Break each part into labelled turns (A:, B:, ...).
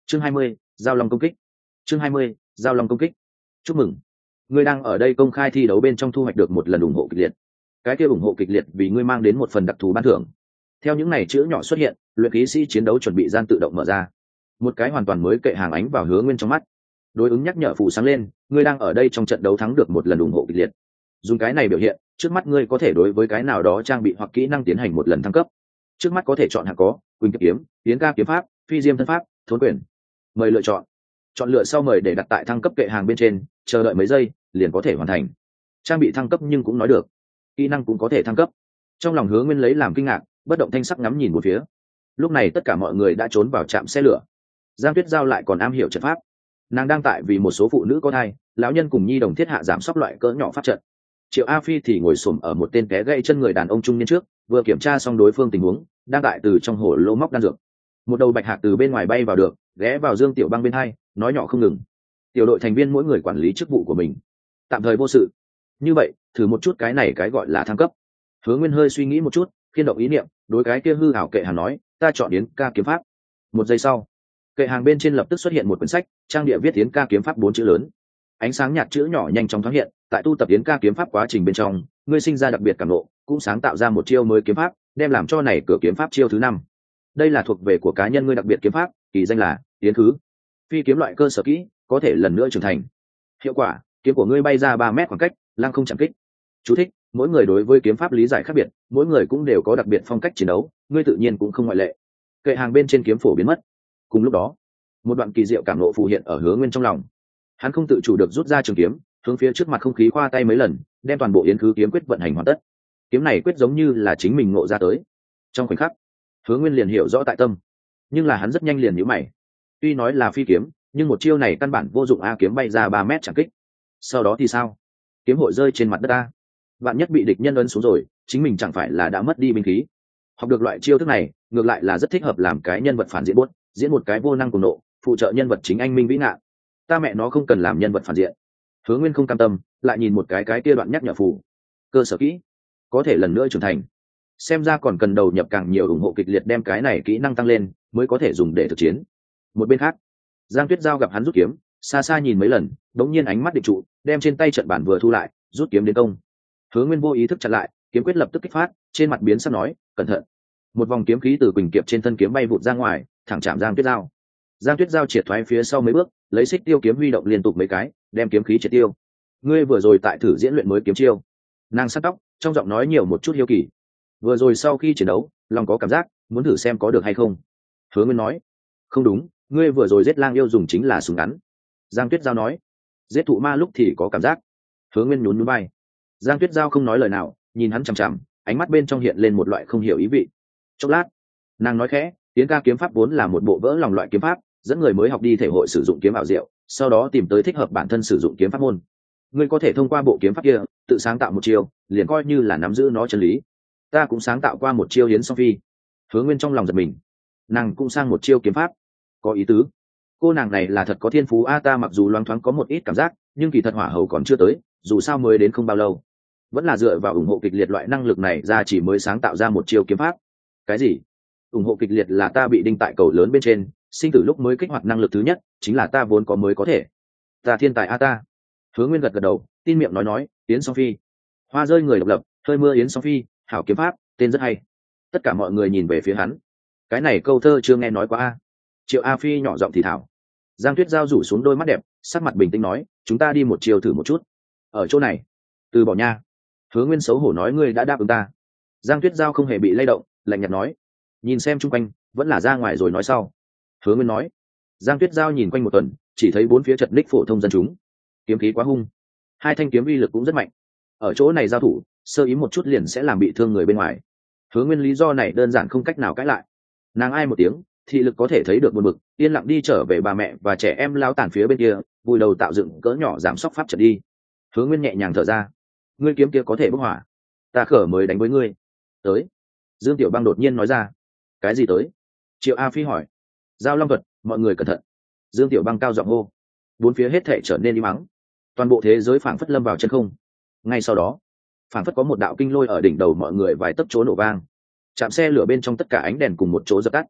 A: Chương 20, giao long công kích. Chương 20, giao long công kích. Chúc mừng, ngươi đang ở đây công khai thi đấu bên trong thu hoạch được một lần ủng hộ kịch liệt. Cái kia ủng hộ kịch liệt vì ngươi mang đến một phần đặc thù ban thưởng. Theo những này chữ nhỏ xuất hiện, luyện khí sĩ chiến đấu chuẩn bị gian tự động mở ra. Một cái hoàn toàn mới kệ hàng ánh vào Hứa Nguyên trong mắt. Đối ứng nhắc nhở phù sáng lên, ngươi đang ở đây trong trận đấu thắng được một lần ủng hộ kịch liệt. Dùng cái này biểu hiện, trước mắt ngươi có thể đối với cái nào đó trang bị hoặc kỹ năng tiến hành một lần thăng cấp. Trước mắt có thể chọn hạng có Quỳnh Kiếp kiếm, Tiến Ca kiếm pháp, Phi Diêm thân pháp, Thốn quyền. Mời lựa chọn. Chọn lựa sau mời để đặt tại thăng cấp kệ hàng bên trên, chờ đợi mấy giây liền có thể hoàn thành. Trang bị thăng cấp nhưng cũng nói được, kỹ năng cũng có thể thăng cấp. Trong lòng Hứa Nguyên lấy làm kinh ngạc, bất động thanh sắc ngắm nhìn một phía. Lúc này tất cả mọi người đã trốn vào trạm xe lửa. Giang Tuyết Giao lại còn am hiểu trận pháp, nàng đang tại vì một số phụ nữ có thai, lão nhân cùng nhi đồng thiết hạ giảm sóc loại cỡ nhỏ pháp trận. Triệu A Phi thì ngồi xổm ở một tên té gãy chân người đàn ông trung niên trước, vừa kiểm tra xong đối phương tình huống, đang tại từ trong hổ lô móc đan dược. Một đầu bạch hạc từ bên ngoài bay vào được, ghé vào Dương Tiểu Băng bên hai, nói nhỏ không ngừng. Tiểu đội thành viên mỗi người quản lý chức vụ của mình, tạm thời vô sự. Như vậy, thử một chút cái này cái gọi là thăng cấp. Hứa Nguyên hơi suy nghĩ một chút, khiên động ý niệm, đối cái kia hư ảo kệ hàng nói, ta chọn Yến Ca kiếm pháp. Một giây sau, kệ hàng bên trên lập tức xuất hiện một quyển sách, trang địa viết Yến Ca kiếm pháp 4 chữ lớn. Ánh sáng nhạt chữ nhỏ nhanh chóng thoáng hiện, tại tu tập Yến Ca kiếm pháp quá trình bên trong, ngươi sinh ra đặc biệt cảm ngộ, cũng sáng tạo ra một chiêu mới kiếm pháp, đem làm cho này cửa kiếm pháp chiêu thứ 5. Đây là thuộc về của cá nhân ngươi đặc biệt kiếm pháp, kỳ danh là Yến Khứ. Phi kiếm loại cơ sở kỹ, có thể lần nữa trưởng thành. Hiệu quả, kiếm của ngươi bay ra 3 mét khoảng cách, lăng không chạm kích. Chú thích: mỗi người đối với kiếm pháp lý giải khác biệt, mỗi người cũng đều có đặc biệt phong cách chiến đấu, ngươi tự nhiên cũng không ngoại lệ. Kệ hàng bên trên kiếm phổ biến mất. Cùng lúc đó, một đoạn kỳ diệu cảm ngộ phù hiện ở Hứa Nguyên trong lòng. Hắn không tự chủ được rút ra trường kiếm, hướng phía trước mặt không khí khoa tay mấy lần, đem toàn bộ Yến Khứ kiếm quyết vận hành hoàn tất. Kiếm này quyết giống như là chính mình ngộ ra tới. Trong khoảnh khắc, Hứa Nguyên liền hiểu rõ tại tâm, nhưng là hắn rất nhanh liền nhíu mày. Tuy nói là phi kiếm, nhưng một chiêu này căn bản vô dụng a, kiếm bay ra 3 mét chẳng kích. Sau đó thì sao? Kiếm hội rơi trên mặt đất a. Vạn nhất bị địch nhân ấn xuống rồi, chính mình chẳng phải là đã mất đi binh khí. Học được loại chiêu thức này, ngược lại là rất thích hợp làm cái nhân vật phản diện buốt, diễn một cái vô năng cùng nộ, phụ trợ nhân vật chính anh minh vĩ ngạn. Ta mẹ nó không cần làm nhân vật phản diện. Hứa Nguyên không cam tâm, lại nhìn một cái kia đoạn nhắc nhở phù. Cơ sở kỹ, có thể lần nữa trưởng thành. Xem ra còn cần đầu nhập càng nhiều ủng hộ kịch liệt đem cái này kỹ năng tăng lên, mới có thể dùng để thực chiến. Một bên khác, Giang Tuyết Giao gặp hắn rút kiếm, xa xa nhìn mấy lần, đống nhiên ánh mắt định trụ, đem trên tay trận bản vừa thu lại, rút kiếm đến công. Hứa Nguyên vô ý thức chặn lại, kiếm quyết lập tức kích phát, trên mặt biến sắc nói, cẩn thận. Một vòng kiếm khí từ quỳnh kiệp trên thân kiếm bay vụt ra ngoài, thẳng chạm Giang Tuyết Giao. Giang Tuyết Giao triệt thoái phía sau mấy bước, lấy xích tiêu kiếm huy động liên tục mấy cái, đem kiếm khí triệt tiêu. Ngươi vừa rồi tại thử diễn luyện mới kiếm chiêu. Nàng sắt tóc, trong giọng nói nhiều một chút hiếu kỳ. Vừa rồi sau khi chiến đấu, lòng có cảm giác, muốn thử xem có được hay không. Hứa Nguyên nói, không đúng, ngươi vừa rồi giết lang yêu dùng chính là súng ngắn. Giang Tuyết Giao nói, giết thụ ma lúc thì có cảm giác. Hứa Nguyên nhún nhún vai. Giang Tuyết Giao không nói lời nào, nhìn hắn chằm chằm, ánh mắt bên trong hiện lên một loại không hiểu ý vị. Chốc lát, nàng nói khẽ, Tiến Ca kiếm pháp vốn là một bộ vỡ lòng loại kiếm pháp, dẫn người mới học đi thể hội sử dụng kiếm ảo diệu, sau đó tìm tới thích hợp bản thân sử dụng kiếm pháp môn. Ngươi có thể thông qua bộ kiếm pháp kia tự sáng tạo một chiêu, liền coi như là nắm giữ nó chân lý. Ta cũng sáng tạo qua một chiêu Yến Song Phi. Hứa Nguyên trong lòng giật mình, nàng cũng sang một chiêu kiếm pháp, có ý tứ. Cô nàng này là thật có thiên phú a, ta mặc dù loáng thoáng có một ít cảm giác, nhưng kỳ thật hỏa hầu còn chưa tới, dù sao mới đến không bao lâu, vẫn là dựa vào ủng hộ kịch liệt loại năng lực này ra chỉ mới sáng tạo ra một chiêu kiếm pháp. Cái gì? Ủng hộ kịch liệt là ta bị đinh tại cầu lớn bên trên, sinh tử lúc mới kích hoạt năng lực thứ nhất, chính là ta vốn có mới có thể. Ta thiên tài a ta. Hứa Nguyên gật gật đầu, tin miệng nói Yến Song Phi, hoa rơi người độc lập, hơi mưa Yến Song Phi, hảo kiếm pháp, tên rất hay. Tất cả mọi người nhìn về phía hắn. Cái này câu thơ chưa nghe nói qua a. Triệu A Phi nhỏ giọng thì thảo. Giang Tuyết Giao rủ xuống đôi mắt đẹp, sắc mặt bình tĩnh nói, chúng ta đi một chiều thử một chút. Ở chỗ này, từ bỏ nha. Hứa Nguyên xấu hổ nói, ngươi đã đáp ứng ta. Giang Tuyết Giao không hề bị lay động, lạnh nhạt nói, nhìn xem chung quanh, vẫn là ra ngoài rồi nói sau. Hứa Nguyên nói. Giang Tuyết Giao nhìn quanh một tuần, chỉ thấy bốn phía chật ních phổ thông dân chúng. Kiếm khí quá hung, hai thanh kiếm uy lực cũng rất mạnh. Ở chỗ này giao thủ, sơ ý một chút liền sẽ làm bị thương người bên ngoài. Hứa Nguyên lý do này đơn giản không cách nào cãi lại. Nàng ai một tiếng, thị lực có thể thấy được buồn bực, yên lặng đi trở về bà mẹ và trẻ em lao tản phía bên kia, vùi đầu tạo dựng cỡ nhỏ giảm sóc pháp trận đi. Hứa Nguyên nhẹ nhàng thở ra, ngươi kiếm kia có thể bốc hỏa, ta khở mới đánh với ngươi. Tới. Dương Tiểu Băng đột nhiên nói ra. Cái gì tới? Triệu A Phi hỏi. Giao long thuật, mọi người cẩn thận. Dương Tiểu Băng cao giọng hô. Bốn phía hết thảy trở nên im mắng, toàn bộ thế giới phảng phất lâm vào chân không. Ngay sau đó, phảng phất có một đạo kinh lôi ở đỉnh đầu mọi người vài tấc chỗ nổ vang, chạm xe lửa bên trong tất cả ánh đèn cùng một chỗ dập tắt.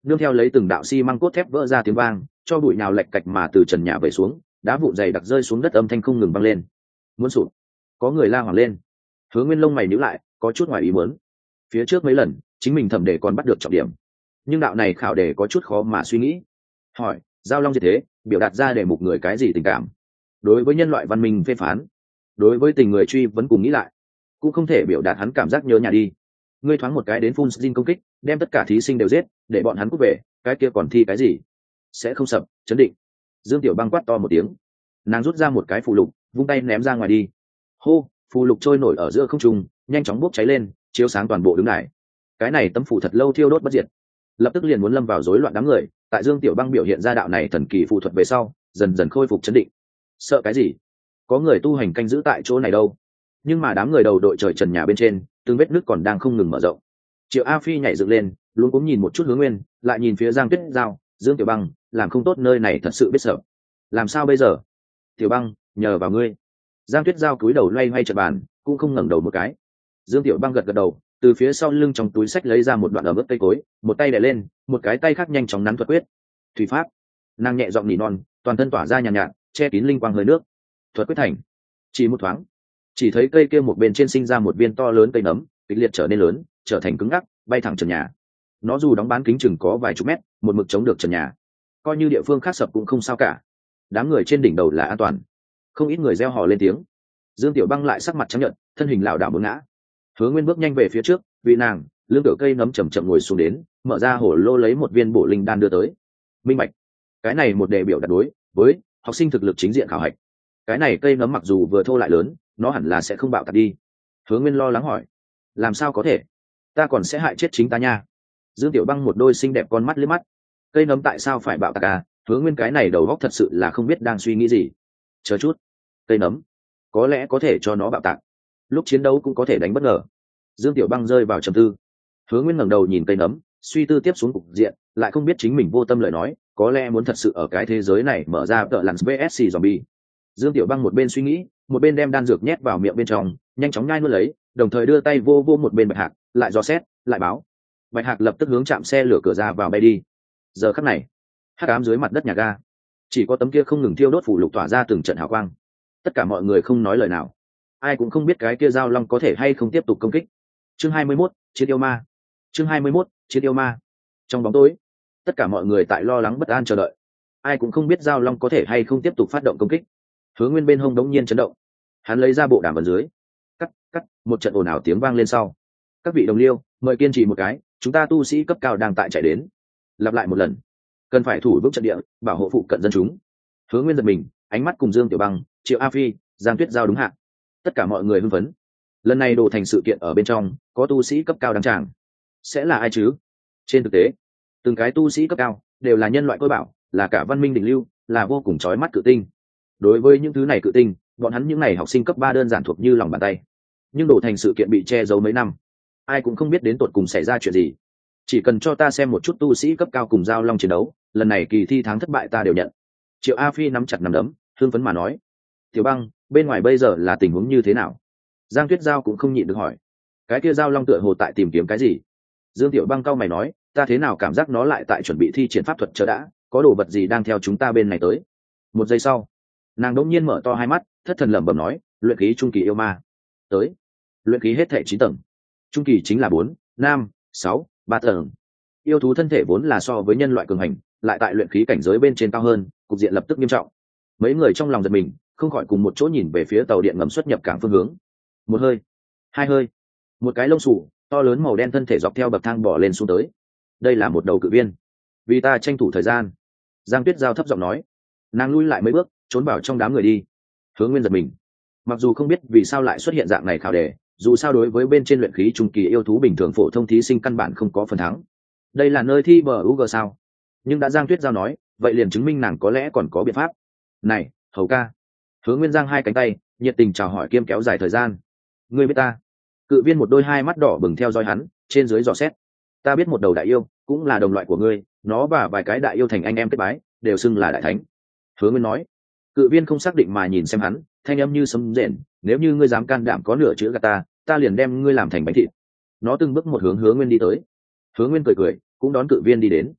A: nương theo lấy từng đạo xi măng cốt thép vỡ ra tiếng vang, cho bụi nào lệch cạch mà từ trần nhà về xuống, đá vụn dày đặc rơi xuống đất, âm thanh không ngừng vang lên. Muốn sụp. Có người la hoảng lên. Hứa Nguyên lông mày nhíu lại, có chút ngoài ý muốn. Phía trước mấy lần chính mình thẩm đề còn bắt được trọng điểm, nhưng đạo này khảo đề có chút khó mà suy nghĩ. Hỏi, giao long diệt thế biểu đạt ra đề mục người cái gì tình cảm? Đối với nhân loại văn minh phê phán, đối với tình người truy vấn cùng nghĩ lại, cũng không thể biểu đạt hắn cảm giác nhớ nhà đi. Ngươi thoáng một cái đến phun xin công kích, đem tất cả thí sinh đều giết, để bọn hắn cút về, cái kia còn thi cái gì? Sẽ không sập. Chấn định. Dương Tiểu Băng quát to một tiếng, nàng rút ra một cái phù lục, vung tay ném ra ngoài đi. Hô, phù lục trôi nổi ở giữa không trung, nhanh chóng bốc cháy lên, chiếu sáng toàn bộ đứng đài. Cái này tấm phù thật lâu thiêu đốt bất diệt, lập tức liền muốn lâm vào rối loạn đám người. Tại Dương Tiểu Băng biểu hiện ra đạo này thần kỳ phù thuật về sau, dần dần khôi phục chấn định. Sợ cái gì? Có người tu hành canh giữ tại chỗ này đâu. Nhưng mà đám người đầu đội trời trần nhà bên trên, từng vết nước còn đang không ngừng mở rộng. Triệu A Phi nhảy dựng lên, luôn cũng nhìn một chút Hướng Nguyên, lại nhìn phía Giang Tuyết Giao, Dương Tiểu Băng, làm không tốt nơi này thật sự biết sợ. Làm sao bây giờ? Tiểu Băng, nhờ vào ngươi. Giang Tuyết Giao cúi đầu loay hoay trận bàn, cũng không ngẩng đầu một cái. Dương Tiểu Băng gật gật đầu, từ phía sau lưng trong túi sách lấy ra một đoạn ở mức cây cối, một tay đè lên, một cái tay khác nhanh chóng nắn thuật quyết. Thủy pháp. Nàng nhẹ giọng nỉ non, toàn thân tỏa ra nhàn nhạt, che kín linh quang hơi nước. Thuật quyết thành. Chỉ một thoáng, chỉ thấy cây kia một bên trên sinh ra một viên to lớn cây nấm, kịch liệt trở nên lớn, trở thành cứng ngắc, bay thẳng trần nhà. Nó dù đóng bán kính chừng có vài chục mét, một mực chống được trần nhà, coi như địa phương khác sập cũng không sao cả. Đám người trên đỉnh đầu là an toàn. Không ít người reo hò lên tiếng. Dương Tiểu Băng lại sắc mặt trắng nhợt, thân hình lảo đảo muốn ngã. Hứa Nguyên bước nhanh về phía trước, vị nàng lưng tựa cây nấm chậm chậm ngồi xuống đến, mở ra hổ lô lấy một viên bổ linh đan đưa tới. Minh bạch. Cái này một đề biểu đạt đối với học sinh thực lực chính diện khảo hạch. Cái này cây nấm mặc dù vừa thô lại lớn, nó hẳn là sẽ không bạo tạc đi. Hứa Nguyên lo lắng hỏi, làm sao có thể? Ta còn sẽ hại chết chính ta nha. Dương Tiểu Băng một đôi xinh đẹp con mắt liếc mắt. Cây nấm tại sao phải bạo tạc à? Hứa Nguyên cái này đầu óc thật sự là không biết đang suy nghĩ gì. Chờ chút, cây nấm có lẽ có thể cho nó bạo tạc, lúc chiến đấu cũng có thể đánh bất ngờ. Dương Tiểu Băng rơi vào trầm tư. Hứa Nguyên ngẩng đầu nhìn cây nấm, suy tư tiếp xuống cục diện, lại không biết chính mình vô tâm lời nói, có lẽ muốn thật sự ở cái thế giới này mở ra tợ lặn VSC zombie. Dương Tiểu Băng một bên suy nghĩ, một bên đem đan dược nhét vào miệng bên trong, nhanh chóng nhai nuốt lấy, đồng thời đưa tay vô vô một bên Bạch Hạc, lại dò xét, lại báo. Bạch Hạc lập tức hướng chạm xe lửa cửa ra vào bay đi. Giờ khắc này, hắc ám dưới mặt đất nhà ga, chỉ có tấm kia không ngừng thiêu đốt phủ lục tỏa ra từng trận hào quang. Tất cả mọi người không nói lời nào, ai cũng không biết cái kia giao long có thể hay không tiếp tục công kích. Chương 21, chiến yêu ma. Chương 21, chiến yêu ma. Trong bóng tối, tất cả mọi người tại lo lắng bất an chờ đợi, ai cũng không biết giao long có thể hay không tiếp tục phát động công kích. Hứa Nguyên bên hông đống nhiên chấn động, hắn lấy ra bộ đàm ở dưới, cắt, một trận ồn ào tiếng vang lên sau. Các vị đồng liêu, mời kiên trì một cái, chúng ta tu sĩ cấp cao đang tại chạy đến. Lặp lại một lần, cần phải thủ vững trận địa, bảo hộ phụ cận dân chúng. Hứa Nguyên giật mình, ánh mắt cùng Dương Tiểu Băng, Triệu A Phi, Giang Tuyết Giao đúng hạn. Tất cả mọi người hưng phấn. Lần này đồ thành sự kiện ở bên trong có tu sĩ cấp cao đăng tràng, sẽ là ai chứ? Trên thực tế, từng cái tu sĩ cấp cao đều là nhân loại cơ bảo, là cả văn minh đỉnh lưu, là vô cùng chói mắt cự tinh. Đối với những thứ này cự tinh, bọn hắn những này học sinh cấp 3 đơn giản thuộc như lòng bàn tay. Nhưng đồ thành sự kiện bị che giấu mấy năm, ai cũng không biết đến tột cùng xảy ra chuyện gì. Chỉ cần cho ta xem một chút tu sĩ cấp cao cùng giao long chiến đấu, lần này kỳ thi thắng thất bại ta đều nhận. Triệu A Phi nắm chặt nắm đấm, hưng phấn mà nói. Tiểu Băng, bên ngoài bây giờ là tình huống như thế nào? Giang Tuyết Giao cũng không nhịn được hỏi. Cái kia giao long tựa hồ tại tìm kiếm cái gì? Dương Tiểu Băng cau mày nói, ta thế nào cảm giác nó lại tại chuẩn bị thi triển pháp thuật chờ đã, có đồ vật gì đang theo chúng ta bên này tới. Một giây sau, nàng đột nhiên mở to hai mắt, thất thần lẩm bẩm nói, luyện khí trung kỳ yêu ma tới. Luyện khí hết thảy 9 tầng, trung kỳ chính là 4, 5, 6, 3 tầng. Yêu thú thân thể vốn là so với nhân loại cường hành, lại tại luyện khí cảnh giới bên trên cao hơn, cục diện lập tức nghiêm trọng. Mấy người trong lòng giật mình, không khỏi cùng một chỗ nhìn về phía tàu điện ngầm xuất nhập cảng phương hướng. Một hơi, hai hơi, một cái lông xù to lớn màu đen thân thể dọc theo bậc thang bỏ lên xuống tới. Đây là một đầu cự viên. Vì ta tranh thủ thời gian, Giang Tuyết Giao thấp giọng nói. Nàng lui lại mấy bước, trốn vào trong đám người đi. Hứa Nguyên giật mình, mặc dù không biết vì sao lại xuất hiện dạng này khảo đề, dù sao đối với bên trên luyện khí trung kỳ yêu thú bình thường phổ thông thí sinh căn bản không có phần thắng. Đây là nơi thi bờ UG sao? Nhưng đã Giang Tuyết Giao nói, vậy liền chứng minh nàng có lẽ còn có biện pháp. Này, Hầu ca. Hứa Nguyên giang hai cánh tay, nhiệt tình chào hỏi kiêm kéo dài thời gian. Ngươi biết ta? Cự viên một đôi hai mắt đỏ bừng theo dõi hắn, trên dưới dò xét. Ta biết một đầu đại yêu, cũng là đồng loại của ngươi, nó và vài cái đại yêu thành anh em kết bái, đều xưng là đại thánh. Hứa Nguyên nói. Cự viên không xác định mà nhìn xem hắn, thanh âm như sấm rền, nếu như ngươi dám can đảm có nửa chữ gạt ta liền đem ngươi làm thành bánh thịt. Nó từng bước một hướng Hứa Nguyên đi tới. Hứa Nguyên cười cười, cũng đón cự viên đi đến.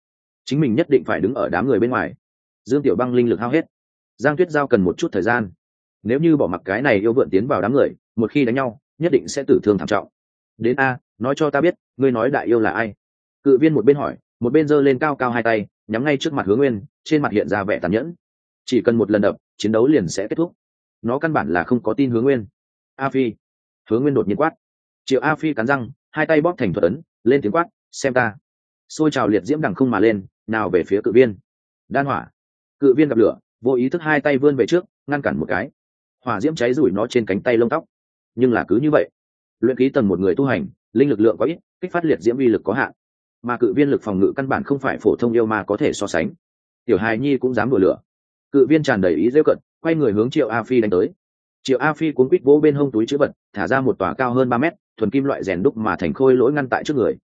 A: chính mình nhất định phải đứng ở đám người bên ngoài. Dương Tiểu Băng linh lực hao hết, Giang Tuyết Giao cần một chút thời gian. Nếu như bỏ mặc cái này yêu vượn tiến vào đám người, một khi đánh nhau nhất định sẽ tử thương thảm trọng. Đến a, nói cho ta biết ngươi nói đại yêu là ai. Cự viên một bên hỏi một bên giơ lên cao cao hai tay nhắm ngay trước mặt Hứa Nguyên, trên mặt hiện ra vẻ tàn nhẫn. Chỉ cần một lần đập chiến đấu liền sẽ kết thúc. Nó căn bản là không có tin Hứa Nguyên. A Phi. Hứa Nguyên đột nhiên quát. Triệu A Phi cắn răng hai tay bóp thành thuật ấn lên tiếng quát, xem ta. Xôi trào liệt diễm đằng không mà lên nào về phía cự viên. Đan hỏa. Cự viên gặp lửa vô ý thức hai tay vươn về trước ngăn cản một cái, hỏa diễm cháy rủi nó trên cánh tay lông tóc. Nhưng là cứ như vậy, luyện khí tầng một người tu hành linh lực lượng có ít, kích phát liệt diễm uy lực có hạn, mà cự viên lực phòng ngự căn bản không phải phổ thông yêu ma có thể so sánh. Tiểu hài nhi cũng dám đùa lửa. Cự viên tràn đầy ý giễu cận quay người hướng Triệu A Phi đánh tới. Triệu A Phi cuốn quít vỗ bên hông túi chữ vật thả ra một tòa cao hơn 3 mét thuần kim loại rèn đúc mà thành khôi lỗi ngăn tại trước người.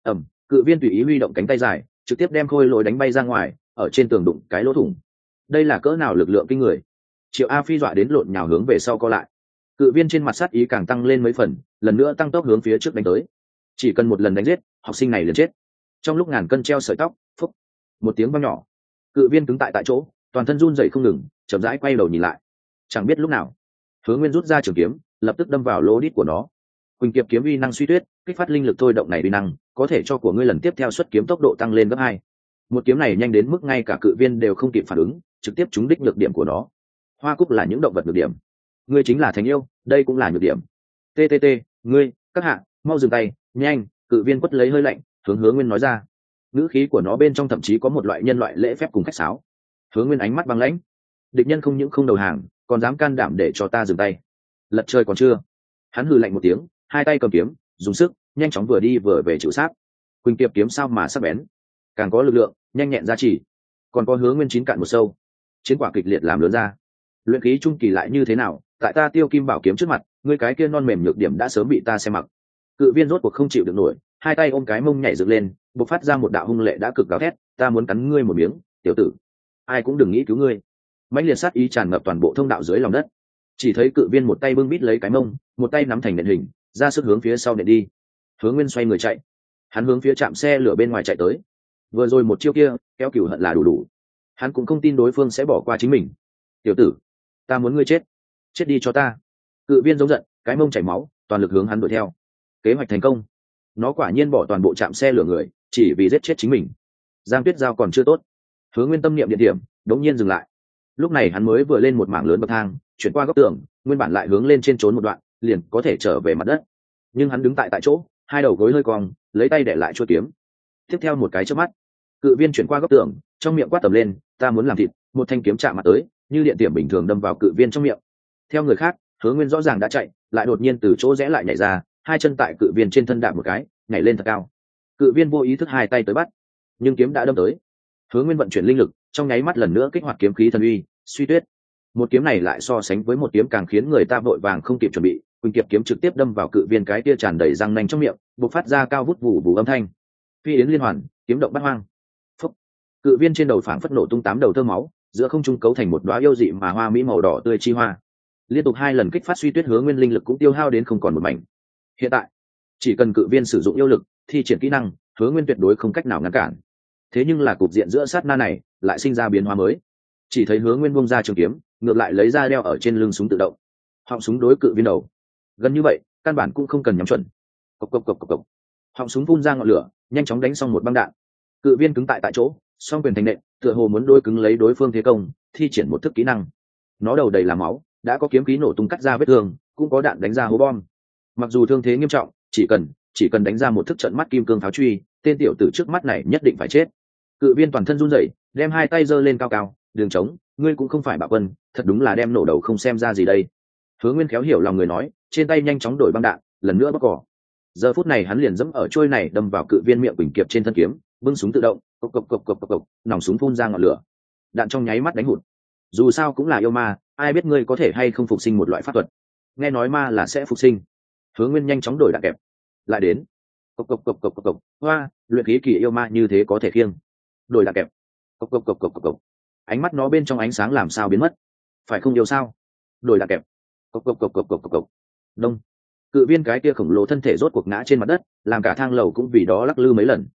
A: Cự viên tùy ý huy động cánh tay dài trực tiếp đem khôi lỗi đánh bay ra ngoài, ở trên tường đụng cái lỗ thủng. Đây là cỡ nào lực lượng kinh người. Triệu A Phi dọa đến lộn nhào hướng về sau co lại. Cự viên trên mặt sát ý càng tăng lên mấy phần, lần nữa tăng tốc hướng phía trước đánh tới. Chỉ cần một lần đánh giết học sinh này liền chết. Trong lúc ngàn cân treo sợi tóc, phúc, một tiếng vang nhỏ, cự viên cứng tại chỗ, toàn thân run rẩy không ngừng, chậm rãi quay đầu nhìn lại. Chẳng biết lúc nào, Hứa Nguyên rút ra trường kiếm lập tức đâm vào lỗ đít của nó. Quỳnh Kiệp kiếm uy năng suy tuyết, kích phát linh lực thôi động này uy năng có thể cho của ngươi lần tiếp theo xuất kiếm tốc độ tăng lên gấp 2. Một kiếm này nhanh đến mức ngay cả cự viên đều không kịp phản ứng, trực tiếp trúng đích nhược điểm của nó. Hoa cúc là những động vật nhược điểm, ngươi chính là thành yêu, đây cũng là nhược điểm. TTT, ngươi, các hạ, mau dừng tay, nhanh! Cự viên quất lấy hơi lạnh, hướng Hứa Nguyên nói ra. Ngữ khí của nó bên trong thậm chí có một loại nhân loại lễ phép cùng khách sáo. Hứa Nguyên ánh mắt băng lãnh. Địch nhân không những không đầu hàng, còn dám can đảm để cho ta dừng tay. Lật trời còn chưa. Hắn hừ lạnh một tiếng, hai tay cầm kiếm, dùng sức, nhanh chóng vừa đi vừa về chịu sát. Quỳnh Tiệp kiếm sao mà sắc bén, càng có lực lượng, nhanh nhẹn ra chỉ. Còn có Hứa Nguyên chín cạn một sâu. Chiến quả kịch liệt làm lớn ra. Luyện khí trung kỳ lại như thế nào, tại ta Tiêu Kim Bảo kiếm trước mặt, ngươi cái kia non mềm nhược điểm đã sớm bị ta xem mặc. Cự viên rốt cuộc không chịu được nổi, hai tay ôm cái mông nhảy dựng lên, bộc phát ra một đạo hung lệ đã cực gào thét, ta muốn cắn ngươi một miếng, tiểu tử. Ai cũng đừng nghĩ cứu ngươi. Mãnh liệt sát ý tràn ngập toàn bộ thông đạo dưới lòng đất. Chỉ thấy cự viên một tay bưng bít lấy cái mông, một tay nắm thành nện hình, ra sức hướng phía sau nện đi. Hứa Nguyên xoay người chạy, hắn hướng phía trạm xe lửa bên ngoài chạy tới. Vừa rồi một chiêu kia kéo cửu hận là đủ. Hắn cũng không tin đối phương sẽ bỏ qua chính mình. Tiểu tử, ta muốn ngươi chết, chết đi cho ta. Cự viên giống giận, cái mông chảy máu, toàn lực hướng hắn đuổi theo. Kế hoạch thành công, nó quả nhiên bỏ toàn bộ trạm xe lửa người chỉ vì giết chết chính mình. Giang Tuyết Giao còn chưa tốt. Hứa Nguyên tâm niệm địa điểm đống nhiên dừng lại. Lúc này hắn mới vừa lên một mảng lớn bậc thang, chuyển qua góc tường, nguyên bản lại hướng lên trên trốn một đoạn liền có thể trở về mặt đất, nhưng hắn đứng tại chỗ, hai đầu gối hơi cong, lấy tay để lại chuôi kiếm. Tiếp theo một cái chớp mắt, cự viên chuyển qua góc tường, trong miệng quát tầm lên, ta muốn làm thịt. Một thanh kiếm chạm mặt tới, như điện tiệm bình thường đâm vào cự viên trong miệng. Theo người khác, Hứa Nguyên rõ ràng đã chạy, lại đột nhiên từ chỗ rẽ lại nhảy ra, hai chân tại cự viên trên thân đạp một cái, nhảy lên thật cao. Cự viên vô ý thức hai tay tới bắt, nhưng kiếm đã đâm tới. Hứa Nguyên vận chuyển linh lực, trong nháy mắt lần nữa kích hoạt kiếm khí thần uy, suy tuyết. Một kiếm này lại so sánh với một kiếm càng khiến người ta vội vàng không kịp chuẩn bị, Quỳnh Kiệp kiếm trực tiếp đâm vào cự viên cái tia tràn đầy răng nanh trong miệng, bộc phát ra cao vút vù vù âm thanh. Phi yến liên hoàn, kiếm động bát hoang. Phúc. Cự viên trên đầu phảng phất nổ tung 8 đầu thơ máu, giữa không trung cấu thành một đóa yêu dị mà hoa mỹ màu đỏ tươi chi hoa. Liên tục 2 lần kích phát suy tuyết, Hứa Nguyên linh lực cũng tiêu hao đến không còn một mảnh. Hiện tại, chỉ cần cự viên sử dụng yêu lực, thi triển kỹ năng, Hứa Nguyên tuyệt đối không cách nào ngăn cản. Thế nhưng là cục diện giữa sát na này lại sinh ra biến hóa mới. Chỉ thấy Hứa Nguyên buông ra trường kiếm, ngược lại lấy ra đeo ở trên lưng súng tự động. Họng súng đối cự viên đầu, gần như vậy, căn bản cũng không cần nhắm chuẩn. Cộc cộc cộc cộc cộc. Họng súng phun ra ngọn lửa, nhanh chóng đánh xong một băng đạn. Cự viên cứng tại chỗ, song quyền thành nện, tựa hồ muốn đôi cứng lấy đối phương thế công, thi triển một thức kỹ năng. Nó đầu đầy là máu, đã có kiếm khí nổ tung cắt ra vết thương, cũng có đạn đánh ra hố bom. Mặc dù thương thế nghiêm trọng, chỉ cần đánh ra một thức trận mắt kim cương pháo truy, tên tiểu tử trước mắt này nhất định phải chết. Cự viên toàn thân run rẩy, đem hai tay giơ lên cao cao, đường trống, ngươi cũng không phải bạo quân, thật đúng là đem nổ đầu không xem ra gì đây. Hứa Nguyên khéo hiểu lòng người nói, trên tay nhanh chóng đổi băng đạn, lần nữa bóc cỏ. Giờ phút này hắn liền dẫm ở trôi này đâm vào cự viên miệng Quỳnh Kiệp trên thân kiếm, bưng súng tự động, cộc cộc cộc cộc cộc cộc, nòng súng phun ra ngọn lửa. Đạn trong nháy mắt đánh hụt. Dù sao cũng là yêu ma, ai biết ngươi có thể hay không phục sinh một loại pháp thuật. Nghe nói ma là sẽ phục sinh. Hứa Nguyên nhanh chóng đổi đạn kẹp. Lại đến. Cộc cộc cộc cộc cộc cộc. Hoa, luyện khí kỳ yêu ma như thế có thể khiêng. Đổi đạn kẹp. Cộc cộc cộc cộc cộc cộc. Ánh mắt nó bên trong ánh sáng làm sao biến mất? Phải không yêu sao? Đổi đạn kẹp. Cộc cộc cộc cộc cộc cộc cộc. Đông. Cự viên cái kia khổng lồ thân thể rốt cuộc ngã trên mặt đất, làm cả thang lầu cũng vì đó lắc lư mấy lần.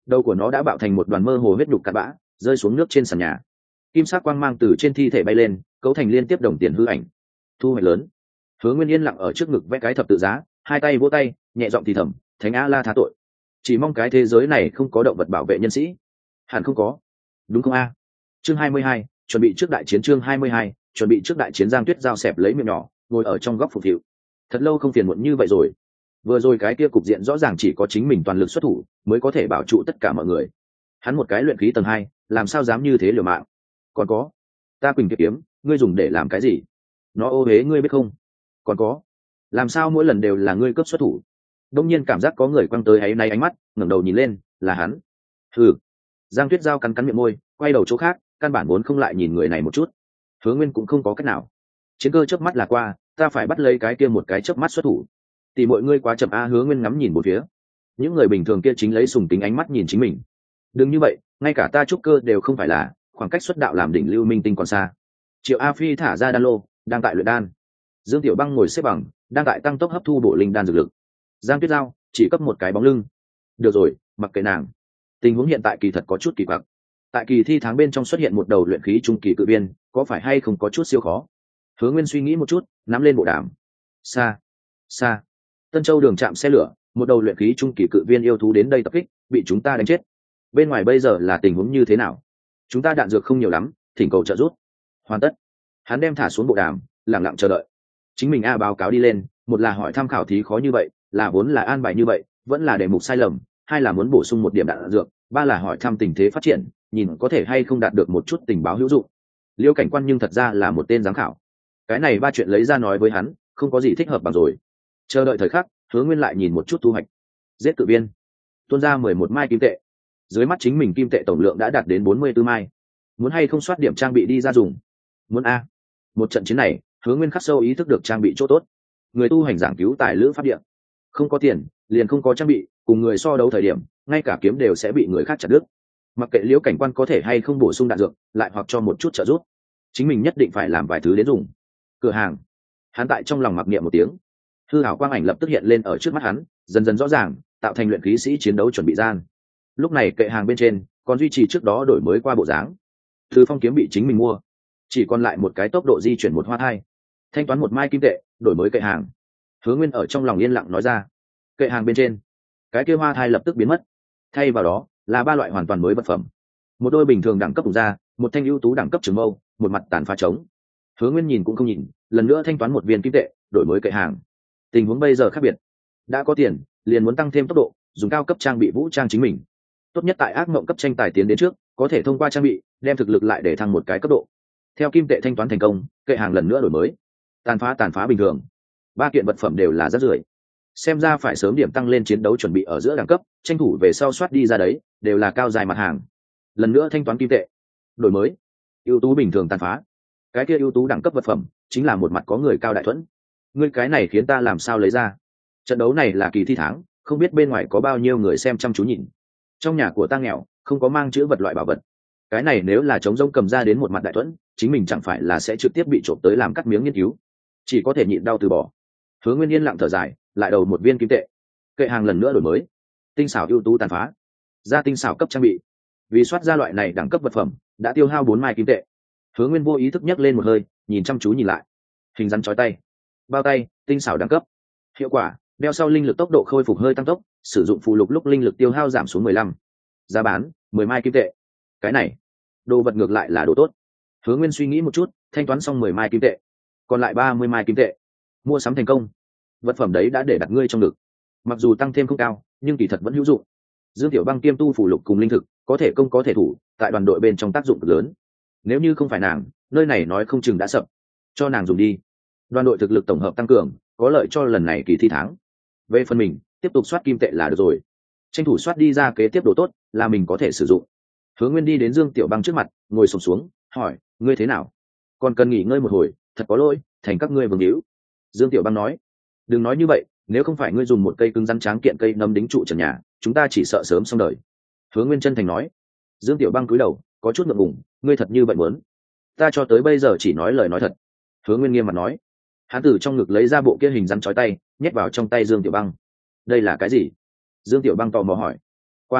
A: Đầu của nó đã bạo thành một đoàn mơ hồ huyết nhục cặn bã, rơi xuống nước trên sàn nhà. Kim sắc quang mang từ trên thi thể bay lên, cấu thành liên tiếp đồng tiền hư ảnh. Thu hoạch lớn. Hứa Nguyên yên lặng ở trước ngực vẽ cái thập tự giá, hai tay vỗ tay, nhẹ giọng thì thầm, thánh a la tha tội. Chỉ mong cái thế giới này không có động vật bảo vệ nhân sĩ. Hẳn không có, đúng không a? Chương 22, chuẩn bị trước đại chiến. Chương 22, chuẩn bị trước đại chiến. Giang Tuyết Giao xẹp lấy miệng nhỏ, ngồi ở trong góc phục vụ. Thật lâu không phiền muộn như vậy rồi. Vừa rồi cái kia cục diện rõ ràng chỉ có chính mình toàn lực xuất thủ mới có thể bảo trụ tất cả mọi người. Hắn một cái luyện khí tầng 2, làm sao dám như thế liều mạng? Còn có, ta Quỳnh Kiệt kiếm, ngươi dùng để làm cái gì? Nó ô uế ngươi biết không? Còn có, làm sao mỗi lần đều là ngươi cướp xuất thủ? Đông nhiên cảm giác có người quăng tới áy náy ánh mắt, ngẩng đầu nhìn lên, là hắn. Hừ. Giang Tuyết Giao cắn cắn miệng môi, quay đầu chỗ khác, căn bản vốn không lại nhìn người này một chút. Hứa Nguyên cũng không có cách nào. Chiến cơ chớp mắt là qua, ta phải bắt lấy cái kia một cái chớp mắt xuất thủ. Tỷ mọi ngươi quá chậm a. Hứa Nguyên ngắm nhìn một phía. Những người bình thường kia chính lấy sùng tính ánh mắt nhìn chính mình. Đừng như vậy, ngay cả ta trúc cơ đều không phải là, khoảng cách xuất đạo làm đỉnh lưu minh tinh còn xa. Triệu A Phi thả ra đan lô, đang tại luyện đan. Dương Tiểu Băng ngồi xếp bằng, đang tại tăng tốc hấp thu bộ linh đan dược lực. Giang Tuyết Giao chỉ cấp một cái bóng lưng. Được rồi, mặc kệ nàng. Tình huống hiện tại kỳ thật có chút kỳ quặc. Tại kỳ thi tháng bên trong xuất hiện một đầu luyện khí trung kỳ cự viên, có phải hay không có chút siêu khó? Hứa Nguyên suy nghĩ một chút, nắm lên bộ đàm. Xa, xa. Tân Châu đường chạm xe lửa, một đầu luyện khí trung kỳ cự viên yêu thú đến đây tập kích, bị chúng ta đánh chết. Bên ngoài bây giờ là tình huống như thế nào? Chúng ta đạn dược không nhiều lắm, thỉnh cầu trợ giúp. Hoàn tất. Hắn đem thả xuống bộ đàm, lặng lặng chờ đợi. Chính mình báo cáo đi lên, một là hỏi thăm khảo thí khó như vậy, là vốn là an bài như vậy, vẫn là đề mục sai lầm, hai là muốn bổ sung một điểm đạn dược, ba là hỏi thăm tình thế phát triển, nhìn có thể hay không đạt được một chút tình báo hữu dụng. Liêu Cảnh Quan nhưng thật ra là một tên giám khảo. Cái này ba chuyện lấy ra nói với hắn, không có gì thích hợp bằng rồi. Chờ đợi thời khắc, Hứa Nguyên lại nhìn một chút thu hoạch. Giết cự viên, tuôn ra 11 mai kim tệ. Dưới mắt chính mình kim tệ tổng lượng đã đạt đến 44 mai. Muốn hay không soát điểm trang bị đi ra dùng? Muốn a. Một trận chiến này, Hứa Nguyên khắc sâu ý thức được trang bị chỗ tốt. Người tu hành giảng cứu tài lữ pháp điện, không có tiền liền không có trang bị, cùng người so đấu thời điểm ngay cả kiếm đều sẽ bị người khác chặt đứt. Mặc kệ Liễu Cảnh Quan có thể hay không bổ sung đạn dược, lại hoặc cho một chút trợ giúp, chính mình nhất định phải làm vài thứ đến dùng. Cửa hàng. Hắn tại trong lòng mặc niệm một tiếng, hư hảo quang ảnh lập tức hiện lên ở trước mắt hắn, dần dần rõ ràng, tạo thành luyện khí sĩ chiến đấu chuẩn bị gian. Lúc này kệ hàng bên trên còn duy trì trước đó đổi mới qua bộ dáng. Thứ phong kiếm bị chính mình mua, chỉ còn lại một cái tốc độ di chuyển một hoa thai. Thanh toán một mai kim tệ, đổi mới kệ hàng. Hứa Nguyên ở trong lòng yên lặng nói ra. Kệ hàng bên trên, cái kia hoa thai lập tức biến mất, thay vào đó là ba loại hoàn toàn mới vật phẩm. Một đôi bình thường đẳng cấp cùng da, một thanh ưu tú đẳng cấp trường mâu, một mặt tàn phá trống. Hứa Nguyên nhìn cũng không nhìn, lần nữa thanh toán một viên kim tệ, đổi mới kệ hàng. Tình huống bây giờ khác biệt, đã có tiền liền muốn tăng thêm tốc độ, dùng cao cấp trang bị vũ trang chính mình. Tốt nhất tại ác mộng cấp tranh tài tiến đến trước, có thể thông qua trang bị đem thực lực lại để thăng một cái cấp độ. Theo kim tệ thanh toán thành công, kệ hàng lần nữa đổi mới. Tàn phá bình thường, ba kiện vật phẩm đều là rác rưởi. Xem ra phải sớm điểm tăng lên chiến đấu chuẩn bị ở giữa đẳng cấp, tranh thủ về sau soát đi ra đấy đều là cao dài mặt hàng. Lần nữa thanh toán kim tệ, đổi mới. Ưu tú bình thường tàn phá, cái kia ưu tú đẳng cấp vật phẩm chính là một mặt có người cao đại thuẫn. Ngươi cái này khiến ta làm sao lấy ra? Trận đấu này là kỳ thi tháng, không biết bên ngoài có bao nhiêu người xem chăm chú nhìn. Trong nhà của ta nghèo, không có mang chữ vật loại bảo vật. Cái này nếu là trống rỗng cầm ra đến một mặt đại thuẫn, chính mình chẳng phải là sẽ trực tiếp bị trộm tới làm cắt miếng nghiên cứu. Chỉ có thể nhịn đau từ bỏ. Hứa Nguyên yên lặng thở dài, lại đầu một viên kim tệ. Kệ hàng lần nữa đổi mới. Tinh xảo ưu tú tàn phá, ra tinh xảo cấp trang bị. Vì soát ra loại này đẳng cấp vật phẩm, đã tiêu hao 4 mai kim tệ. Hứa Nguyên vô ý thức nhấc lên một hơi, nhìn chăm chú nhìn lại. Hình rắn chói tay, bao tay, tinh xảo đẳng cấp. Hiệu quả, đeo sau linh lực tốc độ khôi phục hơi tăng tốc, sử dụng phụ lục lúc linh lực tiêu hao giảm xuống 15. Giá bán 10 mai kim tệ. Cái này, đồ vật ngược lại là đồ tốt. Hứa Nguyên suy nghĩ một chút, thanh toán xong 10 mai kim tệ, còn lại 30 mai kim tệ. Mua sắm thành công. Vật phẩm đấy đã để đặt ngươi trong ngực. Mặc dù tăng thêm không cao, nhưng kỳ thật vẫn hữu dụng. Dương Tiểu Băng kiêm tu phụ lục cùng linh thực, có thể công có thể thủ, tại đoàn đội bên trong tác dụng cực lớn. Nếu như không phải nàng, nơi này nói không chừng đã sập. Cho nàng dùng đi. Đoàn đội thực lực tổng hợp tăng cường, có lợi cho lần này kỳ thi tháng. Về phần mình, tiếp tục soát kim tệ là được rồi. Tranh thủ soát đi ra kế tiếp đồ tốt, là mình có thể sử dụng. Hứa Nguyên đi đến Dương Tiểu Băng trước mặt, ngồi xổm xuống, hỏi, ngươi thế nào? Còn cần nghỉ ngơi một hồi, thật có lỗi, thành các ngươi vương hữu. Dương Tiểu Băng nói, đừng nói như vậy, nếu không phải ngươi dùng một cây cứng rắn tráng kiện cây nấm đính trụ trần nhà, chúng ta chỉ sợ sớm xong đời. Hứa Nguyên chân thành nói. Dương Tiểu Băng cúi đầu, có chút ngượng ngùng, ngươi thật như vậy muốn? Ta cho tới bây giờ chỉ nói lời nói thật. Hứa Nguyên nghiêm mặt nói. Hắn từ trong ngực lấy ra bộ kia hình rắn chói tay, nhét vào trong tay Dương Tiểu Băng. Đây là cái gì? Dương Tiểu Băng tò mò hỏi. Qua sinh nhật,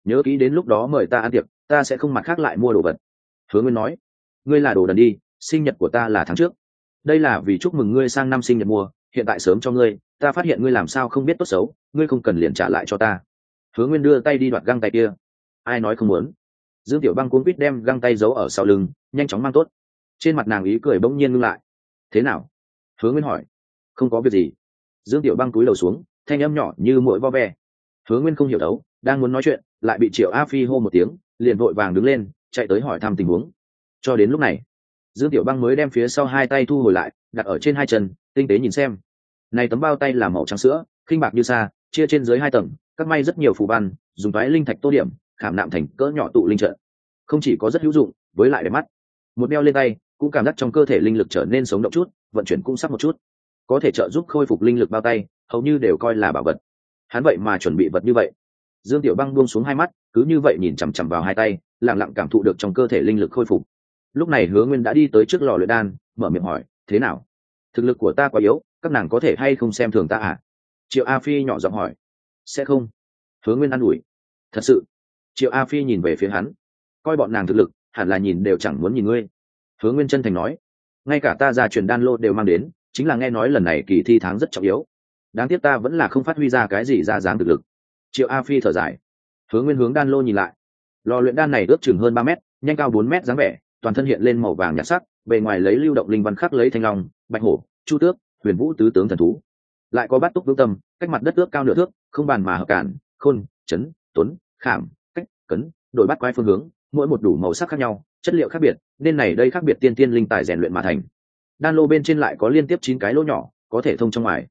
A: nhớ kỹ đến lúc đó mời ta ăn tiệc, ta sẽ không mặt khác lại mua đồ vật. Hứa Nguyên nói. Ngươi là đồ đần đi, sinh nhật của ta là tháng trước. Đây là vì chúc mừng ngươi sang năm sinh nhật mua, hiện tại sớm cho ngươi, ta phát hiện ngươi làm sao không biết tốt xấu, ngươi không cần liền trả lại cho ta. Hứa Nguyên đưa tay đi đoạt găng tay kia. Ai nói không muốn. Dương Tiểu Băng cuống quýt đem găng tay giấu ở sau lưng, nhanh chóng mang tốt. Trên mặt nàng ý cười bỗng nhiên ngưng lại. Thế nào? Hứa Nguyên hỏi. Không có việc gì. Dương Tiểu Băng cúi đầu xuống, thanh âm nhỏ như muỗi vo ve. Hứa Nguyên không hiểu đấu, đang muốn nói chuyện, lại bị Triệu A Phi hô một tiếng, liền vội vàng đứng lên, chạy tới hỏi thăm tình huống. Cho đến lúc này, Dương Tiểu Băng mới đem phía sau hai tay thu hồi lại, đặt ở trên hai chân, tinh tế nhìn xem. Này tấm bao tay là màu trắng sữa, khinh bạc như sa, chia trên dưới hai tầng, các may rất nhiều phù văn, dùng toái linh thạch tô điểm, khảm nạm thành cỡ nhỏ tụ linh trận. Không chỉ có rất hữu dụng, với lại đẹp mắt. Một đeo lên tay, cũng cảm giác trong cơ thể linh lực trở nên sống động chút, vận chuyển cũng sắp một chút. Có thể trợ giúp khôi phục linh lực bao tay, hầu như đều coi là bảo vật. Hắn vậy mà chuẩn bị vật như vậy. Dương Tiểu Băng buông xuống hai mắt, cứ như vậy nhìn chằm chằm vào hai tay, lặng lặng cảm thụ được trong cơ thể linh lực khôi phục. Lúc này Hứa Nguyên đã đi tới trước lò luyện đan, mở miệng hỏi, thế nào? Thực lực của ta quá yếu, các nàng có thể hay không xem thường ta à? Triệu A Phi nhỏ giọng hỏi. Sẽ không. Hứa Nguyên an ủi. Thật sự. Triệu A Phi nhìn về phía hắn, coi bọn nàng thực lực, hẳn là nhìn đều chẳng muốn nhìn ngươi. Hứa Nguyên chân thành nói. Ngay cả ta ra truyền đan lô đều mang đến, chính là nghe nói lần này kỳ thi tháng rất trọng yếu. Đáng tiếc ta vẫn là không phát huy ra cái gì ra dáng thực lực. Triệu A Phi thở dài. Hứa Nguyên hướng đan lô nhìn lại. Lò luyện đan này ước chừng hơn 3 mét, nhanh cao 4 mét dáng vẻ, toàn thân hiện lên màu vàng nhạt sắc, bề ngoài lấy lưu động linh văn khắc lấy thanh long, bạch hổ, chu tước, huyền vũ tứ tướng thần thú. Lại có bát túc vững tâm, cách mặt đất ước cao nửa thước, không bàn mà hợp cản, khôn, chấn, tuấn, khảm, cách, cấn, đổi bát quái phương hướng, mỗi một đủ màu sắc khác nhau, chất liệu khác biệt, nên này đây khác biệt tiên tiên linh tài rèn luyện mà thành. Đan lô bên trên lại có liên tiếp 9 cái lỗ nhỏ, có thể thông trong ngoài.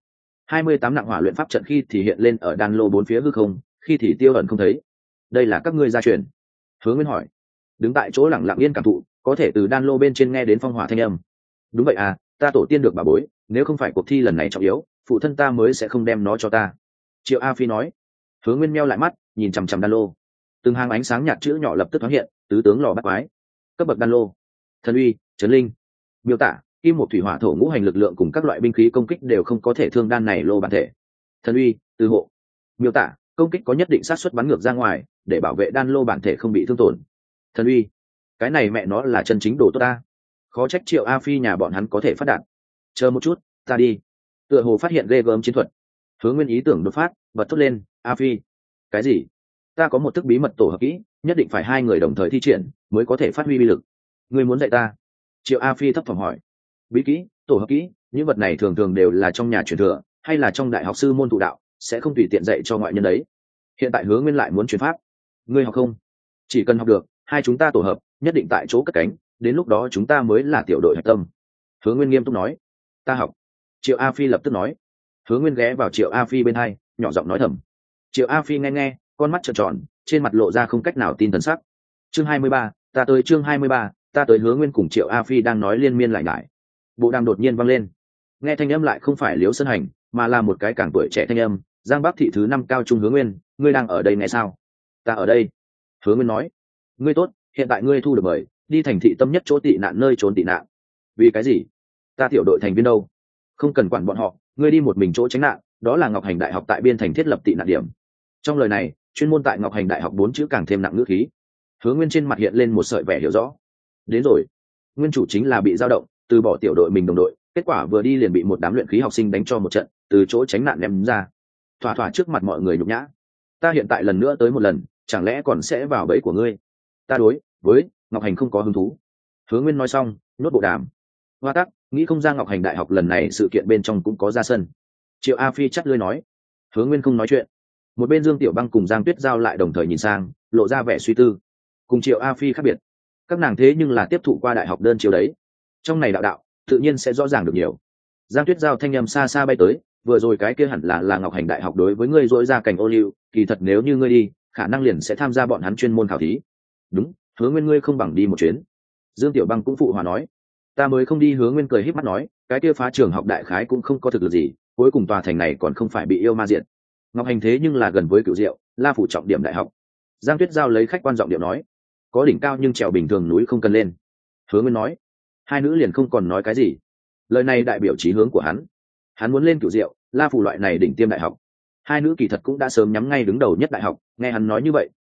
A: 28 nặng hỏa luyện pháp trận khi thì hiện lên ở đan lô bốn phía hư không, khi thì tiêu ẩn không thấy. Đây là các ngươi gia truyền? Hứa Nguyên hỏi. Đứng tại chỗ lặng lặng yên cảm thụ, có thể từ đan lô bên trên nghe đến phong hỏa thanh âm. Đúng vậy à, ta tổ tiên được bà bối, nếu không phải cuộc thi lần này trọng yếu, phụ thân ta mới sẽ không đem nó cho ta. Triệu A Phi nói. Hứa Nguyên meo lại mắt, nhìn chằm chằm đan lô. Từng hàng ánh sáng nhạt chữ nhỏ lập tức thoáng hiện, tứ tướng lò bắt quái. Cấp bậc đan lô: thần uy, trấn linh. Miêu tả: kim một thủy hỏa thổ ngũ hành lực lượng cùng các loại binh khí công kích đều không có thể thương đan này lô bản thể. Thần uy, từ hộ. Miêu tả: công kích có nhất định xác suất bắn ngược ra ngoài, để bảo vệ đan lô bản thể không bị thương tổn. Thần uy, cái này mẹ nó là chân chính đồ tốt ta. Khó trách Triệu A Phi nhà bọn hắn có thể phát đạt. Chờ một chút, ta đi. Tựa hồ phát hiện ghê gớm chiến thuật. Hứa Nguyên ý tưởng đột phát, bật thốt lên, A Phi. Cái gì? Ta có một thức bí mật tổ hợp kỹ, nhất định phải hai người đồng thời thi triển mới có thể phát huy uy lực. Ngươi muốn dạy ta? Triệu A Phi thấp thỏm hỏi. Bí kỹ, tổ hợp kỹ, những vật này thường thường đều là trong nhà truyền thừa, hay là trong đại học sư môn thụ đạo, sẽ không tùy tiện dạy cho ngoại nhân đấy. Hiện tại Hứa Nguyên lại muốn truyền pháp. Ngươi học không? Chỉ cần học được, hai chúng ta tổ hợp, nhất định tại chỗ cất cánh, đến lúc đó chúng ta mới là tiểu đội hạch tâm. Hứa Nguyên nghiêm túc nói. Ta học. Triệu A Phi lập tức nói. Hứa Nguyên ghé vào Triệu A Phi bên hai, nhỏ giọng nói thầm. Triệu A Phi nghe nghe, con mắt trợn tròn, trên mặt lộ ra không cách nào tin thần sắc. Chương 23, ta tới chương 23, ta tới. Hứa Nguyên cùng Triệu A Phi đang nói liên miên lại nhải. Bộ đàm đột nhiên vang lên. Nghe thanh âm lại không phải Liễu Sơn Hành, mà là một cái càng tuổi trẻ thanh âm, Giang Bắc thị thứ 5 cao trung. Hứa Nguyên, ngươi đang ở đây nghe sao? Ta ở đây. Hứa Nguyên nói. Ngươi tốt, hiện tại ngươi thu được mời, đi thành thị tâm nhất chỗ tị nạn nơi trốn tị nạn. Vì cái gì? Ta tiểu đội thành viên đâu? Không cần quản bọn họ, ngươi đi một mình chỗ tránh nạn, đó là Ngọc Hành Đại học tại Biên Thành thiết lập tị nạn điểm. Trong lời này, chuyên môn tại Ngọc Hành Đại học 4 chữ càng thêm nặng ngữ khí. Hứa Nguyên trên mặt hiện lên một sợi vẻ hiểu rõ. Đến rồi. Nguyên chủ chính là bị dao động, từ bỏ tiểu đội mình đồng đội, kết quả vừa đi liền bị một đám luyện khí học sinh đánh cho một trận, từ chỗ tránh nạn ném ra. Thỏa thỏa trước mặt mọi người nhục nhã. Ta hiện tại lần nữa tới một lần, chẳng lẽ còn sẽ vào bẫy của ngươi? Ta đối với Ngọc Hành không có hứng thú. Hứa Nguyên nói xong, nốt bộ đàm. Hoa tắc, nghĩ không ra Ngọc Hành Đại học lần này sự kiện bên trong cũng có ra sân. Triệu A Phi chắt lưỡi nói. Hứa Nguyên không nói chuyện. Một bên Dương Tiểu Băng cùng Giang Tuyết Giao lại đồng thời nhìn sang, lộ ra vẻ suy tư. Cùng Triệu A Phi khác biệt, các nàng thế nhưng là tiếp thụ qua đại học đơn chiếu đấy, trong này đạo tự nhiên sẽ rõ ràng được nhiều. Giang Tuyết Giao thanh âm xa xa bay tới, vừa rồi cái kia hẳn là Ngọc Hành Đại học đối với ngươi dỗi ra cảnh ô liu, kỳ thật nếu như ngươi đi, khả năng liền sẽ tham gia bọn hắn chuyên môn khảo thí. Đúng, Hứa Nguyên ngươi không bằng đi một chuyến. Dương Tiểu Băng cũng phụ hòa nói. Ta mới không đi. Hứa Nguyên cười híp mắt nói, cái kia phá trường học đại khái cũng không có thực lực gì, cuối cùng tòa thành này còn không phải bị yêu ma diệt. Ngọc Hành thế nhưng là gần với Cửu Diệu, La Phủ trọng điểm đại học. Giang Tuyết Giao lấy khách quan giọng điệu nói, có đỉnh cao nhưng trèo bình thường núi không cần lên. Hứa Nguyên nói. Hai nữ liền không còn nói cái gì. Lời này đại biểu chí hướng của hắn muốn lên Cửu Diệu, La Phủ loại này đỉnh tiêm đại học. Hai nữ kỳ thật cũng đã sớm nhắm ngay đứng đầu nhất đại học, nghe hắn nói như vậy,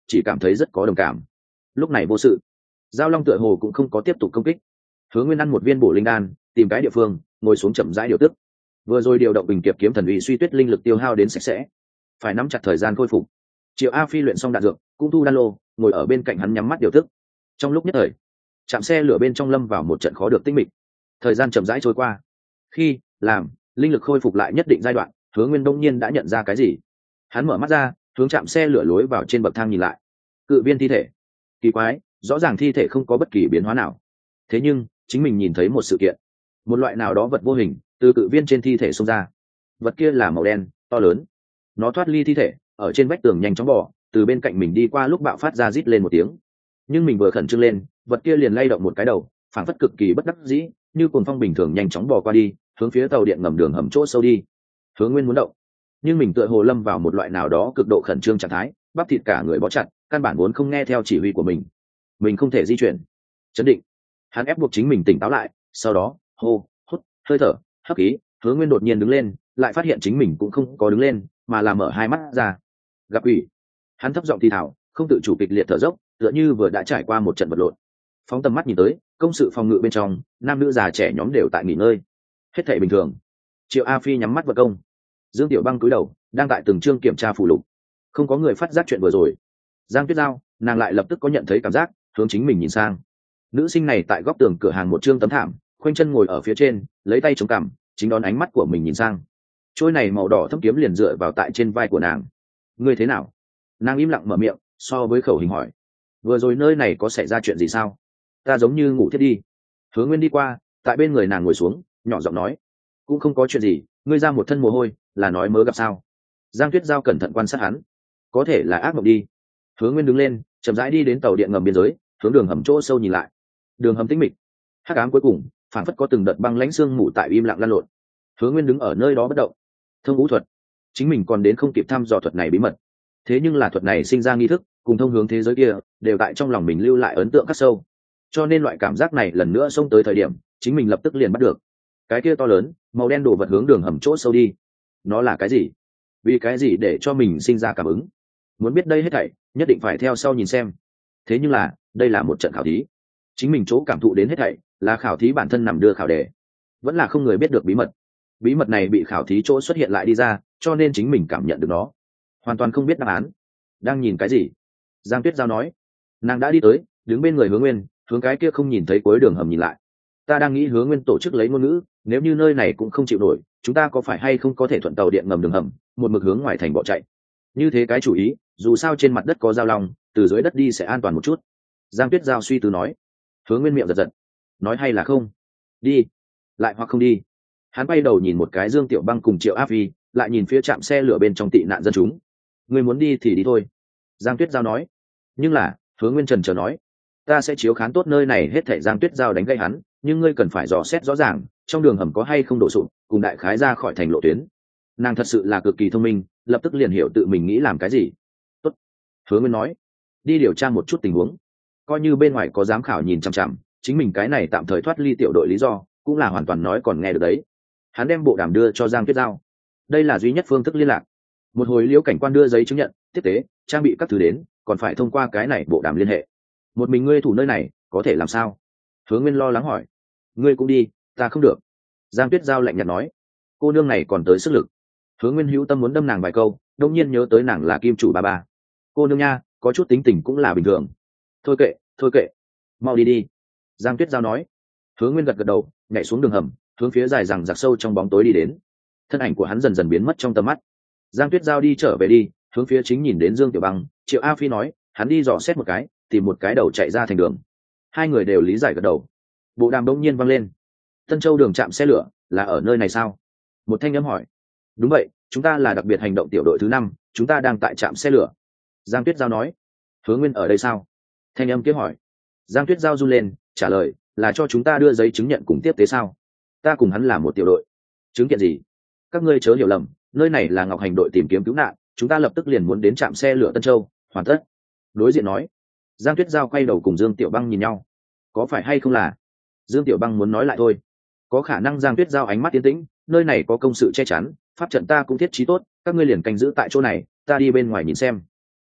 A: chỉ cảm thấy rất có đồng cảm. Lúc này vô sự, giao long tựa hồ cũng không có tiếp tục công kích. Hứa Nguyên ăn một viên bổ linh đan, tìm cái địa phương ngồi xuống chậm rãi điều tức. Vừa rồi điều động bình kiếp kiếm thần uy suy tuyết linh lực tiêu hao đến sạch sẽ, phải nắm chặt thời gian khôi phục. Triệu A Phi luyện xong đạn dược, cũng thu đan lô, ngồi ở bên cạnh hắn nhắm mắt điều tức. Trong lúc nhất thời, chạm xe lửa bên trong lâm vào một trận khó được tĩnh mịch. Thời gian chậm rãi trôi qua. Khi làm linh lực khôi phục lại nhất định giai đoạn, Hứa Nguyên đông nhiên đã nhận ra cái gì. Hắn mở mắt ra, hướng chạm xe lửa lối vào trên bậc thang nhìn lại. Cự viên thi thể. Kỳ quái, rõ ràng thi thể không có bất kỳ biến hóa nào. Thế nhưng, chính mình nhìn thấy một sự kiện. Một loại nào đó vật vô hình từ cự viên trên thi thể xông ra. Vật kia là màu đen, to lớn. Nó thoát ly thi thể, ở trên vách tường nhanh chóng bò, từ bên cạnh mình đi qua lúc bạo phát ra rít lên một tiếng. Nhưng mình vừa khẩn trương lên, vật kia liền lay động một cái đầu, phản phất cực kỳ bất đắc dĩ, như cuồng phong bình thường nhanh chóng bò qua đi, hướng phía tàu điện ngầm đường hầm chỗ sâu đi. Hứa Nguyên muốn động, nhưng mình tựa hồ lâm vào một loại nào đó cực độ khẩn trương trạng thái, bắp thịt cả người bó chặt, căn bản vốn không nghe theo chỉ huy của mình không thể di chuyển. Chấn định, hắn ép buộc chính mình tỉnh táo lại, sau đó hô hút hơi thở, hấp khí. Hứa Nguyên đột nhiên đứng lên, lại phát hiện chính mình cũng không có đứng lên, mà là mở hai mắt ra. Gặp ủy, hắn thấp giọng thì thào, không tự chủ kịch liệt thở dốc, tựa như vừa đã trải qua một trận vật lộn. Phóng tầm mắt nhìn tới, công sự phòng ngự bên trong, nam nữ già trẻ nhóm đều tại nghỉ ngơi, hết thảy bình thường. Triệu A Phi nhắm mắt vật công, Dương Tiểu Băng cúi đầu, đang tại từng chương kiểm tra phù lục. Không có người phát giác chuyện vừa rồi. Giang Tuyết Giao, nàng lại lập tức có nhận thấy cảm giác, hướng chính mình nhìn sang. Nữ sinh này tại góc tường cửa hàng một chương tấm thảm, khoanh chân ngồi ở phía trên, lấy tay chống cằm, chính đón ánh mắt của mình nhìn sang. Trôi này màu đỏ thâm kiếm liền dựa vào tại trên vai của nàng. Ngươi thế nào? Nàng im lặng mở miệng, so với khẩu hình hỏi. Vừa rồi nơi này có xảy ra chuyện gì sao? Ta giống như ngủ thiết đi. Hứa Nguyên đi qua, tại bên người nàng ngồi xuống, nhỏ giọng nói. Cũng không có chuyện gì, ngươi ra một thân mồ hôi, là nói mớ gặp sao? Giang Tuyết Giao cẩn thận quan sát hắn. Có thể là ác mộng đi. Hứa Nguyên đứng lên, chậm rãi đi đến tàu điện ngầm biên giới, hướng đường hầm chỗ sâu nhìn lại. Đường hầm tĩnh mịch, hắc ám cuối cùng, phản phất có từng đợt băng lãnh sương mù tại im lặng lan lộn. Hứa Nguyên đứng ở nơi đó bất động. Thông ngũ thuật, chính mình còn đến không kịp thăm dò thuật này bí mật. Thế nhưng là thuật này sinh ra nghi thức, cùng thông hướng thế giới kia, đều tại trong lòng mình lưu lại ấn tượng khắc sâu. Cho nên loại cảm giác này lần nữa xông tới thời điểm, chính mình lập tức liền bắt được. Cái kia to lớn, màu đen đổ vật hướng đường hầm chỗ sâu đi. Nó là cái gì? Vì cái gì để cho mình sinh ra cảm ứng? Muốn biết đây hết thảy, nhất định phải theo sau nhìn xem. Thế nhưng là, đây là một trận khảo thí. Chính mình chỗ cảm thụ đến hết thảy, là khảo thí bản thân nằm đưa khảo đề. Vẫn là không người biết được bí mật. Bí mật này bị khảo thí chỗ xuất hiện lại đi ra, cho nên chính mình cảm nhận được nó. Hoàn toàn không biết đáp án. Đang nhìn cái gì? Giang Tuyết Giao nói. Nàng đã đi tới, đứng bên người Hứa Nguyên, hướng cái kia không nhìn thấy cuối đường hầm nhìn lại. Ta đang nghĩ Hứa Nguyên tổ chức lấy ngôn ngữ, nếu như nơi này cũng không chịu nổi, chúng ta có phải hay không có thể thuận tàu điện ngầm đường hầm, một mực hướng ngoài thành bỏ chạy. Như thế cái chủ ý, dù sao trên mặt đất có giao long, từ dưới đất đi sẽ an toàn một chút. Giang Tuyết Giao suy tư nói. Hứa Nguyên miệng giật giật. Nói hay là không? Đi. Lại hoặc không đi. Hắn bay đầu nhìn một cái Dương Tiểu Băng cùng Triệu A Phi, lại nhìn phía trạm xe lửa bên trong tị nạn dân chúng. Người muốn đi thì đi thôi. Giang Tuyết Giao nói. Nhưng là, Hứa Nguyên trần chờ nói. Ta sẽ chiếu khán tốt nơi này hết thảy. Giang Tuyết Giao đánh gây hắn, nhưng ngươi cần phải dò xét rõ ràng, trong đường hầm có hay không đổ sụp, cùng đại khái ra khỏi thành lộ tuyến. Nàng thật sự là cực kỳ thông minh, lập tức liền hiểu tự mình nghĩ làm cái gì. Tốt. Hứa Nguyên nói. Đi điều tra một chút tình huống. Coi như bên ngoài có giám khảo nhìn chằm chằm, chính mình cái này tạm thời thoát ly tiểu đội lý do, cũng là hoàn toàn nói còn nghe được đấy. Hắn đem bộ đàm đưa cho Giang Tuyết Giao. Đây là duy nhất phương thức liên lạc. Một hồi Liễu cảnh quan đưa giấy chứng nhận, tiếp tế, trang bị các thứ đến, còn phải thông qua cái này bộ đàm liên hệ. Một mình ngươi thủ nơi này, có thể làm sao? Hứa Nguyên lo lắng hỏi. Ngươi cũng đi, ta không được. Giang Tuyết Giao lạnh nhạt nói. Cô nương này còn tới sức lực. Hứa Nguyên hữu tâm muốn đâm nàng vài câu, đông nhiên nhớ tới nàng là kim chủ ba ba. Cô nương nha, có chút tính tình cũng là bình thường. Thôi kệ, mau đi đi. Giang Tuyết Giao nói. Hứa Nguyên gật gật đầu, nhảy xuống đường hầm, hướng phía dài rằng giặc sâu trong bóng tối đi đến. Thân ảnh của hắn dần dần biến mất trong tầm mắt. Giang Tuyết Giao đi trở về đi, hướng phía chính nhìn đến Dương Tiểu Băng. Triệu A Phi nói, hắn đi dò xét một cái, tìm một cái đầu chạy ra thành đường. Hai người đều lý giải gật đầu. Bộ đàm đông nhiên vang lên. Tân Châu đường trạm xe lửa, là ở nơi này sao? Một thanh âm hỏi. Đúng vậy, chúng ta là đặc biệt hành động tiểu đội thứ 5, chúng ta đang tại trạm xe lửa. Giang Tuyết Giao nói. Hứa Nguyên ở đây sao? Thanh âm kia hỏi. Giang Tuyết Giao run lên, trả lời, là cho chúng ta đưa giấy chứng nhận cùng tiếp tế sao? Ta cùng hắn là một tiểu đội. Chứng kiện gì? Các ngươi chớ hiểu lầm, nơi này là Ngọc Hành đội tìm kiếm cứu nạn, chúng ta lập tức liền muốn đến trạm xe lửa Tân Châu, hoàn tất. Đối diện nói. Giang Tuyết Giao quay đầu cùng Dương Tiểu Băng nhìn nhau. Có phải hay không là? Dương Tiểu Băng muốn nói lại thôi. Có khả năng. Giang Tuyết Giao ánh mắt tiến tĩnh, nơi này có công sự che chắn, pháp trận ta cũng thiết trí tốt, các ngươi liền canh giữ tại chỗ này, ta đi bên ngoài nhìn xem.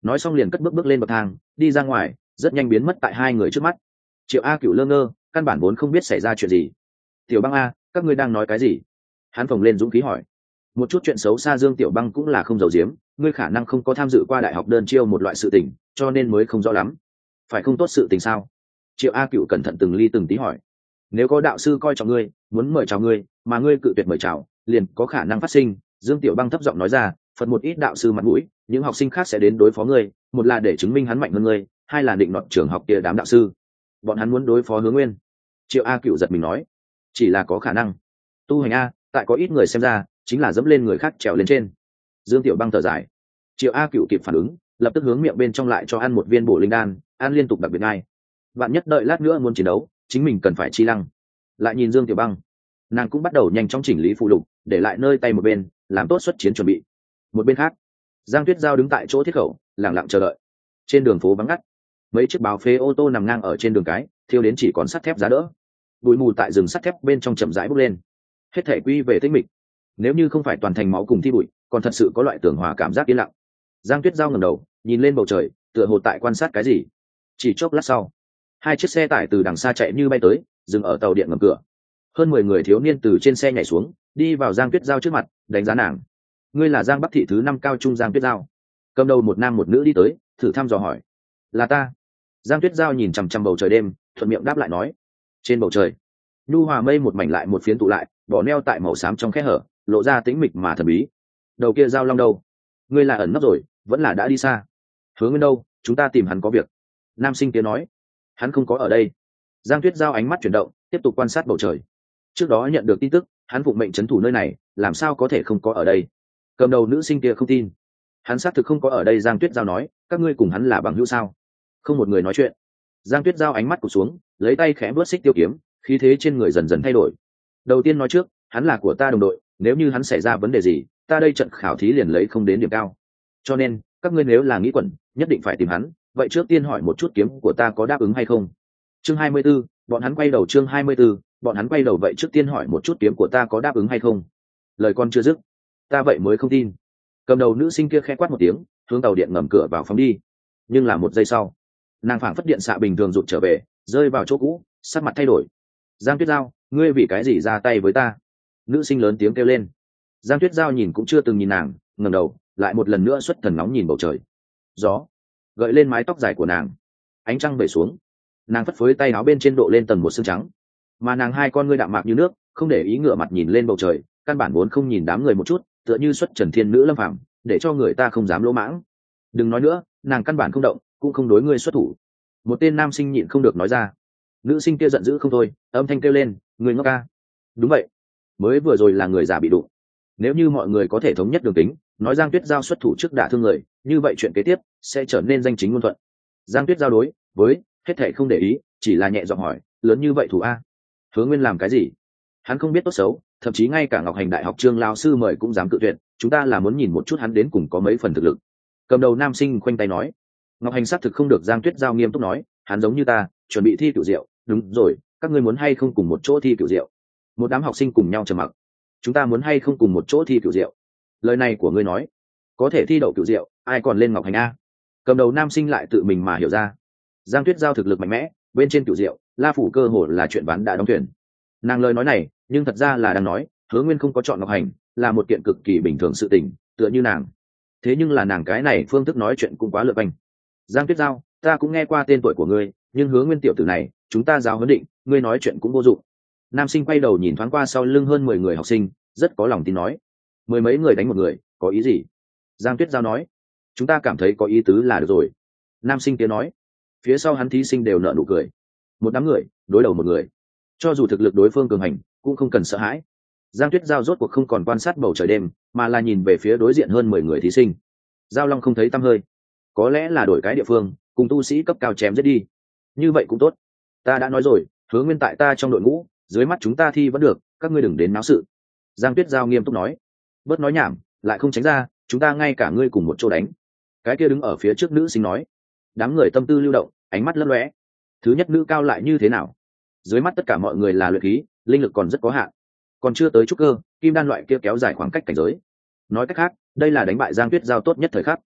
A: nói xong liền cất bước bước lên bậc thang đi ra ngoài, rất nhanh biến mất tại hai người trước mắt. Triệu A Cựu lơ ngơ, căn bản vốn không biết xảy ra chuyện gì. Tiểu Băng a, các ngươi đang nói cái gì? Hắn phồng lên dũng khí hỏi. Một chút chuyện xấu xa Dương Tiểu Băng cũng là không giấu giếm, ngươi khả năng không có tham dự qua đại học đơn chiêu một loại sự tình, cho nên mới không rõ lắm. Phải không tốt sự tình sao? Triệu A Cựu cẩn thận từng ly từng tí hỏi. Nếu có đạo sư coi trọng ngươi, muốn mời chào ngươi, mà ngươi cự tuyệt mời chào, liền có khả năng phát sinh. Dương Tiểu Băng thấp giọng nói ra, phật một ít đạo sư mặt mũi, những học sinh khác sẽ đến đối phó ngươi, một là để chứng minh hắn mạnh hơn ngươi, hai là định nọt trường học kia đám đạo sư. Bọn hắn muốn đối phó Hướng Nguyên. Triệu A Cựu giật mình nói, chỉ là có khả năng. Tu hành a, tại có ít người xem ra chính là dẫm lên người khác trèo lên trên. Dương Tiểu Băng thở dài. Triệu A Cựu kịp phản ứng, lập tức hướng miệng bên trong lại cho ăn một viên bổ linh đan, ăn liên tục đặc biệt ngay. Bạn nhất đợi lát nữa muốn chiến đấu, chính mình cần phải chi lăng. Lại nhìn Dương Tiểu Băng, nàng cũng bắt đầu nhanh chóng chỉnh lý phụ lục, để lại nơi tay một bên, làm tốt xuất chiến chuẩn bị. Một bên khác, Giang Tuyết Giao đứng tại chỗ thiết khẩu, lặng lặng chờ đợi. Trên đường phố vắng ngắt, mấy chiếc báo phế ô tô nằm ngang ở trên đường cái, thiêu đến chỉ còn sắt thép giá đỡ. Bụi mù tại rừng sắt thép bên trong chậm rãi bốc lên, hết thể quy về tĩnh mịch. Nếu như không phải toàn thành máu cùng thi bụi, còn thật sự có loại tưởng hòa cảm giác yên lặng. Giang Tuyết Giao ngẩng đầu, nhìn lên bầu trời, tựa hồ tại quan sát cái gì. Chỉ chốc lát sau, hai chiếc xe tải từ đằng xa chạy như bay tới, dừng ở tàu điện ngầm cửa. Hơn 10 người thiếu niên từ trên xe nhảy xuống, đi vào Giang Tuyết Giao trước mặt, đánh giá nàng. Ngươi là Giang Bắc thị thứ 5 cao trung Giang Tuyết Giao. Cầm đầu một nam một nữ đi tới, thử thăm dò hỏi. Là ta. Giang Tuyết Giao nhìn chằm chằm bầu trời đêm, thuận miệng đáp lại nói. Trên bầu trời, nhu hòa mây một mảnh lại một phiến tụ lại, bỏ neo tại màu xám trong khe hở, lộ ra tĩnh mịch mà thần bí. Đầu kia Giao Long đâu? Ngươi là ẩn nấp rồi, vẫn là đã đi xa? Hướng Nguyên đâu, chúng ta tìm hắn có việc. Nam sinh kia nói. Hắn không có ở đây. Giang Tuyết Giao ánh mắt chuyển động, tiếp tục quan sát bầu trời. Trước đó nhận được tin tức, hắn phụng mệnh trấn thủ nơi này, làm sao có thể không có ở đây? Cầm đầu nữ sinh kia không tin. Hắn xác thực không có ở đây. Giang Tuyết Giao nói, các ngươi cùng hắn là bằng hữu sao? Không một người nói chuyện. Giang Tuyết Giao ánh mắt cụt xuống, lấy tay khẽ vớt xích tiêu kiếm, khí thế trên người dần dần thay đổi. Đầu tiên nói trước, hắn là của ta đồng đội, nếu như hắn xảy ra vấn đề gì, ta đây trận khảo thí liền lấy không đến điểm cao. Cho nên, các ngươi nếu là nghĩ quẩn, nhất định phải tìm hắn, vậy trước tiên hỏi một chút kiếm của ta có đáp ứng hay không. Chương 24, bọn hắn quay đầu. Chương 24, bọn hắn quay đầu. Vậy trước tiên hỏi một chút kiếm của ta có đáp ứng hay không. Lời con chưa dứt, ta vậy mới không tin. Cầm đầu nữ sinh kia khẽ quát một tiếng, hướng tàu điện ngầm cửa vào phóng đi. Nhưng là một giây sau, nàng phảng phất điện xạ bình thường rụt trở về, rơi vào chỗ cũ, sắc mặt thay đổi. Giang Tuyết Giao, ngươi vì cái gì ra tay với ta? Nữ sinh lớn tiếng kêu lên. Giang Tuyết Giao nhìn cũng chưa từng nhìn nàng, ngẩng đầu, lại một lần nữa xuất thần nóng nhìn bầu trời. Gió gợi lên mái tóc dài của nàng, ánh trăng vẩy xuống, nàng phất phới tay áo bên trên độ lên tầng một sương trắng, mà nàng hai con ngươi đạm mạc như nước, không để ý ngửa mặt nhìn lên bầu trời, căn bản vốn không nhìn đám người một chút, tựa như xuất trần thiên nữ lâm phàm, để cho người ta không dám lỗ mãng. Đừng nói nữa, nàng căn bản không động, cũng không đối ngươi xuất thủ. Một tên nam sinh nhịn không được nói ra. Nữ sinh kia giận dữ không thôi, âm thanh kêu lên, người ngốc ca. Đúng vậy, mới vừa rồi là người giả bị đụng. Nếu như mọi người có thể thống nhất đường tính, nói Giang Tuyết Giao xuất thủ trước đả thương người, như vậy chuyện kế tiếp sẽ trở nên danh chính ngôn thuận. Giang Tuyết Giao đối với hết thảy không để ý, chỉ là nhẹ giọng hỏi, lớn như vậy thủ a? Hướng Nguyên làm cái gì? Hắn không biết tốt xấu, thậm chí ngay cả Ngọc Hành Đại học Trương lão sư mời cũng dám cự tuyệt, chúng ta là muốn nhìn một chút hắn đến cùng có mấy phần thực lực. Cầm đầu nam sinh khoanh tay nói. Ngọc Hành xác thực không được. Giang Tuyết Giao nghiêm túc nói, hắn giống như ta, chuẩn bị thi cửu diệu. Đúng rồi, các ngươi muốn hay không cùng một chỗ thi cửu diệu? Một đám học sinh cùng nhau trầm mặc. Chúng ta muốn hay không cùng một chỗ thi cửu diệu? Lời này của ngươi nói, có thể thi đậu cửu diệu, ai còn lên Ngọc Hành a? Cầm đầu nam sinh lại tự mình mà hiểu ra. Giang Tuyết Giao thực lực mạnh mẽ, bên trên cửu diệu, La Phủ cơ hồ là chuyện bán đã đóng thuyền. Nàng lời nói này, nhưng thật ra là đang nói, Hứa Nguyên không có chọn Ngọc Hành, là một kiện cực kỳ bình thường sự tình, tựa như nàng. Thế nhưng là nàng cái này phương thức nói chuyện cũng quá lượt banh. Giang Tuyết Giao, ta cũng nghe qua tên tuổi của ngươi, nhưng Hứa Nguyên tiểu tử này, chúng ta giáo huấn định, ngươi nói chuyện cũng vô dụng. Nam sinh quay đầu nhìn thoáng qua sau lưng hơn 10 người học sinh, rất có lòng tin nói. 10 mấy người đánh một người, có ý gì? Giang Tuyết Giao nói. Chúng ta cảm thấy có ý tứ là được rồi. Nam sinh kia nói. Phía sau hắn thí sinh đều nở nụ cười. Một đám người, đối đầu một người. Cho dù thực lực đối phương cường hành, cũng không cần sợ hãi. Giang Tuyết Giao rốt cuộc không còn quan sát bầu trời đêm, mà là nhìn về phía đối diện hơn 10 người thí sinh. Giao Long không thấy tăm hơi. Có lẽ là đổi cái địa phương, cùng tu sĩ cấp cao chém giết đi. Như vậy cũng tốt. Ta đã nói rồi, Hứa Nguyên tại ta trong đội ngũ, dưới mắt chúng ta thi vẫn được, các ngươi đừng đến náo sự. Giang Tuyết Giao nghiêm túc nói. Bớt nói nhảm, lại không tránh ra, chúng ta ngay cả ngươi cùng một chỗ đánh. Cái kia đứng ở phía trước nữ sinh nói. Đám người tâm tư lưu động, ánh mắt lấp lóe. Thứ nhất nữ cao lại như thế nào? Dưới mắt tất cả mọi người là luyện khí, linh lực còn rất có hạn, còn chưa tới trúc cơ, kim đan loại kia kéo dài khoảng cách cảnh giới. Nói cách khác, đây là đánh bại Giang Tuyết Giao tốt nhất thời khắc.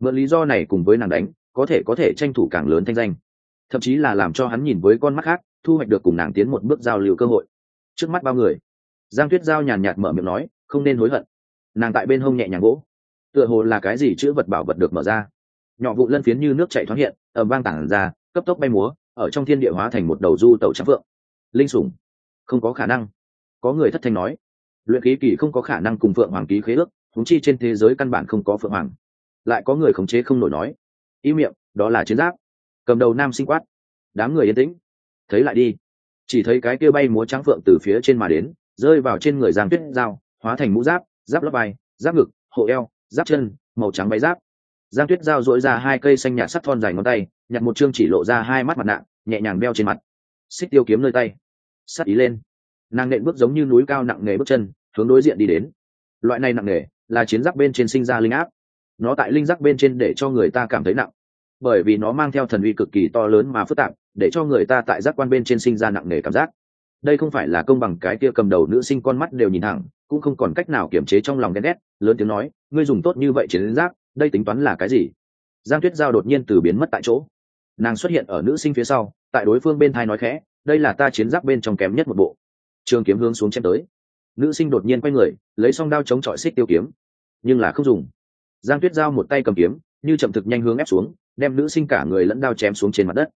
A: mượn lý do này cùng với nàng đánh có thể tranh thủ càng lớn thanh danh, thậm chí là làm cho hắn nhìn với con mắt khác, thu hoạch được cùng nàng tiến một bước giao lưu cơ hội. Trước mắt bao người, Giang Tuyết Giao nhàn nhạt mở miệng nói, không nên hối hận. Nàng tại bên hông nhẹ nhàng gỗ, tựa hồ là cái gì chữ vật bảo vật được mở ra, nhỏ vụ lân phiến như nước chảy thoáng hiện, ầm vang tản ra, cấp tốc bay múa ở trong thiên địa hóa thành một đầu du tẩu trắng phượng. Linh sủng, không có khả năng. Có người thất thanh nói, luyện khí kỳ không có khả năng cùng phượng hoàng ký khế ước, huống chi trên thế giới căn bản không có phượng hoàng. Lại có người khống chế không nổi nói, im miệng, đó là chiến giáp. Cầm đầu nam sinh quát. Đám người yên tĩnh, thấy lại đi. Chỉ thấy cái kia bay múa trắng phượng từ phía trên mà đến, rơi vào trên người Giang Tuyết Giao, hóa thành mũ giáp, giáp lót vai, giáp ngực, hộ eo, giáp chân, màu trắng váy giáp. Giang Tuyết Giao dỗi ra hai cây xanh nhạt sắt thon dài ngón tay, nhặt một chương chỉ lộ ra hai mắt mặt nạ, nhẹ nhàng đeo trên mặt. Xích tiêu kiếm nơi tay, sắt ý lên. Nàng nện bước giống như núi cao nặng nề bước chân, hướng đối diện đi đến. Loại này nặng nề là chiến giáp bên trên sinh ra linh áp. Nó tại linh giác bên trên để cho người ta cảm thấy nặng, bởi vì nó mang theo thần uy cực kỳ to lớn mà phức tạp, để cho người ta tại giác quan bên trên sinh ra nặng nề cảm giác. Đây không phải là công bằng, cái kia cầm đầu nữ sinh con mắt đều nhìn thẳng, cũng không còn cách nào kiềm chế trong lòng ghen ghét, lớn tiếng nói, ngươi dùng tốt như vậy chiến giáp, đây tính toán là cái gì? Giang Tuyết Giao đột nhiên từ biến mất tại chỗ, nàng xuất hiện ở nữ sinh phía sau, tại đối phương bên thai nói khẽ, đây là ta chiến giáp bên trong kém nhất một bộ. Trường kiếm hướng xuống chém tới, nữ sinh đột nhiên quay người, lấy song đao chống chọi xích tiêu kiếm, nhưng là không dùng. Giang Tuyết Giao một tay cầm kiếm, như chậm thực nhanh hướng ép xuống, đem nữ sinh cả người lẫn đao chém xuống trên mặt đất.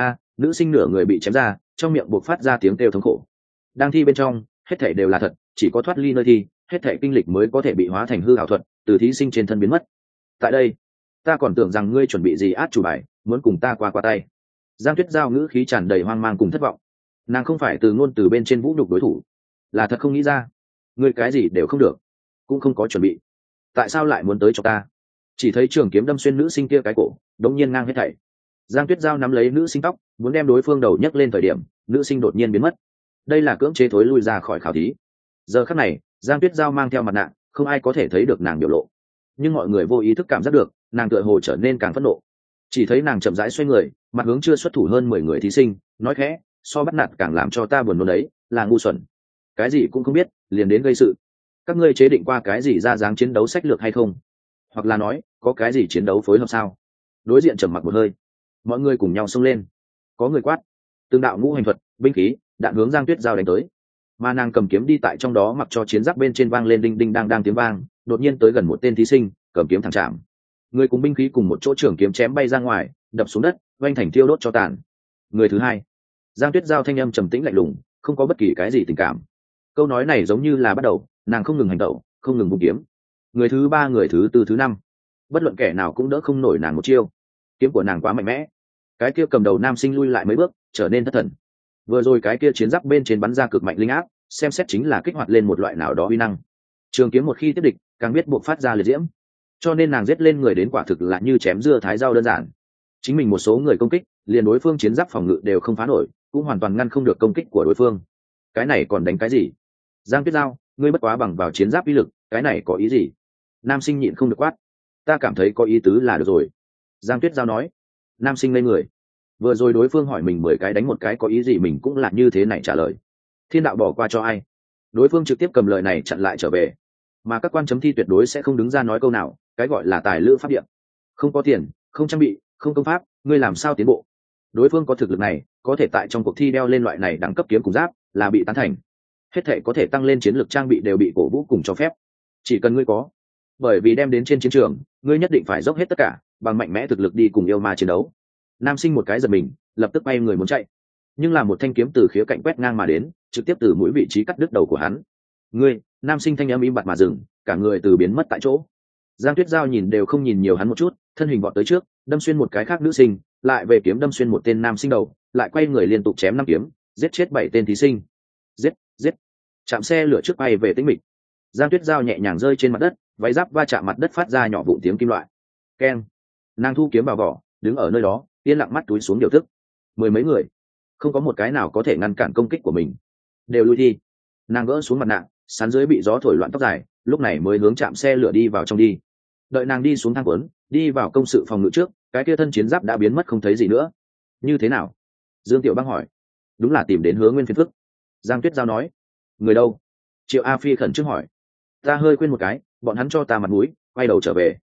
A: Nữ sinh nửa người bị chém ra, trong miệng buộc phát ra tiếng kêu thống khổ. Đang thi bên trong, hết thảy đều là thật, chỉ có thoát ly nơi thi, hết thảy kinh lịch mới có thể bị hóa thành hư ảo thuật, từ thí sinh trên thân biến mất. Tại đây, ta còn tưởng rằng ngươi chuẩn bị gì át chủ bài, muốn cùng ta qua tay. Giang Tuyết Giao ngữ khí tràn đầy hoang mang cùng thất vọng. Nàng không phải từ ngôn từ bên trên vũ nhục đối thủ, là thật không nghĩ ra, ngươi cái gì đều không được, cũng không có chuẩn bị, tại sao lại muốn tới cho ta? Chỉ thấy trường kiếm đâm xuyên nữ sinh kia cái cổ, đống nhiên ngang hết thảy. Giang Tuyết Giao nắm lấy nữ sinh tóc, muốn đem đối phương đầu nhấc lên, thời điểm nữ sinh đột nhiên biến mất. Đây là cưỡng chế thối lui ra khỏi khảo thí. Giờ khắc này, Giang Tuyết Giao mang theo mặt nạ, không ai có thể thấy được nàng biểu lộ, nhưng mọi người vô ý thức cảm giác được nàng tựa hồ trở nên càng phẫn nộ. Chỉ thấy nàng chậm rãi xoay người, mặt hướng chưa xuất thủ hơn 10 người thí sinh, nói khẽ, so bắt nạt càng làm cho ta buồn nôn đấy, là ngu xuẩn, cái gì cũng không biết liền đến gây sự. Các ngươi chế định qua cái gì ra dáng chiến đấu sách lược hay không, hoặc là nói có cái gì chiến đấu phối hợp sao? Đối diện trầm mặc một hơi, mọi người cùng nhau xông lên. Có người quát, từng đạo ngũ hành thuật, binh khí, đạn hướng Giang Tuyết Giao đánh tới, mà nàng cầm kiếm đi tại trong đó, mặc cho chiến giáp bên trên vang lên đinh đinh đang đang tiếng vang, đột nhiên tới gần một tên thí sinh, cầm kiếm thẳng chạm. Người cùng binh khí cùng một chỗ, trường kiếm chém bay ra ngoài, đập xuống đất, vanh thành thiêu đốt cho tàn. Người thứ hai, Giang Tuyết Giao thanh âm trầm tĩnh lạnh lùng, không có bất kỳ cái gì tình cảm. Câu nói này giống như là bắt đầu, nàng không ngừng hành động, không ngừng vung kiếm. Người thứ ba, người thứ tư, thứ năm, bất luận kẻ nào cũng đỡ không nổi nàng một chiêu. Kiếm của nàng quá mạnh mẽ. Cái kia cầm đầu nam sinh lui lại mấy bước, trở nên thất thần. Vừa rồi cái kia chiến giáp bên trên bắn ra cực mạnh linh áp, xem xét chính là kích hoạt lên một loại nào đó uy năng. Trường kiếm một khi tiếp địch, càng biết buộc phát ra liệt diễm, cho nên nàng giết lên người đến quả thực là như chém dưa thái rau đơn giản. Chính mình một số người công kích, liền đối phương chiến giáp phòng ngự đều không phá nổi, cũng hoàn toàn ngăn không được công kích của đối phương. Cái này còn đánh cái gì? Giang Tuyết Giao, ngươi bất quá bằng vào chiến giáp uy lực, cái này có ý gì? Nam sinh nhịn không được quát. Ta cảm thấy có ý tứ là được rồi. Giang Tuyết Giao nói. Nam sinh lên người. Vừa rồi đối phương hỏi mình 10 cái đánh một cái có ý gì, mình cũng là như thế này trả lời. Thiên đạo bỏ qua cho ai? Đối phương trực tiếp cầm lời này chặn lại trở về. Mà các quan chấm thi tuyệt đối sẽ không đứng ra nói câu nào, cái gọi là tài lữ pháp điện. Không có tiền, không trang bị, không công pháp, ngươi làm sao tiến bộ? Đối phương có thực lực này, có thể tại trong cuộc thi đeo lên loại này đẳng cấp kiếm cùng giáp, là bị tán thành. Hết thể có thể tăng lên chiến lược trang bị đều bị cổ vũ cùng cho phép. Chỉ cần ngươi có, bởi vì đem đến trên chiến trường, ngươi nhất định phải dốc hết tất cả, bằng mạnh mẽ thực lực đi cùng yêu ma chiến đấu. Nam sinh một cái giật mình, lập tức bay người muốn chạy, nhưng là một thanh kiếm từ khía cạnh quét ngang mà đến, trực tiếp từ mũi vị trí cắt đứt đầu của hắn. Ngươi, nam sinh thanh âm im bặt mà dừng, cả người từ biến mất tại chỗ. Giang Tuyết Giao nhìn đều không nhìn nhiều hắn một chút, thân hình vọt tới trước, đâm xuyên một cái khác nữ sinh, lại về kiếm đâm xuyên một tên nam sinh đầu, lại quay người liên tục chém 5 kiếm, giết chết 7 tên thí sinh. Giết. Chạm xe lửa trước bay về tĩnh mịch. Giang Tuyết Giao nhẹ nhàng rơi trên mặt đất, váy giáp va chạm mặt đất phát ra nhỏ vụn tiếng kim loại. Keng. Nàng thu kiếm vào vỏ, đứng ở nơi đó, yên lặng mắt túi xuống điều tức. 10 mấy người, không có một cái nào có thể ngăn cản công kích của mình, đều lui đi. Nàng gỡ xuống mặt nạ, sán dưới bị gió thổi loạn tóc dài, lúc này mới hướng chạm xe lửa đi vào trong đi. Đợi nàng đi xuống thang cuốn, đi vào công sự phòng ngự trước, cái kia thân chiến giáp đã biến mất không thấy gì nữa. Như thế nào? Dương Tiểu Bang hỏi. Đúng là tìm đến Hứa Nguyên phiền phức. Giang Tuyết Giao nói. Người đâu? Triệu A Phi khẩn trương hỏi. Ta hơi quên một cái, bọn hắn cho ta mặt mũi, quay đầu trở về.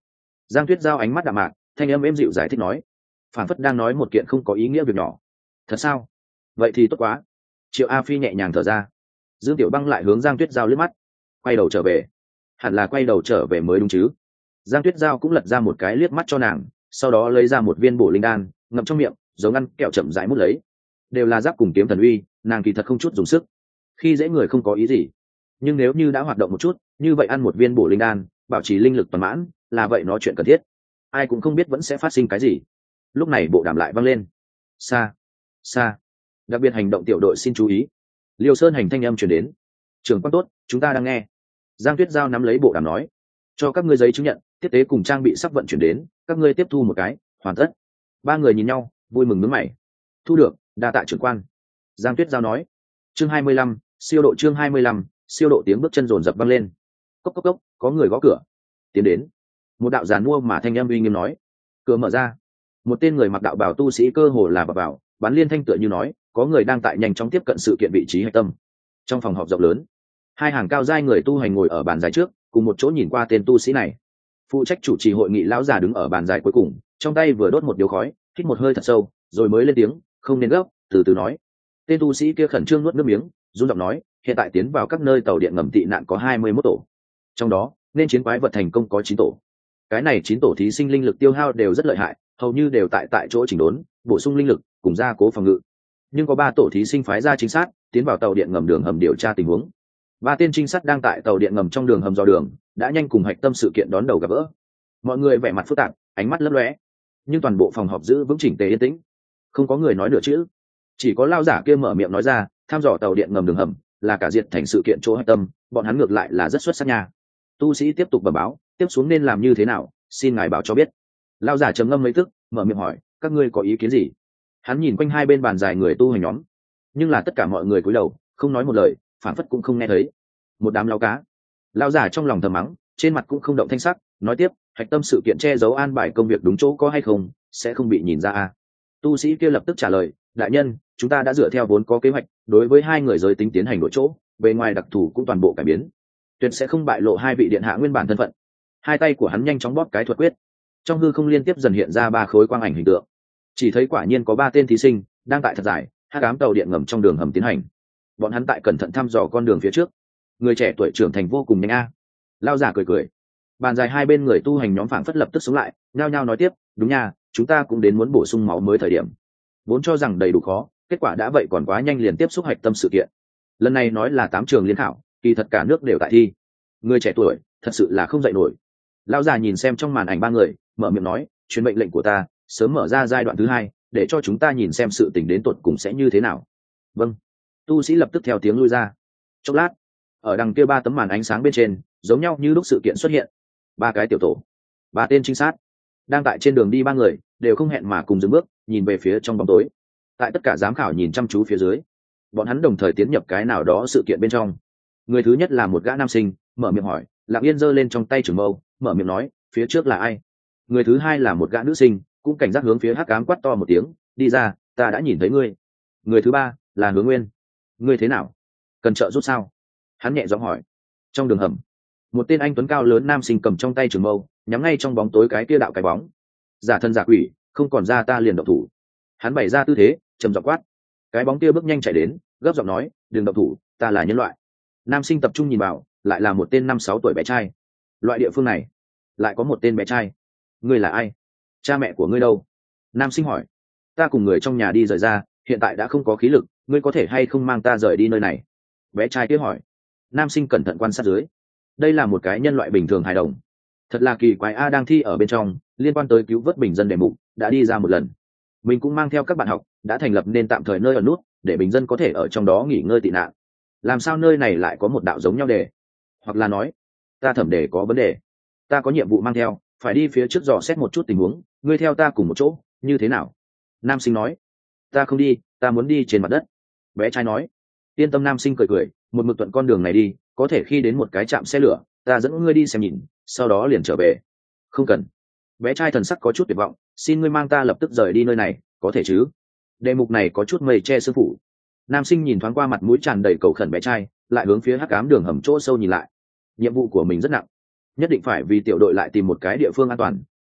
A: Giang Tuyết Giao ánh mắt đạm mạc, thanh âm êm dịu giải thích nói, phản phất đang nói một kiện không có ý nghĩa việc nhỏ. Thật sao? Vậy thì tốt quá. Triệu A Phi nhẹ nhàng thở ra. Dương Tiểu Băng lại hướng Giang Tuyết Giao liếc mắt, quay đầu trở về. Hẳn là quay đầu trở về mới đúng chứ. Giang Tuyết Giao cũng lật ra một cái liếc mắt cho nàng, sau đó lấy ra một viên bổ linh đan ngậm trong miệng, giống ăn kẹo chậm rãi mút lấy. Đều là giáp cùng kiếm thần uy, nàng kỳ thật không chút dùng sức, khi dễ người không có ý gì, nhưng nếu như đã hoạt động một chút như vậy, ăn một viên bổ linh đan bảo trì linh lực toàn mãn là vậy, nó chuyện cần thiết. Ai cũng không biết vẫn sẽ phát sinh cái gì. Lúc này bộ đàm lại vang lên. Xa xa, đặc biệt hành động tiểu đội xin chú ý. Liêu Sơn hành thanh âm chuyển đến. Trưởng quan tốt, chúng ta đang nghe. Giang Tuyết Giao nắm lấy bộ đàm nói, cho các ngươi giấy chứng nhận tiếp tế cùng trang bị sắp vận chuyển đến, các ngươi tiếp thu một cái, hoàn tất. Ba người nhìn nhau vui mừng nước mày. Thu được, đa tạ trưởng quan. Giang Tuyết Giao nói. Chương 25, siêu độ. Chương 25, siêu độ. Tiếng bước chân rồn rập vang lên. Cốc cốc cốc, có người gõ cửa. Tiến đến. Một đạo giàn mua mà thanh âm uy nghiêm nói. Cửa mở ra. Một tên người mặc đạo bào tu sĩ cơ hồ là vào bán liên thanh tựa như nói, có người đang tại nhanh chóng tiếp cận sự kiện vị trí hạch tâm. Trong phòng họp rộng lớn, hai hàng cao giai người tu hành ngồi ở bàn dài trước, cùng một chỗ nhìn qua tên tu sĩ này. Phụ trách chủ trì hội nghị lão già đứng ở bàn dài cuối cùng, trong tay vừa đốt một điếu khói, hít một hơi thật sâu, rồi mới lên tiếng, không nên gấp, từ từ nói. Tên tu sĩ kia khẩn trương nuốt nước miếng, run giọng nói, hiện tại tiến vào các nơi tàu điện ngầm tị nạn có 21 tổ, trong đó nên chiến quái vật thành công có 9 tổ. Cái này 9 tổ thí sinh linh lực tiêu hao đều rất lợi hại, hầu như đều tại chỗ chỉnh đốn, bổ sung linh lực, cùng gia cố phòng ngự. Nhưng có 3 tổ thí sinh phái ra trinh sát, tiến vào tàu điện ngầm đường hầm điều tra tình huống. 3 tên trinh sát đang tại tàu điện ngầm trong đường hầm dò đường, đã nhanh cùng hạch tâm sự kiện đón đầu gặp gỡ. Mọi người vẻ mặt phức tạp, ánh mắt lấp lóe, nhưng toàn bộ phòng họp giữ vững chỉnh tề yên tĩnh, không có người nói nửa chữ. Chỉ có lao giả kia mở miệng nói ra, tham dò tàu điện ngầm đường hầm là cả diệt thành sự kiện chỗ hạch tâm, bọn hắn ngược lại là rất xuất sắc nha. Tu sĩ tiếp tục bẩm báo, tiếp xuống nên làm như thế nào, xin ngài bảo cho biết. Lao giả trầm ngâm mấy tức, mở miệng hỏi, các ngươi có ý kiến gì? Hắn nhìn quanh hai bên bàn dài người tu hành nhóm, nhưng là tất cả mọi người cúi đầu, không nói một lời, phản phất cũng không nghe thấy. Một đám lao cá. Lao giả trong lòng thầm mắng, trên mặt cũng không động thanh sắc, nói tiếp, hạch tâm sự kiện che giấu an bài công việc đúng chỗ có hay không, sẽ không bị nhìn ra à. Tu sĩ kia lập tức trả lời, đại nhân, chúng ta đã dựa theo vốn có kế hoạch, đối với 2 người giới tính tiến hành đổi chỗ, bề ngoài đặc thù cũng toàn bộ cải biến, tuyệt sẽ không bại lộ 2 vị điện hạ nguyên bản thân phận. Hai tay của hắn nhanh chóng bóp cái thuật quyết, trong hư không liên tiếp dần hiện ra 3 khối quang ảnh hình tượng. Chỉ thấy quả nhiên có 3 tên thí sinh đang tại thật dài hắc ám tàu điện ngầm trong đường hầm tiến hành. Bọn hắn tại cẩn thận thăm dò con đường phía trước. Người trẻ tuổi trưởng thành vô cùng nhanh a. Lao giả cười cười. Bàn dài hai bên người tu hành nhóm phảng phất lập tức sống lại, nhao nhao nói tiếp, đúng nha, chúng ta cũng đến muốn bổ sung máu mới thời điểm. Vốn cho rằng đầy đủ khó, kết quả đã vậy còn quá nhanh liền tiếp xúc hạch tâm sự kiện. Lần này nói là 8 trường liên khảo, kỳ thật cả nước đều tại thi. Người trẻ tuổi thật sự là không dạy nổi. Lão già nhìn xem trong màn ảnh 3 người, mở miệng nói, truyền mệnh lệnh của ta, sớm mở ra giai đoạn thứ 2, để cho chúng ta nhìn xem sự tình đến tột cùng sẽ như thế nào. Vâng. Tu sĩ lập tức theo tiếng lui ra. Chốc lát, ở đằng kia 3 tấm màn ánh sáng bên trên, giống nhau như lúc sự kiện xuất hiện. 3 cái tiểu tổ, 3 tên trinh sát đang tại trên đường đi, 3 người đều không hẹn mà cùng dừng bước, nhìn về phía trong bóng tối. Tại tất cả giám khảo nhìn chăm chú phía dưới, bọn hắn đồng thời tiến nhập cái nào đó sự kiện bên trong. Người thứ nhất là một gã nam sinh, mở miệng hỏi, Lặng Yên giơ lên trong tay trường mâu, mở miệng nói, phía trước là ai? Người thứ hai là một gã nữ sinh, cũng cảnh giác hướng phía hắc ám quát to một tiếng, đi ra, ta đã nhìn thấy ngươi. Người thứ ba là Hướng Nguyên. Ngươi thế nào, cần trợ giúp sao? Hắn nhẹ giọng hỏi. Trong đường hầm, một tên anh tuấn cao lớn nam sinh cầm trong tay trường mâu, nhắm ngay trong bóng tối cái kia đạo cái bóng. Giả thân giả quỷ, không còn ra ta liền động thủ. Hắn bày ra tư thế, trầm giọng quát. Cái bóng kia bước nhanh chạy đến, gấp giọng nói, đừng động thủ, ta là nhân loại. Nam sinh tập trung nhìn vào, lại là một tên 5-6 tuổi bé trai. Loại địa phương này lại có một tên bé trai. Ngươi là ai? Cha mẹ của ngươi đâu? Nam sinh hỏi. Ta cùng người trong nhà đi rời ra, hiện tại đã không có khí lực, ngươi có thể hay không mang ta rời đi nơi này? Bé trai kia hỏi. Nam sinh cẩn thận quan sát dưới. Đây là một cái nhân loại bình thường hài đồng. Thật là kỳ quái a, đang thi ở bên trong, liên quan tới cứu vớt bình dân đề mục, đã đi ra một lần. Mình cũng mang theo các bạn học, đã thành lập nên tạm thời nơi ở nút, để bình dân có thể ở trong đó nghỉ ngơi tị nạn. Làm sao nơi này lại có một đạo giống nhau đề? Hoặc là nói, ta thẩm đề có vấn đề. Ta có nhiệm vụ mang theo, phải đi phía trước dò xét một chút tình huống, ngươi theo ta cùng một chỗ, như thế nào? Nam sinh nói. Ta không đi, ta muốn đi trên mặt đất. Bé trai nói. Yên tâm. Nam sinh cười cười, một mực thuận con đường này đi, có thể khi đến một cái trạm xe lửa, ta dẫn ngươi đi xem nhìn, sau đó liền trở về. Không cần. Bé trai thần sắc có chút tuyệt vọng, xin ngươi mang ta lập tức rời đi nơi này, có thể chứ? Đề mục này có chút mây che sương phủ. Nam sinh nhìn thoáng qua mặt mũi tràn đầy cầu khẩn bé trai, lại hướng phía hắc ám đường hầm chỗ sâu nhìn lại. Nhiệm vụ của mình rất nặng, nhất định phải vì tiểu đội lại tìm một cái địa phương an toàn,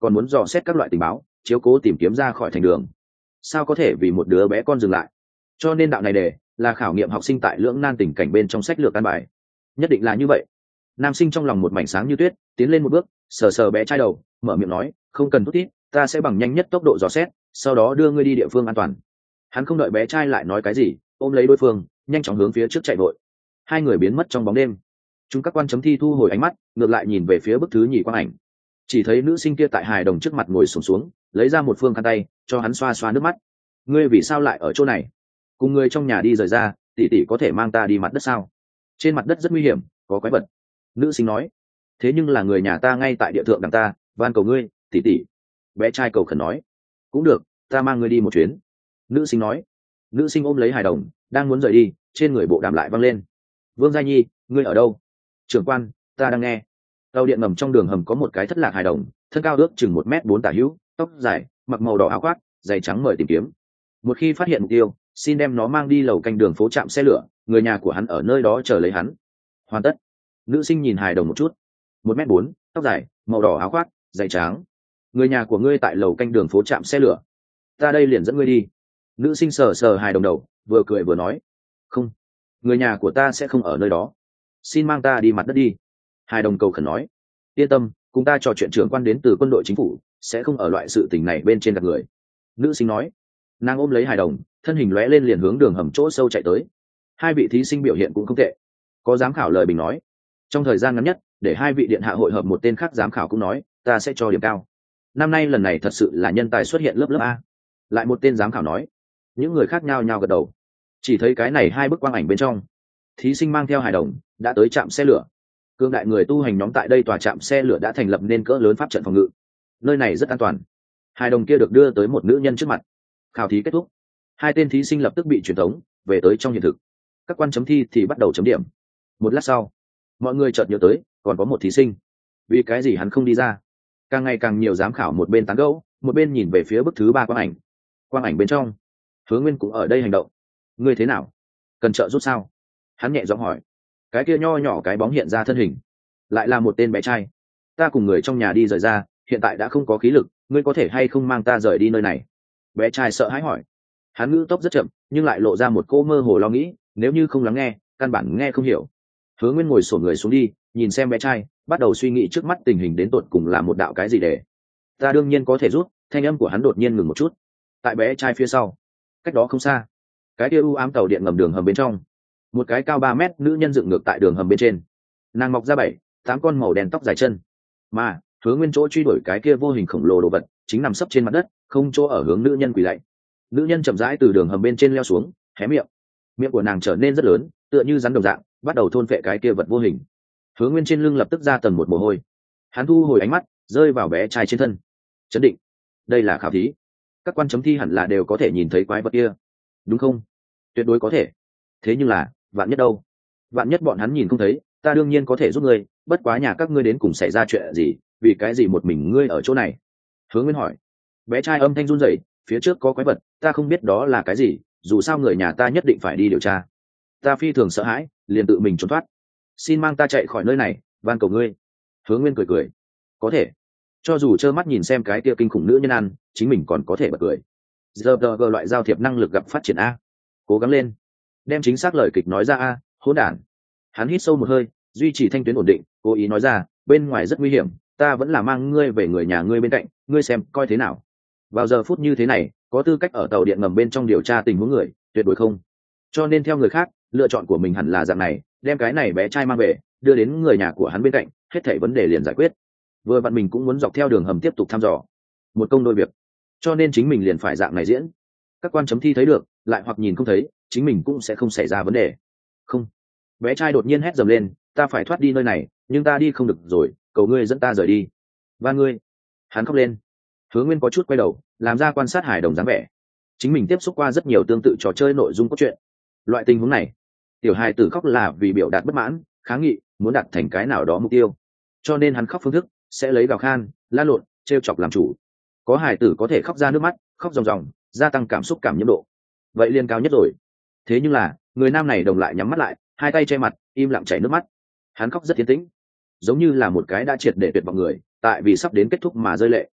A: còn muốn dò xét các loại tình báo, chiếu cố tìm kiếm ra khỏi thành đường. Sao có thể vì một đứa bé con dừng lại? Cho nên đạo này đề là khảo nghiệm học sinh tại lưỡng nan tình cảnh bên trong sách lược căn bài. Nhất định là như vậy. Nam sinh trong lòng một mảnh sáng như tuyết, tiến lên một bước, sờ sờ bé trai đầu, mở miệng nói, không cần thúc thiết, ta sẽ bằng nhanh nhất tốc độ dò xét, sau đó đưa ngươi đi địa phương an toàn. Hắn không đợi bé trai lại nói cái gì, ôm lấy đối phương, nhanh chóng hướng phía trước chạy vội. Hai người biến mất trong bóng đêm. Chúng các quan chấm thi thu hồi ánh mắt, ngược lại nhìn về phía bức thứ nhì quang ảnh. Chỉ thấy nữ sinh kia tại hài đồng trước mặt ngồi xổm xuống, lấy ra một phương khăn tay, cho hắn xoa xoa nước mắt. Ngươi vì sao lại ở chỗ này? Cùng người trong nhà đi rời ra, tỷ tỷ có thể mang ta đi mặt đất sao? Trên mặt đất rất nguy hiểm, có quái vật. Nữ sinh nói. Thế nhưng là người nhà ta ngay tại địa thượng đằng ta, van cầu ngươi, tỷ tỷ. Bé trai cầu khẩn nói. Cũng được, ta mang ngươi đi một chuyến. Nữ sinh nói. Nữ sinh ôm lấy hài đồng, đang muốn rời đi, trên người bộ đàm lại văng lên. Vương Gia Nhi, ngươi ở đâu? Trưởng quan, ta đang nghe. Tàu điện ngầm trong đường hầm có một cái thất lạc hài đồng, thân cao ước chừng 1m4 tả hữu, tóc dài, mặc màu đỏ áo khoác, giày trắng, mời tìm kiếm. Một khi phát hiện mục tiêu, xin đem nó mang đi lầu canh đường phố trạm xe lửa, người nhà của hắn ở nơi đó chờ lấy hắn. Hoàn tất. Nữ sinh nhìn hài đồng một chút. 1m4, tóc dài, màu đỏ áo khoác, giày trắng. Người nhà của ngươi tại lầu canh đường phố trạm xe lửa. Ta đây liền dẫn ngươi đi. Nữ sinh sờ sờ hài đồng đầu, vừa cười vừa nói. Không, người nhà của ta sẽ không ở nơi đó. Xin mang ta đi mặt đất đi. Hài đồng cầu khẩn nói. Yên tâm, cùng ta trò chuyện, trưởng quan đến từ quân đội chính phủ, sẽ không ở loại sự tình này bên trên đặt người. Nữ sinh nói. Nàng ôm lấy hài đồng, thân hình lóe lên liền hướng đường hầm chỗ sâu chạy tới. Hai vị thí sinh biểu hiện cũng không tệ. Có giám khảo lời bình nói. Trong thời gian ngắn nhất, để hai vị điện hạ hội hợp một tên khác giám khảo cũng nói, ta sẽ cho điểm cao. Năm nay lần này thật sự là nhân tài xuất hiện lớp A. Lại một tên giám khảo nói. Những người khác nhao nhao gật đầu. Chỉ thấy cái này hai bức quang ảnh bên trong, thí sinh mang theo hài đồng đã tới trạm xe lửa. Cương đại người tu hành nhóm tại đây tòa trạm xe lửa đã thành lập nên cỡ lớn pháp trận phòng ngự. Nơi này rất an toàn. Hài đồng kia được đưa tới một nữ nhân trước mặt. Khảo thí kết thúc, hai tên thí sinh lập tức bị truyền tống về tới trong hiện thực. Các quan chấm thi thì bắt đầu chấm điểm. Một lát sau, mọi người chợt nhớ tới còn có một thí sinh. Vì cái gì hắn không đi ra? Càng ngày càng nhiều giám khảo một bên tán gẫu, một bên nhìn về phía bức thứ 3 quang ảnh. Quang ảnh bên trong, Hứa Nguyên cũng ở đây hành động. Ngươi thế nào? Cần trợ giúp sao? Hắn nhẹ giọng hỏi. Cái kia nho nhỏ cái bóng hiện ra thân hình, lại là một tên bé trai. Ta cùng người trong nhà đi rời ra, hiện tại đã không có khí lực, ngươi có thể hay không mang ta rời đi nơi này? Bé trai sợ hãi hỏi. Hắn ngữ tốc rất chậm, nhưng lại lộ ra một cô mơ hồ lo nghĩ, nếu như không lắng nghe, căn bản nghe không hiểu. Hứa Nguyên ngồi xổm người xuống đi, nhìn xem bé trai, bắt đầu suy nghĩ trước mắt tình hình đến tột cùng là một đạo cái gì để. Ta đương nhiên có thể giúp. Thanh âm của hắn đột nhiên ngừng một chút. Tại bé trai phía sau, cách đó không xa, cái kia u ám tàu điện ngầm đường hầm bên trong, một cái cao 3 mét nữ nhân dựng ngược tại đường hầm bên trên. Nàng mọc ra 7-8 con màu đen tóc dài chân, mà Hứa Nguyên chỗ truy đuổi cái kia vô hình khổng lồ đồ vật chính nằm sấp trên mặt đất, không chỗ ở hướng nữ nhân quỳ lạy. Nữ nhân chậm rãi từ đường hầm bên trên leo xuống, hé miệng. Miệng của nàng trở nên rất lớn, tựa như rắn đồng dạng, bắt đầu thôn phệ cái kia vật vô hình. Hứa Nguyên trên lưng lập tức ra tầng một mồ hôi. Hắn thu hồi ánh mắt, rơi vào bé trai trên thân. Chấn định, đây là khảo thí. Các quan chấm thi hẳn là đều có thể nhìn thấy quái vật kia, đúng không? Tuyệt đối có thể. Thế nhưng là, vạn nhất đâu? Vạn nhất bọn hắn nhìn không thấy, ta đương nhiên có thể giúp ngươi, bất quá nhà các ngươi đến cùng xảy ra chuyện gì, vì cái gì một mình ngươi ở chỗ này? Hứa Nguyên hỏi. Bé trai âm thanh run rẩy, phía trước có quái vật, ta không biết đó là cái gì, dù sao người nhà ta nhất định phải đi điều tra. Ta phi thường sợ hãi, liền tự mình trốn thoát. Xin mang ta chạy khỏi nơi này, van cầu ngươi. Hứa Nguyên cười cười. Có thể. Cho dù trơ mắt nhìn xem cái kia kinh khủng nữ nhân ăn, chính mình còn có thể bật cười. Giờ loại giao thiệp năng lực gặp phát triển A. Cố gắng lên. Đem chính xác lời kịch nói ra A, hỗn đản. Hắn hít sâu một hơi, duy trì thanh tuyến ổn định, cố ý nói ra, bên ngoài rất nguy hiểm, ta vẫn là mang ngươi về người nhà ngươi bên cạnh, ngươi xem coi thế nào. Vào giờ phút như thế này, có tư cách ở tàu điện ngầm bên trong điều tra tình huống người, tuyệt đối không. Cho nên theo người khác, lựa chọn của mình hẳn là dạng này, đem cái này bé trai mang về, đưa đến người nhà của hắn bên cạnh, hết thảy vấn đề liền giải quyết. Vừa vặn mình cũng muốn dọc theo đường hầm tiếp tục thăm dò, một công đôi việc, cho nên chính mình liền phải dạng này diễn. Các quan chấm thi thấy được, lại hoặc nhìn không thấy, chính mình cũng sẽ không xảy ra vấn đề. Không. Bé trai đột nhiên hét dầm lên, ta phải thoát đi nơi này, nhưng ta đi không được rồi, cầu ngươi dẫn ta rời đi. Và ngươi. Hắn khóc lên. Hứa Nguyên có chút quay đầu, làm ra quan sát hài đồng dáng vẻ. Chính mình tiếp xúc qua rất nhiều tương tự trò chơi nội dung cốt truyện. Loại tình huống này, tiểu hài tử khóc là vì biểu đạt bất mãn, kháng nghị, muốn đạt thành cái nào đó mục tiêu. Cho nên hắn khóc phương thức sẽ lấy gào khan, la lộn, trêu chọc làm chủ. Có hài tử có thể khóc ra nước mắt, khóc ròng ròng, gia tăng cảm xúc cảm nhiễm độ. Vậy liền cao nhất rồi. Thế nhưng là, người nam này đồng lại nhắm mắt lại, hai tay che mặt, im lặng chảy nước mắt. Hắn khóc rất yên tĩnh, giống như là một cái đã triệt để tuyệt vọng người, tại vì sắp đến kết thúc mà rơi lệ.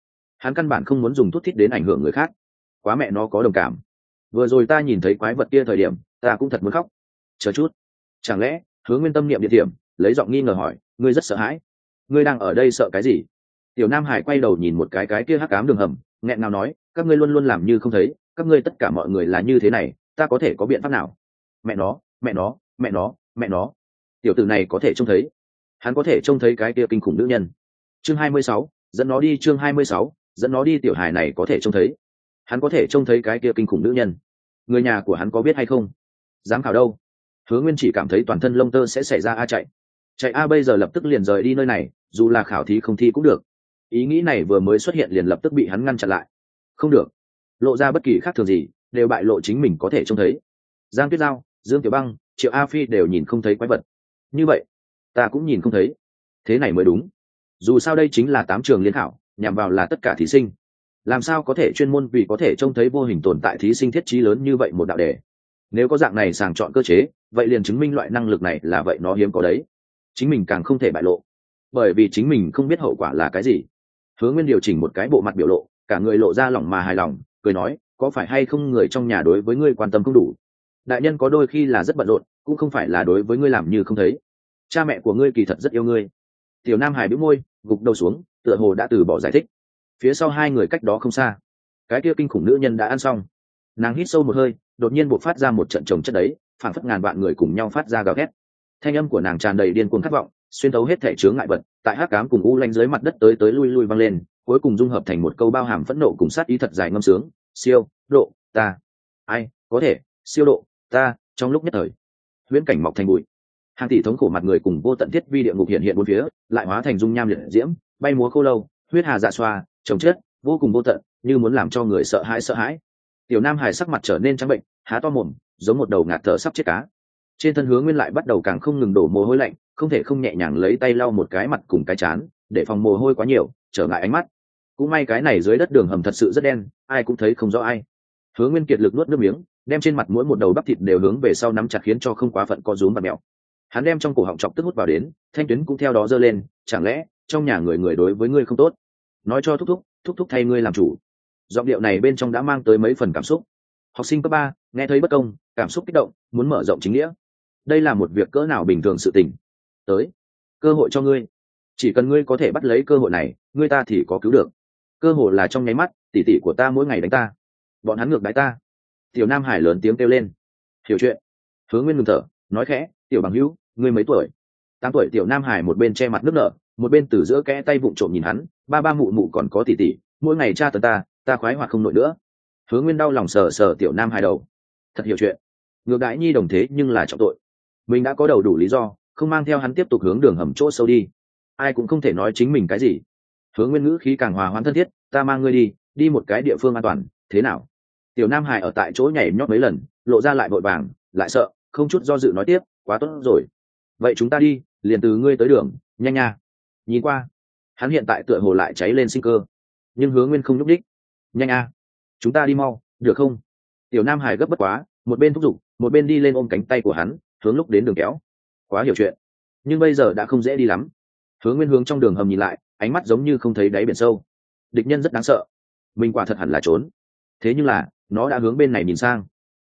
A: hắn căn bản không muốn dùng thuốc thít đến ảnh hưởng người khác. Quá mẹ nó có đồng cảm. Vừa rồi ta nhìn thấy quái vật kia thời điểm ta cũng thật muốn khóc. Chờ chút, chẳng lẽ Hứa Nguyên tâm niệm địa điểm lấy giọng nghi ngờ hỏi, ngươi rất sợ hãi? Ngươi đang ở đây sợ cái gì? Tiểu Nam Hải quay đầu nhìn một cái kia hắc ám đường hầm, nghẹn ngào nói, các ngươi luôn luôn làm như không thấy, các ngươi tất cả mọi người là như thế này, ta có thể có biện pháp nào? Mẹ nó, mẹ nó, mẹ nó, mẹ nó. Tiểu tử này có thể trông thấy, hắn có thể trông thấy cái kia kinh khủng nữ nhân. Chương 26, dẫn nó đi. Chương 26, dẫn nó đi. Tiểu Hải này có thể trông thấy, hắn có thể trông thấy cái kia kinh khủng nữ nhân. Người nhà của hắn có biết hay không? Dám khảo đâu? Hứa Nguyên chỉ cảm thấy toàn thân lông tơ sẽ xảy ra a chạy a, bây giờ lập tức liền rời đi nơi này, dù là khảo thí không thi cũng được. Ý nghĩ này vừa mới xuất hiện liền lập tức bị hắn ngăn chặn lại. Không được, lộ ra bất kỳ khác thường gì đều bại lộ chính mình có thể trông thấy. Giang Tuyết Giao, Dương Tiểu Băng, Triệu A Phi đều nhìn không thấy quái vật, như vậy ta cũng nhìn không thấy, thế này mới đúng. Dù sao đây chính là 8 trường liên khảo, nhằm vào là tất cả thí sinh, làm sao có thể chuyên môn vì có thể trông thấy vô hình tồn tại thí sinh thiết trí lớn như vậy một đạo đề. Nếu có dạng này sàng chọn cơ chế, vậy liền chứng minh loại năng lực này là vậy nó hiếm có đấy. Chính mình càng không thể bại lộ, bởi vì chính mình không biết hậu quả là cái gì. Hứa Nguyên điều chỉnh một cái bộ mặt biểu lộ, cả người lộ ra lỏng mà hài lòng, cười nói, có phải hay không người trong nhà đối với ngươi quan tâm không đủ? Đại nhân có đôi khi là rất bận rộn, cũng không phải là đối với ngươi làm như không thấy. Cha mẹ của ngươi kỳ thật rất yêu ngươi. Tiểu Nam Hải bĩu môi, gục đầu xuống, tựa hồ đã từ bỏ giải thích. Phía sau hai người cách đó không xa, cái kia kinh khủng nữ nhân đã ăn xong. Nàng hít sâu một hơi, đột nhiên bộc phát ra một trận chồng chất đấy, phảng phất ngàn vạn người cùng nhau phát ra gào thét. Thanh âm của nàng tràn đầy điên cuồng khát vọng, xuyên thấu hết thể chướng ngại vật, tại hắc ám cùng u lanh dưới mặt đất tới tới lui lui vang lên, cuối cùng dung hợp thành một câu bao hàm phẫn nộ cùng sát ý thật dài ngâm sướng, siêu độ ta. Ai có thể siêu độ ta? Trong lúc nhất thời, huyễn cảnh mọc thành bụi, hàng tỷ thống khổ mặt người cùng vô tận thiết vi địa ngục hiện hiện bốn phía, lại hóa thành dung nham liệt diễm, bay múa khô lâu, huyết hà dạ xoa, chồng chết vô cùng vô tận, như muốn làm cho người sợ hãi. Tiểu Nam Hải sắc mặt trở nên trắng bệnh, há to mồm, giống một đầu ngạt thở sắp chết cá. Trên thân Hứa Nguyên lại bắt đầu càng không ngừng đổ mồ hôi lạnh, không thể không nhẹ nhàng lấy tay lau một cái mặt cùng cái trán, để phòng mồ hôi quá nhiều trở ngại ánh mắt. Cũng may cái này dưới đất đường hầm thật sự rất đen, ai cũng thấy không rõ ai. Hứa Nguyên kiệt lực nuốt nước miếng, đem trên mặt mỗi một đầu bắp thịt đều hướng về sau nắm chặt khiến cho không quá phận co rúm và mèo. Hắn đem trong cổ họng chọc tức hút vào đến, thanh tuyến cũng theo đó giơ lên, chẳng lẽ trong nhà người đối với ngươi không tốt? Nói cho thúc thúc thay ngươi làm chủ. Giọng điệu này bên trong đã mang tới mấy phần cảm xúc. Học sinh cấp 3 nghe thấy bất công, cảm xúc kích động, muốn mở rộng chính nghĩa. Đây là một việc cỡ nào bình thường sự tình. Tới, cơ hội cho ngươi, chỉ cần ngươi có thể bắt lấy cơ hội này, ngươi ta thì có cứu được. Cơ hội là trong nháy mắt, tỷ tỷ của ta mỗi ngày đánh ta, bọn hắn ngược đãi ta. Tiểu Nam Hải lớn tiếng kêu lên. Hiểu chuyện. Hứa Nguyên ngừng thở, nói khẽ, tiểu bằng hữu, ngươi mấy tuổi? 8 tuổi. Tiểu Nam Hải một bên che mặt nước nở, một bên từ giữa kẽ tay vụng trộm nhìn hắn, ba mụ mụ còn có tỷ tỷ, mỗi ngày tra tấn ta khoái hoạt không nổi nữa. Hứa Nguyên đau lòng sờ sờ Tiểu Nam Hải đầu. Thật hiểu chuyện. Ngược đãi nhi đồng thế nhưng là trọng tội, mình đã có đầu đủ lý do không mang theo hắn tiếp tục hướng đường hầm chỗ sâu đi. Ai cũng không thể nói chính mình cái gì. Hứa Nguyên ngữ khí càng hòa hoãn thân thiết, ta mang ngươi đi một cái địa phương an toàn, thế nào? Tiểu Nam Hải ở tại chỗ nhảy nhót mấy lần, lộ ra lại vội vàng lại sợ, không chút do dự nói tiếp, quá tốt rồi, vậy chúng ta đi, liền từ ngươi tới đường, nhanh nha. Nhìn qua, hắn hiện tại tựa hồ lại cháy lên sinh cơ, nhưng Hứa Nguyên không nhúc đích. Nhanh a, chúng ta đi mau, được không? Tiểu Nam Hải gấp bất quá, một bên thúc giục, một bên đi lên ôm cánh tay của hắn, hướng lúc đến đường kéo. Quá hiểu chuyện, nhưng bây giờ đã không dễ đi lắm. Hứa Nguyên hướng trong đường hầm nhìn lại, ánh mắt giống như không thấy đáy biển sâu. Địch nhân rất đáng sợ, mình quả thật hẳn là trốn. Thế nhưng là nó đã hướng bên này nhìn sang.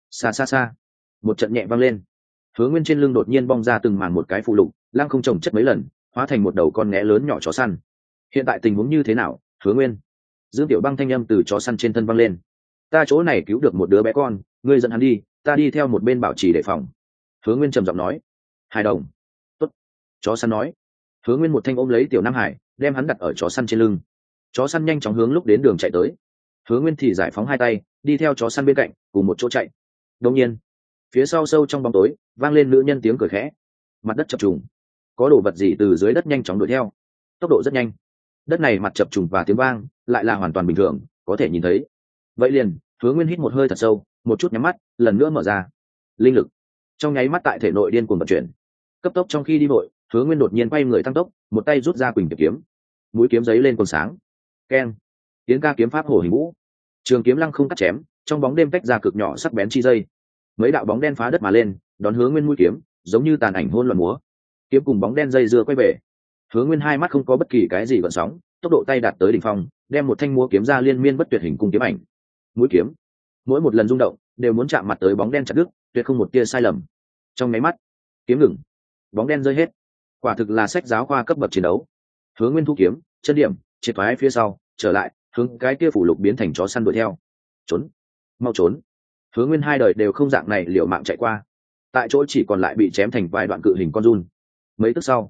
A: Xa, một trận nhẹ vang lên, Hứa Nguyên trên lưng đột nhiên bong ra từng màn một cái phụ lục, lăng không trồng chất mấy lần, hóa thành một đầu con nghé lớn nhỏ chó săn. Hiện tại tình huống như thế nào, Hứa Nguyên? Dương Tiểu Băng thanh âm từ chó săn trên thân văng lên. Ta chỗ này cứu được một đứa bé con, ngươi dẫn hắn đi, ta đi theo một bên bảo trì đề phòng. Hứa Nguyên trầm giọng nói. Hài đồng. Tốt. Chó săn nói. Hứa Nguyên một thanh ôm lấy Tiểu Nam Hải, đem hắn đặt ở chó săn trên lưng. Chó săn nhanh chóng hướng lúc đến đường chạy tới. Hứa Nguyên thì giải phóng hai tay, đi theo chó săn bên cạnh, cùng một chỗ chạy. Đột nhiên, phía sau sâu trong bóng tối, vang lên nữ nhân tiếng cười khẽ. Mặt đất chập trùng, có đồ vật gì từ dưới đất nhanh chóng đuổi theo, tốc độ rất nhanh. Đất này mặt chập trùng và tiếng vang lại là hoàn toàn bình thường, có thể nhìn thấy. Vậy liền, Hứa Nguyên hít một hơi thật sâu, một chút nhắm mắt, lần nữa mở ra. Linh lực trong nháy mắt tại thể nội điên cuồng vận chuyển. Cấp tốc trong khi đi vội, Hứa Nguyên đột nhiên quay người tăng tốc, một tay rút ra Quỳnh Tiệp kiếm, mũi kiếm giấy lên quần sáng. Keng, tiến ca kiếm pháp hổ hình vũ, trường kiếm lăng không cắt chém, trong bóng đêm tách ra cực nhỏ sắc bén chi dây. Mấy đạo bóng đen phá đất mà lên, đón Hứa Nguyên mũi kiếm, giống như tàn ảnh hỗn loạn múa. Kiếm cùng bóng đen dây dưa quay về. Hứa Nguyên hai mắt không có bất kỳ cái gì gợn sóng, tốc độ tay đạt tới đỉnh phong, đem một thanh múa kiếm ra liên miên bất tuyệt hình cung kiếm ảnh. Mũi kiếm, mỗi một lần rung động đều muốn chạm mặt tới bóng đen chặt đứt, tuyệt không một tia sai lầm. Trong máy mắt, kiếm ngừng, bóng đen rơi hết. Quả thực là sách giáo khoa cấp bậc chiến đấu. Hứa Nguyên thu kiếm, chân điểm, triệt thoái phía sau, trở lại, hướng cái kia phủ lục biến thành chó săn đuổi theo. Trốn, mau trốn. Hứa Nguyên hai đời đều không dạng này liều mạng chạy qua, tại chỗ chỉ còn lại bị chém thành vài đoạn cự hình con giun. Mấy tức sau,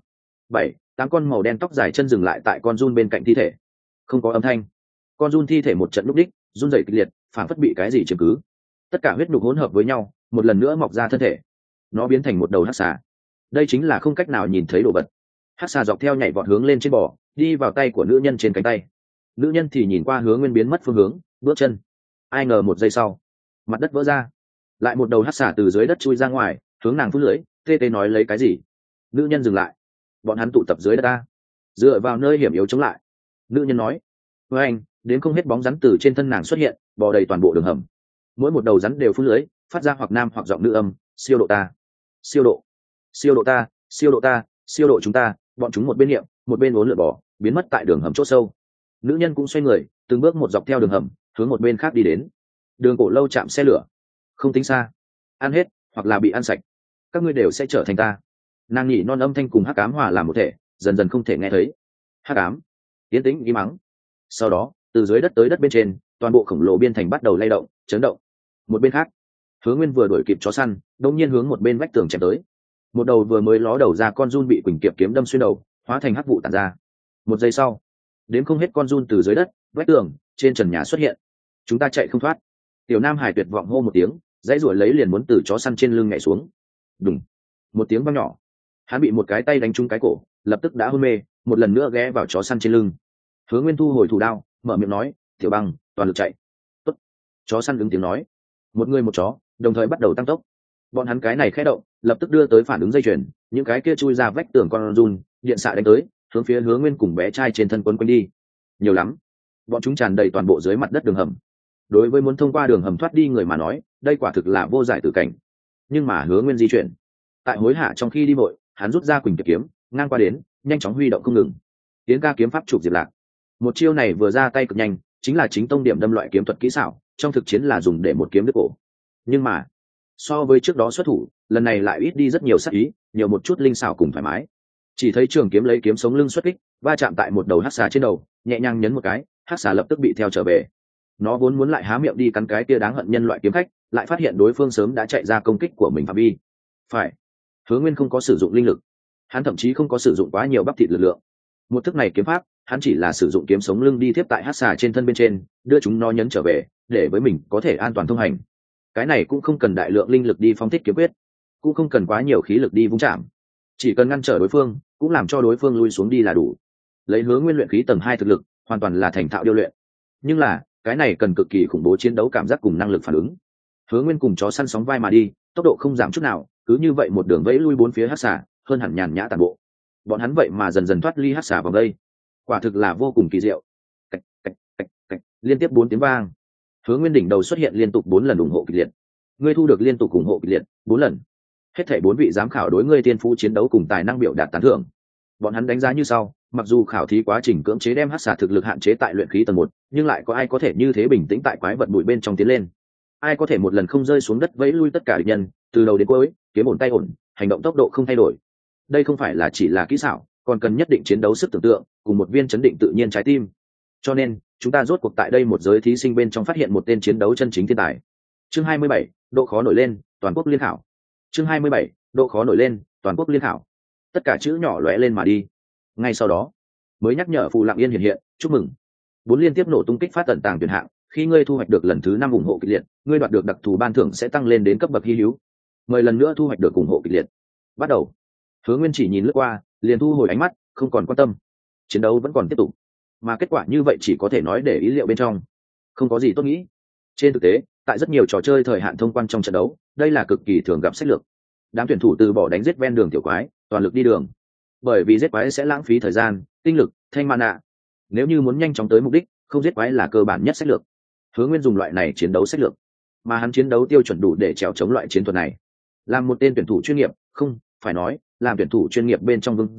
A: 7-8 con màu đen tóc dài chân dừng lại tại con giun bên cạnh thi thể. Không có âm thanh, con giun thi thể một trận lúc đích run rẩy kịch liệt, phản phất bị cái gì chiếm cứ. Tất cả huyết nhục hỗn hợp với nhau, một lần nữa mọc ra thân thể. Nó biến thành một đầu hắc xà. Đây chính là không cách nào nhìn thấy đồ vật. Hắc xà dọc theo nhảy vọt hướng lên trên bò, đi vào tay của nữ nhân trên cánh tay. Nữ nhân thì nhìn qua Hứa Nguyên biến mất phương hướng, bước chân. Ai ngờ một giây sau, mặt đất vỡ ra, lại một đầu hắc xà từ dưới đất chui ra ngoài, hướng nàng phút lưỡi, tê tê nói lấy cái gì. Nữ nhân dừng lại. Bọn hắn tụ tập dưới đất ta, dựa vào nơi hiểm yếu chống lại. Nữ nhân nói với anh, đến không hết bóng rắn từ trên thân nàng xuất hiện, bò đầy toàn bộ đường hầm. Mỗi một đầu rắn đều phun lưới, phát ra hoặc nam hoặc giọng nữ âm, siêu độ ta, siêu độ, siêu độ ta, siêu độ ta, siêu độ chúng ta. Bọn chúng một bên niệm, một bên uốn lượn bò, biến mất tại đường hầm chỗ sâu. Nữ nhân cũng xoay người, từng bước một dọc theo đường hầm, hướng một bên khác đi đến. Đường cổ lâu chạm xe lửa, không tính xa, ăn hết hoặc là bị ăn sạch, các ngươi đều sẽ trở thành ta. Nàng nhỉ non âm thanh cùng hắc ám hòa làm một thể, dần dần không thể nghe thấy. Hắc ám, tiến tĩnh im mắng. Sau đó, từ dưới đất tới đất bên trên, toàn bộ khổng lồ biên thành bắt đầu lay động, chấn động. Một bên khác, Hứa Nguyên vừa đuổi kịp chó săn, đột nhiên hướng một bên vách tường chém tới. Một đầu vừa mới ló đầu ra con giun bị Quỳnh Kiệp kiếm đâm xuyên đầu, hóa thành hắc vụ tản ra. Một giây sau, đến không hết con giun từ dưới đất, vách tường, trên trần nhà xuất hiện. Chúng ta chạy không thoát. Tiểu Nam Hải tuyệt vọng hô một tiếng, dãy ruổi lấy liền muốn từ chó săn trên lưng nhảy xuống. Đùng, một tiếng vang nhỏ, hắn bị một cái tay đánh trúng cái cổ, lập tức đã hôn mê, một lần nữa ghé vào chó săn trên lưng. Hứa Nguyên thu hồi thủ đao, mở miệng nói, "Tiểu Băng, toàn lực chạy." Tốt. Chó săn ứng tiếng nói. Một người một chó, đồng thời bắt đầu tăng tốc. Bọn hắn cái này khẽ động, lập tức đưa tới phản ứng dây chuyền, những cái kia chui ra vách tường con run, điện xạ đánh tới, hướng phía Hứa Nguyên cùng bé trai trên thân quấn quanh đi. Nhiều lắm. Bọn chúng tràn đầy toàn bộ dưới mặt đất đường hầm. Đối với muốn thông qua đường hầm thoát đi người mà nói, đây quả thực là vô giải tử cảnh. Nhưng mà Hứa Nguyên di chuyển, tại hối hạ trong khi đi vội, hắn rút ra Quỳnh Kiệp kiếm, ngang qua đến, nhanh chóng huy động không ngừng. Tiến ca kiếm pháp chụp Diệp Lạc. Một chiêu này vừa ra tay cực nhanh, chính là chính tông điểm đâm loại kiếm thuật kỹ xảo, trong thực chiến là dùng để một kiếm đứt cổ. Nhưng mà, so với trước đó xuất thủ, lần này lại ít đi rất nhiều sát ý, nhiều một chút linh xảo cùng thoải mái. Chỉ thấy trường kiếm lấy kiếm sống lưng xuất kích, va chạm tại một đầu hắc xà trên đầu, nhẹ nhàng nhấn một cái, hắc xà lập tức bị theo trở về. Nó vốn muốn lại há miệng đi cắn cái kia đáng hận nhân loại kiếm khách, lại phát hiện đối phương sớm đã chạy ra công kích của mình phạm vi. Phải, Hứa Nguyên không có sử dụng linh lực, hắn thậm chí không có sử dụng quá nhiều bắp thịt lực lượng. Một thức này kiếm pháp, hắn chỉ là sử dụng kiếm sống lưng đi tiếp tại hắc xà trên thân bên trên, đưa chúng nó nhấn trở về, để với mình có thể an toàn thông hành. Cái này cũng không cần đại lượng linh lực đi phóng thích kiếm quyết, cũng không cần quá nhiều khí lực đi vung chạm, chỉ cần ngăn trở đối phương, cũng làm cho đối phương lui xuống đi là đủ. Lấy Hứa Nguyên luyện khí tầng 2 thực lực, hoàn toàn là thành thạo điêu luyện. Nhưng là, cái này cần cực kỳ khủng bố chiến đấu cảm giác cùng năng lực phản ứng. Hứa Nguyên cùng chó săn sóng vai mà đi, tốc độ không giảm chút nào, cứ như vậy một đường vẫy lui bốn phía hắc xà, hơn hẳn nhàn nhã tàn bộ. Bọn hắn vậy mà dần dần thoát ly hắc xà vòng đây, quả thực là vô cùng kỳ diệu. Cạch, cạch, cạch, cạch, liên tiếp 4 tiếng vang. Hứa Nguyên đỉnh đầu xuất hiện liên tục 4 lần ủng hộ kịch liệt. Ngươi thu được liên tục ủng hộ kịch liệt 4 lần. Hết thảy 4 vị giám khảo đối ngươi tiên phú chiến đấu cùng tài năng biểu đạt tán thưởng. Bọn hắn đánh giá như sau: mặc dù khảo thí quá trình cưỡng chế đem hắc xà thực lực hạn chế tại luyện khí tầng 1, nhưng lại có ai có thể như thế bình tĩnh tại quái vật bụi bên trong tiến lên? Ai có thể một lần không rơi xuống đất vẫy lui tất cả địch nhân, từ đầu đến cuối, kiếm ổn tay ổn, hành động tốc độ không thay đổi. Đây không phải là chỉ là kỹ xảo, còn cần nhất định chiến đấu sức tưởng tượng, cùng một viên chấn định tự nhiên trái tim. Cho nên, chúng ta rốt cuộc tại đây một giới thí sinh bên trong phát hiện một tên chiến đấu chân chính thiên tài. Chương 27, độ khó nổi lên, toàn quốc liên khảo. Chương 27, độ khó nổi lên, toàn quốc liên khảo. Tất cả chữ nhỏ lóe lên mà đi. Ngay sau đó, mới nhắc nhở Phù Lặng Yên hiện hiện, chúc mừng. 4 liên tiếp nổ tung kích phát tận tàng tuyển hạng, khi ngươi thu hoạch được lần thứ 5 ủng hộ kịch liệt, ngươi đoạt được đặc thù ban thưởng sẽ tăng lên đến cấp bậc hy hữu. 10 lần nữa thu hoạch được ủng hộ kịch liệt. Bắt đầu. Hứa Nguyên chỉ nhìn lướt qua, liền thu hồi ánh mắt, không còn quan tâm. Chiến đấu vẫn còn tiếp tục, mà kết quả như vậy chỉ có thể nói để ý liệu bên trong, không có gì tốt nghĩ. Trên thực tế, tại rất nhiều trò chơi thời hạn thông quan trong trận đấu, đây là cực kỳ thường gặp sách lược. Đám tuyển thủ từ bỏ đánh giết ven đường tiểu quái, toàn lực đi đường. Bởi vì giết quái sẽ lãng phí thời gian, tinh lực, thanh mana. Nếu như muốn nhanh chóng tới mục đích, không giết quái là cơ bản nhất sách lược. Hứa Nguyên dùng loại này chiến đấu sách lược, mà hắn chiến đấu tiêu chuẩn đủ để trèo chống loại chiến thuật này. Làm một tên tuyển thủ chuyên nghiệp, không phải nói, làm tuyển thủ chuyên nghiệp bên trong vương giả,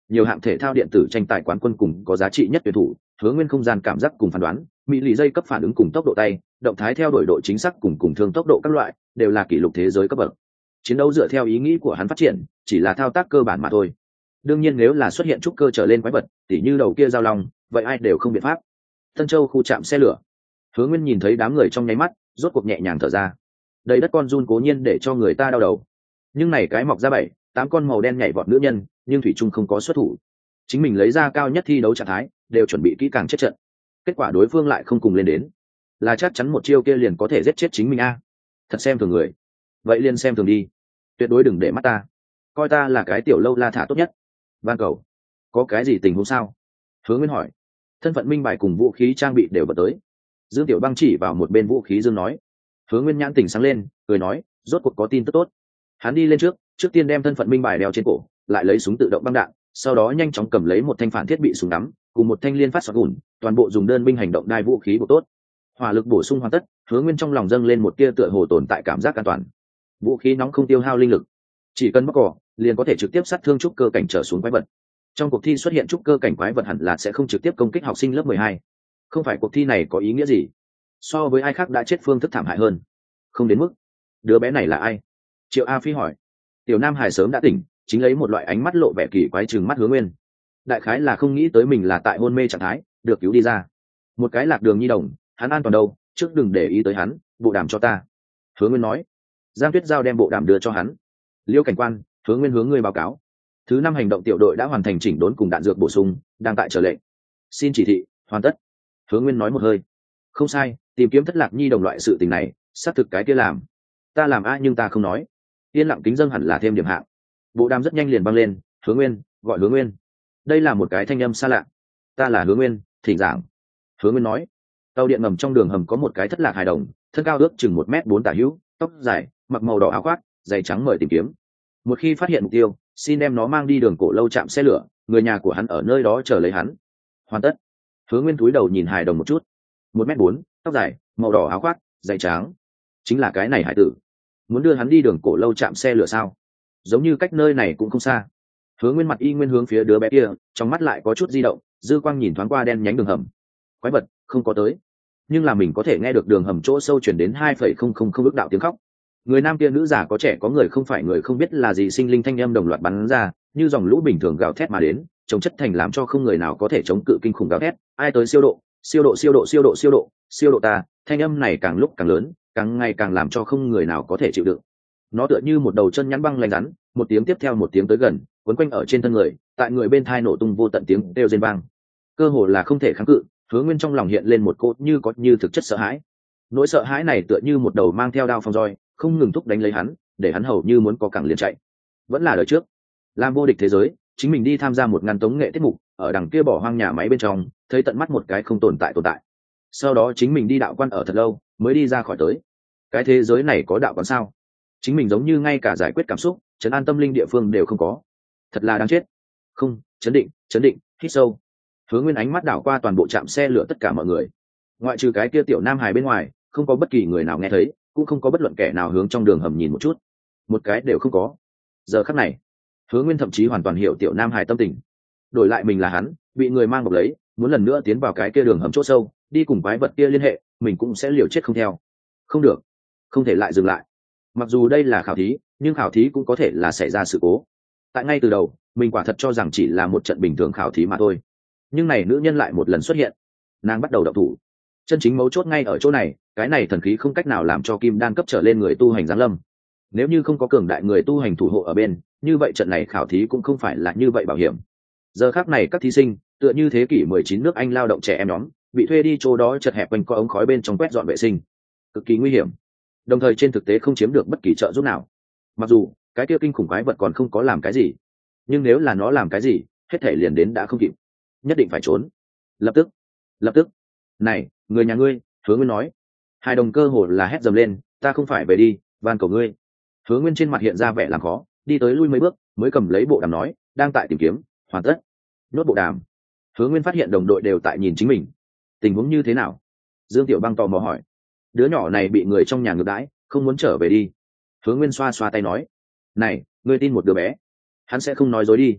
A: nhiều hạng thể thao điện tử tranh tài quán quân cùng có giá trị nhất tuyển thủ, Hứa Nguyên không gian cảm giác cùng phán đoán, mỹ lì dây cấp phản ứng cùng tốc độ tay, động thái theo đuổi độ chính xác cùng thương tốc độ các loại, đều là kỷ lục thế giới cấp bậc. Chiến đấu dựa theo ý nghĩ của hắn phát triển, chỉ là thao tác cơ bản mà thôi. Đương nhiên nếu là xuất hiện trúc cơ trở lên quái vật, tỉ như đầu kia giao long, vậy ai đều không biện pháp. Tân Châu khu trạm xe lửa. Hứa Nguyên nhìn thấy đám người trong nháy mắt, rốt cuộc nhẹ nhàng thở ra. Đầy đất con run cố nhiên để cho người ta đau đầu, nhưng này cái mọc ra 7-8 con màu đen nhảy vọt nữ nhân, nhưng thủy trung không có xuất thủ. Chính mình lấy ra cao nhất thi đấu trạng thái, đều chuẩn bị kỹ càng chết trận. Kết quả đối phương lại không cùng lên đến, là chắc chắn một chiêu kia liền có thể giết chết chính mình a. Thật xem thường người. Vậy liền xem thường đi, tuyệt đối đừng để mắt ta, coi ta là cái tiểu lâu la thả tốt nhất. Van cầu, có cái gì tình huống sao? Hứa Nguyên hỏi. Thân phận minh bài cùng vũ khí trang bị đều bật tới. Dương Tiểu Băng chỉ vào một bên vũ khí dương nói. Hứa Nguyên nhãn tỉnh sáng lên, cười nói, rốt cuộc có tin tức tốt. Hắn đi lên trước tiên đem thân phận minh bài đeo trên cổ, lại lấy súng tự động băng đạn, sau đó nhanh chóng cầm lấy một thanh phản thiết bị súng đắm cùng một thanh liên phát xoạc gùn, toàn bộ dùng đơn binh hành động đai vũ khí bộ tốt. Hỏa lực bổ sung hoàn tất, Hứa Nguyên trong lòng dâng lên một tia tựa hồ tồn tại cảm giác an toàn. Vũ khí nóng không tiêu hao linh lực, chỉ cần mắc cỏ liền có thể trực tiếp sát thương trúc cơ cảnh trở xuống quái vật. Trong cuộc thi xuất hiện trúc cơ cảnh quái vật hẳn là sẽ không trực tiếp công kích học sinh lớp 12. Không phải cuộc thi này có ý nghĩa gì, so với ai khác đã chết phương thức thảm hại hơn. Không đến mức. Đứa bé này là ai? Triệu A Phi hỏi. Tiểu Nam Hải sớm đã tỉnh, chính lấy một loại ánh mắt lộ vẻ kỳ quái trừng mắt Hứa Nguyên. Đại khái là không nghĩ tới mình là tại hôn mê trạng thái, được cứu đi ra. Một cái lạc đường nhi đồng, hắn an toàn đâu, trước đừng để ý tới hắn, bộ đàm cho ta. Hứa Nguyên nói. Giang Tuyết Giao đem bộ đàm đưa cho hắn. Liêu cảnh quan, Hứa Nguyên hướng ngươi báo cáo. Thứ 5 hành động tiểu đội đã hoàn thành chỉnh đốn cùng đạn dược bổ sung, đang tại chờ lệnh. Xin chỉ thị, hoàn tất. Hứa Nguyên nói một hơi. Không sai, tìm kiếm thất lạc nhi đồng loại sự tình này, xác thực cái kia làm. Ta làm nhưng ta không nói. Yên lặng kính dâng hẳn là thêm điểm hạng. Bộ đàm rất nhanh liền băng lên. Hứa Nguyên, gọi Hứa Nguyên. Đây là một cái thanh âm xa lạ. Ta là Hứa Nguyên, thỉnh giảng. Hứa Nguyên nói. Tàu điện ngầm trong đường hầm có một cái thất lạc hài đồng, thân cao ước chừng 1m4 tả hữu, tóc dài, mặc màu đỏ áo khoác, giày trắng, mời tìm kiếm. Một khi phát hiện mục tiêu, xin đem nó mang đi đường cổ lâu trạm xe lửa, người nhà của hắn ở nơi đó chờ lấy hắn. Hoàn tất. Hứa Nguyên cúi đầu nhìn hài đồng một chút. 1m4, tóc dài, màu đỏ áo khoác, giày trắng. Chính là cái này hải tử. Muốn đưa hắn đi đường cổ lâu trạm xe lửa sao? Giống như cách nơi này cũng không xa. Hứa Nguyên mặt y nguyên hướng phía đứa bé kia, trong mắt lại có chút di động, dư quang nhìn thoáng qua đen nhánh đường hầm. Quái vật không có tới, nhưng là mình có thể nghe được đường hầm chỗ sâu chuyển đến 2,000 ước đạo tiếng khóc. Người nam kia nữ giả có trẻ có người không phải người không biết là gì sinh linh thanh âm đồng loạt bắn ra, như dòng lũ bình thường gào thét mà đến, chống chất thành làm cho không người nào có thể chống cự kinh khủng gào thét. Ai tới siêu độ, siêu độ, siêu độ, siêu độ, siêu độ, siêu độ ta. Thanh âm này càng lúc càng lớn, càng ngày càng làm cho không người nào có thể chịu đựng. Nó tựa như một đầu chân nhắn băng lạnh rắn, một tiếng tiếp theo một tiếng tới gần, quấn quanh ở trên thân người, tại người bên thai nổ tung vô tận tiếng kêu rên vang. Cơ hồ là không thể kháng cự, Hứa Nguyên trong lòng hiện lên một cỗ như có như thực chất sợ hãi. Nỗi sợ hãi này tựa như một đầu mang theo đao phong roi, không ngừng thúc đánh lấy hắn, để hắn hầu như muốn có cẳng liền chạy. Vẫn là đời trước, làm vô địch thế giới, chính mình đi tham gia một ngăn tống nghệ tiết mục, ở đằng kia bỏ hoang nhà máy bên trong, thấy tận mắt một cái không tồn tại. Sau đó chính mình đi đạo quan ở thật lâu, mới đi ra khỏi tới. Cái thế giới này có đạo quan sao? Chính mình giống như ngay cả giải quyết cảm xúc, trấn an tâm linh địa phương đều không có. Thật là đáng chết. Không, chấn định, hít sâu. Hứa Nguyên ánh mắt đảo qua toàn bộ trạm xe lửa tất cả mọi người. Ngoại trừ cái kia tiểu Nam Hải bên ngoài, không có bất kỳ người nào nghe thấy, cũng không có bất luận kẻ nào hướng trong đường hầm nhìn một chút. Một cái đều không có. Giờ khắc này, Hứa Nguyên thậm chí hoàn toàn hiểu tiểu Nam Hải tâm tình. Đổi lại mình là hắn, bị người mang bọc lấy, muốn lần nữa tiến vào cái kia đường hầm chỗ sâu, đi cùng quái vật kia liên hệ, mình cũng sẽ liều chết không theo. Không được, không thể lại dừng lại. Mặc dù đây là khảo thí, nhưng khảo thí cũng có thể là xảy ra sự cố. Tại ngay từ đầu, mình quả thật cho rằng chỉ là một trận bình thường khảo thí mà thôi. Nhưng này nữ nhân lại một lần xuất hiện, nàng bắt đầu động thủ. Chân chính mấu chốt ngay ở chỗ này, cái này thần khí không cách nào làm cho kim đan cấp trở lên người tu hành giáng lâm. Nếu như không có cường đại người tu hành thủ hộ ở bên, như vậy trận này khảo thí cũng không phải là như vậy bảo hiểm. Giờ khác này các thí sinh, tựa như thế kỷ 19 nước Anh lao động trẻ em nhóm, bị thuê đi chỗ đó chật hẹp quanh co ống khói bên trong quét dọn vệ sinh, cực kỳ nguy hiểm. Đồng thời trên thực tế không chiếm được bất kỳ trợ giúp nào. Mặc dù cái kia kinh khủng quái vật còn không có làm cái gì, nhưng nếu là nó làm cái gì, hết thể liền đến đã không kịp. Nhất định phải trốn. Lập tức. Này, người nhà ngươi, Hứa Nguyên nói. Hai đồng cơ hồ là hét dầm lên, ta không phải về đi, van cầu ngươi. Hứa Nguyên trên mặt hiện ra vẻ làm khó, đi tới lui mấy bước, mới cầm lấy bộ đàm nói, đang tại tìm kiếm, hoàn tất. Nhốt bộ đàm. Hứa Nguyên phát hiện đồng đội đều tại nhìn chính mình. Tình huống như thế nào? Dương Tiểu Băng tò mò hỏi. Đứa nhỏ này bị người trong nhà ngược đãi, không muốn trở về đi. Hứa Nguyên xoa xoa tay nói, này, ngươi tin một đứa bé, hắn sẽ không nói dối đi.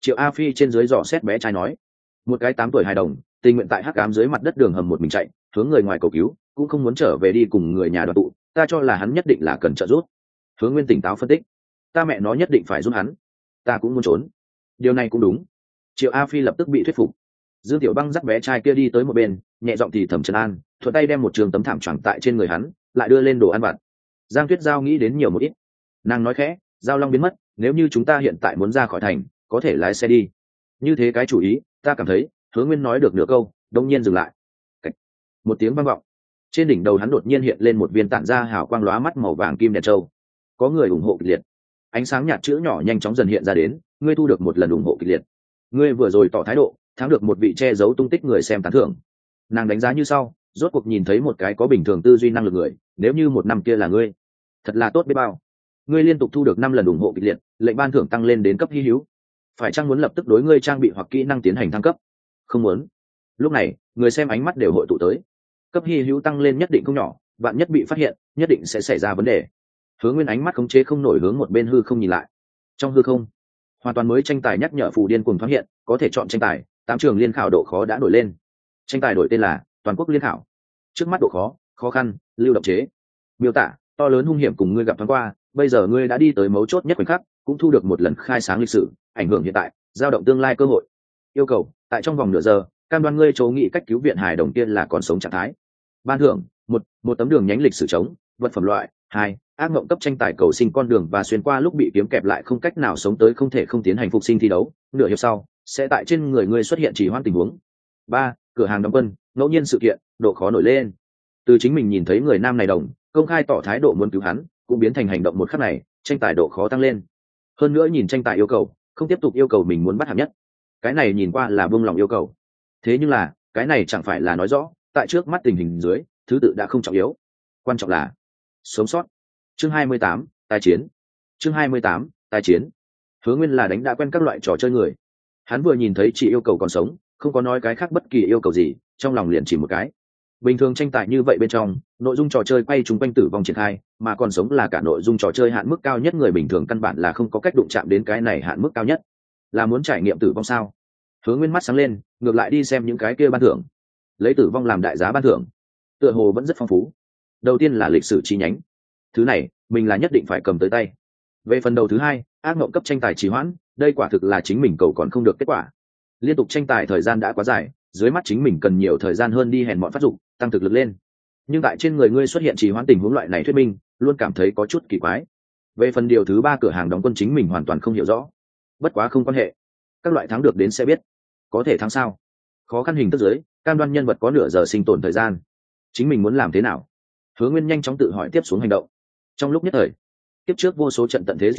A: Triệu A Phi trên dưới dò xét bé trai nói. Một cái 8 tuổi hài đồng tình nguyện tại hắc ám dưới mặt đất đường hầm một mình chạy hướng người ngoài cầu cứu, cũng không muốn trở về đi cùng người nhà đoàn tụ, ta cho là hắn nhất định là cần trợ giúp. Hướng Nguyên tỉnh táo phân tích. Ta mẹ nó nhất định phải giúp hắn, ta cũng muốn trốn. Điều này cũng đúng. Triệu A Phi lập tức bị thuyết phục. Dương Tiểu Băng dắt bé trai kia đi tới một bên, nhẹ giọng thì thầm trấn an, thuận tay đem một trường tấm thảm choàng tại trên người hắn, lại đưa lên đồ ăn vặt. Giang Tuyết Giao nghĩ đến nhiều một ít. Nàng nói khẽ, Giao Long biến mất, nếu như chúng ta hiện tại muốn ra khỏi thành, có thể lái xe đi. Như thế cái chủ ý, ta cảm thấy. Hứa Nguyên nói được nửa câu, đông nhiên dừng lại. Cách. Một tiếng vang vọng. Trên đỉnh đầu hắn đột nhiên hiện lên một viên tản ra hào quang lóa mắt màu vàng kim đèn trâu. Có người ủng hộ kịch liệt. Ánh sáng nhạt chữ nhỏ nhanh chóng dần hiện ra đến, ngươi thu được một lần ủng hộ kịch liệt. Ngươi vừa rồi tỏ thái độ, thắng được một vị che giấu tung tích người xem tán thưởng. Nàng đánh giá như sau, rốt cuộc nhìn thấy một cái có bình thường tư duy năng lực người, nếu như một năm kia là ngươi, thật là tốt biết bao. Ngươi liên tục thu được 5 lần ủng hộ kịch liệt, lệnh ban thưởng tăng lên đến cấp hy hữu. Phải chăng muốn lập tức đối ngươi trang bị hoặc kỹ năng tiến hành thăng cấp? Không muốn. Lúc này, người xem ánh mắt đều hội tụ tới. Cấp hy hữu tăng lên nhất định không nhỏ, bạn nhất bị phát hiện, nhất định sẽ xảy ra vấn đề. Hứa Nguyên ánh mắt khống chế không nổi hướng một bên hư không nhìn lại. Trong hư không, hoàn toàn mới tranh tài nhắc nhở phù điên cuồng thoáng hiện, có thể chọn tranh tài, 8 trường liên khảo độ khó đã nổi lên. Tranh tài đổi tên là toàn quốc liên khảo. Trước mắt độ khó, khó khăn, lưu động chế. Miêu tả, to lớn hung hiểm cùng ngươi gặp thoáng qua, bây giờ ngươi đã đi tới mấu chốt nhất khoảnh khắc, cũng thu được một lần khai sáng lịch sử, ảnh hưởng hiện tại, dao động tương lai cơ hội. Yêu cầu, tại trong vòng nửa giờ, cam đoan ngươi chấu nghị cách cứu viện hài đồng tiên là còn sống trạng thái. Ban thưởng, một tấm đường nhánh lịch sử chống, vật phẩm loại, 2, ác mộng cấp tranh tài cầu sinh con đường và xuyên qua lúc bị kiếm kẹp lại không cách nào sống tới không thể không tiến hành phục sinh thi đấu, nửa hiệp sau sẽ tại trên người ngươi xuất hiện trì hoãn tình huống. 3, cửa hàng đóng quân, ngẫu nhiên sự kiện, độ khó nổi lên. Từ chính mình nhìn thấy người nam này đồng, công khai tỏ thái độ muốn cứu hắn, cũng biến thành hành động một khắc này, tranh tài độ khó tăng lên. Hơn nữa nhìn tranh tài yêu cầu, không tiếp tục yêu cầu mình muốn bắt hạng nhất. Cái này nhìn qua là buông lòng yêu cầu. Thế nhưng là, cái này chẳng phải là nói rõ, tại trước mắt tình hình dưới, thứ tự đã không trọng yếu. Quan trọng là sống sót. Chương 28, tái chiến. Chương 28, tái chiến. Hứa Nguyên là đánh đã quen các loại trò chơi người. Hắn vừa nhìn thấy chỉ yêu cầu còn sống, không có nói cái khác bất kỳ yêu cầu gì, trong lòng liền chỉ một cái. Bình thường tranh tài như vậy bên trong, nội dung trò chơi quay chung quanh tử vong triển khai, mà còn sống là cả nội dung trò chơi hạn mức cao nhất, người bình thường căn bản là không có cách đụng chạm đến cái này hạn mức cao nhất. Là muốn trải nghiệm tử vong sao? Hứa Nguyên mắt sáng lên, ngược lại đi xem những cái kia ban thưởng. Lấy tử vong làm đại giá ban thưởng, tựa hồ vẫn rất phong phú. Đầu tiên là lịch sử chi nhánh. Thứ này, mình là nhất định phải cầm tới tay. Về phần đầu thứ hai, ác mộng cấp tranh tài trì hoãn, đây quả thực là chính mình cầu còn không được kết quả. Liên tục tranh tài thời gian đã quá dài, dưới mắt chính mình cần nhiều thời gian hơn đi hèn mọn phát dụng, tăng thực lực lên. Nhưng tại trên người ngươi xuất hiện trì hoãn tình huống loại này thuyết minh, luôn cảm thấy có chút kỳ quái. Về phần điều thứ ba, cửa hàng đóng quân, chính mình hoàn toàn không hiểu rõ. Bất quá không quan hệ, các loại thắng được đến sẽ biết. Có thể thắng sao? Khó khăn hình thức dưới, cam đoan nhân vật có nửa giờ sinh tồn thời gian. Chính mình muốn làm thế nào? Hứa Nguyên nhanh chóng tự hỏi tiếp xuống hành động. Trong lúc nhất thời, tiếp trước vô số trận tận thế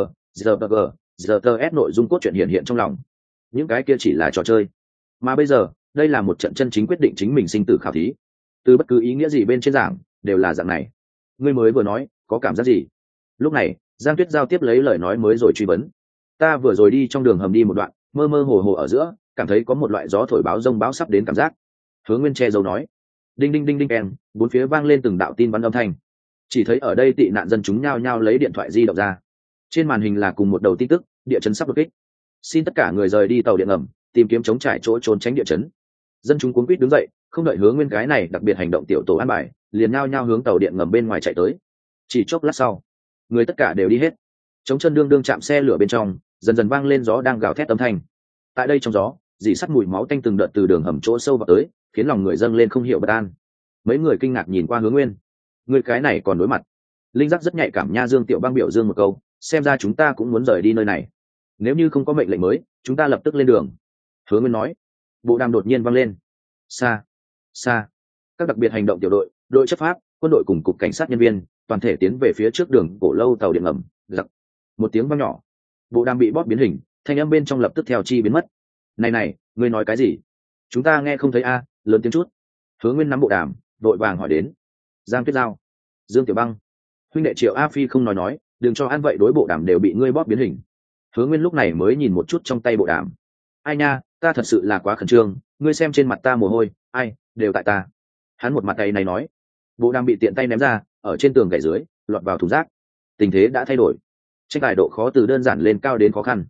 A: ZRG, nội dung cốt truyện hiện trong lòng. Những cái kia chỉ là trò chơi, mà bây giờ, đây là một trận chân chính quyết định chính mình sinh tử khảo thí. Từ bất cứ ý nghĩa gì bên trên giảng, đều là dạng này. Ngươi mới vừa nói, có cảm giác gì? Lúc này, Giang Tuyết giao tiếp lấy lời nói mới rồi truy vấn. Ta vừa rồi đi trong đường hầm đi một đoạn, mơ mơ hồ hồ ở giữa, cảm thấy có một loại gió thổi báo rông bão sắp đến cảm giác. Hứa Nguyên che giấu nói. Đinh đinh đinh đinh keng, bốn phía vang lên từng đạo tin bắn âm thanh. Chỉ thấy ở đây tị nạn dân chúng nhao nhao lấy điện thoại di động ra. Trên màn hình là cùng một đầu tin tức, địa chấn sắp đột kích. Xin tất cả người rời đi tàu điện ngầm, tìm kiếm chống trải chỗ trốn tránh địa chấn. Dân chúng cuống quýt đứng dậy, không đợi Hứa Nguyên cái này đặc biệt hành động tiểu tổ an bài, liền nhao nhao hướng tàu điện ngầm bên ngoài chạy tới. Chỉ chốc lát sau, người tất cả đều đi hết. Chống chân đương chạm xe lửa bên trong, dần dần vang lên gió đang gào thét âm thanh. Tại đây trong gió, dì sắt mùi máu tanh từng đợt từ đường hầm chỗ sâu vào tới, khiến lòng người dâng lên không hiểu bất an. Mấy người kinh ngạc nhìn qua Hứa Nguyên. Người cái này còn đối mặt. Linh giác rất nhạy cảm nha. Dương Tiểu Bang biểu dương một câu, xem ra chúng ta cũng muốn rời đi nơi này. Nếu như không có mệnh lệnh mới, chúng ta lập tức lên đường. Hứa Nguyên nói. Bộ đàm đột nhiên vang lên. Xa, các đặc biệt hành động tiểu đội, đội chấp pháp, quân đội cùng cục cảnh sát nhân viên, toàn thể tiến về phía trước đường cổ lâu tàu điện ngầm. Giặc. Một tiếng vang nhỏ, bộ đàm bị bóp biến hình, thanh âm bên trong lập tức theo chi biến mất. Này, ngươi nói cái gì? Chúng ta nghe không thấy a, lớn tiếng chút. Hứa Nguyên nắm bộ đàm, đội vàng hỏi đến. Giang Tuyết giao, Dương Tiểu Băng, huynh đệ Triệu A Phi không nói, đừng cho ăn vậy, đối bộ đàm đều bị ngươi bóp biến hình. Hứa Nguyên lúc này mới nhìn một chút trong tay bộ đàm. Ai nha, ta thật sự là quá khẩn trương, ngươi xem trên mặt ta mồ hôi, ai, đều tại ta. Hắn một mặt tay này nói. Bộ đàm bị tiện tay ném ra, ở trên tường gãy dưới, lọt vào thùng rác. Tình thế đã thay đổi. Tranh tài độ khó từ đơn giản lên cao đến khó khăn.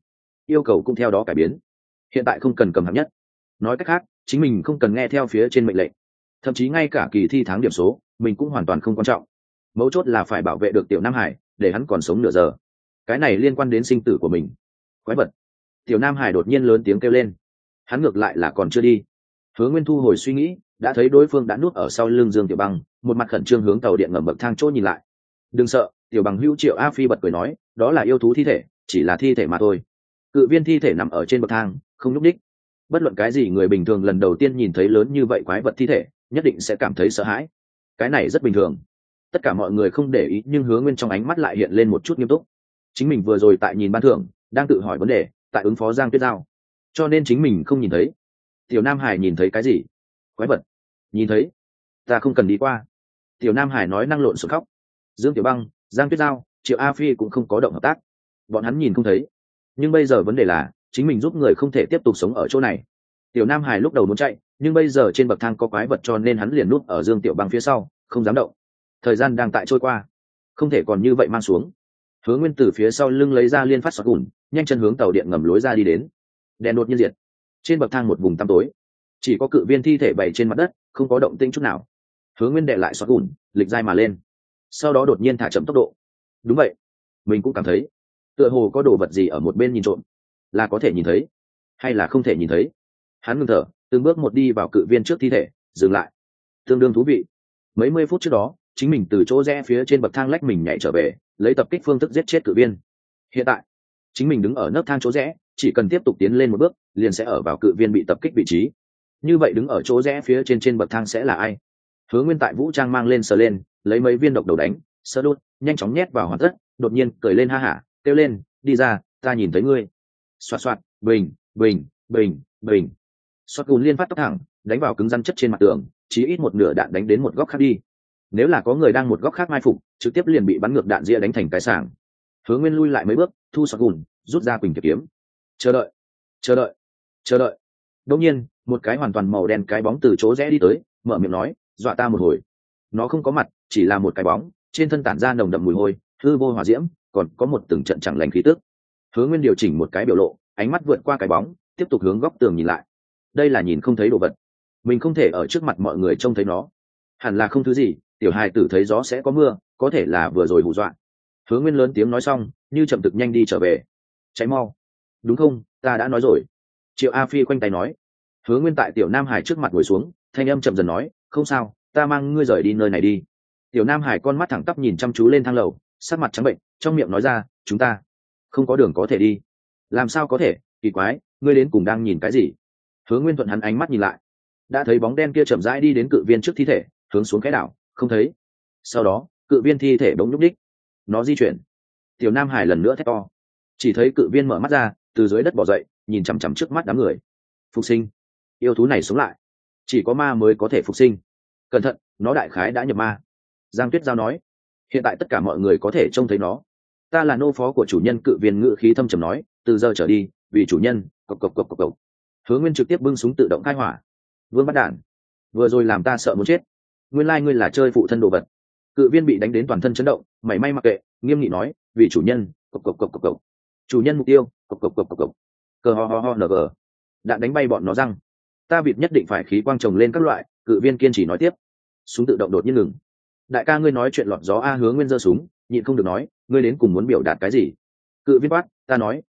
A: yêu cầu cũng theo đó cải biến. Hiện tại không cần cầm hạng nhất, nói cách khác chính mình không cần nghe theo phía trên mệnh lệnh, thậm chí ngay cả kỳ thi tháng điểm số mình cũng hoàn toàn không quan trọng. Mấu chốt là phải bảo vệ được Tiểu Nam Hải để hắn còn sống nửa giờ, cái này liên quan đến sinh tử của mình. Quái vật! Tiểu Nam Hải đột nhiên lớn tiếng kêu lên. Hắn ngược lại là còn chưa đi. Hứa Nguyên thu hồi suy nghĩ, đã thấy đối phương đã núp ở sau lưng Dương Tiểu Băng, một mặt khẩn trương hướng tàu điện ngầm bậc thang chỗ nhìn lại. Đừng sợ, Tiểu Bằng hữu. Triệu A Phi bật cười nói, đó là yêu thú thi thể, chỉ là thi thể mà thôi. Cự viên thi thể nằm ở trên bậc thang, không nhúc đích. Bất luận cái gì người bình thường lần đầu tiên nhìn thấy lớn như vậy quái vật thi thể, nhất định sẽ cảm thấy sợ hãi. Cái này rất bình thường. Tất cả mọi người không để ý, nhưng Hứa Nguyên trong ánh mắt lại hiện lên một chút nghiêm túc. Chính mình vừa rồi tại nhìn ban thưởng, đang tự hỏi vấn đề, tại ứng phó Giang Tuyết Giao, cho nên chính mình không nhìn thấy. Tiểu Nam Hải nhìn thấy cái gì? Quái vật? Nhìn thấy. Ta không cần đi qua. Tiểu Nam Hải nói năng lộn xộn khóc. Dương Tiểu Băng, Giang Tuyết Giao, Triệu A Phi cũng không có động hợp tác. Bọn hắn nhìn không thấy. Nhưng bây giờ vấn đề là chính mình giúp người không thể tiếp tục sống ở chỗ này. Tiểu Nam Hải lúc đầu muốn chạy, nhưng bây giờ trên bậc thang có quái vật, cho nên hắn liền núp ở Dương Tiểu Băng phía sau, không dám động. Thời gian đang tại trôi qua, không thể còn như vậy mang xuống. Hứa Nguyên từ phía sau lưng lấy ra liên phát xoát gùn, nhanh chân hướng tàu điện ngầm lối ra đi đến. Đèn đột nhiên diệt. Trên bậc thang một vùng tăm tối, chỉ có cự viên thi thể bày trên mặt đất, không có động tĩnh chút nào. Hứa Nguyên đệ lại xoát gùn, lịch dai mà lên, sau đó đột nhiên thả chậm tốc độ. Đúng vậy, mình cũng cảm thấy tựa hồ có đồ vật gì ở một bên nhìn trộm. Là có thể nhìn thấy hay là không thể nhìn thấy? Hắn ngừng thở, từng bước một đi vào cự viên trước thi thể, dừng lại. Tương đương thú vị. Mấy mươi phút trước đó chính mình từ chỗ rẽ phía trên bậc thang lách mình nhảy trở về, lấy tập kích phương thức giết chết cự viên. Hiện tại chính mình đứng ở nấc thang chỗ rẽ, chỉ cần tiếp tục tiến lên một bước liền sẽ ở vào cự viên bị tập kích vị trí. Như vậy đứng ở chỗ rẽ phía trên bậc thang sẽ là ai? Hứa Nguyên tại vũ trang mang lên sờ lên, lấy mấy viên độc đầu đánh sơ đốt, nhanh chóng nhét vào hoàn tất, đột nhiên cười lên ha hả, kêu lên, đi ra, ta nhìn thấy ngươi. Xoạt xoạt, bình bình bình bình. Xoạt gùn liên phát tốc thẳng đánh vào cứng rắn chất trên mặt tường, chí ít một nửa đạn đánh đến một góc khác đi. Nếu là có người đang một góc khác mai phục, trực tiếp liền bị bắn ngược đạn ria đánh thành cái sảng. Hứa Nguyên lui lại mấy bước, thu xoạt gùn, rút ra quỳnh kiếm, chờ đợi chờ đợi chờ đợi. Đột nhiên một cái hoàn toàn màu đen cái bóng từ chỗ rẽ đi tới, mở miệng nói, dọa ta một hồi. Nó không có mặt, chỉ là một cái bóng, trên thân tản ra nồng đậm mùi hôi, hư vô hỏa diễm, còn có một từng trận chẳng lành khí tức. Hứa Nguyên điều chỉnh một cái biểu lộ, ánh mắt vượt qua cái bóng, tiếp tục hướng góc tường nhìn lại. Đây là nhìn không thấy đồ vật, mình không thể ở trước mặt mọi người trông thấy nó. Hẳn là không thứ gì, tiểu hài tử thấy gió sẽ có mưa, có thể là vừa rồi hù dọa. Hứa Nguyên lớn tiếng nói xong, như chậm thực nhanh đi trở về. Cháy mau. Đúng không, ta đã nói rồi. Triệu A Phi quanh tay nói. Hứa Nguyên tại Tiểu Nam Hải trước mặt ngồi xuống, thanh âm chậm dần nói, không sao, ta mang ngươi rời đi nơi này đi. Tiểu Nam Hải con mắt thẳng tắp nhìn chăm chú lên thang lầu, sắc mặt trắng bệnh, trong miệng nói ra, chúng ta không có đường có thể đi. Làm sao có thể? Kỳ quái, ngươi đến cùng đang nhìn cái gì? Hứa Nguyên thuận hắn ánh mắt nhìn lại, đã thấy bóng đen kia chậm rãi đi đến cự viên trước thi thể, hướng xuống cái đảo, không thấy. Sau đó cự viên thi thể bỗng nhúc đích, nó di chuyển. Tiểu Nam Hải lần nữa thét to, chỉ thấy cự viên mở mắt ra, từ dưới đất bò dậy, nhìn chằm chằm trước mắt đám người. Phục sinh, yêu thú này sống lại, chỉ có ma mới có thể phục sinh. Cẩn thận, nó đại khái đã nhập ma. Giang Tuyết Giao nói, hiện tại tất cả mọi người có thể trông thấy nó. Ta là nô phó của chủ nhân. Cự viên ngự khí thâm trầm nói, từ giờ trở đi vì chủ nhân. Cộc cộc cộc cộc cộc. Hứa Nguyên trực tiếp bưng súng tự động khai hỏa. Vương bắt đản, vừa rồi làm ta sợ muốn chết. Nguyên lai ngươi là chơi phụ thân đồ vật. Cự viên bị đánh đến toàn thân chấn động, mảy may mặc kệ, nghiêm nghị nói, vì chủ nhân. Cộc cộc cộc cộc cộc. Chủ nhân mục tiêu. Cộc cộc cộc cộc cộc. Cờ ho ho ho ng. Đạn đánh bay bọn nó răng. Ta vịt nhất định phải khí quang trồng lên các loại. Cự viên kiên trì nói tiếp. Súng tự động đột nhiên ngừng. Đại ca ngươi nói chuyện lọt gió a. Hứa Nguyên giơ súng, nhịn không được nói, ngươi đến cùng muốn biểu đạt cái gì? Cự viên quát, ta nói,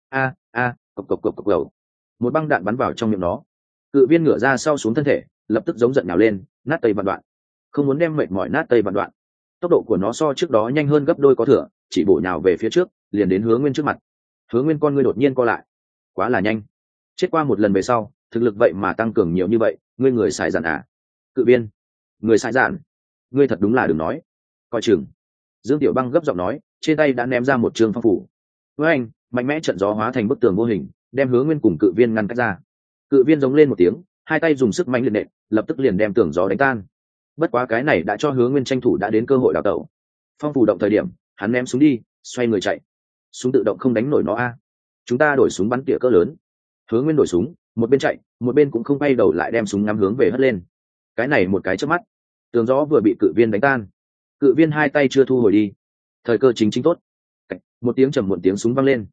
A: cộc cộc cộc cộc cộc. Một băng đạn bắn vào trong miệng nó. Cự viên ngửa ra sau xuống thân thể, lập tức giống giận nhào lên, nát tây vạn đoạn. Không muốn đem mệt mỏi nát tây vạn đoạn. Tốc độ của nó so trước đó nhanh hơn gấp đôi có thừa, chỉ bổ nhào về phía trước, liền đến Hứa Nguyên trước mặt. Hứa Nguyên con ngươi đột nhiên co lại, quá là nhanh. Chết qua một lần về sau, thực lực vậy mà tăng cường nhiều như vậy, ngươi người xài dạn à? Cự viên, người xài dạn, ngươi thật đúng là đừng nói. Coi chừng. Dương Tiểu Băng gấp giọng nói, trên tay đã ném ra một trường phong phủ. Với anh, mạnh mẽ trận gió hóa thành bức tường vô hình, đem Hứa Nguyên cùng cự viên ngăn cách ra. Cự viên giống lên một tiếng, hai tay dùng sức mạnh liệt nện, lập tức liền đem tường gió đánh tan. Bất quá cái này đã cho Hứa Nguyên tranh thủ đã đến cơ hội đào tẩu. Phong phủ động thời điểm, hắn ném súng đi, xoay người chạy. Súng tự động không đánh nổi nó a. Chúng ta đổi súng bắn tỉa cỡ lớn. Hứa Nguyên đổi súng, một bên chạy, một bên cũng không bay đầu lại đem súng ngắm hướng về hất lên. Cái này một cái chớp mắt, tường gió vừa bị cự viên đánh tan. Cự viên hai tay chưa thu hồi đi. Thời cơ chính tốt. Một tiếng trầm muộn tiếng súng vang lên.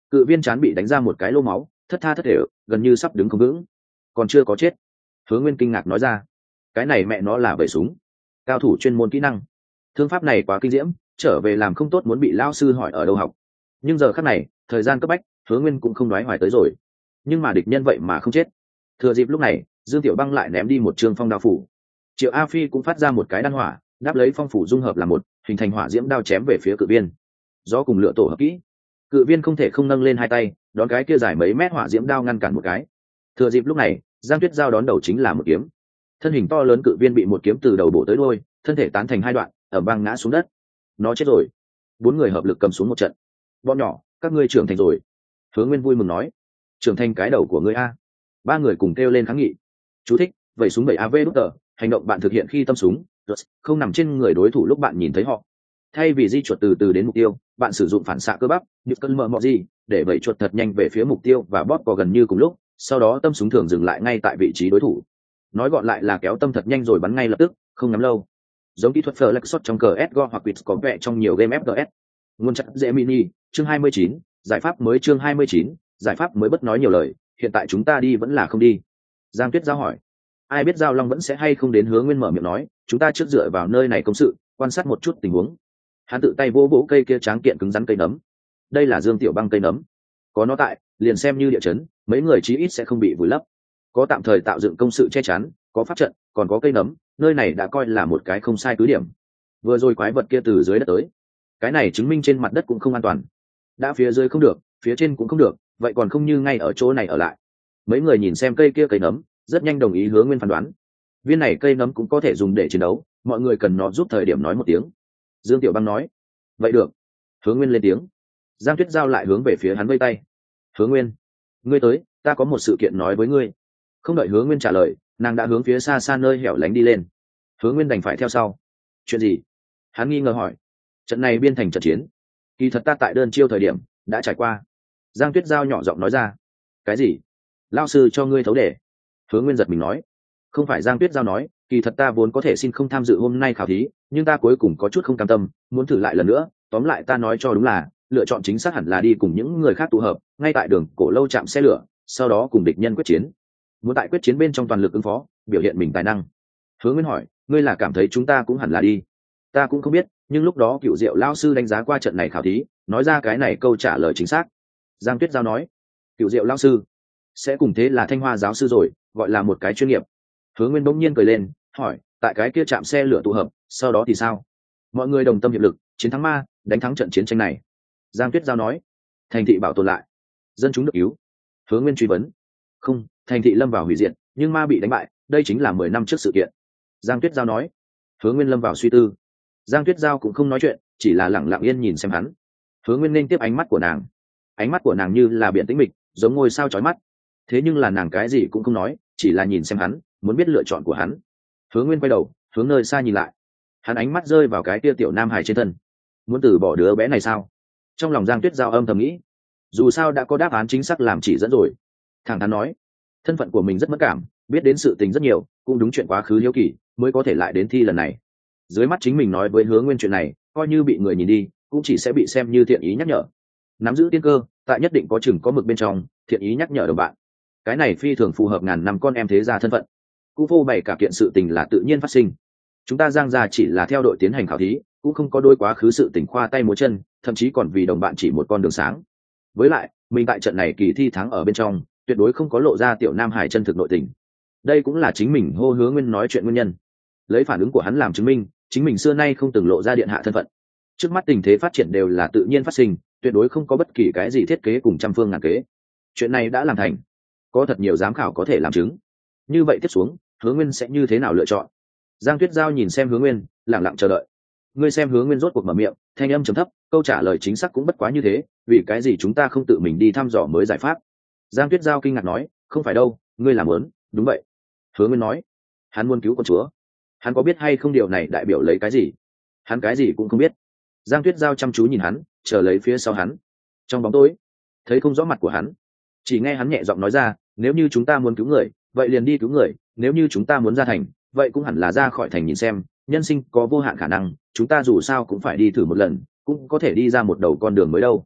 A: Cự viên chán bị đánh ra một cái lô máu, thất tha thất thể, gần như sắp đứng không vững. Còn chưa có chết. Hứa Nguyên kinh ngạc nói ra, cái này mẹ nó là vẩy súng, cao thủ chuyên môn kỹ năng. Thương pháp này quá kinh diễm, trở về làm không tốt muốn bị lao sư hỏi ở đâu học. Nhưng giờ khắc này, thời gian cấp bách, Hứa Nguyên cũng không nói hoài tới rồi. Nhưng mà địch nhân vậy mà không chết. Thừa dịp lúc này, Dương Tiểu Băng lại ném đi một trường phong đao phủ. Triệu A Phi cũng phát ra một cái đan hỏa, đáp lấy phong phủ dung hợp là một, hình thành hỏa diễm đao chém về phía cự viên. Gió cùng lửa tổ hợp kỹ, cự viên không thể không nâng lên hai tay, đón cái kia dài mấy mét hỏa diễm đao ngăn cản một cái. Thừa dịp lúc này, Giang Tuyết Giao đón đầu chính là một kiếm. Thân hình to lớn cự viên bị một kiếm từ đầu bổ tới đuôi, thân thể tán thành hai đoạn, ầm vang ngã xuống đất. Nó chết rồi. 4 người hợp lực cầm xuống một trận. Bọn nhỏ, các ngươi trưởng thành rồi. Hứa Nguyên vui mừng nói, trưởng thành cái đầu của ngươi a. 3 người cùng kêu lên kháng nghị. Chú thích: vậy súng 7 AV đúc tờ, hành động bạn thực hiện khi tâm súng, không nằm trên người đối thủ lúc bạn nhìn thấy họ. Thay vì di chuột từ từ đến mục tiêu, bạn sử dụng phản xạ cơ bắp, như cơn mờ mọ gì, để vẩy chuột thật nhanh về phía mục tiêu và bóp cò gần như cùng lúc, sau đó tâm súng thường dừng lại ngay tại vị trí đối thủ. Nói gọn lại là kéo tâm thật nhanh rồi bắn ngay lập tức, không ngắm lâu. Giống kỹ thuật flex shot trong CS:GO hoặc Quits có vẻ trong nhiều game FPS. Nguồn chắc dễ mini, chương 29, giải pháp mới chương 29, giải pháp mới bất nói nhiều lời, hiện tại chúng ta đi vẫn là không đi. Giang Tuyết Giao hỏi. Ai biết Giao Long vẫn sẽ hay không đến. Hứa Nguyên mở miệng nói, chúng ta trước dựa vào nơi này công sự, quan sát một chút tình huống. Hắn tự tay vỗ vỗ cây kia tráng kiện cứng rắn cây nấm. Đây là Dương Tiểu Băng cây nấm. Có nó tại, liền xem như địa chấn, mấy người chí ít sẽ không bị vùi lấp. Có tạm thời tạo dựng công sự che chắn, có pháp trận, còn có cây nấm, nơi này đã coi là một cái không sai cứ điểm. Vừa rồi quái vật kia từ dưới đất tới, cái này chứng minh trên mặt đất cũng không an toàn. Đã phía dưới không được, phía trên cũng không được, vậy còn không như ngay ở chỗ này ở lại. Mấy người nhìn xem cây kia cây nấm, rất nhanh đồng ý Hứa Nguyên phán đoán. Viên này cây nấm cũng có thể dùng để chiến đấu, mọi người cần nó giúp thời điểm nói một tiếng. Dương Tiểu Băng nói, vậy được. Hứa Nguyên lên tiếng. Giang Tuyết Giao lại hướng về phía hắn vây tay. Hứa Nguyên, ngươi tới, ta có một sự kiện nói với ngươi. Không đợi Hứa Nguyên trả lời, nàng đã hướng phía xa xa nơi hẻo lánh đi lên. Hứa Nguyên đành phải theo sau. Chuyện gì? Hắn nghi ngờ hỏi. Trận này biên thành trận chiến, kỳ thật ta tại đơn chiêu thời điểm đã trải qua. Giang Tuyết Giao nhỏ giọng nói ra. Cái gì? Lao sư cho ngươi thấu đề? Hứa Nguyên giật mình nói. Không phải. Giang Tuyết Giao nói, kỳ thật ta vốn có thể xin không tham dự hôm nay khảo thí, nhưng ta cuối cùng có chút không cam tâm, muốn thử lại lần nữa. Tóm lại ta nói cho đúng là lựa chọn chính xác hẳn là đi cùng những người khác tụ hợp ngay tại đường cổ lâu chạm xe lửa, sau đó cùng địch nhân quyết chiến. Muốn tại quyết chiến bên trong toàn lực ứng phó, biểu hiện mình tài năng. Hứa Nguyên hỏi, ngươi là cảm thấy chúng ta cũng hẳn là đi? Ta cũng không biết, nhưng lúc đó Cựu Diệu lao sư đánh giá qua trận này khảo thí, nói ra cái này câu trả lời chính xác. Giang Tuyết Giao nói. Cựu Diệu lao sư sẽ cùng thế là Thanh Hoa giáo sư rồi, gọi là một cái chuyên nghiệp. Hứa Nguyên bỗng nhiên cười lên, hỏi, tại cái kia chạm xe lửa tụ hợp, sau đó thì sao? Mọi người đồng tâm hiệp lực, chiến thắng ma, đánh thắng trận chiến tranh này. Giang Tuyết Giao nói. Thành thị bảo tồn lại, dân chúng được cứu. Hứa Nguyên truy vấn. Không, thành thị lâm vào hủy diệt, nhưng ma bị đánh bại, đây chính là 10 năm trước sự kiện. Giang Tuyết Giao nói. Hứa Nguyên lâm vào suy tư. Giang Tuyết Giao cũng không nói chuyện, chỉ là lặng lặng yên nhìn xem hắn. Hứa Nguyên nên tiếp ánh mắt của nàng. Ánh mắt của nàng như là biển tĩnh mịch, giống ngôi sao chói mắt. Thế nhưng là nàng cái gì cũng không nói, chỉ là nhìn xem hắn, muốn biết lựa chọn của hắn. Hứa Nguyên quay đầu, hướng nơi xa nhìn lại. Hắn ánh mắt rơi vào cái tia tiểu nam hài trên thân. Muốn từ bỏ đứa bé này sao? Trong lòng Giang Tuyết Giao âm thầm nghĩ. Dù sao đã có đáp án chính xác làm chỉ dẫn rồi. Thẳng thắn nói, thân phận của mình rất mất cảm, biết đến sự tình rất nhiều, cũng đúng chuyện quá khứ hiếu kỳ mới có thể lại đến thi lần này. Dưới mắt chính mình nói với Hứa Nguyên chuyện này, coi như bị người nhìn đi, cũng chỉ sẽ bị xem như thiện ý nhắc nhở. Nắm giữ tiên cơ, tại nhất định có chừng có mực bên trong, thiện ý nhắc nhở đồng bạn. Cái này phi thường phù hợp ngàn năm con em thế gia thân phận. Cũng vô bày cả kiện sự tình là tự nhiên phát sinh. Chúng ta Giang gia chỉ là theo đội tiến hành khảo thí, cũng không có đôi quá khứ sự tình khoa tay múa chân, thậm chí còn vì đồng bạn chỉ một con đường sáng. Với lại, mình tại trận này kỳ thi thắng ở bên trong, tuyệt đối không có lộ ra tiểu nam hải chân thực nội tình. Đây cũng là chính mình hô Hứa Nguyên nói chuyện nguyên nhân. Lấy phản ứng của hắn làm chứng minh, chính mình xưa nay không từng lộ ra điện hạ thân phận. Trước mắt tình thế phát triển đều là tự nhiên phát sinh, tuyệt đối không có bất kỳ cái gì thiết kế cùng trăm phương ngàn kế. Chuyện này đã làm thành, có thật nhiều giám khảo có thể làm chứng. Như vậy tiếp xuống, Hứa Nguyên sẽ như thế nào lựa chọn? Giang Tuyết Giao nhìn xem Hứa Nguyên, lặng lặng chờ đợi. Ngươi xem Hứa Nguyên rốt cuộc mở miệng, thanh âm trầm thấp, câu trả lời chính xác cũng bất quá như thế, vì cái gì chúng ta không tự mình đi thăm dò mới giải pháp? Giang Tuyết Giao kinh ngạc nói, không phải đâu, ngươi làm muốn, đúng vậy. Hứa Nguyên nói, hắn muốn cứu con chúa. Hắn có biết hay không điều này đại biểu lấy cái gì? Hắn cái gì cũng không biết. Giang Tuyết Giao chăm chú nhìn hắn, chờ lấy phía sau hắn. Trong bóng tối, thấy không rõ mặt của hắn, chỉ nghe hắn nhẹ giọng nói ra, nếu như chúng ta muốn cứu người, vậy liền đi cứu người, nếu như chúng ta muốn ra thành, vậy cũng hẳn là ra khỏi thành nhìn xem, nhân sinh có vô hạn khả năng, chúng ta dù sao cũng phải đi thử một lần, cũng có thể đi ra một đầu con đường mới đâu.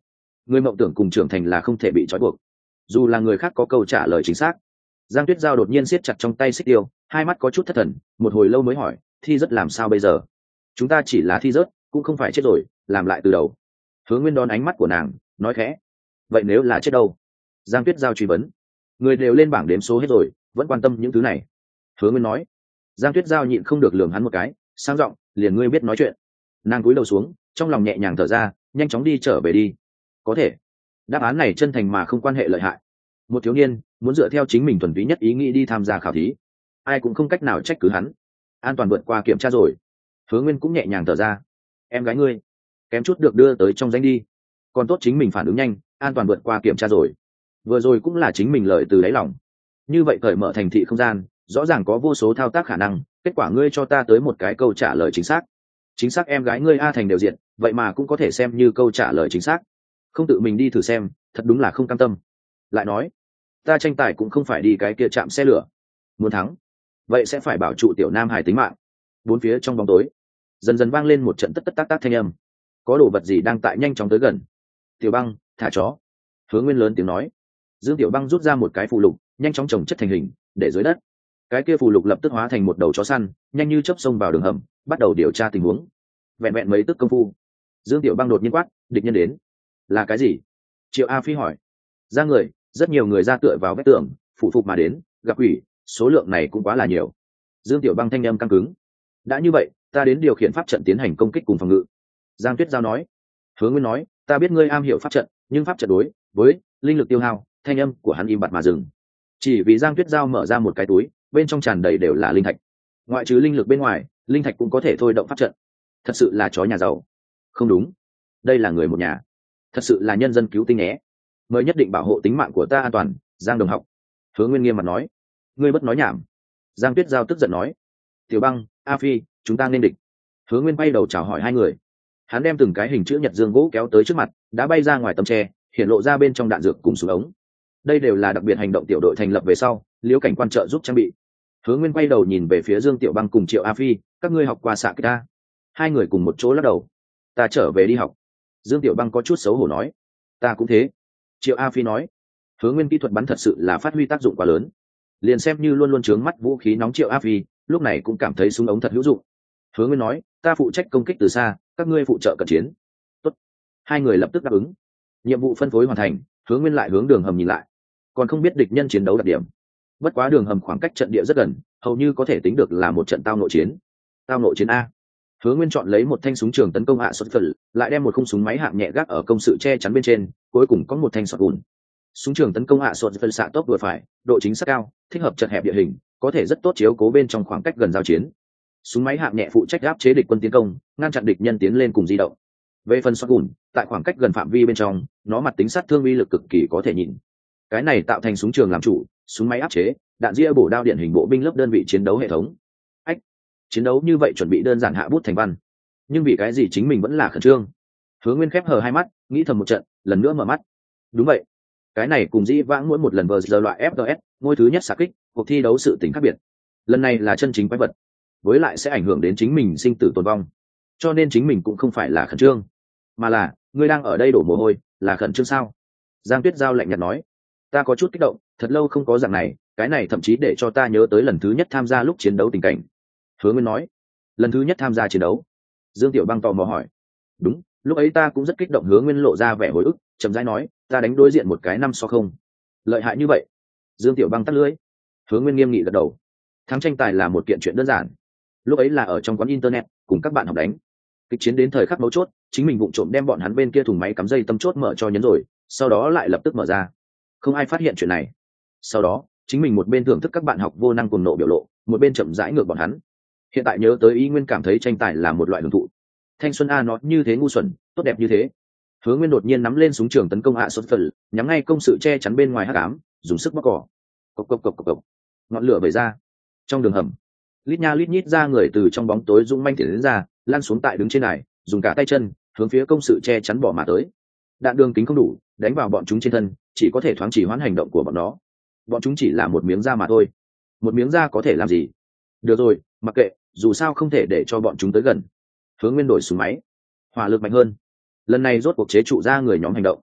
A: người mộng tưởng cùng trưởng thành là không thể bị trói buộc, dù là người khác có câu trả lời chính xác. Giang Tuyết Giao đột nhiên siết chặt trong tay xích tiêu, hai mắt có chút thất thần, một hồi lâu mới hỏi, thi rất làm sao bây giờ? Chúng ta chỉ là thi rớt, cũng không phải chết rồi, làm lại từ đầu. Hứa Nguyên đón ánh mắt của nàng, nói khẽ, vậy nếu là chết đâu? Giang Tuyết Giao truy vấn. Người đều lên bảng đếm số hết rồi, vẫn quan tâm những thứ này. Hứa Nguyên nói. Giang Tuyết Giao nhịn không được lườm hắn một cái, sang giọng, liền ngươi biết nói chuyện. Nàng cúi đầu xuống, trong lòng nhẹ nhàng thở ra, nhanh chóng đi trở về đi. Có thể. Đáp án này chân thành mà không quan hệ lợi hại. Một thiếu niên muốn dựa theo chính mình thuần túy nhất ý nghĩ đi tham gia khảo thí, ai cũng không cách nào trách cứ hắn. An toàn vượt qua kiểm tra rồi. Hứa Nguyên cũng nhẹ nhàng thở ra. Em gái ngươi kém chút được đưa tới trong danh đi, còn tốt chính mình phản ứng nhanh, an toàn vượt qua kiểm tra rồi. Vừa rồi cũng là chính mình lợi từ đáy lòng. Như vậy cởi mở thành thị không gian, rõ ràng có vô số thao tác khả năng, kết quả ngươi cho ta tới một cái câu trả lời chính xác. Chính xác em gái ngươi A thành đều diện, vậy mà cũng có thể xem như câu trả lời chính xác. Không tự mình đi thử xem, thật đúng là không cam tâm. Lại nói, ta tranh tài cũng không phải đi cái kia chạm xe lửa. Muốn thắng, vậy sẽ phải bảo trụ tiểu nam hài tính mạng. Bốn phía trong bóng tối, dần dần vang lên một trận tất tất tác tác thanh âm. Có đồ vật gì đang tại nhanh chóng tới gần. Tiểu Băng, thả chó. Hứa Nguyên lớn tiếng nói. Dương Tiểu Băng rút ra một cái phù lục, nhanh chóng trồng chất thành hình, để dưới đất. Cái kia phù lục lập tức hóa thành một đầu chó săn, nhanh như chớp xông vào đường hầm, bắt đầu điều tra tình huống. Vẹn vẹn mấy tức công phu, Dương Tiểu Băng đột nhiên quát, địch nhân đến. Là cái gì? Triệu A Phi hỏi. Ra người, rất nhiều người ra tựa vào vách tường, phủ phục mà đến, gặp quỷ, số lượng này cũng quá là nhiều. Dương Tiểu Băng thanh âm căng cứng. Đã như vậy, ta đến điều khiển pháp trận tiến hành công kích cùng phòng ngự. Giang Tuyết Giao nói. Hứa Nguyên nói, ta biết ngươi am hiểu pháp trận, nhưng pháp trận đối với linh lực tiêu hao. Thanh âm của hắn im bặt mà dừng. Chỉ vì Giang Tuyết Giao mở ra một cái túi, bên trong tràn đầy đều là linh thạch. Ngoại trừ linh lực bên ngoài, linh thạch cũng có thể thôi động pháp trận. Thật sự là chó nhà giàu. Không đúng, đây là người một nhà. Thật sự là nhân dân cứu tinh nhé. Mới nhất định bảo hộ tính mạng của ta an toàn. Giang đồng học. Hứa Nguyên nghiêm mặt nói. Ngươi bất nói nhảm. Giang Tuyết Giao tức giận nói. Tiểu Băng, A Phi, chúng ta nên địch. Hứa Nguyên bay đầu chào hỏi hai người. Hắn đem từng cái hình chữ nhật dương gỗ kéo tới trước mặt, đã bay ra ngoài tấm tre, hiện lộ ra bên trong đạn dược cùng súng ống. Đây đều là đặc biệt hành động tiểu đội thành lập về sau, Liễu cảnh quan trợ giúp trang bị. Hứa Nguyên quay đầu nhìn về phía Dương Tiểu Băng cùng Triệu A Phi, các ngươi học qua xạ kích ta? Hai người cùng một chỗ lắc đầu. Ta trở về đi học. Dương Tiểu Băng có chút xấu hổ nói. Ta cũng thế. Triệu A Phi nói. Hứa Nguyên kỹ thuật bắn thật sự là phát huy tác dụng quá lớn. Liền xem như luôn luôn trướng mắt vũ khí nóng Triệu A Phi, lúc này cũng cảm thấy súng ống thật hữu dụng. Hứa Nguyên nói, ta phụ trách công kích từ xa, các ngươi phụ trợ cận chiến. Tốt. Hai người lập tức đáp ứng. Nhiệm vụ phân phối hoàn thành, Hứa Nguyên lại hướng đường hầm nhìn lại. Còn không biết địch nhân chiến đấu đặc điểm. Bất quá đường hầm khoảng cách trận địa rất gần, hầu như có thể tính được là một trận tao nội chiến. Tao nội chiến A. Hứa Nguyên chọn lấy một thanh súng trường tấn công hạ xuất phật, lại đem một khung súng máy hạng nhẹ gác ở công sự che chắn bên trên, cuối cùng có một thanh sọt gùn. Súng trường tấn công hạ xuất phật xạ tốc vừa phải, độ chính xác cao, thích hợp chật hẹp địa hình, có thể rất tốt chiếu cố bên trong khoảng cách gần giao chiến. Súng máy hạng nhẹ phụ trách áp chế địch quân tiến công, ngăn chặn địch nhân tiến lên cùng di động. Về phần sọt gùn, tại khoảng cách gần phạm vi bên trong, nó mặt tính sát thương uy lực cực kỳ có thể nhìn. Cái này tạo thành súng trường làm chủ, súng máy áp chế, đạn ria bổ đao điện hình bộ binh lớp đơn vị chiến đấu hệ thống. Ách, chiến đấu như vậy chuẩn bị đơn giản hạ bút thành văn, nhưng vì cái gì chính mình vẫn là khẩn trương. Hứa Nguyên khép hờ hai mắt, nghĩ thầm một trận, lần nữa mở mắt. Đúng vậy, cái này cùng dĩ vãng mỗi một lần vờ giờ loại FTS, ngôi thứ nhất xạ kích, cuộc thi đấu sự tính khác biệt. Lần này là chân chính quái vật, với lại sẽ ảnh hưởng đến chính mình sinh tử tồn vong, cho nên chính mình cũng không phải là khẩn trương, mà là ngươi đang ở đây đổ mồ hôi, là khẩn trương sao? Giang Tuyết Giao lạnh nhạt nói. Ta có chút kích động, thật lâu không có dạng này, cái này thậm chí để cho ta nhớ tới lần thứ nhất tham gia lúc chiến đấu tình cảnh. Hứa Nguyên nói. Lần thứ nhất tham gia chiến đấu? Dương Tiểu Băng tò mò hỏi. Đúng, lúc ấy ta cũng rất kích động. Hứa Nguyên lộ ra vẻ hồi ức, chậm rãi nói, ta đánh đối diện một cái 5-0. Lợi hại như vậy? Dương Tiểu Băng tắt lưỡi. Hứa Nguyên nghiêm nghị gật đầu. Thắng tranh tài là một kiện chuyện đơn giản. Lúc ấy là ở trong quán internet, cùng các bạn học đánh. Kịch chiến đến thời khắc mấu chốt, chính mình vụng trộm đem bọn hắn bên kia thùng máy cắm dây tâm chốt mở cho nhấn rồi, sau đó lại lập tức mở ra. Không ai phát hiện chuyện này. Sau đó chính mình một bên thưởng thức các bạn học vô năng cuồng nộ biểu lộ, một bên chậm rãi ngược bọn hắn. Hiện tại nhớ tới ý nguyên cảm thấy tranh tài là một loại hưởng thụ. Thanh xuân A nó như thế ngu xuẩn, tốt đẹp như thế. Hứa Nguyên đột nhiên nắm lên súng trường tấn công hạ xuất phật, nhắm ngay công sự che chắn bên ngoài hắc ám, dùng sức bóc cỏ. Cộc cộc cộc cộc cộc. Ngọn lửa vẩy ra. Trong đường hầm, lít nha lít nhít ra người từ trong bóng tối dũng manh tiến đến ra, lăn xuống tại đứng trên này, dùng cả tay chân hướng phía công sự che chắn bỏ mà tới. Đạn đường kính không đủ, đánh vào bọn chúng trên thân, chỉ có thể thoáng chỉ hoãn hành động của bọn nó. Bọn chúng chỉ là một miếng da mà thôi. Một miếng da có thể làm gì? Được rồi, mặc kệ, dù sao không thể để cho bọn chúng tới gần. Hứa Nguyên đổi súng máy, hỏa lực mạnh hơn. Lần này rốt cuộc chế trụ ra người nhóm hành động.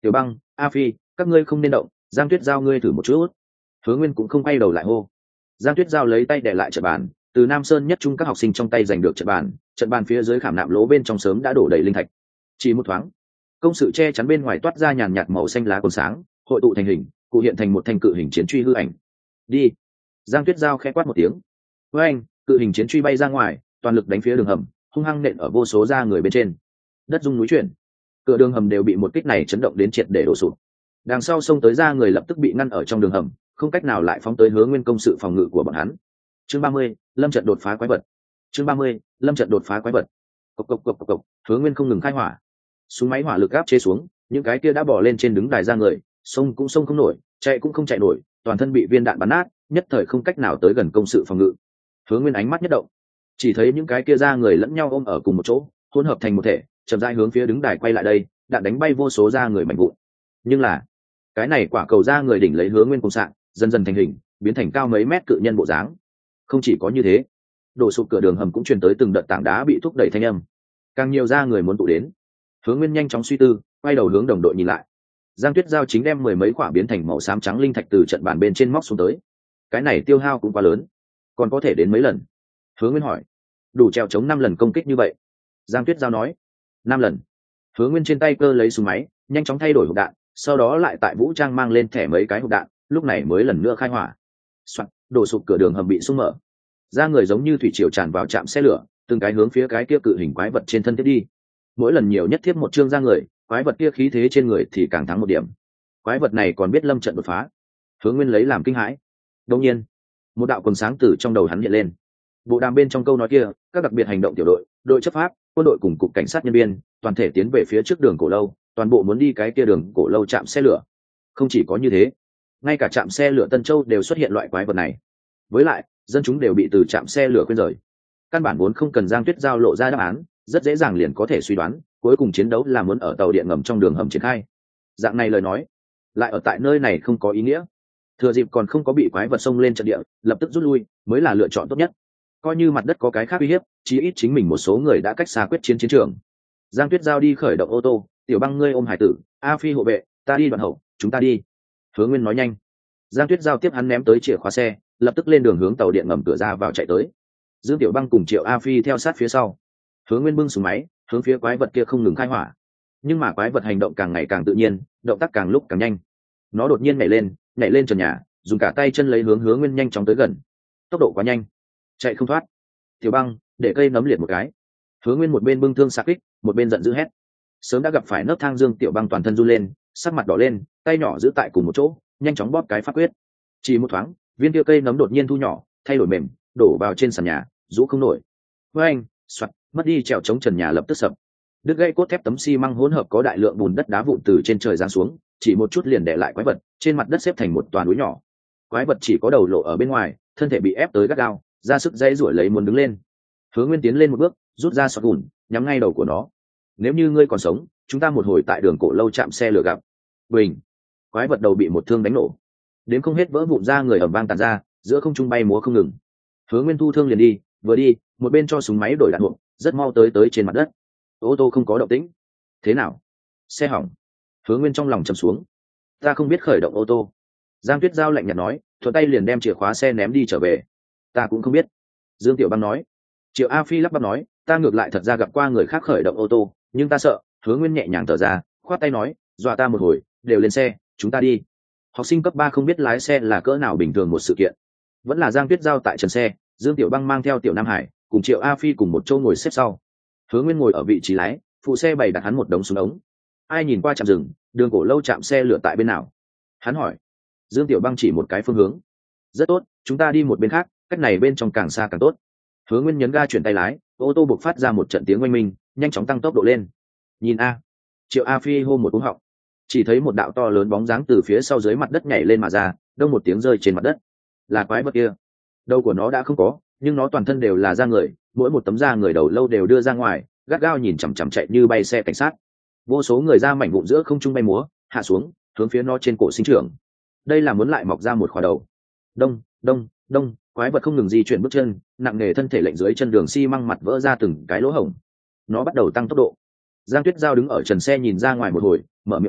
A: Tiểu Băng, A Phi, các ngươi không nên động, Giang Tuyết Giao ngươi thử một chút. Hứa Nguyên cũng không quay đầu lại hô. Giang Tuyết Giao lấy tay đè lại trận bàn, từ Nam Sơn nhất trung các học sinh trong tay giành được trận bàn phía dưới khảm nạm lỗ bên trong sớm đã đổ đầy linh thạch. Chỉ một thoáng, công sự che chắn bên ngoài toát ra nhàn nhạt màu xanh lá còn sáng, hội tụ thành hình, cụ hiện thành một thanh cự hình chiến truy hư ảnh. Đi. Giang Tuyết Giao khẽ quát một tiếng. Với anh, cự hình chiến truy bay ra ngoài, toàn lực đánh phía đường hầm, hung hăng nện ở vô số da người bên trên. Đất rung núi chuyển, cửa đường hầm đều bị một kích này chấn động đến triệt để đổ sụp. Đằng sau xông tới da người lập tức bị ngăn ở trong đường hầm, không cách nào lại phóng tới Hứa Nguyên công sự phòng ngự của bọn hắn. Chương 30, lâm trận đột phá quái vật. Chương 30, lâm trận đột phá quái vật. Cộc cộc cộc cộc cộc, Hứa Nguyên không ngừng khai hỏa. Súng máy hỏa lực áp chế xuống, những cái kia đã bỏ lên trên đứng đài da người, xông cũng xông không nổi, chạy cũng không chạy nổi, toàn thân bị viên đạn bắn nát, nhất thời không cách nào tới gần công sự phòng ngự. Hứa Nguyên ánh mắt nhất động, chỉ thấy những cái kia da người lẫn nhau ôm ở cùng một chỗ, hỗn hợp thành một thể, chậm rãi hướng phía đứng đài quay lại đây, đạn đánh bay vô số da người mảnh vụn. Nhưng là, cái này quả cầu da người đỉnh lấy Hứa Nguyên cùng sạng, dần dần thành hình, biến thành cao mấy mét cự nhân bộ dáng. Không chỉ có như thế, đổ sụp cửa đường hầm cũng truyền tới từng đợt tảng đá bị thúc đẩy thanh âm. Càng nhiều da người muốn tụ đến. Hứa Nguyên nhanh chóng suy tư, quay đầu hướng đồng đội nhìn lại. Giang Tuyết Giao chính đem mười mấy quả biến thành màu xám trắng linh thạch từ trận bàn bên trên móc xuống tới. Cái này tiêu hao cũng quá lớn, còn có thể đến mấy lần? Hứa Nguyên hỏi. Đủ trèo chống 5 lần công kích như vậy. Giang Tuyết Giao nói. 5 lần. Hứa Nguyên trên tay cơ lấy súng máy, nhanh chóng thay đổi hộp đạn, sau đó lại tại vũ trang mang lên thẻ mấy cái hộp đạn, lúc này mới lần nữa khai hỏa. Soạn, đổ sụp cửa đường hầm bị xung mở. Da người giống như thủy triều tràn vào trạm xe lửa, từng cái hướng phía cái kia cự hình quái vật trên thân tiếp đi. Mỗi lần nhiều nhất tiếp một chương da người, quái vật kia khí thế trên người thì càng thắng một điểm. Quái vật này còn biết lâm trận đột phá. Hứa Nguyên lấy làm kinh hãi. Đương nhiên, một đạo quần sáng từ trong đầu hắn hiện lên. Bộ đàm bên trong câu nói kia, các đặc biệt hành động tiểu đội, đội chấp pháp, quân đội cùng cục cảnh sát nhân viên, toàn thể tiến về phía trước đường cổ lâu, toàn bộ muốn đi cái kia đường cổ lâu trạm xe lửa. Không chỉ có như thế, ngay cả trạm xe lửa Tân Châu đều xuất hiện loại quái vật này. Với lại, dân chúng đều bị từ trạm xe lửa khuyên rời. Căn bản vốn không cần Giang Tuyết Giao lộ ra đáp án, rất dễ dàng liền có thể suy đoán, cuối cùng chiến đấu là muốn ở tàu điện ngầm trong đường hầm triển khai. Dạng này lời nói, lại ở tại nơi này không có ý nghĩa. Thừa dịp còn không có bị quái vật xông lên trận địa, lập tức rút lui mới là lựa chọn tốt nhất. Coi như mặt đất có cái khác uy hiếp, chí ít chính mình một số người đã cách xa quyết chiến chiến trường. Giang Tuyết Giao đi khởi động ô tô, Tiểu Băng ngươi ôm hải tử, A Phi hộ vệ, ta đi đoạn hậu, chúng ta đi. Hứa Nguyên nói nhanh. Giang Tuyết Giao tiếp hắn ném tới chìa khóa xe, lập tức lên đường hướng tàu điện ngầm cửa ra vào chạy tới. Dương Tiểu Băng cùng Triệu A Phi theo sát phía sau. Hứa Nguyên bưng súng máy, hướng phía quái vật kia không ngừng khai hỏa. Nhưng mà quái vật hành động càng ngày càng tự nhiên, động tác càng lúc càng nhanh. Nó đột nhiên nhảy lên trần nhà, dùng cả tay chân lấy hướng Hứa Nguyên nhanh chóng tới gần. Tốc độ quá nhanh, chạy không thoát. Tiểu Băng, để cây nấm liệt một cái. Hứa Nguyên một bên bưng thương xạ kích, một bên giận dữ hét. Sớm đã gặp phải nấc thang Dương Tiểu Băng toàn thân run lên, sắc mặt đỏ lên, tay nhỏ giữ tại cùng một chỗ, nhanh chóng bóp cái pháp quyết. Chỉ một thoáng, viên kia cây nấm đột nhiên thu nhỏ, thay đổi mềm, đổ vào trên sàn nhà, rũ không nổi. Với anh, soạt, mất đi trèo chống trần nhà lập tức sập. Đứt gãy cốt thép tấm xi măng hỗn hợp có đại lượng bùn đất đá vụn từ trên trời giáng xuống, chỉ một chút liền để lại quái vật, trên mặt đất xếp thành một toàn núi nhỏ. Quái vật chỉ có đầu lộ ở bên ngoài, thân thể bị ép tới gắt gao, ra sức dãy giụa lấy muốn đứng lên. Hứa Nguyên tiến lên một bước, rút ra sọt gùn, nhắm ngay đầu của nó. Nếu như ngươi còn sống, chúng ta một hồi tại đường cổ lâu chạm xe lửa gặp. Bình. Quái vật đầu bị một thương đánh nổ, đến không hết vỡ vụn ra người ầm vang tàn ra, giữa không trung bay múa không ngừng. Hứa Nguyên thu thương liền đi, vừa đi, một bên cho súng máy đổi đạn hộ, rất mau tới trên mặt đất. Ô tô không có động tĩnh. Thế nào? Xe hỏng. Hứa Nguyên trong lòng trầm xuống. Ta không biết khởi động ô tô. Giang Tuyết Giao lạnh nhạt nói, thuận tay liền đem chìa khóa xe ném đi trở về. Ta cũng không biết. Dương Tiểu Băng nói. Triệu A Phi lắp bắp nói, ta ngược lại thật ra gặp qua người khác khởi động ô tô, nhưng ta sợ. Hứa Nguyên nhẹ nhàng thở ra, khoát tay nói, dọa ta một hồi, đều lên xe, chúng ta đi. Học sinh cấp 3 không biết lái xe là cỡ nào bình thường một sự kiện. Vẫn là Giang Tuyết Giao tại trần xe, Dương Tiểu Băng mang theo Tiểu Nam Hải, cùng Triệu A Phi cùng một chỗ ngồi xếp sau. Hứa Nguyên ngồi ở vị trí lái, phụ xe bày đặt hắn một đống súng ống. Ai nhìn qua trạm rừng, đường cổ lâu chạm xe lửa tại bên nào? Hắn hỏi. Dương Tiểu Băng chỉ một cái phương hướng. Rất tốt, chúng ta đi một bên khác, cách này bên trong càng xa càng tốt. Hứa Nguyên nhấn ga chuyển tay lái, ô tô buộc phát ra một trận tiếng oanh minh, nhanh chóng tăng tốc độ lên. Nhìn a. Triệu A Phi hô một cú họng. Chỉ thấy một đạo to lớn bóng dáng từ phía sau dưới mặt đất nhảy lên mà ra, đông một tiếng rơi trên mặt đất. Là quái vật kia. Đầu của nó đã không có, nhưng nó toàn thân đều là da người, mỗi một tấm da người đầu lâu đều đưa ra ngoài, gắt gao nhìn chằm chằm chạy như bay xe cảnh sát. Vô số người da mảnh vụn giữa không trung bay múa, hạ xuống, hướng phía nó trên cổ sinh trưởng. Đây là muốn lại mọc ra một khỏa đầu. Đông, đông, đông, quái vật không ngừng di chuyển bước chân, nặng nề thân thể lệnh dưới chân đường xi măng mặt vỡ ra từng cái lỗ hổng. Nó bắt đầu tăng tốc độ. Giang Tuyết Giao đứng ở trần xe nhìn ra ngoài một hồi, mở miệng nói,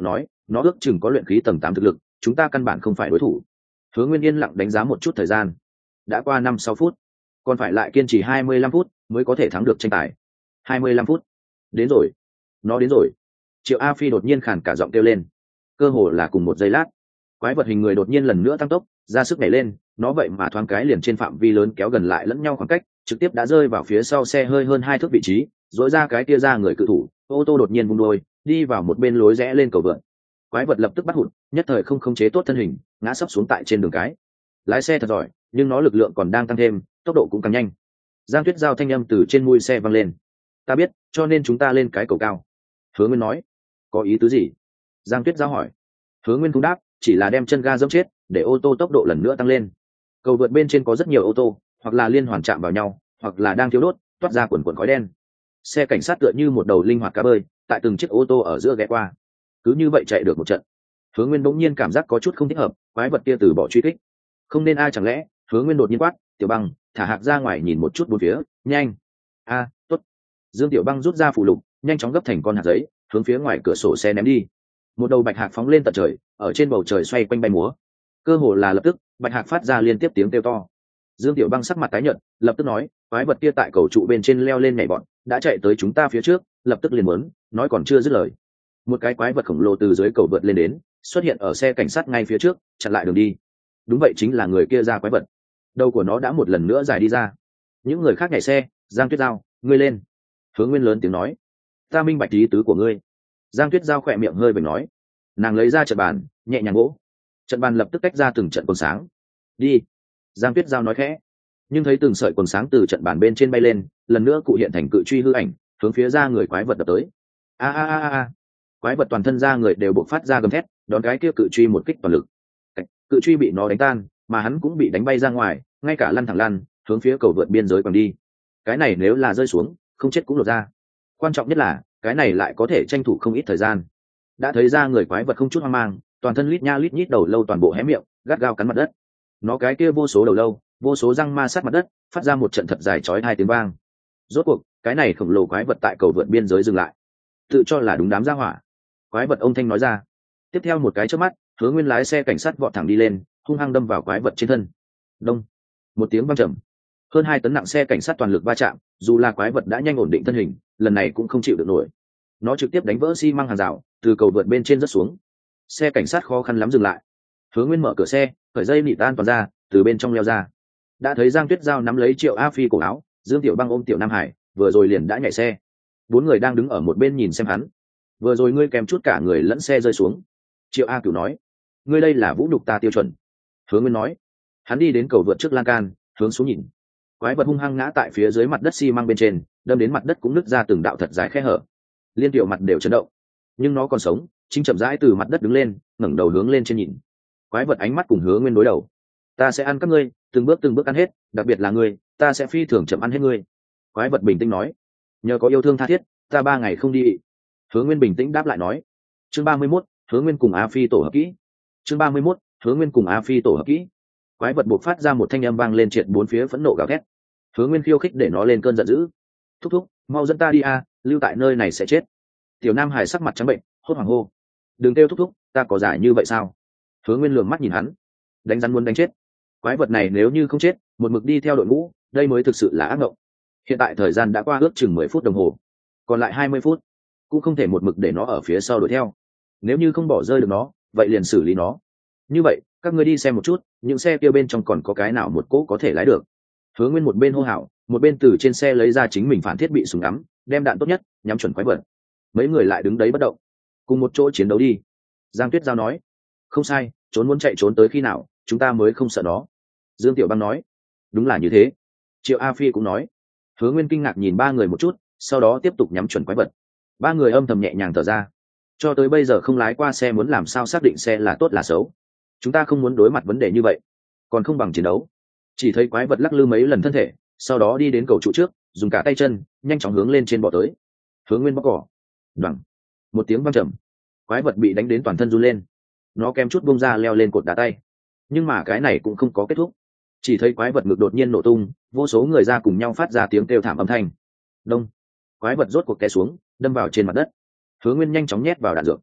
A: nó ước chừng có luyện khí tầng 8 thực lực, chúng ta căn bản không phải đối thủ. Hứa Nguyên yên lặng đánh giá một chút thời gian, đã qua 5-6 phút, còn phải lại kiên trì 25 phút mới có thể thắng được tranh tài. 25 phút, đến rồi, nó đến rồi. Triệu A Phi đột nhiên khàn cả giọng kêu lên, cơ hồ là cùng một giây lát, quái vật hình người đột nhiên lần nữa tăng tốc, ra sức nhảy lên, nó vậy mà thoáng cái liền trên phạm vi lớn kéo gần lại lẫn nhau khoảng cách, trực tiếp đã rơi vào phía sau xe hơi hơn 2 thước vị trí, dỗi ra cái tia ra người cự thủ, ô tô đột nhiên vung đôi, đi vào một bên lối rẽ lên cầu vượt. Quái vật lập tức bắt hụt, nhất thời không khống chế tốt thân hình, ngã sấp xuống tại trên đường cái. Lái xe thật giỏi, nhưng nó lực lượng còn đang tăng thêm, tốc độ cũng càng nhanh. Giang Tuyết Giao thanh âm từ trên mui xe vang lên, ta biết, cho nên chúng ta lên cái cầu cao. Hứa Nguyên nói, có ý tứ gì? Giang Tuyết Giao hỏi. Hứa Nguyên cũng đáp, chỉ là đem chân ga dẫm chết, để ô tô tốc độ lần nữa tăng lên. Cầu vượt bên trên có rất nhiều ô tô, hoặc là liên hoàn chạm vào nhau, hoặc là đang thiếu đốt, toát ra quần khói đen. Xe cảnh sát tựa như một đầu linh hoạt cá bơi, tại từng chiếc ô tô ở giữa ghé qua, cứ như vậy chạy được một trận. Hứa Nguyên bỗng nhiên cảm giác có chút không thích hợp, quái vật kia từ bỏ truy kích, không nên ai chẳng lẽ? Hứa Nguyên đột nhiên quát, Tiểu Băng, thả Hạc ra ngoài nhìn một chút bốn phía, nhanh. Tốt. Dương Tiểu Băng rút ra phụ lục, nhanh chóng gấp thành con hạt giấy, hướng phía ngoài cửa sổ xe ném đi. Một đầu bạch hạc phóng lên tận trời, ở trên bầu trời xoay quanh bay múa. Cơ hồ là lập tức, bạch hạc phát ra liên tiếp tiếng kêu to. Dương Tiểu Băng sắc mặt tái nhợt, lập tức nói, quái vật kia tại cầu trụ bên trên leo lên nhảy bọn, đã chạy tới chúng ta phía trước, lập tức liền muốn, nói còn chưa dứt lời. Một cái quái vật khổng lồ từ dưới cầu vượt lên đến, xuất hiện ở xe cảnh sát ngay phía trước, chặn lại đường đi. Đúng vậy, chính là người kia ra quái vật. Đầu của nó đã một lần nữa dài đi ra. Những người khác nhảy xe. Giang Tuyết Giao, ngươi lên. Hứa Nguyên lớn tiếng nói, ta minh bạch ý tứ của ngươi. Giang Tuyết Giao khỏe miệng hơi vểnh nói, nàng lấy ra trận bàn, nhẹ nhàng gỗ, trận bàn lập tức tách ra từng trận quần sáng. Đi. Giang Tuyết Giao nói khẽ, nhưng thấy từng sợi quần sáng từ trận bàn bên trên bay lên, lần nữa cụ hiện thành cự truy hư ảnh, hướng phía ra người quái vật đập tới. A. Quái vật toàn thân ra người đều bộc phát ra gầm thét, đón cái kia cự truy một kích toàn lực. Cự truy bị nó đánh tan, mà hắn cũng bị đánh bay ra ngoài, ngay cả lăn thẳng lăn, hướng phía cầu vượt biên giới còn đi. Cái này nếu là rơi xuống, không chết cũng lột ra. Quan trọng nhất là, cái này lại có thể tranh thủ không ít thời gian. Đã thấy ra người quái vật không chút hoang mang, toàn thân lít nha lít nhít đầu lâu toàn bộ hé miệng, gắt gao cắn mặt đất. Nó cái kia vô số đầu lâu, vô số răng ma sát mặt đất, phát ra một trận thật dài chói tai tiếng vang. Rốt cuộc, cái này khổng lồ quái vật tại cầu vượt biên giới dừng lại. Tự cho là đúng đám gia hỏa. Quái vật ông thanh nói ra. Tiếp theo một cái chớp mắt, Hứa Nguyên lái xe cảnh sát vọt thẳng đi lên, hung hăng đâm vào quái vật trên thân. Đông. Một tiếng vang trầm. Hơn 2 tấn nặng xe cảnh sát toàn lực va chạm, dù là quái vật đã nhanh ổn định thân hình, lần này cũng không chịu được nổi. Nó trực tiếp đánh vỡ xi măng hàng rào, từ cầu vượt bên trên rớt xuống. Xe cảnh sát khó khăn lắm dừng lại. Hứa Nguyên mở cửa xe, cởi dây nịt an toàn ra, từ bên trong leo ra. Đã thấy Giang Tuyết Giao nắm lấy Triệu A Phi cổ áo, Dương Tiểu Băng ôm Tiểu Nam Hải, vừa rồi liền đã nhảy xe. 4 người đang đứng ở một bên nhìn xem hắn. Vừa rồi ngươi kèm chút cả người lẫn xe rơi xuống. Triệu A Cửu nói, ngươi đây là vũ nhục ta tiêu chuẩn. Hứa Nguyên nói, hắn đi đến cầu vượt trước lan can, hướng xuống nhìn. Quái vật hung hăng ngã tại phía dưới mặt đất xi măng bên trên, đâm đến mặt đất cũng nứt ra từng đạo thật dài khe hở. Liên Tiểu mặt đều chấn động, nhưng nó còn sống, chính chậm rãi từ mặt đất đứng lên, ngẩng đầu hướng lên trên nhìn. Quái vật ánh mắt cùng Hứa Nguyên đối đầu. Ta sẽ ăn các ngươi, từng bước ăn hết, đặc biệt là ngươi, ta sẽ phi thường chậm ăn hết ngươi. Quái vật bình tĩnh nói, nhờ có yêu thương tha thiết, ta 3 ngày không đi. Hứa Nguyên bình tĩnh đáp lại nói, chương 31, Hứa Nguyên cùng A Phi tổ hợp kỹ. Chương 31, Hứa Nguyên cùng A Phi tổ hợp kỹ. Quái vật buộc phát ra một thanh âm vang lên triệt bốn phía phẫn nộ gào thét. Hứa Nguyên khiêu khích để nó lên cơn giận dữ. Thúc thúc, mau dẫn ta đi a, lưu tại nơi này sẽ chết. Tiểu Nam Hải sắc mặt trắng bệnh, hốt hoảng hô, đừng kêu thúc thúc, ta có giải như vậy sao? Hứa Nguyên lườm mắt nhìn hắn, đánh rắn muốn đánh chết. Quái vật này nếu như không chết, một mực đi theo đội ngũ, đây mới thực sự là ác mộng. Hiện tại thời gian đã qua ước chừng 10 phút đồng hồ, còn lại 20 phút, cũng không thể một mực để nó ở phía sau đuổi theo. Nếu như không bỏ rơi được nó, vậy liền xử lý nó. Như vậy, các ngươi đi xem một chút, những xe kia bên trong còn có cái nào một cỗ có thể lái được. Hứa Nguyên một bên hô hào, một bên từ trên xe lấy ra chính mình phản thiết bị súng ngắm, đem đạn tốt nhất nhắm chuẩn quái vật. Mấy người lại đứng đấy bất động, cùng một chỗ chiến đấu đi. Giang Tuyết Giao nói, không sai, trốn muốn chạy trốn tới khi nào, chúng ta mới không sợ nó. Dương Tiểu Băng nói, đúng là như thế. Triệu A Phi cũng nói. Hứa Nguyên kinh ngạc nhìn 3 người một chút, sau đó tiếp tục nhắm chuẩn quái vật. 3 người âm thầm nhẹ nhàng thở ra. Cho tới bây giờ không lái qua xe, muốn làm sao xác định xe là tốt là xấu. Chúng ta không muốn đối mặt vấn đề như vậy, còn không bằng chiến đấu. Chỉ thấy quái vật lắc lư mấy lần thân thể, sau đó đi đến cầu trụ trước, dùng cả tay chân nhanh chóng hướng lên trên bò tới. Hứa Nguyên bóc cỏ, đoằng, một tiếng vang trầm, quái vật bị đánh đến toàn thân run lên. Nó kém chút bung ra leo lên cột đá tay, nhưng mà cái này cũng không có kết thúc. Chỉ thấy quái vật ngực đột nhiên nổ tung, vô số người ra cùng nhau phát ra tiếng kêu thảm âm thanh. Đông, quái vật rốt cuộc té xuống, đâm vào trên mặt đất. Hứa Nguyên nhanh chóng nhét vào đạn dược.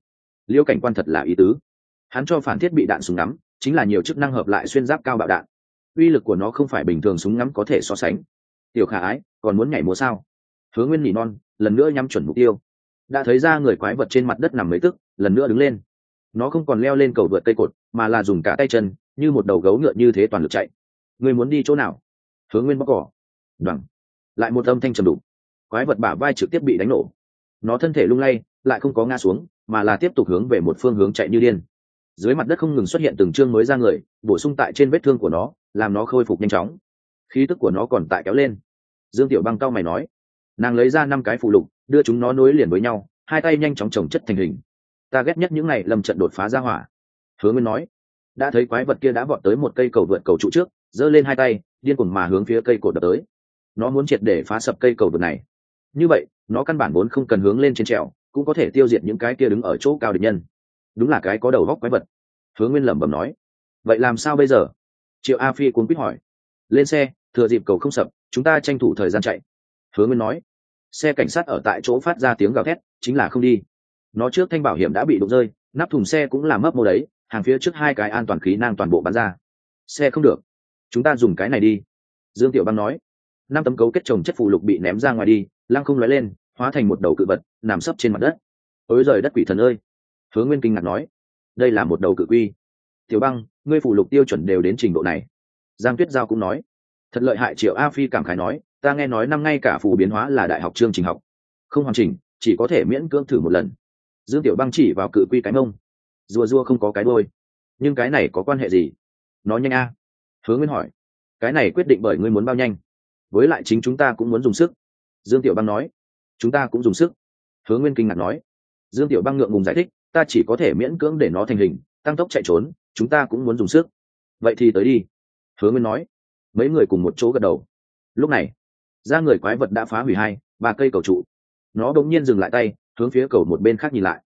A: Liêu cảnh quan thật là ý tứ, hắn cho phản thiết bị đạn súng ngắm chính là nhiều chức năng hợp lại xuyên giáp cao bạo đạn, uy lực của nó không phải bình thường súng ngắm có thể so sánh. Tiểu khả ái còn muốn nhảy múa sao? Hứa Nguyên nỉ non, lần nữa nhắm chuẩn mục tiêu. Đã thấy ra người quái vật trên mặt đất nằm mấy tức, lần nữa đứng lên. Nó không còn leo lên cầu vượt cây cột, mà là dùng cả tay chân như một đầu gấu ngựa như thế toàn lực chạy. Người muốn đi chỗ nào? Hứa Nguyên bóc cỏ. Đoằng. Lại một âm thanh trầm đục. Quái vật bả vai trực tiếp bị đánh nổ. Nó thân thể lung lay, lại không có ngã xuống, mà là tiếp tục hướng về một phương hướng chạy như điên. Dưới mặt đất không ngừng xuất hiện từng chương mới ra người, bổ sung tại trên vết thương của nó, làm nó khôi phục nhanh chóng. Khí tức của nó còn tại kéo lên. Dương Tiểu Băng cau mày nói, nàng lấy ra 5 cái phụ lục, đưa chúng nó nối liền với nhau, hai tay nhanh chóng chồng chất thành hình. Ta ghét nhất những này lâm trận đột phá ra hỏa. Hứa Nguyên nói, đã thấy quái vật kia đã vọt tới một cây cầu vượt cầu trụ trước, giơ lên hai tay, điên cuồng mà hướng phía cây cột đập tới. Nó muốn triệt để phá sập cây cầu vượt này. Như vậy, nó căn bản vốn không cần hướng lên trên trèo, cũng có thể tiêu diệt những cái kia đứng ở chỗ cao địch nhân. Đúng là cái có đầu góc quái vật. Hứa Nguyên lẩm bẩm nói, vậy làm sao bây giờ? Triệu A Phi cuống quýt hỏi. Lên xe, thừa dịp cầu không sập, chúng ta tranh thủ thời gian chạy. Hứa Nguyên nói. Xe cảnh sát ở tại chỗ phát ra tiếng gào thét, chính là không đi. Nó trước thanh bảo hiểm đã bị đụng rơi, nắp thùng xe cũng làm mấp mô đấy, hàng phía trước 2 cái an toàn khí nang toàn bộ bắn ra. Xe không được, chúng ta dùng cái này đi. Dương Tiểu Băng nói. 5 tấm cấu kết chồng chất phù lục bị ném ra ngoài đi, lăng không lóe lên, hóa thành một đầu cự vật nằm sấp trên mặt đất. Ôi giời đất quỷ thần ơi! Hứa Nguyên kinh ngạc nói, đây là một đầu cự quy. Tiểu Băng, ngươi phù lục tiêu chuẩn đều đến trình độ này. Giang Tuyết Giao cũng nói, thật lợi hại. Triệu A Phi cảm khái nói, ta nghe nói năm ngay cả phù biến hóa là đại học chương trình học, không hoàn chỉnh, chỉ có thể miễn cưỡng thử một lần. Dương Tiểu Băng chỉ vào cự quy cái mông, rùa không có cái đuôi, nhưng cái này có quan hệ gì? Nó nhanh a. Hứa Nguyên hỏi, cái này quyết định bởi ngươi muốn bao nhanh, với lại chính chúng ta cũng muốn dùng sức. Dương Tiểu Băng nói, chúng ta cũng dùng sức. Hứa Nguyên kinh ngạc nói. Dương Tiểu Băng ngượng ngùng giải thích, ta chỉ có thể miễn cưỡng để nó thành hình, tăng tốc chạy trốn, chúng ta cũng muốn dùng sức. Vậy thì tới đi. Hứa Nguyên nói. Mấy người cùng một chỗ gật đầu. Lúc này, ra người quái vật đã phá hủy 2-3 cây cầu trụ. Nó đột nhiên dừng lại tay, hướng phía cầu một bên khác nhìn lại.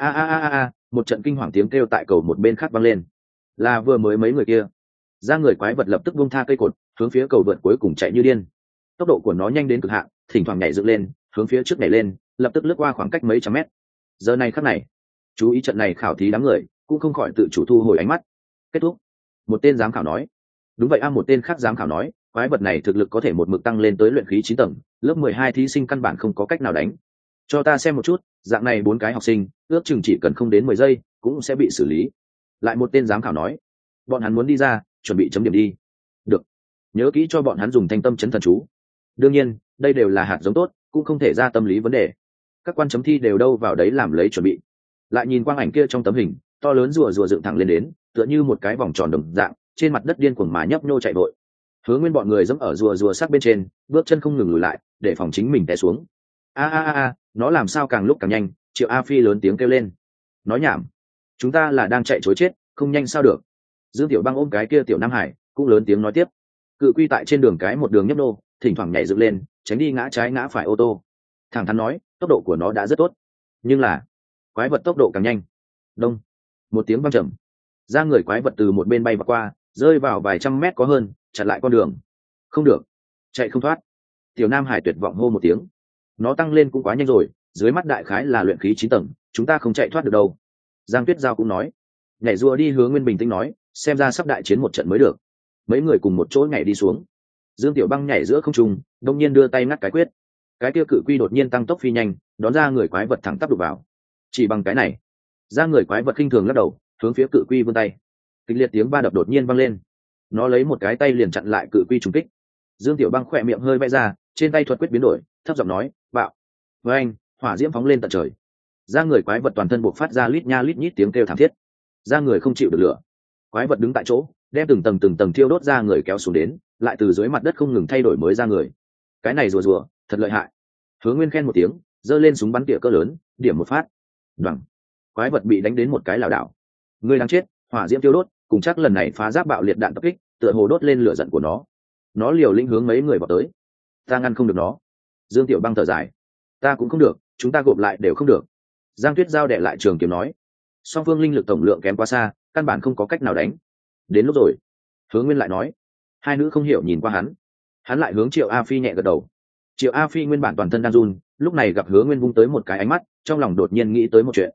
A: A, một trận kinh hoàng tiếng kêu tại cầu một bên khác vang lên. Là vừa mới mấy người kia. Ra người quái vật lập tức buông tha cây cột, hướng phía cầu vượt cuối cùng chạy như điên. Tốc độ của nó nhanh đến cực hạn, thỉnh thoảng nhảy dựng lên, hướng phía trước nhảy lên, lập tức lướt qua khoảng cách mấy trăm mét. Giờ này khắc này, chú ý trận này khảo thí đám người cũng không khỏi tự chủ thu hồi ánh mắt. Kết thúc. Một tên giám khảo nói. Đúng vậy a. Một tên khác giám khảo nói, quái vật này thực lực có thể một mực tăng lên tới luyện khí 9 tầng, lớp 12 thí sinh căn bản không có cách nào đánh. Cho ta xem một chút, dạng này 4 cái học sinh, ước chừng chỉ cần không đến 10 giây cũng sẽ bị xử lý. Lại một tên giám khảo nói, bọn hắn muốn đi ra, chuẩn bị chấm điểm đi. Được, nhớ kỹ cho bọn hắn dùng thanh tâm chấn thần chú. Đương nhiên, đây đều là hạt giống tốt, cũng không thể ra tâm lý vấn đề. Các quan chấm thi đều đâu vào đấy làm lấy chuẩn bị. Lại nhìn quang ảnh kia trong tấm hình, to lớn rùa dựng thẳng lên đến, tựa như một cái vòng tròn đồng dạng, trên mặt đất điên cuồng mà nhấp nhô chạy vội. Hứa Nguyên bọn người dẫm ở rùa sắc bên trên, bước chân không ngừng lùi lại, để phòng chính mình té xuống. A, nó làm sao càng lúc càng nhanh? Triệu A Phi lớn tiếng kêu lên. Nói nhảm, chúng ta là đang chạy trối chết, không nhanh sao được? Dương Tiểu Băng ôm cái kia Tiểu Nam Hải, cũng lớn tiếng nói tiếp. Cự quy tại trên đường cái một đường nhấp nô, thỉnh thoảng nhảy dựng lên, tránh đi ngã trái ngã phải ô tô. Thẳng thắn nói, tốc độ của nó đã rất tốt, nhưng là quái vật tốc độ càng nhanh. Đông, một tiếng vang trầm, ra người quái vật từ một bên bay vào qua, rơi vào vài trăm mét có hơn, chặn lại con đường. Không được, chạy không thoát. Tiểu Nam Hải tuyệt vọng hô một tiếng. Nó tăng lên cũng quá nhanh rồi, dưới mắt đại khái là luyện khí 9 tầng, chúng ta không chạy thoát được đâu. Giang Tuyết Giao cũng nói. Nhảy rùa đi. Hứa Nguyên bình tĩnh nói, xem ra sắp đại chiến một trận mới được. Mấy người cùng một chỗ nhảy đi xuống. Dương Tiểu Băng nhảy giữa không trung, đông nhiên đưa tay ngắt cái quyết. Cái kia cự quy đột nhiên tăng tốc phi nhanh, đón ra người quái vật thẳng tắp đục vào. Chỉ bằng cái này, ra người quái vật khinh thường lắc đầu, hướng phía cự quy vươn tay. Kịch liệt tiếng va đập đột nhiên vang lên. Nó lấy một cái tay liền chặn lại cự quy trùng kích. Dương Tiểu Băng khỏe miệng hơi vẽ ra, trên tay thuật quyết biến đổi, thấp giọng nói, bạo. Với anh, hỏa diễm phóng lên tận trời. Ra người quái vật toàn thân buộc phát ra lít nha lít nhít tiếng kêu thảm thiết. Ra người không chịu được lửa. Quái vật đứng tại chỗ, đem từng tầng thiêu đốt ra người kéo xuống đến, lại từ dưới mặt đất không ngừng thay đổi mới ra người. Cái này rùa thật lợi hại. Hứa Nguyên khen một tiếng, giơ lên súng bắn tỉa cỡ lớn, điểm một phát. Đoằng. Quái vật bị đánh đến một cái lảo đảo. Người đang chết, hỏa diễm tiêu đốt, cùng chắc lần này phá giáp bạo liệt đạn tập kích, tựa hồ đốt lên lửa giận của nó. Nó liều lĩnh hướng mấy người vào tới. Ta ngăn không được nó. Dương Tiểu Băng thở dài. Ta cũng không được, chúng ta gộp lại đều không được. Giang Tuyết Giao đè lại trường kiếm nói. Song phương linh lực tổng lượng kém quá xa, căn bản không có cách nào đánh. Đến lúc rồi. Hứa Nguyên lại nói. Hai nữ không hiểu nhìn qua hắn. Hắn lại hướng Triệu A Phi nhẹ gật đầu. Triệu A Phi nguyên bản toàn thân đang run, lúc này gặp Hứa Nguyên vung tới một cái ánh mắt, trong lòng đột nhiên nghĩ tới một chuyện.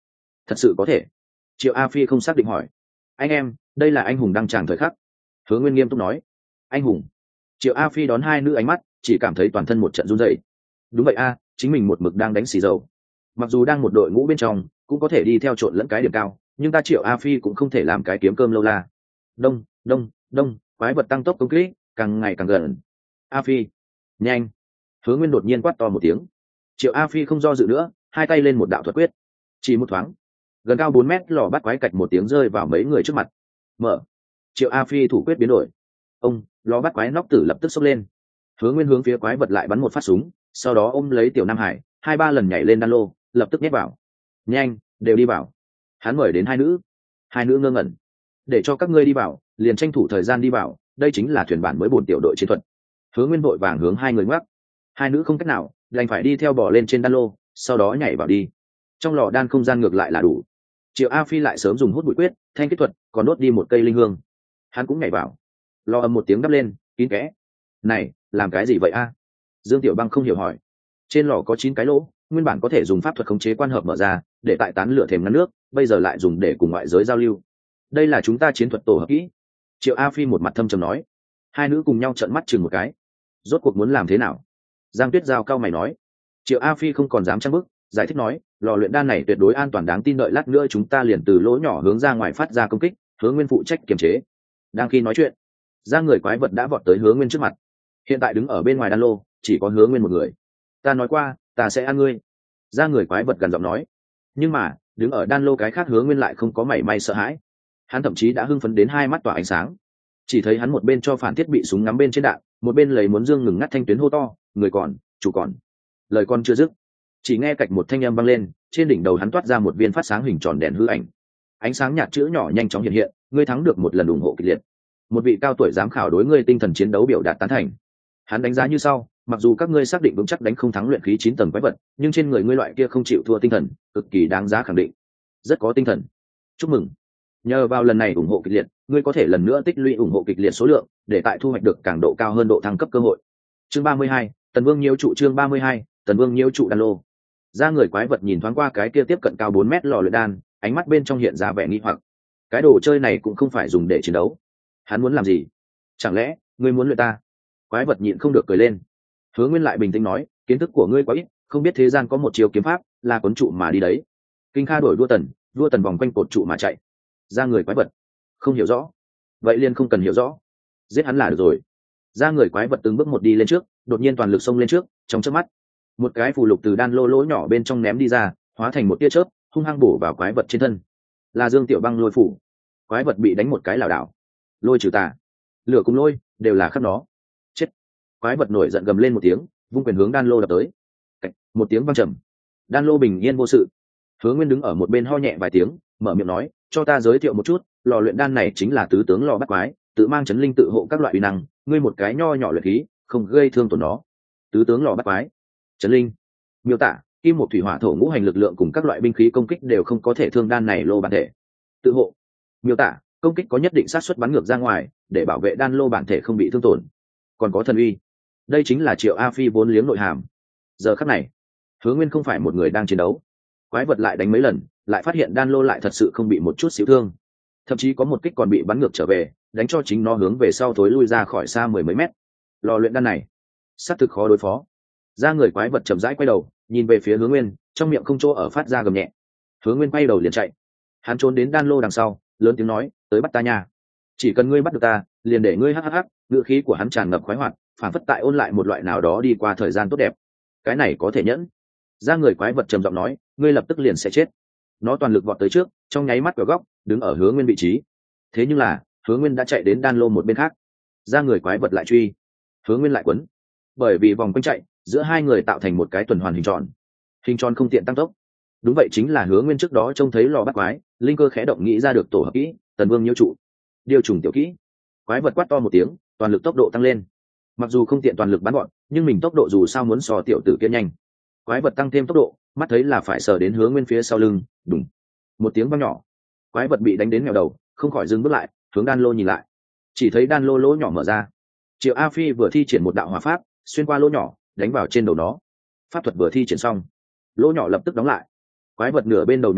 A: Thật sự có thể? Triệu A Phi không xác định hỏi. Anh em, đây là anh hùng đăng tràng thời khắc. Hứa Nguyên nghiêm túc nói. Anh hùng? Triệu A Phi đón hai nữ ánh mắt, chỉ cảm thấy toàn thân một trận run rẩy. Đúng vậy a, chính mình một mực đang đánh xì dầu, mặc dù đang một đội ngũ bên trong cũng có thể đi theo trộn lẫn cái điểm cao, nhưng ta Triệu A Phi cũng không thể làm cái kiếm cơm lâu la. Đông đông đông, quái vật tăng tốc công kích càng ngày càng gần. A Phi, nhanh! Hứa Nguyên đột nhiên quát to một tiếng. Triệu A Phi không do dự nữa, hai tay lên một đạo thuật quyết. Chỉ một thoáng, gần cao 4 mét lò bắt quái cạch một tiếng rơi vào mấy người trước mặt. Mở! Triệu A Phi thủ quyết biến đổi. Ông, lò bắt quái nóc tử lập tức sốc lên. Hứa Nguyên hướng phía quái vật lại bắn một phát súng, sau đó ôm lấy Tiểu Nam Hải, 2-3 lần nhảy lên đan lô, lập tức nhét vào. Nhanh, đều đi vào. Hắn mời đến hai nữ. Hai nữ ngơ ngẩn. Để cho các ngươi đi vào, liền tranh thủ thời gian đi vào, đây chính là thuyền bản mới bổn tiểu đội chiến thuật. Hứa Nguyên vội vàng hướng hai người ngoắc. Hai nữ không cách nào, đành phải đi theo bò lên trên đan lô, sau đó nhảy vào đi. Trong lò đan không gian ngược lại là đủ. Triệu A Phi lại sớm dùng hút bụi quyết, thanh kết thuật, còn đốt đi một cây linh hương. Hắn cũng nhảy vào. Lò ầm một tiếng đắp lên, kín kẽ. Này, làm cái gì vậy a? Dương Tiểu Băng không hiểu hỏi. Trên lò có 9 cái lỗ, nguyên bản có thể dùng pháp thuật khống chế quan hợp mở ra, để tại tán lửa thềm ngăn nước, bây giờ lại dùng để cùng ngoại giới giao lưu. Đây là chúng ta chiến thuật tổ hợp kỹ. Triệu A Phi một mặt thâm trầm nói. Hai nữ cùng nhau trợn mắt chừng một cái. Rốt cuộc muốn làm thế nào? Giang Tuyết Giao cao mày nói. Triệu A Phi không còn dám trăng bức, giải thích nói, lò luyện đan này tuyệt đối an toàn đáng tin, đợi lát nữa chúng ta liền từ lỗ nhỏ hướng ra ngoài phát ra công kích, Hứa Nguyên phụ trách kiềm chế. Đang khi nói chuyện, Giang người quái vật đã vọt tới Hứa Nguyên trước mặt. Hiện tại đứng ở bên ngoài đan lô, chỉ có Hứa Nguyên một người. Ta nói qua, ta sẽ ăn ngươi. Giang người quái vật gần giọng nói. Nhưng mà, đứng ở đan lô cái khác Hứa Nguyên lại không có mảy may sợ hãi. Hắn thậm chí đã hưng phấn đến hai mắt tỏa ánh sáng. Chỉ thấy hắn một bên cho phản thiết bị súng ngắm bên trên đạn, một bên lấy muốn dương ngừng ngắt thanh tuyến hô to, người còn, chủ còn. Lời con chưa dứt, chỉ nghe cạch một thanh âm vang lên, trên đỉnh đầu hắn toát ra một viên phát sáng hình tròn đèn hư ảnh. Ánh sáng nhạt chữ nhỏ nhanh chóng hiện hiện, ngươi thắng được một lần ủng hộ kịch liệt. Một vị cao tuổi giám khảo đối ngươi tinh thần chiến đấu biểu đạt tán thành. Hắn đánh giá như sau, mặc dù các ngươi xác định vững chắc đánh không thắng luyện khí 9 tầng quái vật, nhưng trên người ngươi loại kia không chịu thua tinh thần, cực kỳ đáng giá khẳng định. Rất có tinh thần. Chúc mừng. Nhờ vào lần này ủng hộ kịch liệt, ngươi có thể lần nữa tích lũy ủng hộ kịch liệt số lượng, để tại thu hoạch được càng độ cao hơn độ thăng cấp cơ hội. Chương 32, Tần Vương nhiễu trụ. Chương 32, Tần Vương nhiễu trụ đan lô. Ra người quái vật nhìn thoáng qua cái kia tiếp cận cao 4 mét lò luyện đan, ánh mắt bên trong hiện ra vẻ nghi hoặc. Cái đồ chơi này cũng không phải dùng để chiến đấu. Hắn muốn làm gì? Chẳng lẽ ngươi muốn luyện ta? Quái vật nhịn không được cười lên. Hứa Nguyên lại bình tĩnh nói, kiến thức của ngươi quá ít, không biết thế gian có một chiêu kiếm pháp là cuốn trụ mà đi đấy. Kinh Kha đổi đua tần vòng quanh cột trụ mà chạy. Ra người quái vật không hiểu rõ, vậy liền không cần hiểu rõ, giết hắn là được rồi. Ra người quái vật từng bước một đi lên trước, đột nhiên toàn lực xông lên trước, trong chớp mắt một cái phù lục từ đan lô lỗ nhỏ bên trong ném đi ra, hóa thành một tia chớp hung hăng bổ vào quái vật trên thân. Là Dương Tiểu Băng lôi phủ. Quái vật bị đánh một cái lảo đảo. Lôi trừ tà, lửa cùng lôi đều là khắp nó. Chết. Quái vật nổi giận gầm lên một tiếng, vung quyền hướng đan lô đập tới. Một tiếng vang trầm, đan lô bình yên vô sự. Hứa Nguyên đứng ở một bên ho nhẹ vài tiếng, mở miệng nói, cho ta giới thiệu một chút, lò luyện đan này chính là tứ tướng lò bắt quái, tự mang chấn linh tự hộ các loại uy năng, ngươi một cái nho nhỏ luyện khí, không gây thương tổn nó. Tứ tướng lò bắt quái, chấn linh. Miêu tả, kim một thủy hỏa thổ ngũ hành lực lượng cùng các loại binh khí công kích đều không có thể thương đan này lô bản thể. Tự hộ. Miêu tả, công kích có nhất định xác suất bắn ngược ra ngoài, để bảo vệ đan lô bản thể không bị thương tổn. Còn có thần uy. Đây chính là Triệu A Phi vốn liếng nội hàm. Giờ khắc này, Hứa Nguyên không phải một người đang chiến đấu. Quái vật lại đánh mấy lần, lại phát hiện đan lô lại thật sự không bị một chút xíu thương, thậm chí có một kích còn bị bắn ngược trở về, đánh cho chính nó hướng về sau thối lui ra khỏi xa 10 mấy mét. Lò luyện đan này xác thực khó đối phó. Ra người quái vật chậm rãi quay đầu, nhìn về phía Hứa Nguyên, trong miệng không chỗ ở phát ra gầm nhẹ. Hứa Nguyên quay đầu liền chạy. Hắn trốn đến đan lô đằng sau, lớn tiếng nói, tới bắt ta nha. Chỉ cần ngươi bắt được ta, liền để ngươi hắc. Ngữ khí của hắn tràn ngập khoái hoạt, phản phất tại ôn lại một loại nào đó đi qua thời gian tốt đẹp. Cái này có thể nhẫn. Ra người quái vật trầm giọng nói, ngươi lập tức liền sẽ chết. Nó toàn lực vọt tới trước, trong nháy mắt vào góc, đứng ở Hứa Nguyên vị trí. Thế nhưng là, Hứa Nguyên đã chạy đến đan lô một bên khác. Ra người quái vật lại truy, Hứa Nguyên lại quấn. Bởi vì vòng quanh chạy, giữa hai người tạo thành một cái tuần hoàn hình tròn. Hình tròn không tiện tăng tốc. Đúng vậy, chính là Hứa Nguyên trước đó trông thấy lò bắt quái, linh cơ khẽ động nghĩ ra được tổ hợp kỹ, Tần Vương nhiễu trụ. Điều trùng tiểu kỹ. Quái vật quát to một tiếng, toàn lực tốc độ tăng lên. Mặc dù không tiện toàn lực bắn gọn, nhưng mình tốc độ dù sao muốn so tiểu tử kia nhanh. Quái vật tăng thêm tốc độ, mắt thấy là phải sờ đến Hứa Nguyên phía sau lưng, đùng. Một tiếng vang nhỏ, quái vật bị đánh đến mèo đầu, không khỏi dừng bước lại, hướng đan lô nhìn lại. Chỉ thấy đan lô lỗ nhỏ mở ra. Triệu A Phi vừa thi triển một đạo hỏa pháp, xuyên qua lỗ nhỏ, đánh vào trên đầu nó. Pháp thuật vừa thi triển xong, lỗ nhỏ lập tức đóng lại. Quái vật nửa bên đầu nhóm lửa,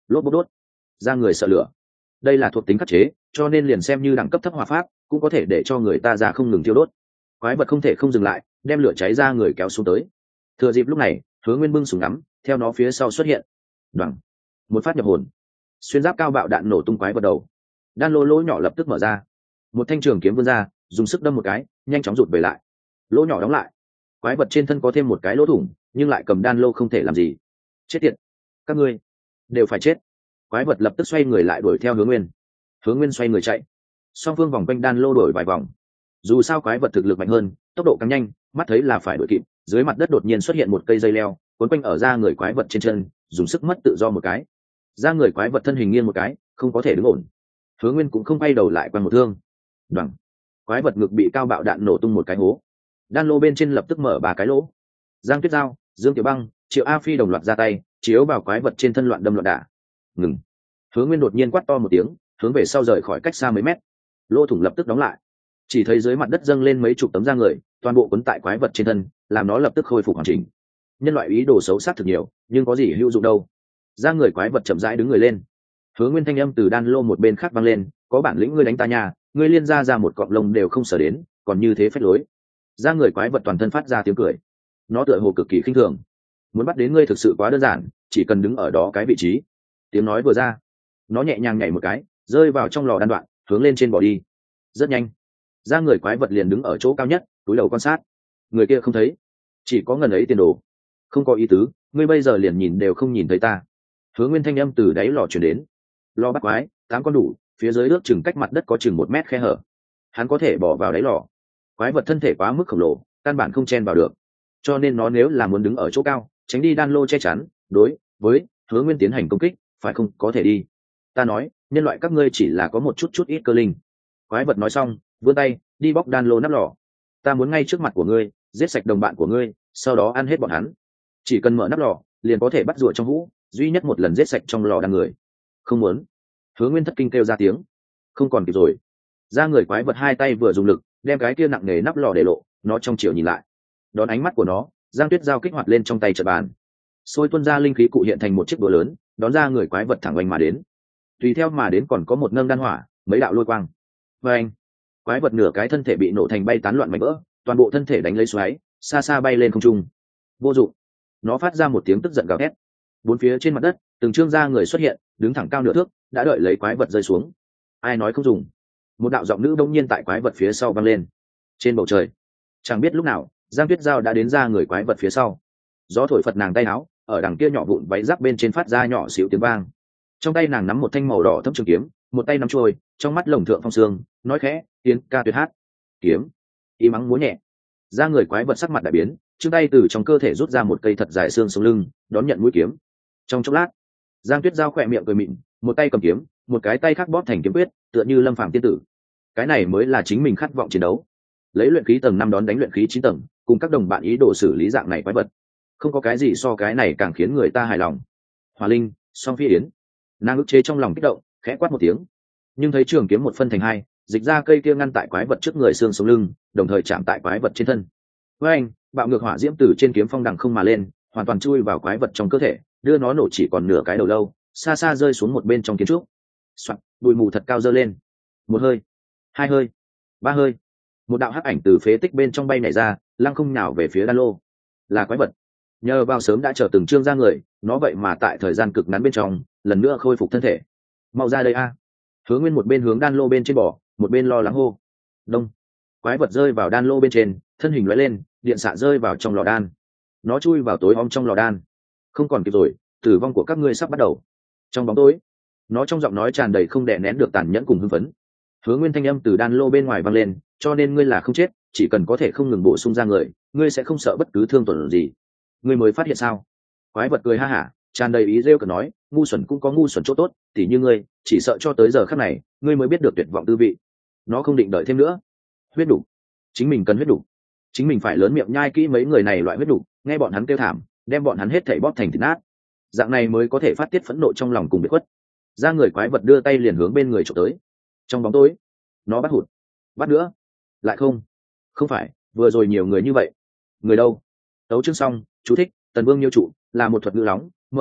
A: lốp bốc đốt, ra người sợ lửa. Đây là thuộc tính khắc chế, cho nên liền xem như đẳng cấp thấp hỏa pháp cũng có thể để cho người ta ra không ngừng thiêu đốt. Quái vật không thể không dừng lại, đem lửa cháy ra người kéo xuống tới. Thừa dịp lúc này, Hứa Nguyên bưng súng ngắm theo nó phía sau xuất hiện, đoằng, một phát nhập hồn, xuyên giáp cao bạo đạn nổ tung quái vật đầu. Đan lô lỗ nhỏ lập tức mở ra, một thanh trường kiếm vươn ra, dùng sức đâm một cái, nhanh chóng rụt về lại. Lỗ nhỏ đóng lại, quái vật trên thân có thêm một cái lỗ thủng, nhưng lại cầm đan lô không thể làm gì. Chết tiệt, các ngươi đều phải chết. Quái vật lập tức xoay người lại đuổi theo Hứa Nguyên. Hứa Nguyên xoay người chạy, song phương vòng quanh đan lô đổi vài vòng. Dù sao quái vật thực lực mạnh hơn, tốc độ càng nhanh, mắt thấy là phải đuổi kịp. Dưới mặt đất đột nhiên xuất hiện một cây dây leo, cuốn quanh ở da người quái vật trên chân, dùng sức mất tự do một cái. Da người quái vật thân hình nghiêng một cái, không có thể đứng ổn. Hứa Nguyên cũng không quay đầu lại quăng một thương. Đoằng, quái vật ngực bị cao bạo đạn nổ tung một cái hố. Đan lô bên trên lập tức mở 3 cái lỗ. Giang Tuyết Giao, Dương Tiểu Băng, Triệu A Phi đồng loạt ra tay, chiếu vào quái vật trên thân loạn đâm loạn đả. Ngừng. Hứa Nguyên đột nhiên quát to một tiếng, hướng về sau rời khỏi cách xa mấy mét. Lỗ thủng lập tức đóng lại. Chỉ thấy dưới mặt đất dâng lên mấy chục tấm da người, toàn bộ cuốn tại quái vật trên thân, làm nó lập tức khôi phục hoàn chỉnh. Nhân loại ý đồ xấu sát thực nhiều, nhưng có gì hữu dụng đâu. Da người quái vật chậm rãi đứng người lên. Hứa Nguyên thanh âm từ đan lô một bên khác vang lên, có bản lĩnh ngươi đánh ta nhà, ngươi liên ra một cọng lông đều không sở đến, còn như thế phách lối. Da người quái vật toàn thân phát ra tiếng cười. Nó tựa hồ cực kỳ khinh thường. Muốn bắt đến ngươi thực sự quá đơn giản, chỉ cần đứng ở đó cái vị trí. Tiếng nói vừa ra, nó nhẹ nhàng nhảy một cái, rơi vào trong lò đan đoạn, hướng lên trên bỏ đi. Rất nhanh, da người quái vật liền đứng ở chỗ cao nhất, túi đầu quan sát. Người kia không thấy, chỉ có ngần ấy tiền đồ. Không có ý tứ, ngươi bây giờ liền nhìn đều không nhìn thấy ta. Hứa Nguyên thanh âm từ đáy lò chuyển đến. Lò bắt quái, 8 con đủ, phía dưới nước chừng cách mặt đất có chừng 1 mét khe hở. Hắn có thể bỏ vào đáy lò. Quái vật thân thể quá mức khổng lồ, căn bản không chen vào được. Cho nên nó nếu là muốn đứng ở chỗ cao, tránh đi đan lô che chắn, đối với Hứa Nguyên tiến hành công kích, phải không có thể đi. Ta nói, nhân loại các ngươi chỉ là có một chút ít cơ linh. Quái vật nói xong, vươn tay đi bóc đan lô nắp lò. Ta muốn ngay trước mặt của ngươi giết sạch đồng bạn của ngươi, sau đó ăn hết bọn hắn. Chỉ cần mở nắp lò liền có thể bắt rùa trong hũ, duy nhất một lần giết sạch trong lò đan người. Không muốn. Hứa Nguyên thất kinh kêu ra tiếng. Không còn kịp rồi. Da người quái vật hai tay vừa dùng lực đem cái kia nặng nề nắp lò để lộ, nó trong chiều nhìn lại. Đón ánh mắt của nó, Giang Tuyết Giao kích hoạt lên trong tay trận bàn, sôi tuôn ra linh khí cụ hiện thành một chiếc búa lớn, đón ra người quái vật thẳng oanh mà đến. Tùy theo mà đến còn có một nâng đan hỏa, mấy đạo lôi quang. Và anh, quái vật nửa cái thân thể bị nổ thành bay tán loạn mảnh vỡ, toàn bộ thân thể đánh lấy xoáy, xa xa bay lên không trung. Vô dụng. Nó phát ra một tiếng tức giận gào thét. Bốn phía trên mặt đất, từng trương da người xuất hiện, đứng thẳng cao nửa thước, đã đợi lấy quái vật rơi xuống. Ai nói không dùng? Một đạo giọng nữ đông nhiên tại quái vật phía sau vang lên. Trên bầu trời, chẳng biết lúc nào, Giang Tuyết Giao đã đến ra người quái vật phía sau. Gió thổi phật nàng tay áo, ở đằng kia nhỏ vụn váy giáp bên trên phát ra nhỏ xíu tiếng vang. Trong tay nàng nắm một thanh màu đỏ thâm trường kiếm, một tay nắm trôi, trong mắt lồng thượng phong sương, nói khẽ, tiến ca tuyệt hát. Kiếm. Y mắng múa nhẹ. Ra người quái vật sắc mặt đại biến, chương tay từ trong cơ thể rút ra một cây thật dài xương sống lưng, đón nhận mũi kiếm. Trong chốc lát, Giang Tuyết Giao khỏe miệng cười mịn, một tay cầm kiếm, một cái tay khác bóp thành kiếm quyết, tựa như lâm phàm tiên tử. Cái này mới là chính mình khát vọng chiến đấu. Lấy luyện khí tầng 5 đón đánh luyện khí 9 tầng, cùng các đồng bạn ý đồ xử lý dạng này quái vật. Không có cái gì so cái này càng khiến người ta hài lòng. Hỏa Linh, Song Phi Yến. Nàng ức chế trong lòng kích động, khẽ quát một tiếng. Nhưng thấy trường kiếm một phân thành hai, dịch ra cây kia ngăn tại quái vật trước người xương sống lưng, đồng thời chạm tại quái vật trên thân. Với anh, bạo ngược hỏa diễm từ trên kiếm phong đằng không mà lên, hoàn toàn chui vào quái vật trong cơ thể, đưa nó nổ chỉ còn nửa cái đầu lâu, xa xa rơi xuống một bên trong kiến trúc. Soạt, bụi mù thật cao dơ lên. Một hơi, hai hơi, ba hơi. Một đạo hắc ảnh từ phế tích bên trong bay nhảy ra, lăng không nhào về phía đan lô. Là quái vật. Nhờ vào sớm đã chờ từng trương ra người, nó vậy mà tại thời gian cực ngắn bên trong, lần nữa khôi phục thân thể. Mau ra đây a! Hứa Nguyên một bên hướng đan lô bên trên bỏ, một bên lo lắng hô. Đông. Quái vật rơi vào đan lô bên trên, thân hình lóe lên, điện xạ rơi vào trong lò đan. Nó chui vào tối om trong lò đan. Không còn kịp rồi, tử vong của các ngươi sắp bắt đầu. Trong bóng tối, nó trong giọng nói tràn đầy không đè nén được tàn nhẫn cùng hưng phấn. Hứa Nguyên thanh âm từ đan lô bên ngoài vang lên, cho nên ngươi là không chết, chỉ cần có thể không ngừng bổ sung ra người, ngươi sẽ không sợ bất cứ thương tổn gì. Ngươi mới phát hiện sao? Quái vật cười ha hả, tràn đầy ý rêu cợt nói, ngu xuẩn cũng có ngu xuẩn chỗ tốt, tỉ như ngươi, chỉ sợ cho tới giờ khắc này, ngươi mới biết được tuyệt vọng tư vị. Nó không định đợi thêm nữa. Huyết đủ, chính mình cần huyết đủ, chính mình phải lớn miệng nhai kỹ mấy người này loại huyết đủ, nghe bọn hắn kêu thảm, đem bọn hắn hết thảy bóp thành thịt nát. Dạng này mới có thể phát tiết phẫn nộ trong lòng cùng biệt khuất. Ra người quái vật đưa tay liền hướng bên người chụp tới. Trong bóng tối, nó bắt hụt, bắt nữa, lại không, không phải, vừa rồi nhiều người như vậy, người đâu? Tấu chương xong, chú thích, Tần Vương Nhiêu trụ là một thuật ngữ lóng, mởm,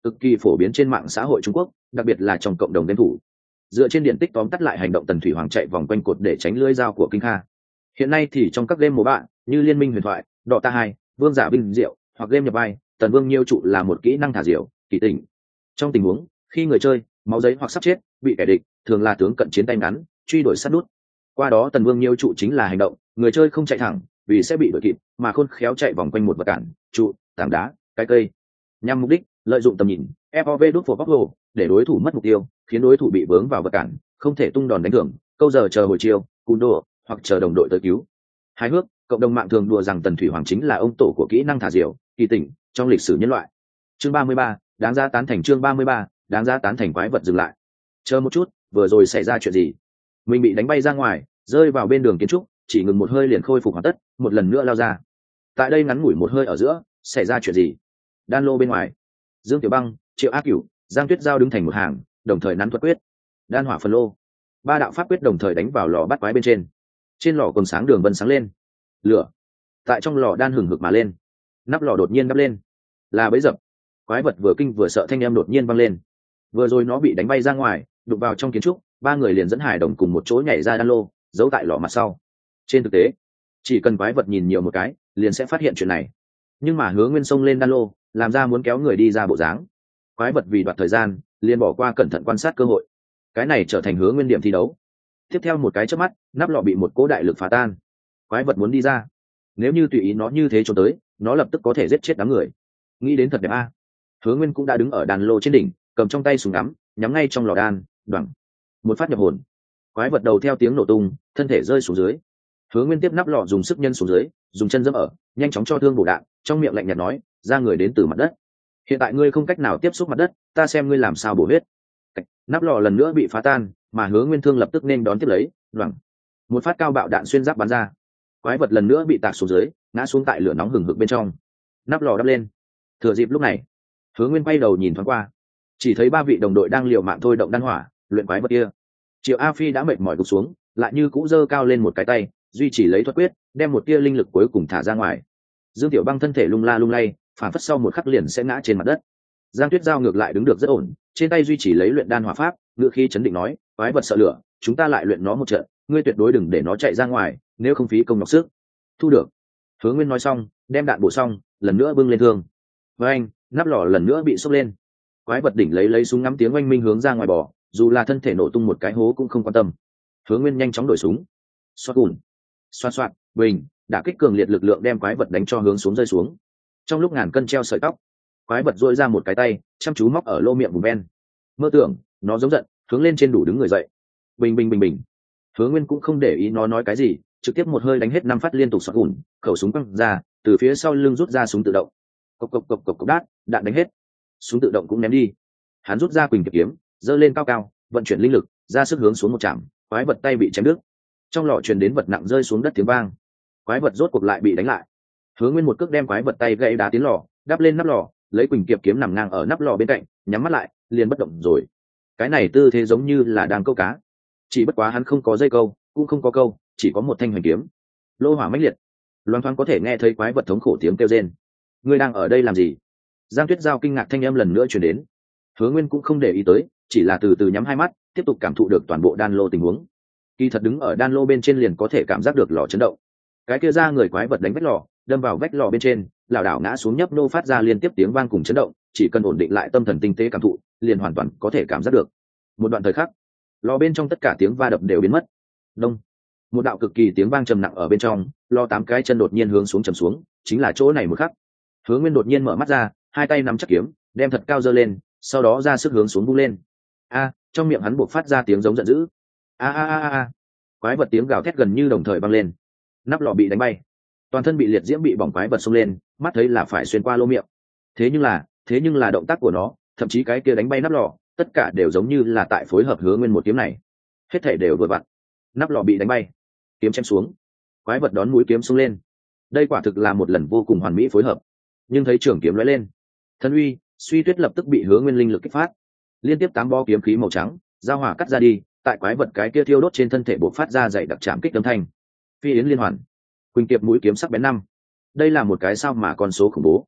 A: cực kỳ phổ biến trên mạng xã hội Trung Quốc, đặc biệt là trong cộng đồng game thủ. Dựa trên điện tích tóm tắt lại hành động Tần Thủy Hoàng chạy vòng quanh cột để tránh lưỡi dao của Kinh Kha. Hiện nay thì trong các game MOBA như Liên minh huyền thoại, Dota 2, Vương giả binh diệu hoặc game nhập vai, Tần Vương Nhiêu trụ là một kỹ năng thả diều, kỳ tỉnh. Trong tình huống khi người chơi máu giấy hoặc sắp chết, bị kẻ địch, thường là tướng cận chiến tay ngắn, truy đuổi sát nút. Qua đó Tần Vương Nhiêu trụ chính là hành động, người chơi không chạy thẳng vì sẽ bị đuổi kịp, mà khôn khéo chạy vòng quanh một vật cản, trụ, tảng đá, cái cây, nhằm mục đích lợi dụng tầm nhìn FOV đốt phổ bóc hồ để đối thủ mất mục tiêu, khiến đối thủ bị vướng vào vật cản, không thể tung đòn đánh thưởng, câu giờ chờ hồi chiêu, cùn đồ hoặc chờ đồng đội tới cứu. Hài hước, cộng đồng mạng thường đùa rằng Tần Thủy Hoàng chính là ông tổ của kỹ năng thả diều, kỳ tỉnh trong lịch sử nhân loại. Chương 33, đáng giá tán thành. Chương 33, đáng giá tán thành. Quái vật dừng lại. Chờ một chút, vừa rồi xảy ra chuyện gì? Mình bị đánh bay ra ngoài, rơi vào bên đường kiến trúc, chỉ ngừng một hơi liền khôi phục hoàn tất, một lần nữa lao ra. Tại đây ngắn ngủi một hơi ở giữa, xảy ra chuyện gì? Đan lô bên ngoài, Dương Tiểu Băng, Triệu Á Cửu, Giang Tuyết Giao đứng thành một hàng, đồng thời nắn thuật quyết. Đan hỏa phần lô, ba đạo pháp quyết đồng thời đánh vào lò bắt quái bên trên. Trên lò còn sáng đường vân sáng lên, lửa tại trong lò đan hừng hực mà lên. Nắp lò đột nhiên đắp lên, là bẫy dập. Quái vật vừa kinh vừa sợ thanh âm đột nhiên vang lên. Vừa rồi nó bị đánh bay ra ngoài, đụng vào trong kiến trúc, ba người liền dẫn Hải Đồng cùng một chỗ nhảy ra đan lô, giấu tại lò mặt sau. Trên thực tế, chỉ cần quái vật nhìn nhiều một cái, liền sẽ phát hiện chuyện này. Nhưng mà Hứa Nguyên xông lên đan lô, làm ra muốn kéo người đi ra bộ dáng. Quái vật vì đoạt thời gian, liền bỏ qua cẩn thận quan sát cơ hội. Cái này trở thành Hứa Nguyên điểm thi đấu. Tiếp theo một cái chớp mắt, nắp lọ bị một cỗ đại lực phá tan. Quái vật muốn đi ra, nếu như tùy ý nó như thế trốn tới, nó lập tức có thể giết chết đám người. Nghĩ đến thật đẹp a. Hứa Nguyên cũng đã đứng ở đàn lô trên đỉnh, cầm trong tay súng ngắm, nhắm ngay trong lò đan, đoằng một phát nhập hồn. Quái vật đầu theo tiếng nổ tung, thân thể rơi xuống dưới. Hứa Nguyên tiếp nắp lọ dùng sức nhân xuống dưới, dùng chân dẫm ở, nhanh chóng cho thương bổ đạn, trong miệng lạnh nhạt nói, ra người đến từ mặt đất. Hiện tại ngươi không cách nào tiếp xúc mặt đất, ta xem ngươi làm sao bổ huyết. Nắp lọ lần nữa bị phá tan, mà Hứa Nguyên thương lập tức nên đón tiếp lấy, đoằng một phát cao bạo đạn xuyên giáp bắn ra. Quái vật lần nữa bị tạc xuống dưới, ngã xuống tại lửa nóng hừng hực bên trong. Nắp lò đắp lên. Thừa dịp lúc này, Hứa Nguyên quay đầu nhìn thoáng qua, chỉ thấy ba vị đồng đội đang liều mạng thôi động đan hỏa, luyện quái vật kia. Triệu A Phi đã mệt mỏi gục xuống, lại như cũ giơ cao lên một cái tay, duy trì lấy thuật quyết, đem một tia linh lực cuối cùng thả ra ngoài. Dương Tiểu Băng thân thể lung la lung lay, phản phất sau một khắc liền sẽ ngã trên mặt đất. Giang Tuyết Giao ngược lại đứng được rất ổn, trên tay duy trì lấy luyện đan hỏa pháp, ngựa khí chấn định nói, quái vật sợ lửa, chúng ta lại luyện nó một trận, ngươi tuyệt đối đừng để nó chạy ra ngoài, nếu không phí công nhọc sức. Thu được. Hứa Nguyên nói xong, đem đạn bổ xong, lần nữa bưng lên thương. Với anh, nắp lò lần nữa bị sốc lên. Quái vật đỉnh lấy súng ngắm tiếng oanh minh hướng ra ngoài bỏ, dù là thân thể nổ tung một cái hố cũng không quan tâm. Hứa Nguyên nhanh chóng đổi súng. Xoát ủn, xoát, bình, đả kích cường liệt lực lượng đem quái vật đánh cho hướng xuống rơi xuống. Trong lúc ngàn cân treo sợi tóc, quái vật duỗi ra một cái tay, chăm chú móc ở lô miệng vùng ven. Mơ tưởng, nó giống giận, hướng lên trên đủ đứng người dậy. Bình. Hứa Nguyên cũng không để ý nó nói cái gì, trực tiếp một hơi đánh hết 5 phát liên tục xoát ủn, khẩu súng quăng ra, từ phía sau lưng rút ra súng tự động. Cộc đát, đạn đánh hết. Súng tự động cũng ném đi. Hắn rút ra quỳnh kiệt kiếm, giơ lên cao cao, vận chuyển linh lực, ra sức hướng xuống một chạm, quái vật tay bị chém đứt. Trong lò truyền đến vật nặng rơi xuống đất tiếng vang. Quái vật rốt cuộc lại bị đánh lại. Hứa Nguyên một cước đem quái vật tay gãy đá tiến lò, đắp lên nắp lò, lấy quỳnh kiệt kiếm nằm ngang ở nắp lò bên cạnh, nhắm mắt lại, liền bất động rồi. Cái này tư thế giống như là đang câu cá. Chỉ bất quá hắn không có dây câu, cũng không có câu, chỉ có một thanh huyền kiếm. Lô hỏa mãnh liệt, loan thoáng có thể nghe thấy quái vật thống khổ tiếng kêu rên. Ngươi đang ở đây làm gì? Giang Tuyết Giao kinh ngạc thanh âm lần nữa truyền đến. Hứa Nguyên cũng không để ý tới, chỉ là từ từ nhắm hai mắt, tiếp tục cảm thụ được toàn bộ đan lô tình huống. Kỳ thật đứng ở đan lô bên trên liền có thể cảm giác được lò chấn động. Cái kia ra người quái vật đánh vách lò, đâm vào vách lò bên trên, lảo đảo ngã xuống nhấp nô phát ra liên tiếp tiếng vang cùng chấn động, chỉ cần ổn định lại tâm thần tinh tế cảm thụ, liền hoàn toàn có thể cảm giác được. Một đoạn thời khắc, lò bên trong tất cả tiếng va đập đều biến mất. Đông, một đạo cực kỳ tiếng vang trầm nặng ở bên trong, lò 8 cái chân đột nhiên hướng xuống trầm xuống, chính là chỗ này một khắc. Hứa Nguyên đột nhiên mở mắt ra, hai tay nắm chắc kiếm, đem thật cao giơ lên, sau đó ra sức hướng xuống vung lên. Trong miệng hắn buộc phát ra tiếng giống giận dữ. Quái vật tiếng gào thét gần như đồng thời vang lên. Nắp lò bị đánh bay, toàn thân bị liệt diễm bị bỏng, quái vật xông lên, mắt thấy là phải xuyên qua lô miệng. Thế nhưng là động tác của nó, thậm chí cái kia đánh bay nắp lò, tất cả đều giống như là tại phối hợp Hứa Nguyên một kiếm này. Hết thảy đều vừa vặn. Nắp lò bị đánh bay, kiếm chém xuống, quái vật đón mũi kiếm xông lên. Đây quả thực là một lần vô cùng hoàn mỹ phối hợp. Nhưng thấy trường kiếm lóe lên, thân uy suy tuyết lập tức bị Hứa Nguyên linh lực kích phát, liên tiếp 8 bo kiếm khí màu trắng giao hỏa cắt ra đi, tại quái vật cái kia thiêu đốt trên thân thể bộc phát ra dày đặc chạm kích âm thanh. Phi yến liên hoàn, quỳnh tiệp mũi kiếm sắc bén 5. Đây là một cái sao mà con số khủng bố.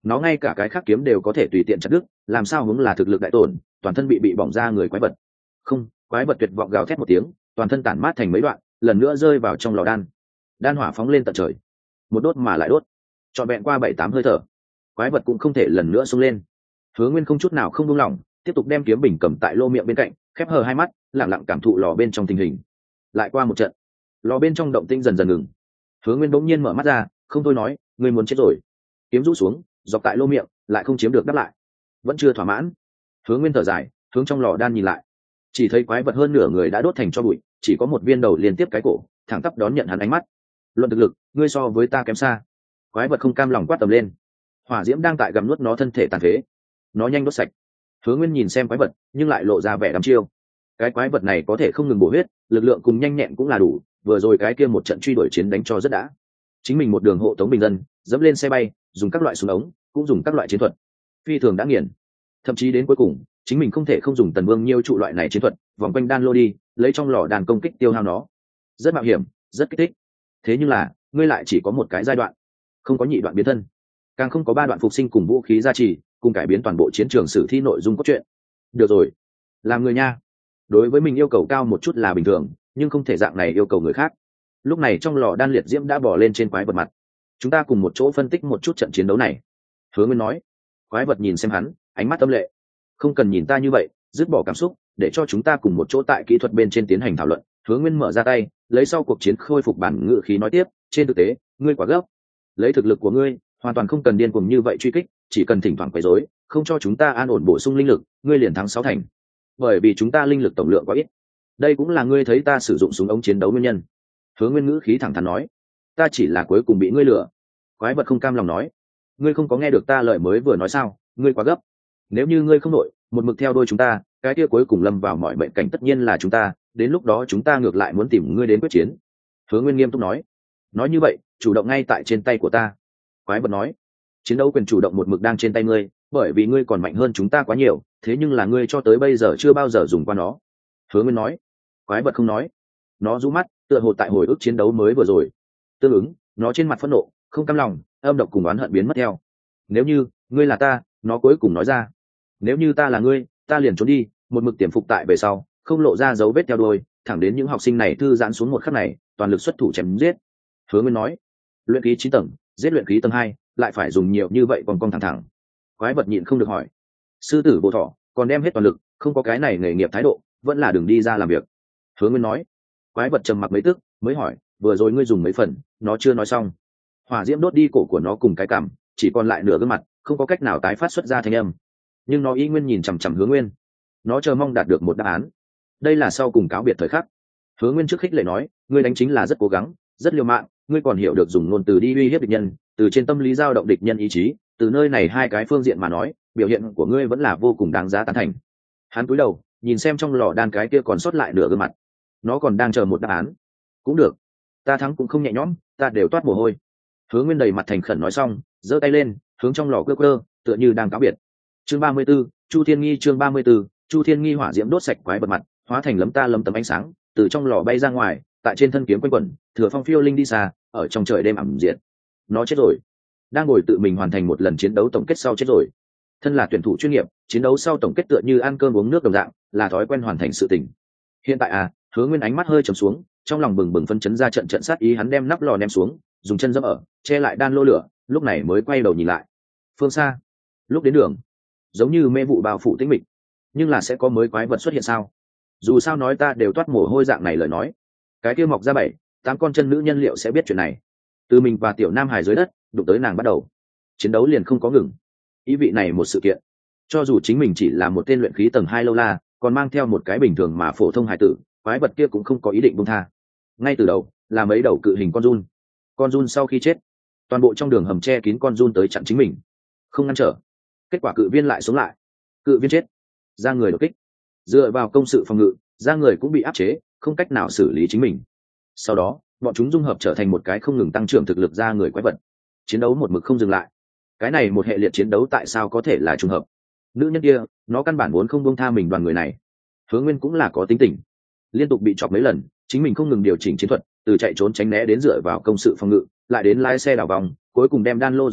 A: nó ngay cả cái khác kiếm đều có thể tùy tiện chặt đứt, làm sao hướng là thực lực đại tổn, toàn thân bị bỏng ra người quái vật. Không, quái vật tuyệt vọng gào thét một tiếng, toàn thân tản mát thành mấy đoạn, lần nữa rơi vào trong lò đan. Đan hỏa phóng lên tận trời, một đốt mà lại đốt, trọn vẹn qua 7-8 hơi thở, quái vật cũng không thể lần nữa xông lên. Hứa Nguyên không chút nào không buông lỏng, tiếp tục đem kiếm bình cầm tại lô miệng bên cạnh, khép hờ hai mắt, lặng lặng cảm thụ lò bên trong tình hình. Lại qua một trận, lò bên trong động tĩnh dần dần ngừng. Hứa Nguyên bỗng nhiên mở mắt ra, không thôi nói, ngươi muốn chết rồi. Kiếm rũ xuống, dọc tại lô miệng, lại không chiếm được đáp lại, vẫn chưa thỏa mãn. Hứa Nguyên thở dài, hướng trong lò đan nhìn lại, chỉ thấy quái vật hơn nửa người đã đốt thành tro bụi, chỉ có một viên đầu liên tiếp cái cổ, thẳng tắp đón nhận hắn ánh mắt. Luận thực lực, ngươi so với ta kém xa. Quái vật không cam lòng quát tầm lên. Hỏa diễm đang tại gặm nuốt nó thân thể tàn phế, nó nhanh đốt sạch. Hứa Nguyên nhìn xem quái vật, nhưng lại lộ ra vẻ đăm chiêu. Cái quái vật này có thể không ngừng bổ huyết, lực lượng cùng nhanh nhẹn cũng là đủ, vừa rồi cái kia một trận truy đuổi chiến đánh cho rất đã. Chính mình một đường hộ tống bình dân, dẫm lên xe bay, dùng các loại súng ống, cũng dùng các loại chiến thuật, phi thường đã nghiền. Thậm chí đến cuối cùng, chính mình không thể không dùng Tần Vương nhiêu trụ loại này chiến thuật, vòng quanh đan lô đi, lấy trong lò đàn công kích tiêu hao nó. Rất mạo hiểm, rất kích thích. Thế nhưng là, ngươi lại chỉ có một cái giai đoạn, không có nhị đoạn biến thân, càng không có 3 đoạn phục sinh cùng vũ khí gia trì, cùng cải biến toàn bộ chiến trường sử thi nội dung cốt truyện. Được rồi, làm người nha. Đối với mình yêu cầu cao một chút là bình thường, nhưng không thể dạng này yêu cầu người khác. Lúc này trong lò đan liệt diễm đã bỏ lên trên quái vật mặt. Chúng ta cùng một chỗ phân tích một chút trận chiến đấu này. Hứa Nguyên nói. Quái vật nhìn xem hắn, ánh mắt âm lệ. Không cần nhìn ta như vậy, dứt bỏ cảm xúc, để cho chúng ta cùng một chỗ tại kỹ thuật bên trên tiến hành thảo luận. Hứa Nguyên mở ra tay, lấy sau cuộc chiến khôi phục bản ngự khí nói tiếp. Trên thực tế, ngươi quá gấp. Lấy thực lực của ngươi, hoàn toàn không cần điên cuồng như vậy truy kích, chỉ cần thỉnh thoảng quấy rối, không cho chúng ta an ổn bổ sung linh lực, ngươi liền thắng 6 thành. Bởi vì chúng ta linh lực tổng lượng quá ít. Đây cũng là ngươi thấy ta sử dụng súng ống chiến đấu nguyên nhân. Hứa Nguyên ngữ khí thẳng thắn nói. Ta chỉ là cuối cùng bị ngươi lừa. Quái vật không cam lòng nói. Ngươi không có nghe được ta lời mới vừa nói sao? Ngươi quá gấp. Nếu như ngươi không nội, một mực theo đuôi chúng ta, cái kia cuối cùng lâm vào mọi bệnh cảnh tất nhiên là chúng ta, đến lúc đó chúng ta ngược lại muốn tìm ngươi đến quyết chiến. Hứa Nguyên nghiêm túc nói. Nói như vậy, chủ động ngay tại trên tay của ta. Quái vật nói. Chiến đấu quyền chủ động một mực đang trên tay ngươi, bởi vì ngươi còn mạnh hơn chúng ta quá nhiều, thế nhưng là ngươi cho tới bây giờ chưa bao giờ dùng qua nó. Hứa Nguyên nói. Quái vật không nói. Nó rũ mắt, tựa hồ tại hồi ức chiến đấu mới vừa rồi. Tương ứng, nó trên mặt phẫn nộ, không cam lòng, âm độc cùng oán hận biến mất theo. Nếu như ngươi là ta, nó cuối cùng nói ra. Nếu như ta là ngươi, ta liền trốn đi, một mực tiềm phục tại về sau, không lộ ra dấu vết theo đuôi, thẳng đến những học sinh này thư giãn xuống một khắc này, toàn lực xuất thủ chém giết. Hứa Nguyên nói. Luyện khí 9 tầng, giết luyện khí tầng 2, lại phải dùng nhiều như vậy còn cong thẳng thẳng. Quái vật nhịn không được hỏi. Sư tử Bộ Thỏ, còn đem hết toàn lực, không có cái này nghề nghiệp thái độ, vẫn là đừng đi ra làm việc. Hứa Nguyên nói. Quái vật trầm mặc mấy tức, mới hỏi, vừa rồi ngươi dùng mấy phần, nó chưa nói xong. Hỏa diễm đốt đi cổ của nó cùng cái cằm, chỉ còn lại nửa gương mặt, không có cách nào tái phát xuất ra thanh âm. Nhưng nó y nguyên nhìn chằm chằm Hứa Nguyên. Nó chờ mong đạt được một đáp án. Đây là sau cùng cáo biệt thời khắc. Hứa Nguyên trước khích lệ nói, ngươi đánh chính là rất cố gắng, rất liều mạng, ngươi còn hiểu được dùng ngôn từ đi uy hiếp địch nhân, từ trên tâm lý dao động địch nhân ý chí, từ nơi này hai cái phương diện mà nói, biểu hiện của ngươi vẫn là vô cùng đáng giá tán thành. Hắn cúi đầu, nhìn xem trong lò đan cái kia còn sót lại nửa gương mặt. Nó còn đang chờ một đáp án. Cũng được, ta thắng cũng không nhẹ nhõm, ta đều toát mồ hôi. Hứa Nguyên đầy mặt thành khẩn nói xong, giơ tay lên, hướng trong lò cơ, tựa như đang cáo biệt. Chương 34, Chu Thiên Nghi. Chương 34, Chu Thiên Nghi. Hỏa diễm đốt sạch quái vật mặt, hóa thành lấm tấm ánh sáng, từ trong lò bay ra ngoài, tại trên thân kiếm quanh quẩn, thừa phong phiêu linh đi xa, ở trong trời đêm ẩm diệt. Nó chết rồi. Đang ngồi tự mình hoàn thành một lần chiến đấu tổng kết sau chết rồi. Thân là tuyển thủ chuyên nghiệp, chiến đấu sau tổng kết tựa như ăn cơm uống nước đồng dạng, là thói quen hoàn thành sự tình. Hiện tại Hứa Nguyên ánh mắt hơi trầm xuống, trong lòng bừng bừng phân chấn ra trận sát ý, hắn đem nắp lò ném xuống, dùng chân dẫm ở, che lại đan lô lửa, lúc này mới quay đầu nhìn lại. Phương xa, lúc đến đường, giống như mê vụ bao phủ tĩnh mịch, nhưng là sẽ có mới quái vật xuất hiện sao? Dù sao nói ta đều toát mồ hôi dạng này lời nói, cái kia mọc ra 7-8 con chân nữ nhân liệu sẽ biết chuyện này. Từ mình và tiểu nam hải dưới đất đụng tới nàng bắt đầu, chiến đấu liền không có ngừng. Ý vị này một sự kiện, cho dù chính mình chỉ là một tên luyện khí tầng 2 lâu la, còn mang theo một cái bình thường mà phổ thông hải tử, quái vật kia cũng không có ý định buông tha. Ngay từ đầu là mấy đầu cự hình con giun sau khi chết, toàn bộ trong đường hầm che kín con giun tới chặn chính mình, không ngăn trở. Kết quả cự viên lại sống lại, cự viên chết, ra người đột kích, dựa vào công sự phòng ngự, ra người cũng bị áp chế, không cách nào xử lý chính mình. Sau đó bọn chúng dung hợp trở thành một cái không ngừng tăng trưởng thực lực ra người quái vật, chiến đấu một mực không dừng lại. Cái này một hệ liệt chiến đấu tại sao có thể là trùng hợp? Nữ nhân kia, nó căn bản muốn không buông tha mình đoàn người này. Hứa Nguyên cũng là có tính tình, liên tục bị chọc mấy lần, chính mình không ngừng điều chỉnh chiến thuật, từ chạy trốn tránh né đến dựa vào công sự phòng ngự, lại đến lái xe đảo vòng, cuối cùng đem đan lô dùng tới,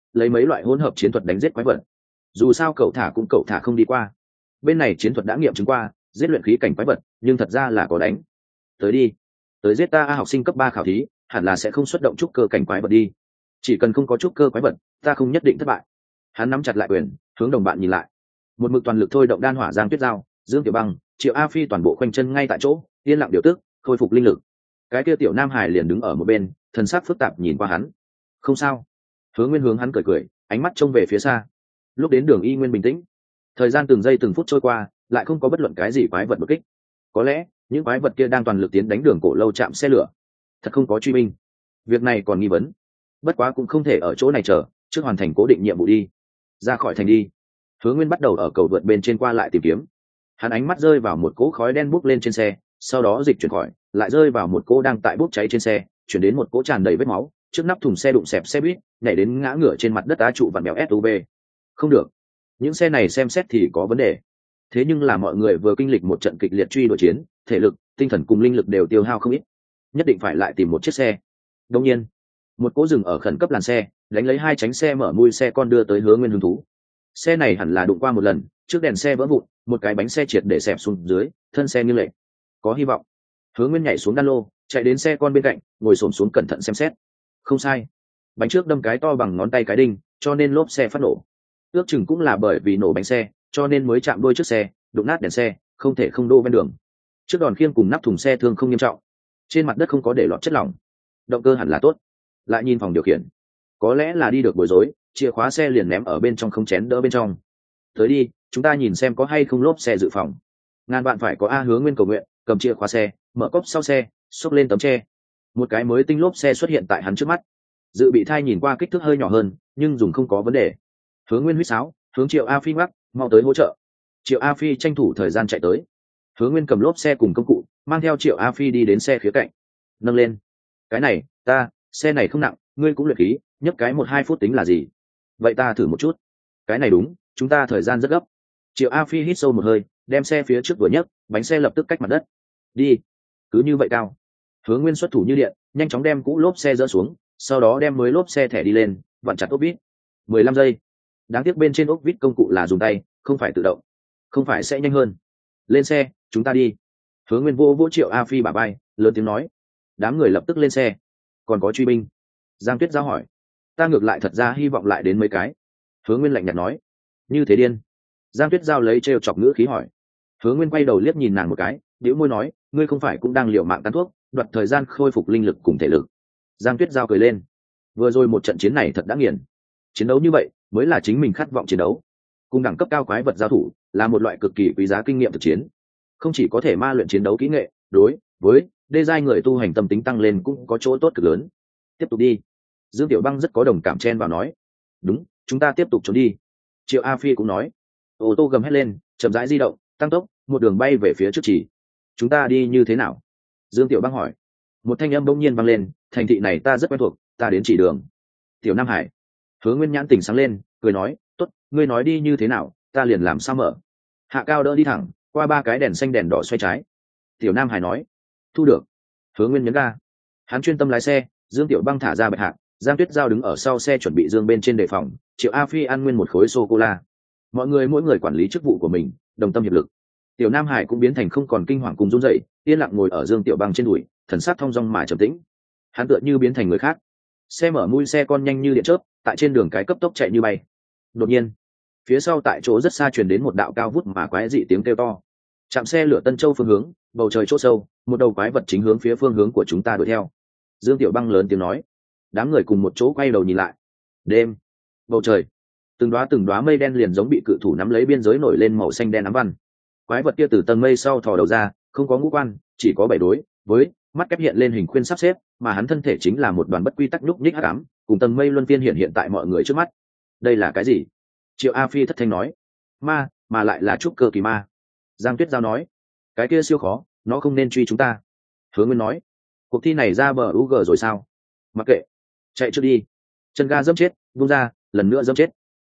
A: lấy mấy loại hỗn hợp chiến thuật đánh giết quái vật. Dù sao cậu thả không đi qua. Bên này chiến thuật đã nghiệm chứng qua, giết luyện khí cảnh quái vật, nhưng thật ra là có đánh. Tới đi, tới giết ta. Học sinh cấp 3 khảo thí, hẳn là sẽ không xuất động trúc cơ cảnh quái vật đi. Chỉ cần không có trúc cơ quái vật, ta không nhất định thất bại. Hắn nắm chặt lại quyền, hướng đồng bạn nhìn lại. Một mực toàn lực thôi động đan hỏa Giang Tuyết Giao, Dương Tiểu Băng, Triệu A Phi toàn bộ khoanh chân ngay tại chỗ, yên lặng điều tức, khôi phục linh lực. Cái kia tiểu Nam Hải liền đứng ở một bên, thần sắc phức tạp nhìn qua hắn. Không sao. Hứa Nguyên hướng hắn cười cười, ánh mắt trông về phía xa. Lúc đến Đường Y Nguyên bình tĩnh. Thời gian từng giây từng phút trôi qua, lại không có bất luận cái gì quái vật đột kích. Có lẽ những quái vật kia đang toàn lực tiến đánh Đường Cổ Lâu chạm xe lửa. Thật không có truy binh. Việc này còn nghi vấn. Bất quá cũng không thể ở chỗ này chờ, trước hoàn thành cố định nhiệm vụ đi. Ra khỏi thành đi. Hứa Nguyên bắt đầu ở cầu vượt bên trên qua lại tìm kiếm. Hắn ánh mắt rơi vào một cỗ khói đen bốc lên trên xe, sau đó dịch chuyển khỏi, lại rơi vào một cỗ đang tại bốc cháy trên xe, chuyển đến một cỗ tràn đầy vết máu, trước nắp thùng xe đụng xẹp xe buýt, nhảy đến ngã ngửa trên mặt đất á trụ vặn mèo SUV. Không được, những xe này xem xét thì có vấn đề. Thế nhưng là mọi người vừa kinh lịch một trận kịch liệt truy đuổi chiến, thể lực, tinh thần cùng linh lực đều tiêu hao không ít, nhất định phải lại tìm một chiếc xe. Đương nhiên, một cỗ dừng ở khẩn cấp làn xe, đánh lấy hai tránh xe mở mui xe con đưa tới Hứa Nguyên hứng thú. Xe này hẳn là đụng qua một lần, trước đèn xe vỡ vụn, một cái bánh xe triệt để xẹp xuống dưới, thân xe nghiêng lệch. Có hy vọng. Hứa Nguyên nhảy xuống đan lô, chạy đến xe con bên cạnh, ngồi xổm xuống cẩn thận xem xét. Không sai, bánh trước đâm cái to bằng ngón tay cái đinh, cho nên lốp xe phát nổ. Ước chừng cũng là bởi vì nổ bánh xe, cho nên mới chạm đôi trước xe, đụng nát đèn xe, không thể không đô ven đường. Trước đòn khiêng cùng nắp thùng xe thương không nghiêm trọng, trên mặt đất không có để lọt chất lỏng, động cơ hẳn là tốt. Lại nhìn phòng điều khiển, có lẽ là đi được bối rối, chìa khóa xe liền ném ở bên trong không chén đỡ bên trong. Tới đi, chúng ta nhìn xem có hay không lốp xe dự phòng. Ngàn bạn phải có A. Hứa Nguyên cầu nguyện, cầm chìa khóa xe, mở cốp sau xe, xốc lên tấm tre. Một cái mới tinh lốp xe xuất hiện tại hắn trước mắt. Dự bị thai nhìn qua kích thước hơi nhỏ hơn, nhưng dùng không có vấn đề. Hứa Nguyên huýt sáo, hướng Triệu A Phi ngoắc, mau tới hỗ trợ. Triệu A Phi tranh thủ thời gian chạy tới. Hứa Nguyên cầm lốp xe cùng công cụ, mang theo Triệu A Phi đi đến xe khía cạnh. Nâng lên. Cái này, xe này không nặng, ngươi cũng luyện khí, nhấc cái 1-2 phút tính là gì? Vậy ta thử một chút. Cái này đúng, chúng ta thời gian rất gấp. Triệu A Phi hít sâu một hơi, đem xe phía trước vừa nhấc, bánh xe lập tức cách mặt đất. Đi. Cứ như vậy cao. Hứa Nguyên xuất thủ như điện, nhanh chóng đem cũ lốp xe dỡ xuống, sau đó đem mới lốp xe thẻ đi lên, vặn chặt ốp vít. 15 giây. Đáng tiếc bên trên ốp vít công cụ là dùng tay, không phải tự động. Không phải sẽ nhanh hơn. Lên xe, chúng ta đi. Hứa Nguyên vô Triệu A Phi bả vai, lớn tiếng nói. Đám người lập tức lên xe. Còn có truy binh? Giang Tuyết Giao hỏi. Ta ngược lại thật ra hy vọng lại đến mấy cái. Hứa Nguyên lạnh nhạt nói. Như thế điên? Giang Tuyết Giao lấy trêu chọc ngữ khí hỏi. Hứa Nguyên quay đầu liếc nhìn nàng một cái, bĩu môi nói, ngươi không phải cũng đang liều mạng tán thuốc, đoạt thời gian khôi phục linh lực cùng thể lực. Giang Tuyết Giao cười lên. Vừa rồi một trận chiến này thật đã nghiền. Chiến đấu như vậy mới là chính mình khát vọng chiến đấu. Cùng đẳng cấp cao quái vật giao thủ là một loại cực kỳ quý giá kinh nghiệm thực chiến. Không chỉ có thể ma luyện chiến đấu kỹ nghệ, đối với đê giai người tu hành tâm tính tăng lên cũng có chỗ tốt cực lớn. Tiếp tục đi. Dương Tiểu Băng rất có đồng cảm chen vào nói. Đúng, chúng ta tiếp tục trốn đi. Triệu A Phi cũng nói. Ô tô gầm hét lên, chậm rãi di động, tăng tốc, một đường bay về phía trước chỉ. Chúng ta đi như thế nào? Dương Tiểu Băng hỏi. Một thanh âm bỗng nhiên vang lên, thành thị này ta rất quen thuộc, ta đến chỉ đường. Tiểu Nam Hải. Hứa Nguyên nhãn tỉnh sáng lên, cười nói, tốt, ngươi nói đi như thế nào, ta liền làm sao mở. Hạ Cao đỡ đi thẳng, qua 3 cái đèn xanh đèn đỏ xoay trái. Tiểu Nam Hải nói. Thu được. Hứa Nguyên nhấn ga. Hắn chuyên tâm lái xe, Dương Tiểu Băng thả ra Bạch Hạc, Giang Tuyết Giao đứng ở sau xe chuẩn bị dương bên trên đề phòng, Triệu A Phi ăn nguyên một khối sô cô la. Mọi người mỗi người quản lý chức vụ của mình, đồng tâm hiệp lực. Tiểu Nam Hải cũng biến thành không còn kinh hoàng cùng run rẩy, yên lặng ngồi ở Dương Tiểu Băng trên đùi, thần sắc thong dong mà trầm tĩnh. Hắn tựa như biến thành người khác. Xe mở mui xe con nhanh như điện chớp, tại trên đường cái cấp tốc chạy như bay. Đột nhiên, phía sau tại chỗ rất xa truyền đến một đạo cao vút mà quái dị tiếng kêu to. Chạm xe lửa Tân Châu phương hướng, bầu trời chỗ sâu, một đầu quái vật chính hướng phía phương hướng của chúng ta đuổi theo. Dương Tiểu Băng lớn tiếng nói. Đám người cùng một chỗ quay đầu nhìn lại. Đêm, bầu trời, từng đóa mây đen liền giống bị cự thủ nắm lấy biên giới nổi lên màu xanh đen ám văn. Quái vật kia từ tầng mây sau thò đầu ra, không có ngũ quan, chỉ có 7 đối với mắt kép hiện lên hình khuyên sắp xếp, mà hắn thân thể chính là một đoàn bất quy tắc nhúc nhích hắc ám, cùng tầng mây luân phiên hiện tại mọi người trước mắt. Đây là cái gì? Triệu A Phi thất thanh nói. Ma, mà lại là trúc cơ kỳ ma. Giang Tuyết Giao nói. Cái kia siêu khó, nó không nên truy chúng ta. Hứa Nguyên nói. Cuộc thi này ra bờ UG rồi sao? Mặc kệ, chạy trước đi. Chân ga dẫm chết, buông ra, lần nữa dẫm chết.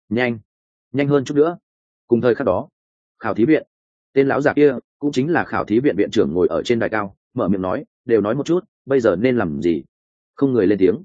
A: Nhanh hơn chút nữa. Cùng thời khắc đó, khảo thí viện, tên lão già kia cũng chính là khảo thí viện viện trưởng ngồi ở trên đài cao, mở miệng nói, đều nói một chút, bây giờ nên làm gì? Không người lên tiếng.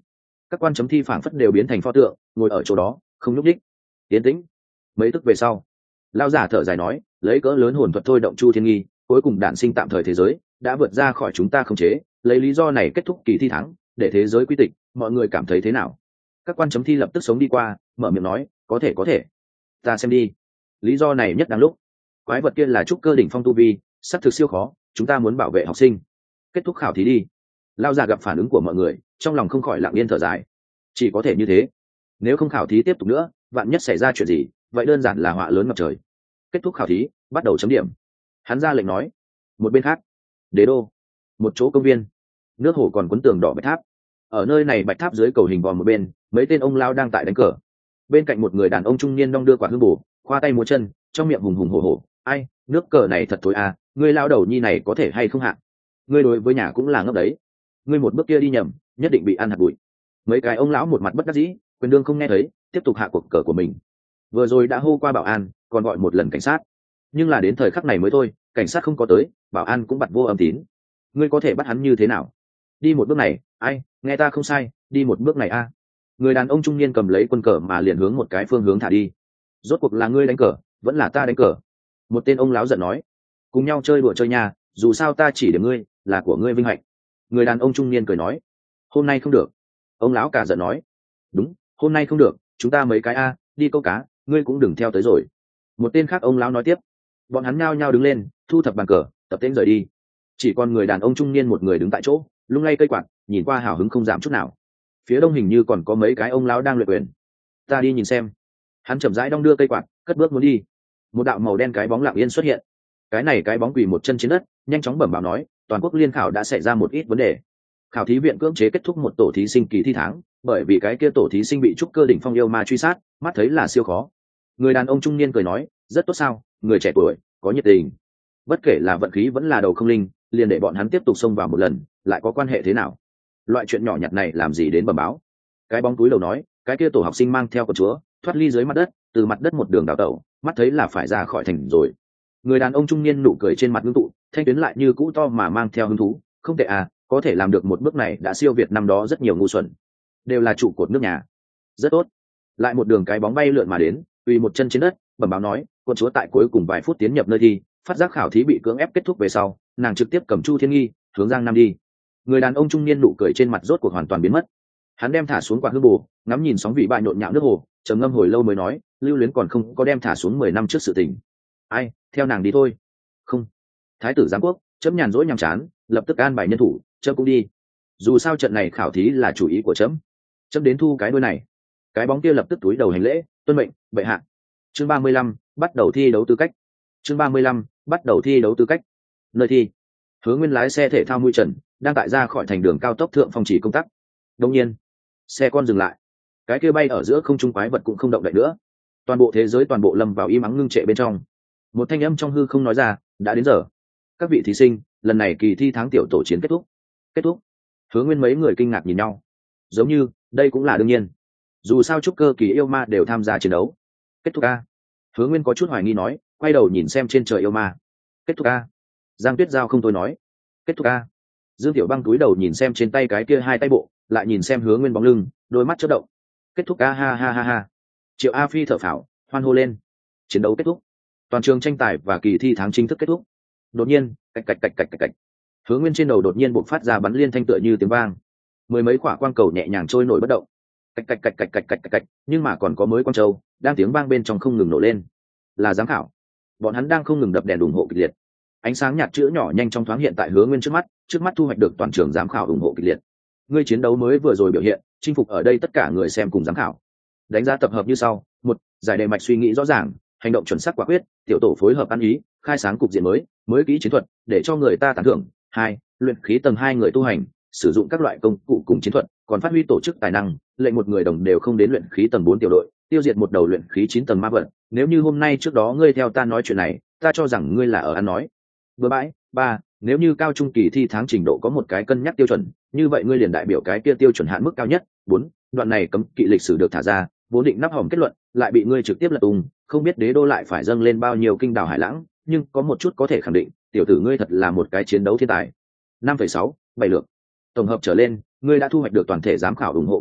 A: Các quan chấm thi phảng phất đều biến thành pho tượng, ngồi ở chỗ đó không nhúc nhích. Yên tĩnh. Mấy tức về sau, lão giả thở dài nói, lấy cỡ lớn hồn thuật thôi động Chu Thiên Nghi, cuối cùng đản sinh tạm thời thế giới đã vượt ra khỏi chúng ta khống chế, lấy lý do này kết thúc kỳ thi thắng, để thế giới quy tịch. Mọi người cảm thấy thế nào? Các quan chấm thi lập tức sống đi qua, mở miệng nói, có thể, ta xem đi. Lý do này nhất đáng lúc. Quái vật kia là trúc cơ đỉnh phong tu vi, sắp thực siêu khó, chúng ta muốn bảo vệ học sinh. Kết thúc khảo thí đi. Lao già gặp phản ứng của mọi người, trong lòng không khỏi lặng yên thở dài. Chỉ có thể như thế, nếu không khảo thí tiếp tục nữa, vạn nhất xảy ra chuyện gì, vậy đơn giản là họa lớn ngập trời. Kết thúc khảo thí, bắt đầu chấm điểm. Hắn ra lệnh nói. Một bên khác, đế đô, một chỗ công viên, nước hồ còn quấn tường đỏ bạch tháp. Ở nơi này bạch tháp dưới cầu hình vòm một bên, mấy tên ông lao đang tại đánh cờ. Bên cạnh một người đàn ông trung niên đong đưa quả hương bổ, khoa tay múa chân, trong miệng hùng hùng hổ hổ. Ai, nước cờ này thật tối à, ngươi lao đầu nhi này có thể hay không hạ? Ngươi đối với nhà cũng là ngốc đấy. Ngươi một bước kia đi nhầm, nhất định bị ăn hạt bụi. Mấy cái ông lão một mặt bất đắc dĩ, quyền đương không nghe thấy, tiếp tục hạ cuộc cờ của mình. Vừa rồi đã hô qua bảo an, còn gọi một lần cảnh sát, nhưng là đến thời khắc này mới thôi, cảnh sát không có tới, bảo an cũng bặt vô âm tín. Ngươi có thể bắt hắn như thế nào? Đi một bước này, ai, nghe ta không sai, đi một bước này a. Người đàn ông trung niên cầm lấy quân cờ mà liền hướng một cái phương hướng thả đi. Rốt cuộc là ngươi đánh cờ, vẫn là ta đánh cờ? Một tên ông lão giận nói. Cùng nhau chơi đùa chơi nhà, dù sao ta chỉ điểm ngươi, là của ngươi vinh hạnh. Người đàn ông trung niên cười nói. Hôm nay không được. Ông lão cả giận nói. Đúng, hôm nay không được, chúng ta mấy cái a, đi câu cá, ngươi cũng đừng theo tới rồi. Một tên khác ông lão nói tiếp. Bọn hắn nhao nhao đứng lên, thu thập bàn cờ, tập tên rời đi. Chỉ còn người đàn ông trung niên một người đứng tại chỗ, lung lay cây quạt, nhìn qua hào hứng không giảm chút nào. Phía đông hình như còn có mấy cái ông lão đang luyện quyền. Ta đi nhìn xem. Hắn chậm rãi đong đưa cây quạt, cất bước muốn đi. Một đạo màu đen cái bóng lặng yên xuất hiện. Cái này cái bóng quỳ một chân trên đất, nhanh chóng bẩm báo nói, toàn quốc liên khảo đã xảy ra một ít vấn đề. Khảo thí viện cưỡng chế kết thúc một tổ thí sinh kỳ thi tháng, bởi vì cái kia tổ thí sinh bị trúc cơ đỉnh phong yêu ma truy sát, mắt thấy là siêu khó. Người đàn ông trung niên cười nói, rất tốt sao, người trẻ tuổi, có nhiệt tình. Bất kể là vận khí vẫn là đầu không linh, liền để bọn hắn tiếp tục xông vào một lần, lại có quan hệ thế nào? Loại chuyện nhỏ nhặt này làm gì đến bẩm báo? Cái bóng túi đầu nói, cái kia tổ học sinh mang theo con chúa, thoát ly dưới mặt đất, từ mặt đất một đường đào tẩu, mắt thấy là phải ra khỏi thành rồi. Người đàn ông trung niên nụ cười trên mặt ngưng tụ, thanh tuyến lại như cũ to mà mang theo hứng thú, không tệ à, có thể làm được một bước này đã siêu việt năm đó rất nhiều ngu xuẩn, đều là trụ cột nước nhà. Rất tốt. Lại một đường cái bóng bay lượn mà đến, uy một chân trên đất, bẩm báo nói, con chúa tại cuối cùng vài phút tiến nhập nơi thi, phát giác khảo thí bị cưỡng ép kết thúc về sau, nàng trực tiếp cầm Chu Thiên Nghi hướng Giang Nam đi. Người đàn ông trung niên nụ cười trên mặt rốt cuộc hoàn toàn biến mất. Hắn đem thả xuống quả hương bù, ngắm nhìn sóng vị bại nhộn nhạo nước hồ, trầm ngâm hồi lâu mới nói, lưu luyến còn không có đem thả xuống 10 năm trước sự tình. Ai, theo nàng đi thôi. Không. Thái tử giám quốc chấm nhàn rỗi nhàm chán, lập tức an bài nhân thủ, chấm cũng đi. Dù sao trận này khảo thí là chủ ý của chấm đến thu cái đuôi này. Cái bóng kia lập tức túi đầu hành lễ, tuân mệnh, bệ hạ. Chương 35, bắt đầu thi đấu tư cách. Chương 35, bắt đầu thi đấu tư cách. Nơi thi, Hứa Nguyên lái xe thể thao mũi trần, đang tại ra khỏi thành đường cao tốc thượng phong chỉ công tác. Đương nhiên, xe con dừng lại. Cái kia bay ở giữa không trung quái vật cũng không động đậy nữa. Toàn bộ thế giới toàn bộ lâm vào im ắng ngưng trệ bên trong. Một thanh âm trong hư không nói ra, đã đến giờ. Các vị thí sinh, lần này kỳ thi tháng tiểu tổ chiến kết thúc. Kết thúc? Hứa Nguyên mấy người kinh ngạc nhìn nhau. Giống như, đây cũng là đương nhiên. Dù sao trúc cơ kỳ yêu ma đều tham gia chiến đấu. Kết thúc a? Hứa Nguyên có chút hoài nghi nói, quay đầu nhìn xem trên trời yêu ma. Kết thúc a? Giang Tuyết Giao không thôi nói. Kết thúc a? Dương Tiểu Băng túi đầu nhìn xem trên tay cái kia hai tay bộ, lại nhìn xem Hứa Nguyên bóng lưng, đôi mắt chớp động. Kết thúc a, ha ha ha ha. Triệu A Phi thở phào, hoan hô lên. Chiến đấu kết thúc. Toàn trường tranh tài và kỳ thi tháng chính thức kết thúc. Đột nhiên, cạch cạch cạch cạch cạch cạch. Hứa Nguyên trên đầu đột nhiên bộc phát ra bắn liên thanh tựa như tiếng vang. Mười mấy quả quang cầu nhẹ nhàng trôi nổi bất động. Cạch cạch cạch cạch cạch cạch cạch, nhưng mà còn có mới quang châu đang tiếng vang bên trong không ngừng nổ lên. Là giám khảo. Bọn hắn đang không ngừng đập đèn ủng hộ kịch liệt. Ánh sáng nhạt chữ nhỏ nhanh chóng thoáng hiện tại Hứa Nguyên trước mắt thu hoạch được toàn trường giám khảo ủng hộ kịch liệt. Ngươi chiến đấu mới vừa rồi biểu hiện, chinh phục ở đây tất cả người xem cùng giám khảo. Đánh giá tập hợp như sau: một, giải đề mạch suy nghĩ rõ ràng, hành động chuẩn xác quả quyết, tiểu tổ phối hợp ăn ý, khai sáng cục diện mới kỹ chiến thuật, để cho người ta tán thưởng. Hai, luyện khí tầng 2 người tu hành, sử dụng các loại công cụ cùng chiến thuật, còn phát huy tổ chức tài năng, lệnh một người đồng đều không đến luyện khí tầng 4 tiểu đội, tiêu diệt một đầu luyện khí 9 tầng ma vật. Nếu như hôm nay trước đó ngươi theo ta nói chuyện này, ta cho rằng ngươi là ở ăn nói bừa bãi. Ba, nếu như cao trung kỳ thi tháng trình độ có một cái cân nhắc tiêu chuẩn, như vậy ngươi liền đại biểu cái kia tiêu chuẩn hạn mức cao nhất. Bốn, đoạn này cấm kỵ lịch sử được thả ra, vốn định nắp hòm kết luận, lại bị ngươi trực tiếp lật tung, không biết đế đô lại phải dâng lên bao nhiêu kinh đảo hải lãng, nhưng có một chút có thể khẳng định, tiểu tử ngươi thật là một cái chiến đấu thiên tài. 5,6, 7 lượng tổng hợp trở lên, ngươi đã thu hoạch được toàn thể giám khảo ủng hộ kịch liệt,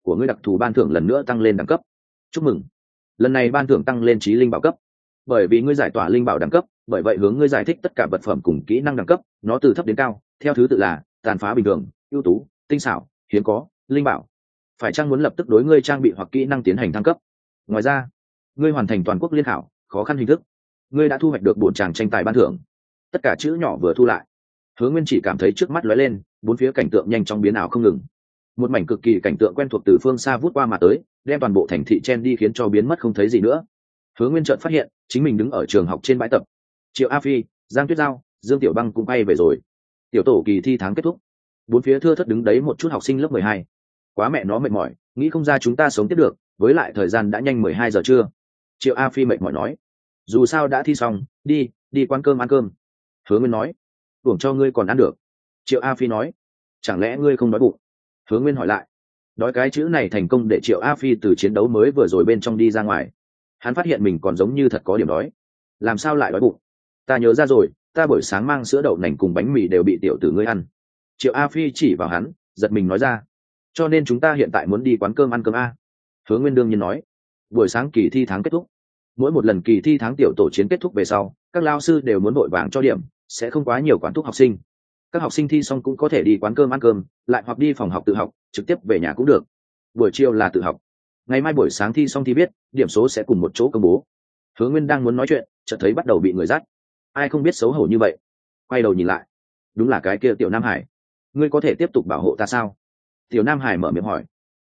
A: của ngươi đặc thù ban thưởng lần nữa tăng lên đẳng cấp. Chúc mừng, lần này ban thưởng tăng lên trí linh bảo cấp. Bởi vì ngươi giải tỏa linh bảo đẳng cấp, bởi vậy hướng ngươi giải thích tất cả vật phẩm cùng kỹ năng đẳng cấp, nó từ thấp đến cao, theo thứ tự là tàn phá bình thường, ưu tú, tinh xảo, hiếm có, linh bảo. Phải chăng muốn lập tức đối ngươi trang bị hoặc kỹ năng tiến hành thăng cấp? Ngoài ra, ngươi hoàn thành toàn quốc liên khảo, khó khăn hình thức. Ngươi đã thu hoạch được bổn tràng tranh tài ban thưởng. Tất cả chữ nhỏ vừa thu lại, Hứa Nguyên chỉ cảm thấy trước mắt lóe lên, bốn phía cảnh tượng nhanh chóng biến ảo không ngừng. Một mảnh cực kỳ cảnh tượng quen thuộc từ phương xa vút qua mà tới, đem toàn bộ thành thị chen đi khiến cho biến mất không thấy gì nữa. Hứa Nguyên chợt phát hiện, chính mình đứng ở trường học trên bãi tập. Triệu A Phi, Giang Tuyết Giao, Dương Tiểu Băng cũng bay về rồi. Tiểu tổ kỳ thi tháng kết thúc. Bốn phía thưa thớt đứng đấy một chút học sinh lớp 12. Quá mẹ nó mệt mỏi, nghĩ không ra chúng ta sống tiếp được, với lại thời gian đã nhanh 12 giờ trưa. Triệu A Phi mệt mỏi nói. Dù sao đã thi xong, đi quán cơm ăn cơm. Hứa Nguyên nói. Uổng cho ngươi còn ăn được. Triệu A Phi nói. Chẳng lẽ ngươi không đói bụng? Hứa Nguyên hỏi lại. Đói cái chữ này thành công để Triệu A Phi từ chiến đấu mới vừa rồi bên trong đi ra ngoài. Hắn phát hiện mình còn giống như thật có điểm đói. Làm sao lại đói bụng? Ta nhớ ra rồi, ta buổi sáng mang sữa đậu nành cùng bánh mì đều bị tiểu tử ngươi ăn. Triệu A Phi chỉ vào hắn, giật mình nói ra. Cho nên chúng ta hiện tại muốn đi quán cơm ăn cơm a. Hứa Nguyên đương nhiên nói. Buổi sáng kỳ thi tháng kết thúc. Mỗi một lần kỳ thi tháng tiểu tổ chiến kết thúc về sau, các lao sư đều muốn vội vàng cho điểm, sẽ không quá nhiều quản thúc học sinh. Các học sinh thi xong cũng có thể đi quán cơm ăn cơm, lại hoặc đi phòng học tự học, trực tiếp về nhà cũng được. Buổi chiều là tự học. Ngày mai buổi sáng thi xong thì biết, điểm số sẽ cùng một chỗ công bố. Hứa Nguyên đang muốn nói chuyện, chợt thấy bắt đầu bị người dắt. Ai không biết xấu hổ như vậy? Quay đầu nhìn lại, đúng là cái kia Tiểu Nam Hải. Ngươi có thể tiếp tục bảo hộ ta sao? Tiểu Nam Hải mở miệng hỏi.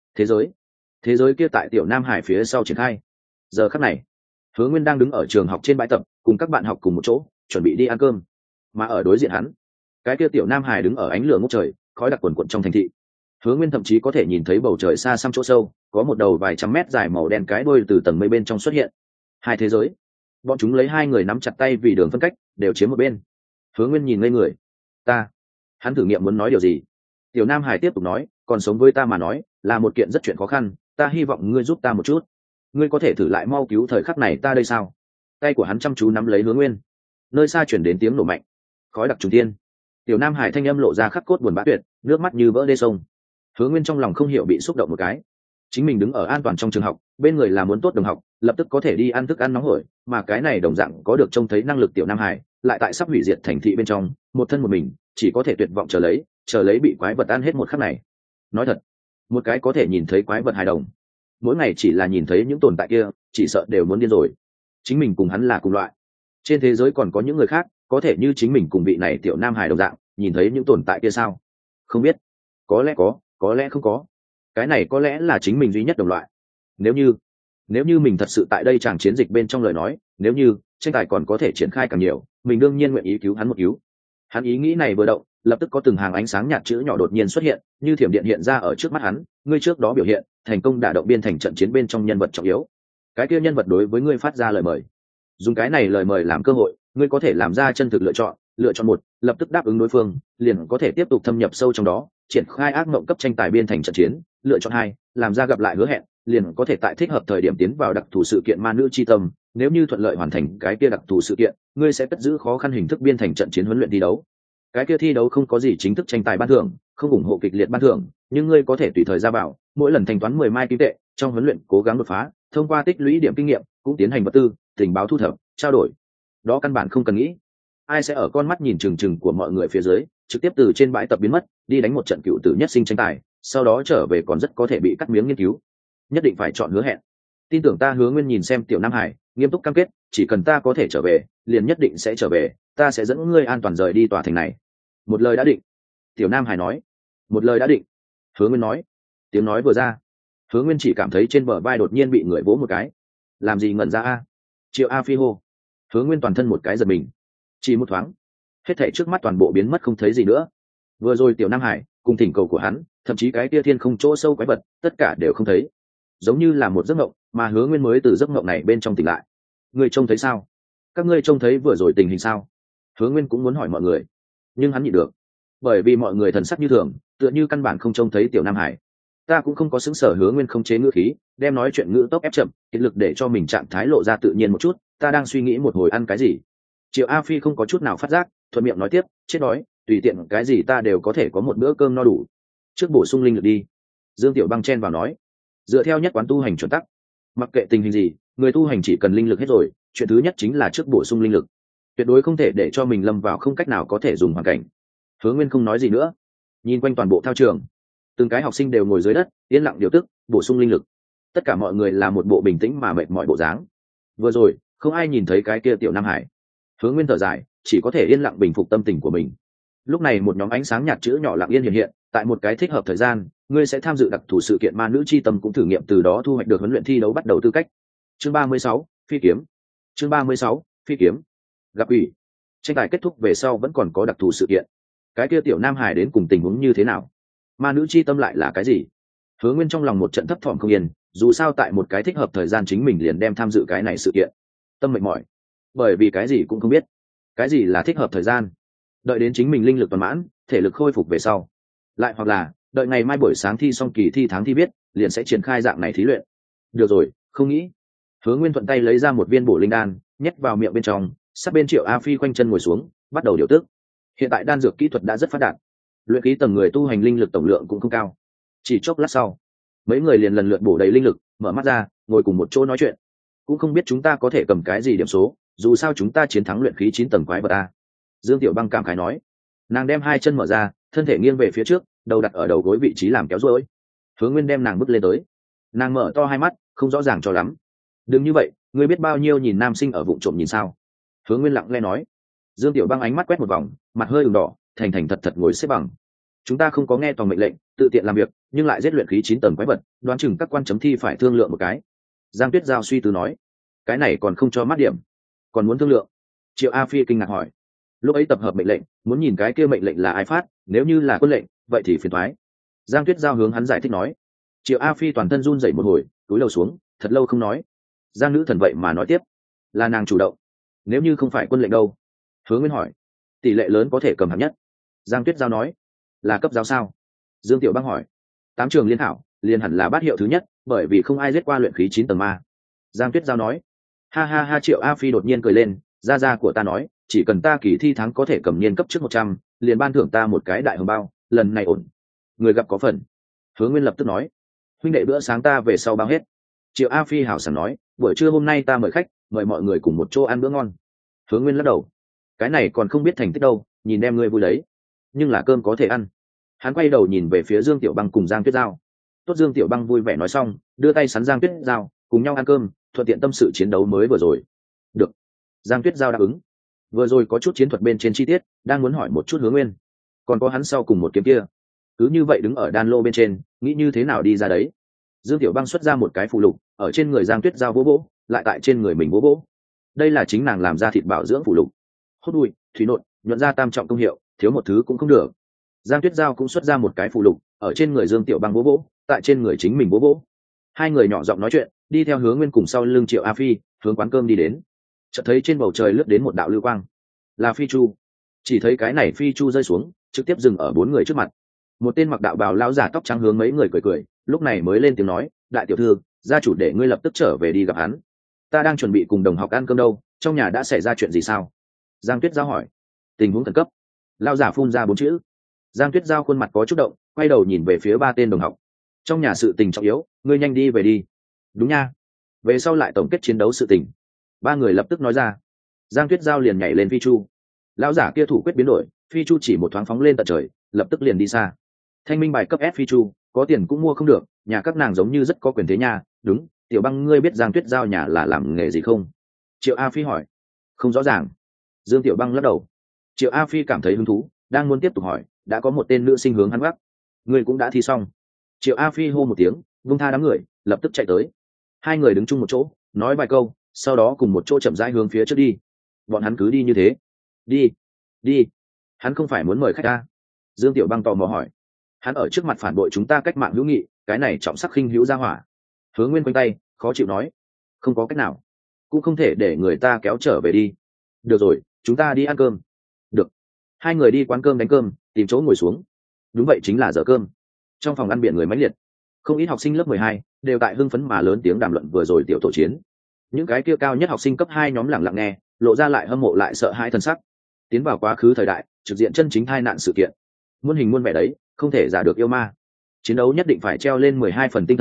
A: Thế giới kia tại Tiểu Nam Hải phía sau triển khai. Giờ khắc này, Hứa Nguyên đang đứng ở trường học trên bãi tập, cùng các bạn học cùng một chỗ, chuẩn bị đi ăn cơm. Mà ở đối diện hắn, cái kia Tiểu Nam Hải đứng ở ánh lửa ngút trời, khói đặc quần quần trong thành thị. Hứa Nguyên thậm chí có thể nhìn thấy bầu trời xa xăm chỗ sâu, có một đầu vài trăm mét dài màu đen cái đuôi từ tầng mây bên trong xuất hiện. Hai thế giới, bọn chúng lấy hai người nắm chặt tay vì đường phân cách, đều chiếm một bên. Hứa Nguyên nhìn ngây người. Hắn thử nghiệm muốn nói điều gì. Tiểu Nam Hải tiếp tục nói, còn sống với ta mà nói, là một kiện rất chuyện khó khăn, ta hy vọng ngươi giúp ta một chút. Ngươi có thể thử lại mau cứu thời khắc này ta đây sao? Tay của hắn chăm chú nắm lấy Hứa Nguyên. Nơi xa chuyển đến tiếng nổ mạnh, khói đặc trùng thiên. Tiểu Nam Hải thanh âm lộ ra khắc cốt buồn bã tuyệt, nước mắt như vỡ đê sông. Hứa Nguyên trong lòng không hiểu bị xúc động một cái. Chính mình đứng ở an toàn trong trường học, bên người là muốn tốt đồng học, lập tức có thể đi ăn thức ăn nóng hổi, mà cái này đồng dạng có được trông thấy năng lực Tiểu Nam Hải, lại tại sắp hủy diệt thành thị bên trong, một thân một mình, chỉ có thể tuyệt vọng chờ lấy bị quái vật ăn hết một khắc này. Nói thật, một cái có thể nhìn thấy quái vật hài đồng, mỗi ngày chỉ là nhìn thấy những tồn tại kia, chỉ sợ đều muốn điên rồi. Chính mình cùng hắn là cùng loại. Trên thế giới còn có những người khác, có thể như chính mình cùng vị này Tiểu Nam Hải đồng dạng, nhìn thấy những tồn tại kia sao? Không biết, có lẽ có lẽ không có. Cái này có lẽ là chính mình duy nhất đồng loại. Nếu như mình thật sự tại đây chàng chiến dịch bên trong lời nói, nếu như tranh tài còn có thể triển khai càng nhiều, mình đương nhiên nguyện ý cứu hắn một cứu. Hắn ý nghĩ này vừa động, lập tức có từng hàng ánh sáng nhạt chữ nhỏ đột nhiên xuất hiện, như thiểm điện hiện ra ở trước mắt hắn. Ngươi trước đó biểu hiện, thành công đả động biên thành trận chiến bên trong nhân vật trọng yếu. Cái kia nhân vật đối với ngươi phát ra lời mời. Dùng cái này lời mời làm cơ hội, ngươi có thể làm ra chân thực lựa chọn một, lập tức đáp ứng đối phương, liền có thể tiếp tục thâm nhập sâu trong đó, triển khai ác mộng cấp tranh tài biên thành trận chiến. Lựa chọn hai, làm ra gặp lại hứa hẹn, liền có thể tại thích hợp thời điểm tiến vào đặc thù sự kiện ma nữ chi tâm. Nếu như thuận lợi hoàn thành cái kia đặc thù sự kiện, ngươi sẽ cất giữ khó khăn hình thức biên thành trận chiến huấn luyện thi đấu. Cái kia thi đấu không có gì chính thức tranh tài ban thưởng, không ủng hộ kịch liệt ban thưởng, nhưng ngươi có thể tùy thời ra bảo, mỗi lần thanh toán 10 mai kim tệ, trong huấn luyện cố gắng đột phá, thông qua tích lũy điểm kinh nghiệm, cũng tiến hành vật tư, tình báo thu thập, trao đổi. Đó căn bản không cần nghĩ. Ai sẽ ở con mắt nhìn chừng của mọi người phía dưới, trực tiếp từ trên bãi tập biến mất, đi đánh một trận cựu tử nhất sinh tranh tài, sau đó trở về còn rất có thể bị cắt miếng nghiên cứu. Nhất định phải chọn hứa hẹn. Tin tưởng ta. Hứa Nguyên nhìn xem Tiểu Nam Hải, nghiêm túc cam kết, chỉ cần ta có thể trở về, liền nhất định sẽ trở về, ta sẽ dẫn ngươi an toàn rời đi tòa thành này. Một lời đã định. Tiểu Nam Hải nói. Một lời đã định. Hứa Nguyên nói. Tiếng nói vừa ra, Hứa Nguyên chỉ cảm thấy trên bờ vai đột nhiên bị người vỗ một cái. Làm gì ngẩn ra a? Triệu A Phi hô. Hứa Nguyên toàn thân một cái giật mình. Chỉ một thoáng, hết thảy trước mắt toàn bộ biến mất không thấy gì nữa. Vừa rồi Tiểu Nam Hải cùng thỉnh cầu của hắn, thậm chí cái tia thiên không chỗ sâu quái vật, tất cả đều không thấy, giống như là một giấc mộng. Mà Hứa Nguyên mới từ giấc mộng này bên trong tỉnh lại. Ngươi trông thấy sao? Các ngươi trông thấy vừa rồi tình hình sao? Hứa Nguyên cũng muốn hỏi mọi người, nhưng hắn nhịn được, bởi vì mọi người thần sắc như thường, tựa như căn bản không trông thấy Tiểu Nam Hải. Ta cũng không có xứng sở. Hứa Nguyên không chế ngữ khí, đem nói chuyện ngữ tốc ép chậm, kiệt lực để cho mình trạng thái lộ ra tự nhiên một chút. Ta đang suy nghĩ một hồi ăn cái gì. Triệu A Phi không có chút nào phát giác, thuận miệng nói tiếp, chết đói, tùy tiện cái gì ta đều có thể có một bữa cơm no đủ. Trước bổ sung linh lực đi. Dương Tiểu Băng chen vào nói. dựa theo nhất quán tu hành chuẩn tắc, mặc kệ tình hình gì, người tu hành chỉ cần linh lực hết rồi, chuyện thứ nhất chính là trước bổ sung linh lực, tuyệt đối không thể để cho mình lâm vào không cách nào có thể dùng hoàn cảnh. Hứa Nguyên không nói gì nữa, nhìn quanh toàn bộ thao trường, từng cái học sinh đều ngồi dưới đất yên lặng điều tức bổ sung linh lực. Tất cả mọi người là một bộ bình tĩnh mà mệt mỏi bộ dáng. Vừa rồi không ai nhìn thấy cái kia tiểu Nam Hải. Hứa Nguyên thở dài, chỉ có thể yên lặng bình phục tâm tình của mình. Lúc này một nhóm ánh sáng nhạt chữ nhỏ lặng yên hiện hiện, tại một cái thích hợp thời gian, ngươi sẽ tham dự đặc thù sự kiện ma nữ chi tâm cũng thử nghiệm từ đó thu hoạch được huấn luyện thi đấu bắt đầu tư cách. Chương 36, phi kiếm. Chương 36, phi kiếm. Gặp ủy. Tranh tài kết thúc về sau vẫn còn có đặc thù sự kiện. Cái kia tiểu Nam Hải đến cùng tình huống như thế nào? Ma nữ chi tâm lại là cái gì? Hứa Nguyên trong lòng một trận thấp thỏm không yên, dù sao tại một cái thích hợp thời gian chính mình liền đem tham dự cái này sự kiện. Tâm mệt mỏi, bởi vì cái gì cũng không biết. Cái gì là thích hợp thời gian? Đợi đến chính mình linh lực toàn mãn, thể lực khôi phục về sau, lại hoặc là đợi ngày mai buổi sáng thi xong kỳ thi tháng thi biết, liền sẽ triển khai dạng này thí luyện. Được rồi, không nghĩ. Hứa Nguyên thuận tay lấy ra một viên bổ linh đan, nhét vào miệng bên trong, sát bên Triệu A Phi quanh chân ngồi xuống, bắt đầu điều tức. Hiện tại đan dược kỹ thuật đã rất phát đạt, luyện khí tầng người tu hành linh lực tổng lượng cũng không cao. Chỉ chốc lát sau, mấy người liền lần lượt bổ đầy linh lực, mở mắt ra, ngồi cùng một chỗ nói chuyện. Cũng không biết chúng ta có thể cầm cái gì điểm số, dù sao chúng ta chiến thắng luyện khí 9 tầng quái vật a. Dương Tiểu Băng cảm khái nói. Nàng đem hai chân mở ra, thân thể nghiêng về phía trước, đầu đặt ở đầu gối vị trí làm kéo rối. Hứa Nguyên đem nàng bước lên tới. Nàng mở to hai mắt, không rõ ràng cho lắm. Đừng như vậy, ngươi biết bao nhiêu nhìn nam sinh ở vụng trộm nhìn sao? Hứa Nguyên lặng lẽ nói. Dương Tiểu Băng ánh mắt quét một vòng, mặt hơi ửng đỏ, thành thành thật thật ngồi xếp bằng. Chúng ta không có nghe toàn mệnh lệnh, tự tiện làm việc, nhưng lại giết luyện khí 9 tầng quái vật, đoán chừng các quan chấm thi phải thương lượng một cái. Giang Tuyết Giao suy tư nói. Cái này còn không cho mát điểm, còn muốn thương lượng? Triệu A Phi kinh ngạc hỏi. Lúc ấy tập hợp mệnh lệnh, muốn nhìn cái kia mệnh lệnh là ai phát, nếu như là quân lệnh, vậy thì phiền toái. Giang Tuyết Giao hướng hắn giải thích nói. Triệu A Phi toàn thân run rẩy một hồi, cúi đầu xuống, thật lâu không nói. Giang nữ thần vậy mà nói tiếp, là nàng chủ động. Nếu như không phải quân lệnh đâu? Hứa Nguyên hỏi. Tỷ lệ lớn có thể cầm hạng nhất. Giang Tuyết Giao nói. Là cấp giáo sao? Dương Tiểu Băng hỏi. 8 trường liên thảo, liền hẳn là bát hiệu thứ nhất, bởi vì không ai giết qua luyện khí 9 tầng ma. Giang Tuyết Giao nói. Ha ha ha. Triệu A Phi đột nhiên cười lên, gia của ta nói, chỉ cần ta kỳ thi thắng có thể cầm niên cấp trước 100, liền ban thưởng ta một cái đại hồng bao, lần này ổn. Người gặp có phần. Hứa Nguyên lập tức nói. Huynh đệ bữa sáng ta về sau bao hết. Triệu A Phi hào sảng nói, buổi trưa hôm nay ta mời khách, mời mọi người cùng một chỗ ăn bữa ngon. Hứa Nguyên lắc đầu. Cái này còn không biết thành tích đâu, nhìn đem ngươi vui lấy. Nhưng là cơm có thể ăn. Hắn quay đầu nhìn về phía Dương Tiểu Băng cùng Giang Tuyết Giao. Tốt. Dương Tiểu Băng vui vẻ nói xong, đưa tay sắn Giang Tuyết Giao, cùng nhau ăn cơm, thuận tiện tâm sự chiến đấu mới vừa rồi. Được. Giang Tuyết Giao đáp ứng. Vừa rồi có chút chiến thuật bên trên chi tiết, đang muốn hỏi một chút Hứa Nguyên. Còn có hắn sau cùng một kiếm kia. Cứ như vậy đứng ở đan lô bên trên, nghĩ như thế nào đi ra đấy. Dương Tiểu Băng xuất ra một cái phù lục, ở trên người Giang Tuyết Giao vỗ vỗ, lại tại trên người mình vỗ vỗ. Đây là chính nàng làm ra thịt bảo dưỡng phù lục. Hốt bụi, thủy nộn, nhuận ra tam trọng công hiệu, thiếu một thứ cũng không được. Giang Tuyết Giao cũng xuất ra một cái phù lục, ở trên người Dương Tiểu Băng vỗ vỗ, tại trên người chính mình vỗ vỗ. Hai người nhỏ giọng nói chuyện, đi theo Hứa Nguyên cùng sau lưng Triệu A Phi, hướng quán cơm đi đến. Chợt thấy trên bầu trời lướt đến một đạo lưu quang, là phi chu. Chỉ thấy cái này phi chu rơi xuống, trực tiếp dừng ở 4 người trước mặt. Một tên mặc đạo bào lão giả tóc trắng hướng mấy người cười cười, lúc này mới lên tiếng nói, đại tiểu thư, gia chủ để ngươi lập tức trở về đi gặp hắn. Ta đang chuẩn bị cùng đồng học ăn cơm đâu, trong nhà đã xảy ra chuyện gì sao? Giang Tuyết Giao hỏi. Tình huống khẩn cấp. Lão giả phun ra 4 chữ. Giang Tuyết Giao khuôn mặt có chút động, quay đầu nhìn về phía 3 tên đồng học. Trong nhà sự tình trọng yếu, ngươi nhanh đi về đi. Đúng nha. Về sau lại tổng kết chiến đấu sự tình. 3 người lập tức nói ra. Giang Tuyết Giao liền nhảy lên phi chu. Lão giả kia thủ quyết biến đổi, phi chu chỉ một thoáng phóng lên tận trời, lập tức liền đi xa. Thanh minh bài cấp S phi chu, có tiền cũng mua không được, nhà các nàng giống như rất có quyền thế nha. Đúng, Tiểu Băng ngươi biết Giang Tuyết Giao nhà là làm nghề gì không? Triệu A Phi hỏi. Không rõ ràng. Dương Tiểu Băng lắc đầu. Triệu A Phi cảm thấy hứng thú, đang muốn tiếp tục hỏi, đã có một tên nữ sinh hướng hắn gác. Ngươi cũng đã thi xong. Triệu A Phi hô một tiếng, vung tha đám người, lập tức chạy tới. Hai người đứng chung một chỗ, nói vài câu, sau đó cùng một chỗ chậm rãi hướng phía trước đi. Bọn hắn cứ đi như thế. Đi. Đi. Hắn không phải muốn mời khách ta? Dương Tiểu Băng tò mò hỏi. Hắn ở trước mặt phản bội chúng ta cách mạng hữu nghị, cái này trọng sắc khinh hữu ra hỏa. Hứa Nguyên quanh tay, khó chịu nói. Không có cách nào, cũng không thể để người ta kéo trở về đi. Được rồi, chúng ta đi ăn cơm. Được. Hai người đi quán cơm đánh cơm, tìm chỗ ngồi xuống. Đúng vậy, chính là giờ cơm. Trong phòng ăn biển người mãnh liệt, không ít học sinh lớp 12 đều tại hưng phấn mà lớn tiếng đàm luận vừa rồi tiểu tổ chiến. Những cái kia cao nhất học sinh cấp 2 nhóm lặng lặng nghe, lộ ra lại hâm mộ lại sợ hãi thân sắc. Tiến vào quá khứ thời đại, trực diện chân chính tai nạn sự kiện. Muôn hình muôn vẻ đấy, không thể giả được yêu ma. Chiến đấu nhất định phải treo lên 12 phần tinh thần,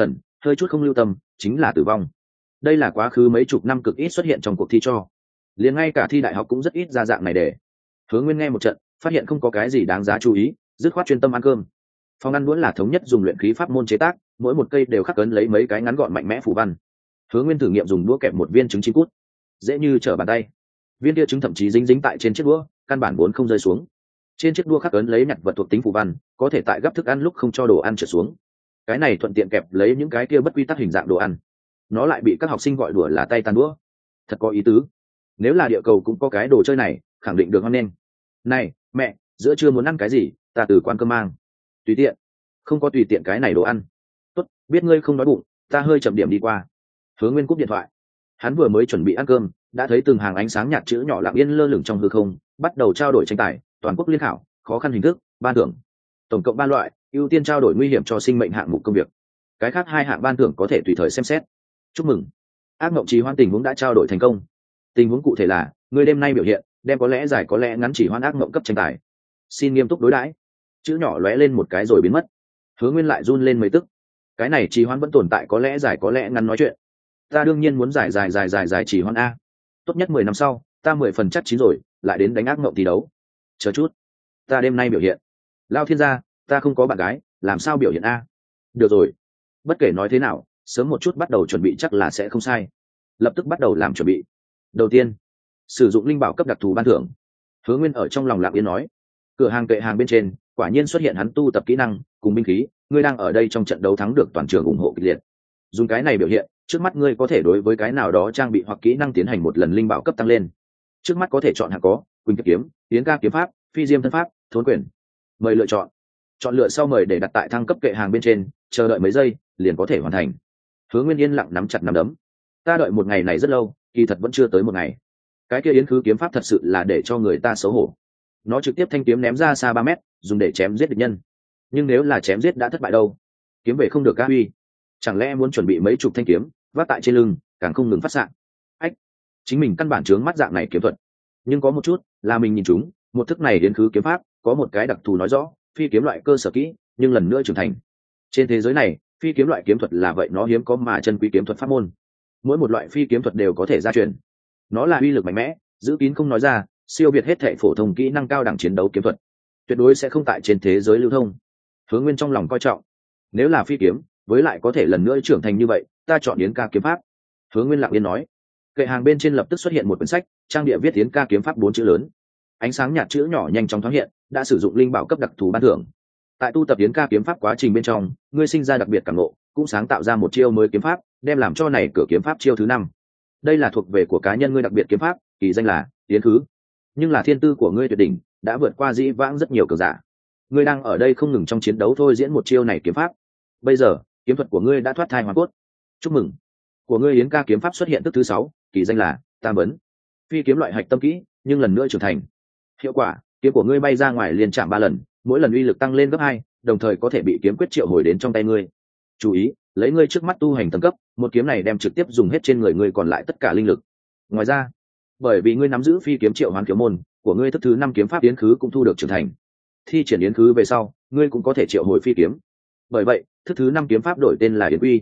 A: hơi chút không lưu tâm chính là tử vong. Đây là quá khứ mấy chục năm cực ít xuất hiện trong cuộc thi cho, liền ngay cả thi đại học cũng rất ít ra dạng này để. Hướng Nguyên nghe một trận phát hiện không có cái gì đáng giá chú ý, dứt khoát chuyên tâm ăn cơm. Phòng ăn đũa là thống nhất dùng luyện khí pháp môn chế tác, mỗi một cây đều khắc ấn lấy mấy cái ngắn gọn mạnh mẽ phù văn. Hướng Nguyên thử nghiệm dùng đũa kẹp một viên trứng chín cút, dễ như trở bàn tay. Viên kia trứng thậm chí dính dính tại trên chiếc đũa, căn bản vốn không rơi xuống. Trên chiếc đũa khắc ấn lấy nhặt vật thuộc tính phù văn, có thể tại gấp thức ăn lúc không cho đồ ăn trượt xuống. Cái này thuận tiện kẹp lấy những cái kia bất quy tắc hình dạng đồ ăn. Nó lại bị các học sinh gọi đùa là tay tàn đũa, thật có ý tứ. Nếu là địa cầu cũng có cái đồ chơi này, khẳng định được hoan nghênh. Này mẹ, giữa trưa muốn ăn cái gì, ta từ quán cơm mang. Tùy tiện. Không có tùy tiện cái này đồ ăn. Tốt, biết ngươi không đói bụng, ta hơi chậm điểm đi qua. Hướng Nguyên cúp điện thoại. Hắn vừa mới chuẩn bị ăn cơm, đã thấy từng hàng ánh sáng nhạt chữ nhỏ lặng yên lơ lửng trong hư không, bắt đầu trao đổi tranh tài, toàn quốc liên khảo, khó khăn hình thức, ban thưởng. Tổng cộng 3 loại, ưu tiên trao đổi nguy hiểm cho sinh mệnh hạng mục công việc. Cái khác 2 hạng ban thưởng có thể tùy thời xem xét. Chúc mừng, ác mộng trì hoãn tình huống đã trao đổi thành công. Tình huống cụ thể là, người đêm nay biểu hiện, đem có lẽ dài có lẽ ngắn chỉ hoãn ác mộng cấp tranh tài. Xin nghiêm túc đối đãi. Chữ nhỏ lóe lên một cái rồi biến mất. Hướng Nguyên lại run lên mấy tức. Cái này trì hoãn vẫn tồn tại có lẽ dài có lẽ ngắn nói chuyện. Ta đương nhiên muốn dài trì hoãn a. Tốt nhất 10 năm sau, ta 10 phần chắc chín rồi, lại đến đánh ác mộng thi đấu. Chờ chút, ta đêm nay biểu hiện. Lao thiên gia, ta không có bạn gái, làm sao biểu hiện a? Được rồi, bất kể nói thế nào, sớm một chút bắt đầu chuẩn bị chắc là sẽ không sai. Lập tức bắt đầu làm chuẩn bị. Đầu tiên, sử dụng linh bảo cấp đặc thù ban thưởng. Hướng Nguyên ở trong lòng lặng yên nói. Cửa hàng kệ hàng bên trên quả nhiên xuất hiện hắn tu tập kỹ năng cùng binh khí, ngươi đang ở đây trong trận đấu thắng được toàn trường ủng hộ kịch liệt. Dùng cái này biểu hiện, trước mắt ngươi có thể đối với cái nào đó trang bị hoặc kỹ năng tiến hành một lần linh bảo cấp tăng lên. Trước mắt có thể chọn hạng có Quỳnh Kiếp Kiếm, Yến Ca Kiếm Pháp, Phi Diêm Thân Pháp, Thốn Quyền. Mời lựa chọn. Chọn lựa sau mời để đặt tại thăng cấp kệ hàng bên trên, chờ đợi mấy giây liền có thể hoàn thành. Hướng Nguyên yên lặng nắm chặt nắm đấm. Ta đợi một ngày này rất lâu, kỳ thật vẫn chưa tới một ngày. Cái kia Yến Khứ Kiếm Pháp thật sự là để cho người ta xấu hổ. Nó trực tiếp thanh kiếm ném ra xa 3 mét, dùng để chém giết địch nhân. Nhưng nếu là chém giết đã thất bại đâu? Kiếm về không được ca uy. Chẳng lẽ muốn chuẩn bị mấy chục thanh kiếm vác tại trên lưng, càng không ngừng phát xạ? Ách, chính mình căn bản chướng mắt dạng này kiếm thuật. Nhưng có một chút là mình nhìn chúng, một thức này Yến Khứ Kiếm Pháp có một cái đặc thù nói rõ, phi kiếm loại cơ sở kỹ, nhưng lần nữa trưởng thành. Trên thế giới này, phi kiếm loại kiếm thuật là vậy nó hiếm có mà chân quý kiếm thuật pháp môn. Mỗi một loại phi kiếm thuật đều có thể gia truyền. Nó là uy lực mạnh mẽ, giữ kín không nói ra, siêu việt hết thệ phổ thông kỹ năng cao đẳng chiến đấu kiếm thuật, tuyệt đối sẽ không tại trên thế giới lưu thông. Hướng Nguyên trong lòng coi trọng. Nếu là phi kiếm, với lại có thể lần nữa trưởng thành như vậy, ta chọn Yến Ca Kiếm Pháp. Hướng Nguyên lặng yên nói. Kệ hàng bên trên lập tức xuất hiện một quyển sách, trang địa viết Yến Ca Kiếm Pháp 4 chữ lớn. Ánh sáng nhạt chữ nhỏ nhanh chóng thoáng hiện, đã sử dụng linh bảo cấp đặc thù ban thưởng. Tại tu tập Yến Ca Kiếm Pháp quá trình bên trong, ngươi sinh ra đặc biệt cảm ngộ, cũng sáng tạo ra một chiêu mới kiếm pháp, đem làm cho này cửa kiếm pháp chiêu thứ 5. Đây là thuộc về của cá nhân ngươi đặc biệt kiếm pháp, kỳ danh là Yến Khứ. Nhưng là thiên tư của ngươi tuyệt đỉnh, đã vượt qua dĩ vãng rất nhiều cường giả. Ngươi đang ở đây không ngừng trong chiến đấu thôi diễn một chiêu này kiếm pháp. Bây giờ, kiếm thuật của ngươi đã thoát thai hoàn cốt. Chúc mừng, của ngươi Yến Ca Kiếm Pháp xuất hiện tức thứ 6, kỳ danh là Tam Vấn. Phi kiếm loại hạch tâm kỹ, nhưng lần nữa trưởng thành. Hiệu quả, kiếm của ngươi bay ra ngoài liền chạm 3 lần, mỗi lần uy lực tăng lên gấp 2, đồng thời có thể bị kiếm quyết triệu hồi đến trong tay ngươi. Chú ý, lấy ngươi trước mắt tu hành tầng cấp, một kiếm này đem trực tiếp dùng hết trên người ngươi còn lại tất cả linh lực. Ngoài ra, bởi vì ngươi nắm giữ phi kiếm triệu hoán kiếm môn của ngươi, thức thứ 5 kiếm pháp Yến Khứ cũng thu được trưởng thành. Thi triển Yến Khứ về sau, ngươi cũng có thể triệu hồi phi kiếm. Bởi vậy, thức thứ 5 kiếm pháp đổi tên là Yến Quy.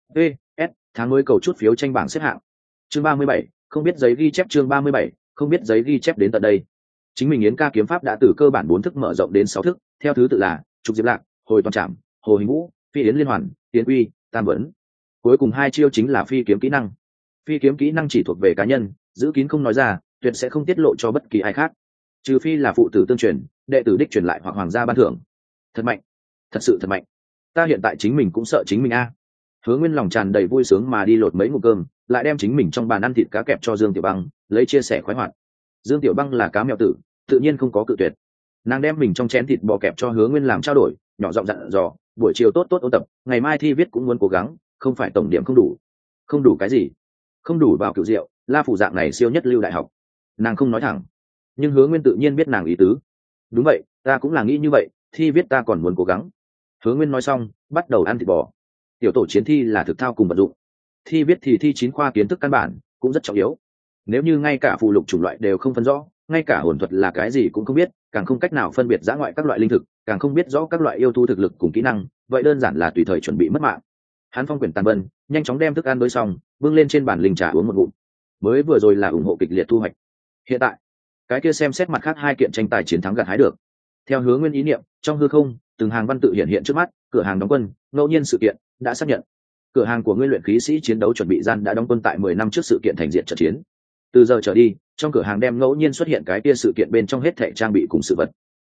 A: PS, tháng mới cầu chút phiếu tranh bảng xếp hạng. Chương 37, không biết giấy ghi chép. Chương 37, không biết giấy ghi chép đến tận đây. Chính mình Yến Ca Kiếm Pháp đã từ cơ bản 4 thức mở rộng đến 6 thức, theo thứ tự là Trục Diệp Lạc, Hồi Toàn Trảm, Hồ Hình Vũ, Phi Yến Liên Hoàn, Yến Quy, Tam Vấn. Cuối cùng 2 chiêu chính là phi kiếm kỹ năng. Phi kiếm kỹ năng chỉ thuộc về cá nhân, giữ kín không nói ra, tuyệt sẽ không tiết lộ cho bất kỳ ai khác, trừ phi là phụ tử tương truyền, đệ tử đích truyền lại hoặc hoàng gia ban thưởng. Thật mạnh, thật sự thật mạnh. Ta hiện tại chính mình cũng sợ chính mình a. Hướng Nguyên lòng tràn đầy vui sướng mà đi lột mấy ngụm cơm, lại đem chính mình trong bàn ăn thịt cá kẹp cho Dương Tiểu Băng, lấy chia sẻ khoái hoạt. Dương Tiểu Băng là cá mèo tử, tự nhiên không có cự tuyệt. Nàng đem mình trong chén thịt bò kẹp cho Hướng Nguyên làm trao đổi, nhỏ giọng dặn dò, buổi chiều tốt tốt ôn tập, ngày mai thi viết cũng muốn cố gắng, không phải tổng điểm không đủ. Không đủ cái gì? Không đủ vào Cựu Diệu, La Phủ dạng này siêu nhất lưu đại học. Nàng không nói thẳng, nhưng Hướng Nguyên tự nhiên biết nàng ý tứ. Đúng vậy, ta cũng là nghĩ như vậy, thi viết ta còn muốn cố gắng. Hướng Nguyên nói xong, bắt đầu ăn thịt bò. Tiểu tổ chiến thi là thực thao cùng vận dụng, thi viết thì thi 9 khoa kiến thức căn bản cũng rất trọng yếu. Nếu như ngay cả phù lục chủng loại đều không phân rõ, ngay cả hồn thuật là cái gì cũng không biết, càng không cách nào phân biệt dã ngoại các loại linh thực, càng không biết rõ các loại yêu thú thực lực cùng kỹ năng, vậy đơn giản là tùy thời chuẩn bị mất mạng. Hắn phong quyển tàn vân, nhanh chóng đem thức ăn bới xong, bưng lên trên bàn linh trà uống một ngụm. Mới vừa rồi là ủng hộ kịch liệt thu hoạch, hiện tại cái kia xem xét mặt khác hai kiện tranh tài chiến thắng gặt hái được. Theo Hứa Nguyên ý niệm, trong hư không từng hàng văn tự hiện hiện trước mắt. Cửa hàng đóng quân, ngẫu nhiên sự kiện đã xác nhận. Cửa hàng của ngươi luyện khí sĩ chiến đấu chuẩn bị gian đã đóng quân tại 10 năm trước sự kiện thành diện trận chiến. Từ giờ trở đi, trong cửa hàng đem ngẫu nhiên xuất hiện cái kia sự kiện bên trong hết thảy trang bị cùng sự vật.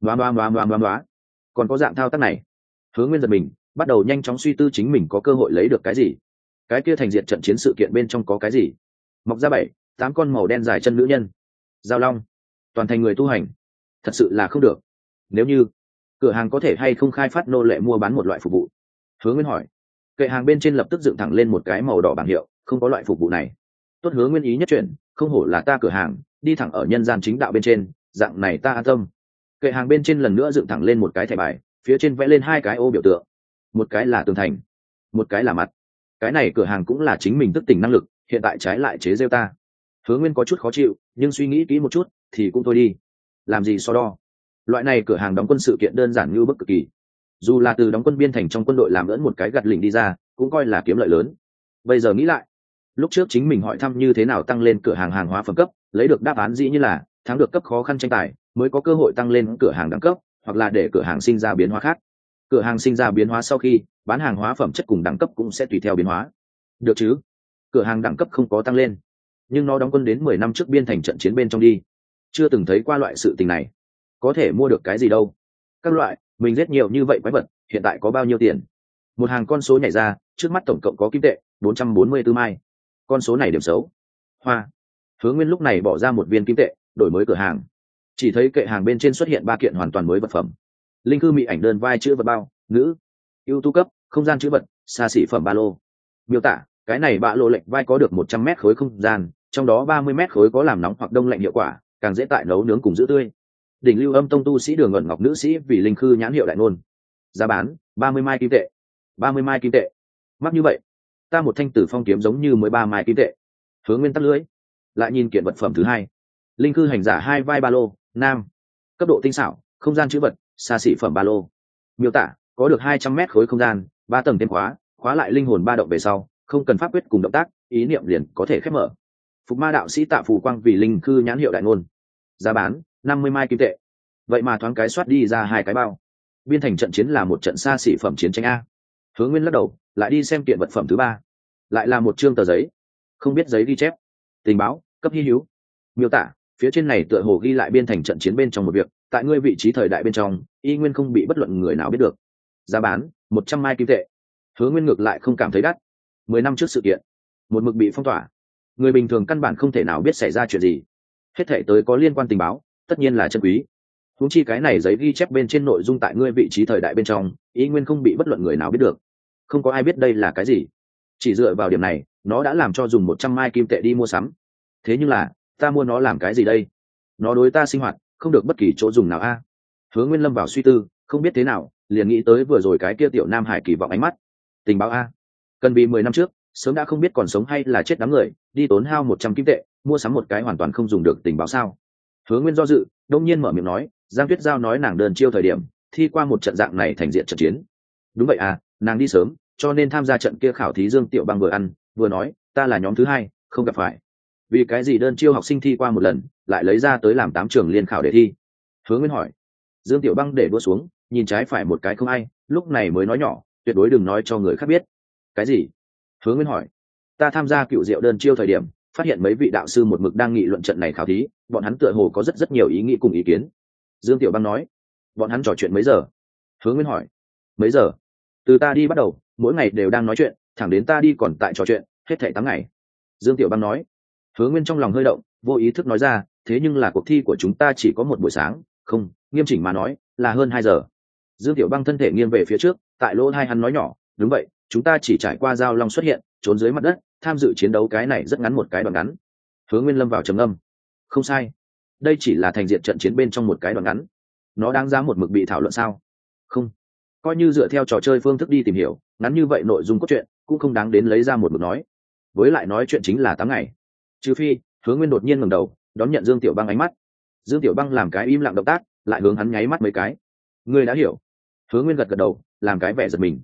A: Đoá. Còn có dạng thao tác này. Hứa Nguyên giật mình, bắt đầu nhanh chóng suy tư chính mình có cơ hội lấy được cái gì. Cái kia thành diện trận chiến sự kiện bên trong có cái gì? Mọc ra 7, 8 con màu đen dài chân nữ nhân. Giao long, toàn thành người tu hành. Thật sự là không được. Nếu như cửa hàng có thể hay không khai phát nô lệ mua bán một loại phục vụ? Hứa Nguyên hỏi. Kệ hàng bên trên lập tức dựng thẳng lên một cái màu đỏ bảng hiệu, không có loại phục vụ này. Tốt, Hứa Nguyên ý nhất chuyển, không hổ là ta cửa hàng, đi thẳng ở nhân gian chính đạo bên trên, dạng này ta an tâm. Kệ hàng bên trên lần nữa dựng thẳng lên một cái thẻ bài, phía trên vẽ lên hai cái ô biểu tượng, một cái là tường thành, một cái là mặt. Cái này cửa hàng cũng là chính mình thức tỉnh năng lực, hiện tại trái lại chế giễu ta. Hứa Nguyên có chút khó chịu, nhưng suy nghĩ kỹ một chút thì cũng thôi đi. Làm gì so đo? Loại này cửa hàng đóng quân sự kiện đơn giản như bức cực kỳ. Dù là từ đóng quân biên thành trong quân đội làm ỡn một cái gặt lỉnh đi ra, cũng coi là kiếm lợi lớn. Bây giờ nghĩ lại, lúc trước chính mình hỏi thăm như thế nào tăng lên cửa hàng hàng hóa phẩm cấp, lấy được đáp án dĩ như là thắng được cấp khó khăn tranh tài mới có cơ hội tăng lên cửa hàng đẳng cấp, hoặc là để cửa hàng sinh ra biến hóa khác. Cửa hàng sinh ra biến hóa sau khi bán hàng hóa phẩm chất cùng đẳng cấp cũng sẽ tùy theo biến hóa. Được chứ? Cửa hàng đẳng cấp không có tăng lên, nhưng nó đóng quân đến 10 năm trước biên thành trận chiến bên trong đi. Chưa từng thấy qua loại sự tình này. Có thể mua được cái gì đâu? Các loại, mình giết nhiều như vậy quái vật, hiện tại có bao nhiêu tiền? Một hàng con số nhảy ra, trước mắt tổng cộng có kim tệ 444 mai. Con số này điểm xấu. Hoa. Hứa Nguyên lúc này bỏ ra một viên kim tệ, đổi mới cửa hàng. Chỉ thấy kệ hàng bên trên xuất hiện 3 kiện hoàn toàn mới vật phẩm. Linh cư mị ảnh đơn vai chữ vật bao, nữ. Ưu tú cấp, không gian chữ vật, xa xỉ phẩm ba lô. Miêu tả, cái này bạ lô lệnh vai có được 100 mét khối không gian, trong đó 30 mét khối có làm nóng hoặc đông lạnh hiệu quả, càng dễ tại nấu nướng cùng giữ tươi. Đỉnh lưu âm tông tu sĩ Đường Ẩn Ngọc nữ sĩ vì linh khư nhãn hiệu đại ngôn. Giá bán 30 mai kim tệ. 30 mai kim tệ. Mắc như vậy, ta một thanh tử phong kiếm giống như 13 mai kim tệ. Hứa Nguyên tắt lưới, lại nhìn kiện vật phẩm thứ hai. Linh khư hành giả 2 vai ba lô, nam. Cấp độ tinh xảo, không gian chữ vật, xa xỉ phẩm ba lô. Miêu tả, có được 200 mét khối không gian, 3 tầng thêm khóa lại linh hồn ba động về sau, không cần pháp quyết cùng động tác, ý niệm liền có thể khép mở. Phục ma đạo sĩ Tạ Phù Quang vì linh khư nhãn hiệu đại ngôn. Giá bán 50 mai kim tệ. Vậy mà thoáng cái soát đi ra 2 cái bao. Biên thành trận chiến là một trận xa xỉ phẩm chiến tranh a. Hứa Nguyên lắc đầu, lại đi xem kiện vật phẩm thứ 3. Lại là một chương tờ giấy, không biết giấy ghi chép. Tình báo, cấp hi hữu. Miêu tả, phía trên này tựa hồ ghi lại biên thành trận chiến bên trong một việc, tại ngươi vị trí thời đại bên trong, y nguyên không bị bất luận người nào biết được. Giá bán 100 mai kim tệ. Hứa Nguyên ngược lại không cảm thấy đắt. 10 năm trước sự kiện, một mực bị phong tỏa, người bình thường căn bản không thể nào biết xảy ra chuyện gì. Hết thảy tới có liên quan tình báo, tất nhiên là chân quý. Huống chi cái này giấy ghi chép bên trên nội dung tại ngươi vị trí thời đại bên trong, ý nguyên không bị bất luận người nào biết được. Không có ai biết đây là cái gì. Chỉ dựa vào điểm này, nó đã làm cho dùng 100 mai kim tệ đi mua sắm. Thế nhưng là, ta mua nó làm cái gì đây? Nó đối ta sinh hoạt, không được bất kỳ chỗ dùng nào a. Hứa Nguyên lâm vào suy tư, không biết thế nào, liền nghĩ tới vừa rồi cái kia tiểu Nam Hải kỳ vọng ánh mắt. Tình báo a. Cần vì 10 năm trước, sớm đã không biết còn sống hay là chết đám người, đi tốn hao 100 kim tệ, mua sắm một cái hoàn toàn không dùng được tình báo sao? Hứa Nguyên do dự, đông nhiên mở miệng nói, Giang Tuyết Giao nói nàng đơn chiêu thời điểm, thi qua một trận dạng này thành diện trận chiến. Đúng vậy à, nàng đi sớm, cho nên tham gia trận kia khảo thí Dương Tiểu Bang vừa ăn, vừa nói, ta là nhóm thứ 2, không gặp phải. Vì cái gì đơn chiêu học sinh thi qua một lần, lại lấy ra tới làm 8 trường liên khảo để thi? Hứa Nguyên hỏi. Dương Tiểu Bang để đũa xuống, nhìn trái phải một cái không ai, lúc này mới nói nhỏ, tuyệt đối đừng nói cho người khác biết. Cái gì? Hứa Nguyên hỏi. Ta tham gia cựu diệu đơn chiêu thời điểm, phát hiện mấy vị đạo sư một mực đang nghị luận trận này khảo thí, bọn hắn tựa hồ có rất nhiều ý nghĩ cùng ý kiến. Dương Tiểu Bang nói. Bọn hắn trò chuyện mấy giờ? Hứa Nguyên hỏi. Mấy giờ? Từ ta đi bắt đầu, mỗi ngày đều đang nói chuyện, thẳng đến ta đi còn tại trò chuyện, hết thảy 8 ngày. Dương Tiểu Bang nói. Hứa Nguyên trong lòng hơi động, vô ý thức nói ra, thế nhưng là cuộc thi của chúng ta chỉ có một buổi sáng, không, nghiêm chỉnh mà nói, là hơn 2 giờ. Dương Tiểu Bang thân thể nghiêng về phía trước, tại lỗ tai hắn nói nhỏ, đúng vậy, chúng ta chỉ trải qua giao long xuất hiện, trốn dưới mặt đất, tham dự chiến đấu cái này rất ngắn một cái đoạn ngắn. Hứa Nguyên lâm vào trầm ngâm. Không sai, đây chỉ là thành diện trận chiến bên trong một cái đoạn ngắn. Nó đáng giá một mực bị thảo luận sao? Không, coi như dựa theo trò chơi phương thức đi tìm hiểu, ngắn như vậy nội dung cốt truyện cũng không đáng đến lấy ra một mực nói. Với lại nói chuyện chính là 8 ngày. Trừ phi, Hứa Nguyên đột nhiên ngẩng đầu, đón nhận Dương Tiểu Bang ánh mắt. Dương Tiểu Bang làm cái im lặng động tác, lại hướng hắn nháy mắt mấy cái. Ngươi đã hiểu? Hứa Nguyên gật gật đầu, làm cái vẻ giật mình.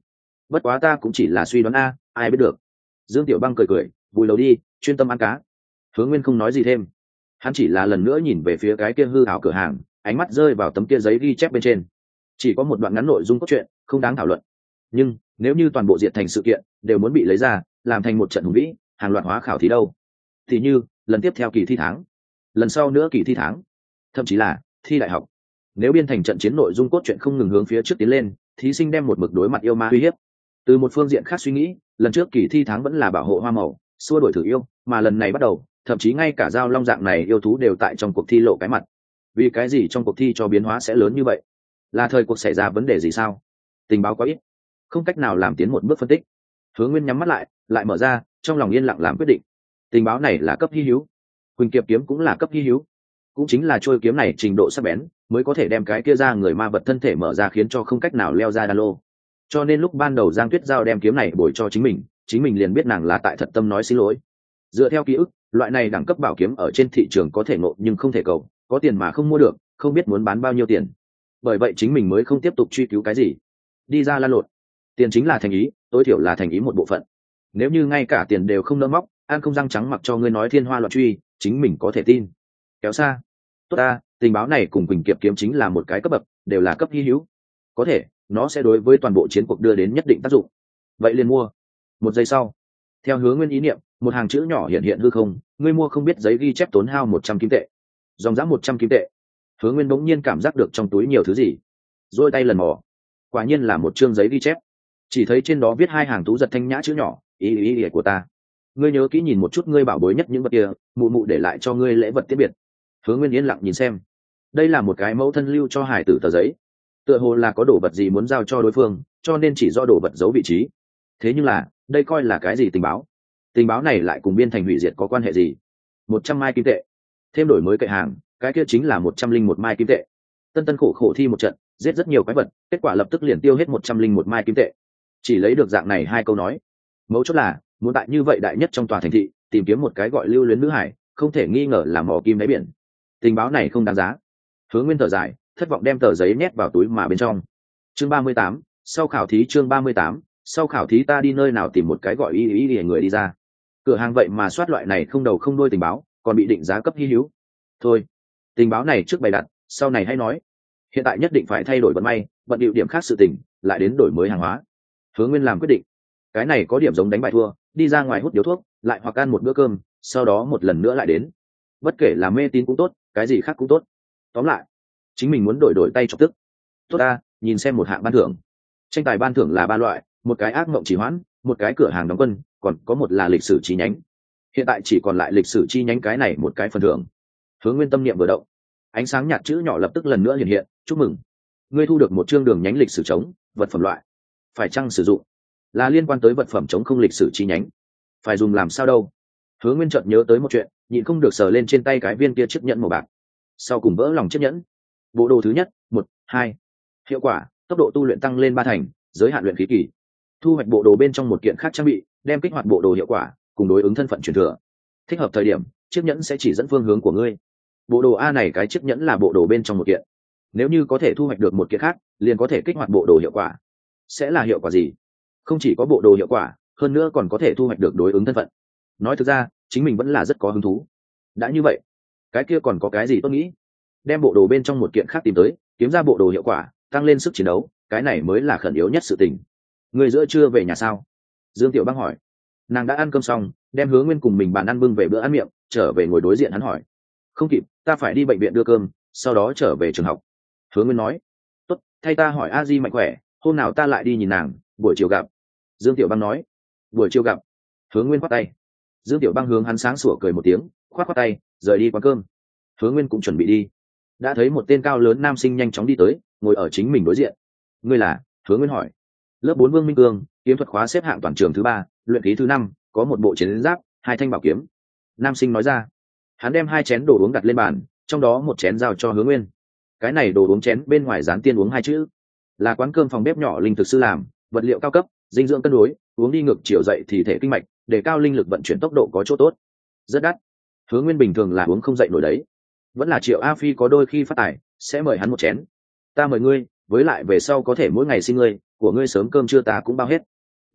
A: bất quá ta cũng chỉ là suy đoán a, ai biết được. Dương Tiểu Băng cười cười, vùi đầu đi, chuyên tâm ăn cá. Hứa Nguyên không nói gì thêm, hắn chỉ là lần nữa nhìn về phía cái kia hư ảo cửa hàng, ánh mắt rơi vào tấm kia giấy ghi chép bên trên. Chỉ có một đoạn ngắn nội dung cốt truyện, không đáng thảo luận. Nhưng nếu như toàn bộ diện thành sự kiện đều muốn bị lấy ra, làm thành một trận hùng vĩ, hàng loạt hóa khảo thí đâu? Thì như lần tiếp theo kỳ thi tháng, lần sau nữa kỳ thi tháng, thậm chí là thi đại học. Nếu biên thành trận chiến nội dung cốt truyện không ngừng hướng phía trước tiến lên, thí sinh đem một mực đối mặt yêu ma uy hiếp. Từ một phương diện khác suy nghĩ, lần trước kỳ thi tháng vẫn là bảo hộ hoa màu, xua đuổi thử yêu, mà lần này bắt đầu, thậm chí ngay cả giao long dạng này yêu thú đều tại trong cuộc thi lộ cái mặt. Vì cái gì trong cuộc thi cho biến hóa sẽ lớn như vậy? Là thời cuộc xảy ra vấn đề gì sao? Tình báo quá ít, không cách nào làm tiến một bước phân tích. Hứa Nguyên nhắm mắt lại mở ra, trong lòng yên lặng làm quyết định. Tình báo này là cấp hy hữu, Quỳnh Kiệp kiếm cũng là cấp hy hữu, cũng chính là trôi kiếm này trình độ sắc bén mới có thể đem cái kia ra người ma vật thân thể mở ra, khiến cho không cách nào leo ra đan lô. Cho nên lúc ban đầu Giang Tuyết Giao đem kiếm này bồi cho chính mình liền biết nàng là tại thật tâm nói xin lỗi. Dựa theo ký ức, loại này đẳng cấp bảo kiếm ở trên thị trường có thể ngộ nhưng không thể cầu, có tiền mà không mua được, không biết muốn bán bao nhiêu tiền. Bởi vậy chính mình mới không tiếp tục truy cứu cái gì, đi ra lan lộn. Tiền chính là thành ý, tối thiểu là thành ý một bộ phận. Nếu như ngay cả tiền đều không nỡ móc, ăn không răng trắng mặc cho ngươi nói thiên hoa loạn truy, chính mình có thể tin. Kéo xa. Tốt ta, tình báo này cùng Quỳnh Kiệp kiếm chính là một cái cấp bậc, đều là cấp hy hữu. Có thể, nó sẽ đối với toàn bộ chiến cuộc đưa đến nhất định tác dụng. Vậy liền mua. Một giây sau, theo Hứa Nguyên ý niệm, một hàng chữ nhỏ hiện hiện hư không, ngươi mua không biết giấy ghi chép tốn hao 100 kim tệ. Dòng giá 100 kim tệ. Hứa Nguyên bỗng nhiên cảm giác được trong túi nhiều thứ gì, rồi tay lần mò. Quả nhiên là một chương giấy ghi chép. Chỉ thấy trên đó viết hai hàng tú giật thanh nhã chữ nhỏ, ý của ta. Ngươi nhớ kỹ nhìn một chút ngươi bảo bối nhất những vật kia, mụ mụ để lại cho ngươi lễ vật tiết biệt. Hứa Nguyên yên lặng nhìn xem. Đây là một cái mẫu thân lưu cho hải tử tờ giấy. Tựa hồ là có đồ vật gì muốn giao cho đối phương, cho nên chỉ do đồ vật giấu vị trí. Thế nhưng là, đây coi là cái gì tình báo? Tình báo này lại cùng biên thành hủy diệt có quan hệ gì? 100 mai kim tệ. Thêm đổi mới cậy hàng, cái kia chính là 101 mai kim tệ. Tân tân khổ khổ thi một trận, giết rất nhiều quái vật, kết quả lập tức liền tiêu hết 101 mai kim tệ. Chỉ lấy được dạng này hai câu nói. Mấu chốt là, muốn tại như vậy đại nhất trong tòa thành thị, tìm kiếm một cái gọi lưu luyến nữ hải, không thể nghi ngờ là mỏ kim đáy biển. Tình báo này không đáng giá. Hứa Nguyên thở dài, thất vọng đem tờ giấy nhét vào túi mà bên trong. Chương 38, sau khảo thí. Chương 38, sau khảo thí. Ta đi nơi nào tìm một cái gọi ý người đi ra? Cửa hàng vậy mà soát loại này không đầu không đuôi tình báo, còn bị định giá cấp hy hữu. Thôi, tình báo này trước bày đặt, sau này hay nói. Hiện tại nhất định phải thay đổi vận may, vận điệu điểm khác sự tình, lại đến đổi mới hàng hóa. Hứa Nguyên làm quyết định. Cái này có điểm giống đánh bài thua, đi ra ngoài hút điếu thuốc, lại hoặc ăn một bữa cơm, sau đó một lần nữa lại đến. Bất kể là mê tín cũng tốt, cái gì khác cũng tốt. Tóm lại, chính mình muốn đổi tay chọc tức. Tốt ta, nhìn xem một hạng ban thưởng. Tranh tài ban thưởng là 3 loại, một cái ác mộng trì hoãn, một cái cửa hàng đóng quân, còn có một là lịch sử chi nhánh. Hiện tại chỉ còn lại lịch sử chi nhánh cái này một cái phần thưởng. Hứa Nguyên tâm niệm vừa động, ánh sáng nhạt chữ nhỏ lập tức lần nữa hiện hiện, chúc mừng, ngươi thu được một chương đường nhánh lịch sử trống, vật phẩm loại, phải chăng sử dụng, là liên quan tới vật phẩm trống không lịch sử chi nhánh, phải dùng làm sao đâu. Hứa Nguyên chợt nhớ tới một chuyện, nhịn không được sờ lên trên tay cái viên kia chiếc nhẫn màu bạc. Sau cùng vỡ lòng chiếc nhẫn. Bộ đồ thứ nhất, 1, 2. Hiệu quả, tốc độ tu luyện tăng lên 3 thành, giới hạn luyện khí kỳ. Thu hoạch bộ đồ bên trong một kiện khác trang bị, đem kích hoạt bộ đồ hiệu quả, cùng đối ứng thân phận truyền thừa. Thích hợp thời điểm, chiếc nhẫn sẽ chỉ dẫn phương hướng của ngươi. Bộ đồ A này cái chiếc nhẫn là bộ đồ bên trong một kiện. Nếu như có thể thu hoạch được một kiện khác, liền có thể kích hoạt bộ đồ hiệu quả. Sẽ là hiệu quả gì? Không chỉ có bộ đồ hiệu quả, hơn nữa còn có thể thu hoạch được đối ứng thân phận. Nói thực ra, chính mình vẫn là rất có hứng thú. Đã như vậy, cái kia còn có cái gì tôi nghĩ? Đem bộ đồ bên trong một kiện khác tìm tới, kiếm ra bộ đồ hiệu quả, tăng lên sức chiến đấu, cái này mới là khẩn yếu nhất sự tình. Người giữa trưa về nhà sao? Dương Tiểu Băng hỏi. Nàng đã ăn cơm xong, đem Hứa Nguyên cùng mình bàn ăn bưng về bữa ăn miệng, trở về ngồi đối diện hắn hỏi. Không kịp, ta phải đi bệnh viện đưa cơm, sau đó trở về trường học. Hứa Nguyên nói. Tốt, thay ta hỏi A Di mạnh khỏe, hôm nào ta lại đi nhìn nàng, buổi chiều gặp. Dương Tiểu Băng nói. Buổi chiều gặp. Hứa Nguyên khoát tay. Dương Tiểu Băng hướng hắn sáng sủa cười một tiếng, khoát tay, rời đi quán cơm. Hứa Nguyên cũng chuẩn bị đi, đã thấy một tên cao lớn nam sinh nhanh chóng đi tới, ngồi ở chính mình đối diện. Ngươi là? Hứa Nguyên hỏi. Lớp 4 Vương Minh Cương, kiếm thuật khóa xếp hạng toàn trường thứ 3, luyện khí thứ 5, có một bộ chiến giáp, 2 thanh bảo kiếm. Nam sinh nói ra. Hắn đem 2 chén đồ uống đặt lên bàn, trong đó một chén giao cho Hứa Nguyên. Cái này đồ uống chén bên ngoài dán tiên uống 2 chữ, là quán cơm phòng bếp nhỏ linh thực sư làm, vật liệu cao cấp, dinh dưỡng cân đối, uống đi ngược chiều dậy thì thể kinh mạch, để cao linh lực vận chuyển tốc độ có chỗ tốt. Rất đắt. Hứa Nguyên bình thường là uống không dậy nổi đấy. Vẫn là Triệu A Phi có đôi khi phát tài, sẽ mời hắn một chén. Ta mời ngươi, với lại về sau có thể mỗi ngày xin ngươi, của ngươi sớm cơm trưa ta cũng bao hết.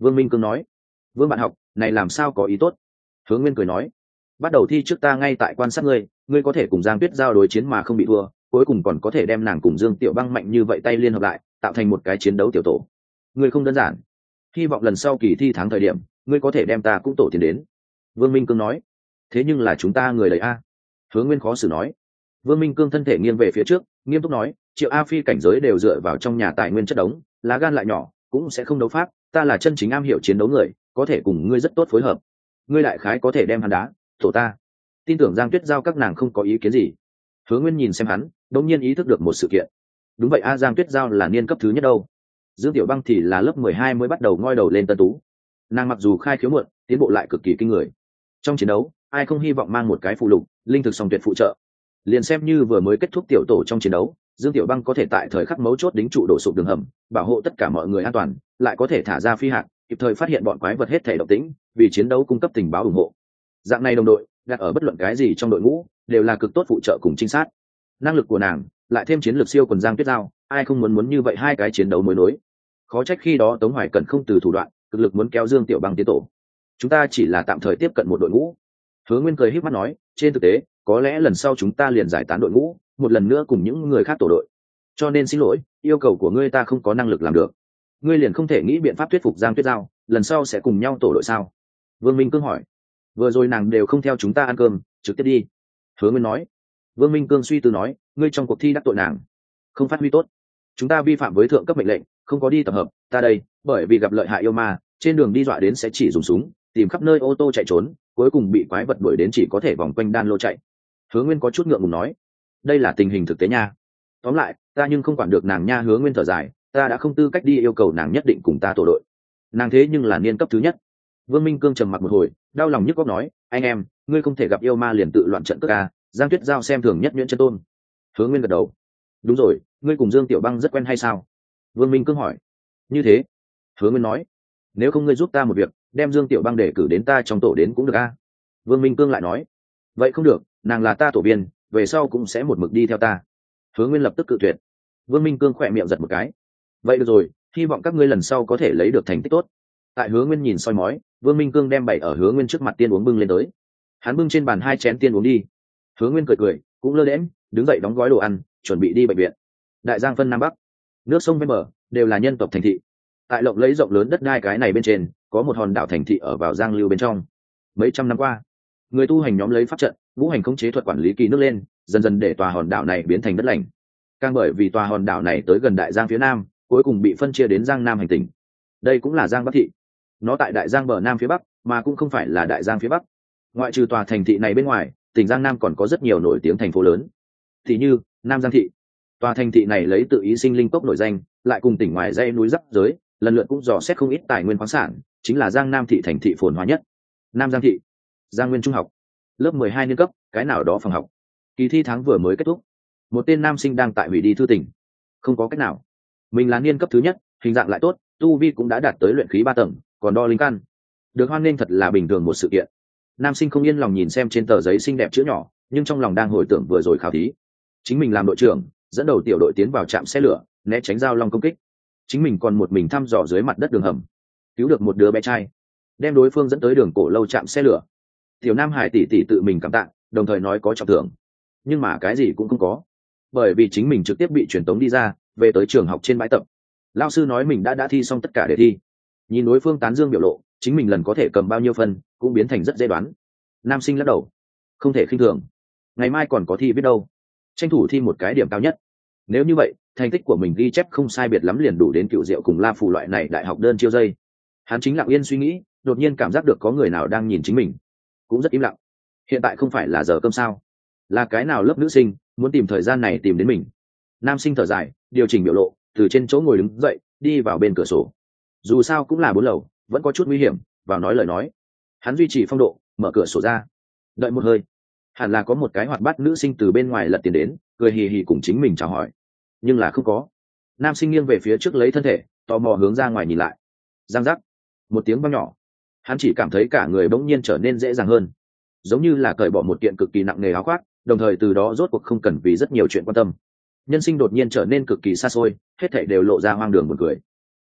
A: Vương Minh Cương nói. Vương bạn học, này làm sao có ý tốt? Hướng Nguyên cười nói, bắt đầu thi trước ta ngay tại quan sát ngươi, ngươi có thể cùng Giang Tuyết Giao đối chiến mà không bị thua, cuối cùng còn có thể đem nàng cùng Dương Tiểu Băng mạnh như vậy tay liên hợp lại, tạo thành một cái chiến đấu tiểu tổ. Ngươi không đơn giản. Hy vọng lần sau kỳ thi thắng thời điểm, ngươi có thể đem ta cũng tổ tiền đến. Vương Minh Cương nói. Thế nhưng là chúng ta người đầy a. Hướng Nguyên khó xử nói. Vương Minh Cương thân thể nghiêng về phía trước, nghiêm túc nói, Triệu A Phi cảnh giới đều dựa vào trong nhà tài nguyên chất đống, lá gan lại nhỏ, cũng sẽ không đấu pháp, ta là chân chính am hiểu chiến đấu người, có thể cùng ngươi rất tốt phối hợp. Ngươi đại khái có thể đem hắn đá, tổ ta. Tin tưởng Giang Tuyết Giao các nàng không có ý kiến gì. Hướng Nguyên nhìn xem hắn, đột nhiên ý thức được một sự kiện. Đúng vậy a, Giang Tuyết Giao là niên cấp thứ nhất đâu. Dương Tiểu Băng thì là lớp 12 mới bắt đầu ngoi đầu lên tân tú. Nàng mặc dù khai khiếu muộn, tiến bộ lại cực kỳ kinh người. Trong chiến đấu, ai không hy vọng mang một cái phụ lục, linh thực song tuyệt phụ trợ. Liền xem như vừa mới kết thúc tiểu tổ trong chiến đấu, Dương Tiểu Băng có thể tại thời khắc mấu chốt đính trụ đổ sụp đường hầm, bảo hộ tất cả mọi người an toàn, lại có thể thả ra phi hạt, kịp thời phát hiện bọn quái vật hết thể động tĩnh, vì chiến đấu cung cấp tình báo ủng hộ. Dạng này đồng đội, đặt ở bất luận cái gì trong đội ngũ, đều là cực tốt phụ trợ cùng trinh sát. Năng lực của nàng, lại thêm chiến lược siêu quần Giang Tuyết Giao, ai không muốn như vậy hai cái chiến đấu mới nối. Khó trách khi đó Tống Hoài Cẩn không từ thủ đoạn, cực lực muốn kéo Dương Tiểu Băng tiến tổ. Chúng ta chỉ là tạm thời tiếp cận một đội ngũ. Hứa Nguyên cười híp mắt nói, trên thực tế, có lẽ lần sau chúng ta liền giải tán đội ngũ, một lần nữa cùng những người khác tổ đội. Cho nên xin lỗi, yêu cầu của ngươi ta không có năng lực làm được. Ngươi liền không thể nghĩ biện pháp thuyết phục Giang Tuyết Giao, lần sau sẽ cùng nhau tổ đội sao? Vương Minh Cương hỏi. Vừa rồi nàng đều không theo chúng ta ăn cơm, trực tiếp đi. Hứa Nguyên nói. Vương Minh Cương suy tư nói, ngươi trong cuộc thi đắc tội nàng, không phát huy tốt. Chúng ta vi phạm với thượng cấp mệnh lệnh, không có đi tập hợp, ta đây, bởi vì gặp lợi hại yêu ma, trên đường đi dọa đến sẽ chỉ dùng súng, tìm khắp nơi ô tô chạy trốn, cuối cùng bị quái vật đuổi đến chỉ có thể vòng quanh đan lô chạy. Hứa Nguyên có chút ngượng ngùng nói, đây là tình hình thực tế nha. Tóm lại, ta nhưng không quản được nàng nha. Hứa Nguyên thở dài, ta đã không tư cách đi yêu cầu nàng nhất định cùng ta tổ đội. Nàng thế nhưng là niên cấp thứ nhất. Vương Minh Cương trầm mặc một hồi, đau lòng nhức góc nói, anh em, ngươi không thể gặp yêu ma liền tự loạn trận cước ca. Giang Tuyết Giao xem thường nhất nhuyễn chân tôn. Hứa Nguyên gật đầu. Đúng rồi, ngươi cùng Dương Tiểu Băng rất quen hay sao? Vương Minh Cương hỏi. Như thế. Hứa Nguyên nói, nếu không ngươi giúp ta một việc, đem Dương Tiểu Băng để cử đến ta trong tổ đến cũng được a. Vương Minh Cương lại nói, vậy không được, nàng là ta tổ viên, về sau cũng sẽ một mực đi theo ta. Hứa Nguyên lập tức cự tuyệt. Vương Minh Cương khỏe miệng giật một cái. Vậy được rồi, hy vọng các ngươi lần sau có thể lấy được thành tích tốt. Tại Hứa Nguyên nhìn soi mói, Vương Minh Cương đem bày ở Hứa Nguyên trước mặt tiên uống bưng lên tới. Hắn bưng trên bàn 2 chén tiên uống đi. Hứa Nguyên cười cười, cũng lơ đễnh, đứng dậy đóng gói đồ ăn, chuẩn bị đi bệnh viện. Đại Giang phân Nam Bắc, nước sông ven bờ đều là nhân tộc thành thị. Tại lộng lẫy rộng lớn đất đai cái này bên trên, có một hòn đảo thành thị ở vào Giang lưu bên trong. Mấy trăm năm qua, người tu hành nhóm lấy pháp trận, ngũ hành khống chế thuật quản lý kỳ nước lên, dần dần để tòa hòn đảo này biến thành đất lành. Càng bởi vì tòa hòn đảo này tới gần Đại Giang phía nam, cuối cùng bị phân chia đến Giang Nam hành tỉnh. Đây cũng là Giang Bắc thị. Nó tại Đại Giang bờ nam phía bắc, mà cũng không phải là Đại Giang phía bắc. Ngoại trừ tòa thành thị này bên ngoài, tỉnh Giang Nam còn có rất nhiều nổi tiếng thành phố lớn. Thì như Nam Giang thị. Tòa thành thị này lấy tự ý sinh linh cốc nổi danh, lại cùng tỉnh ngoài dãy núi giáp giới, lần lượt cũng dò xét không ít tài nguyên khoáng sản, chính là Giang Nam thị thành thị phồn hoa nhất. Nam Giang thị, Giang Nguyên trung học, lớp 12 niên cấp, cái nào đó phòng học. Kỳ thi tháng vừa mới kết thúc, một tên nam sinh đang tại hủy đi thư tỉnh. Không có cách nào, mình là niên cấp thứ nhất, hình dạng lại tốt, tu vi cũng đã đạt tới luyện khí 3 tầng, còn đo linh căn, được hoan nghênh thật là bình thường một sự kiện. Nam sinh không yên lòng nhìn xem trên tờ giấy xinh đẹp chữ nhỏ, nhưng trong lòng đang hồi tưởng vừa rồi khảo thí, chính mình làm đội trưởng, dẫn đầu tiểu đội tiến vào trạm xe lửa, né tránh giao long công kích, chính mình còn một mình thăm dò dưới mặt đất đường hầm, cứu được một đứa bé trai, đem đối phương dẫn tới đường cổ lâu trạm xe lửa. Tiểu Nam Hải tỷ tỷ tự mình cảm tạ, đồng thời nói có trọng thưởng, nhưng mà cái gì cũng không có, bởi vì chính mình trực tiếp bị truyền tống đi ra, về tới trường học trên bãi tập. Lao sư nói mình đã thi xong tất cả đề thi, nhìn đối phương tán dương biểu lộ, chính mình lần có thể cầm bao nhiêu phân cũng biến thành rất dễ đoán. Nam sinh lắc đầu, không thể khinh thường, ngày mai còn có thi viết đâu, tranh thủ thi một cái điểm cao nhất. Nếu như vậy, thành tích của mình ghi chép không sai biệt lắm liền đủ đến Cựu Diệu cùng La Phù loại này đại học đơn chiêu dây. Hắn chính lặng yên suy nghĩ, đột nhiên cảm giác được có người nào đang nhìn chính mình, cũng rất im lặng. Hiện tại không phải là giờ cơm sao? Là cái nào lớp nữ sinh muốn tìm thời gian này tìm đến mình? Nam sinh thở dài, điều chỉnh biểu lộ, từ trên chỗ ngồi đứng dậy, đi vào bên cửa sổ. Dù sao cũng là 4 lầu, vẫn có chút nguy hiểm, vào nói lời nói. Hắn duy trì phong độ, mở cửa sổ ra, đợi một hơi, hẳn là có một cái hoạt bát nữ sinh từ bên ngoài lật tiền đến, cười hì hì cùng chính mình chào hỏi, nhưng là không có. Nam sinh nghiêng về phía trước lấy thân thể, tò mò hướng ra ngoài nhìn lại. Giang giác, một tiếng vang nhỏ, hắn chỉ cảm thấy cả người bỗng nhiên trở nên dễ dàng hơn, giống như là cởi bỏ một kiện cực kỳ nặng nề áo khoác, đồng thời từ đó rốt cuộc không cần vì rất nhiều chuyện quan tâm. Nhân sinh đột nhiên trở nên cực kỳ xa xôi, hết thảy đều lộ ra hoang đường buồn cười.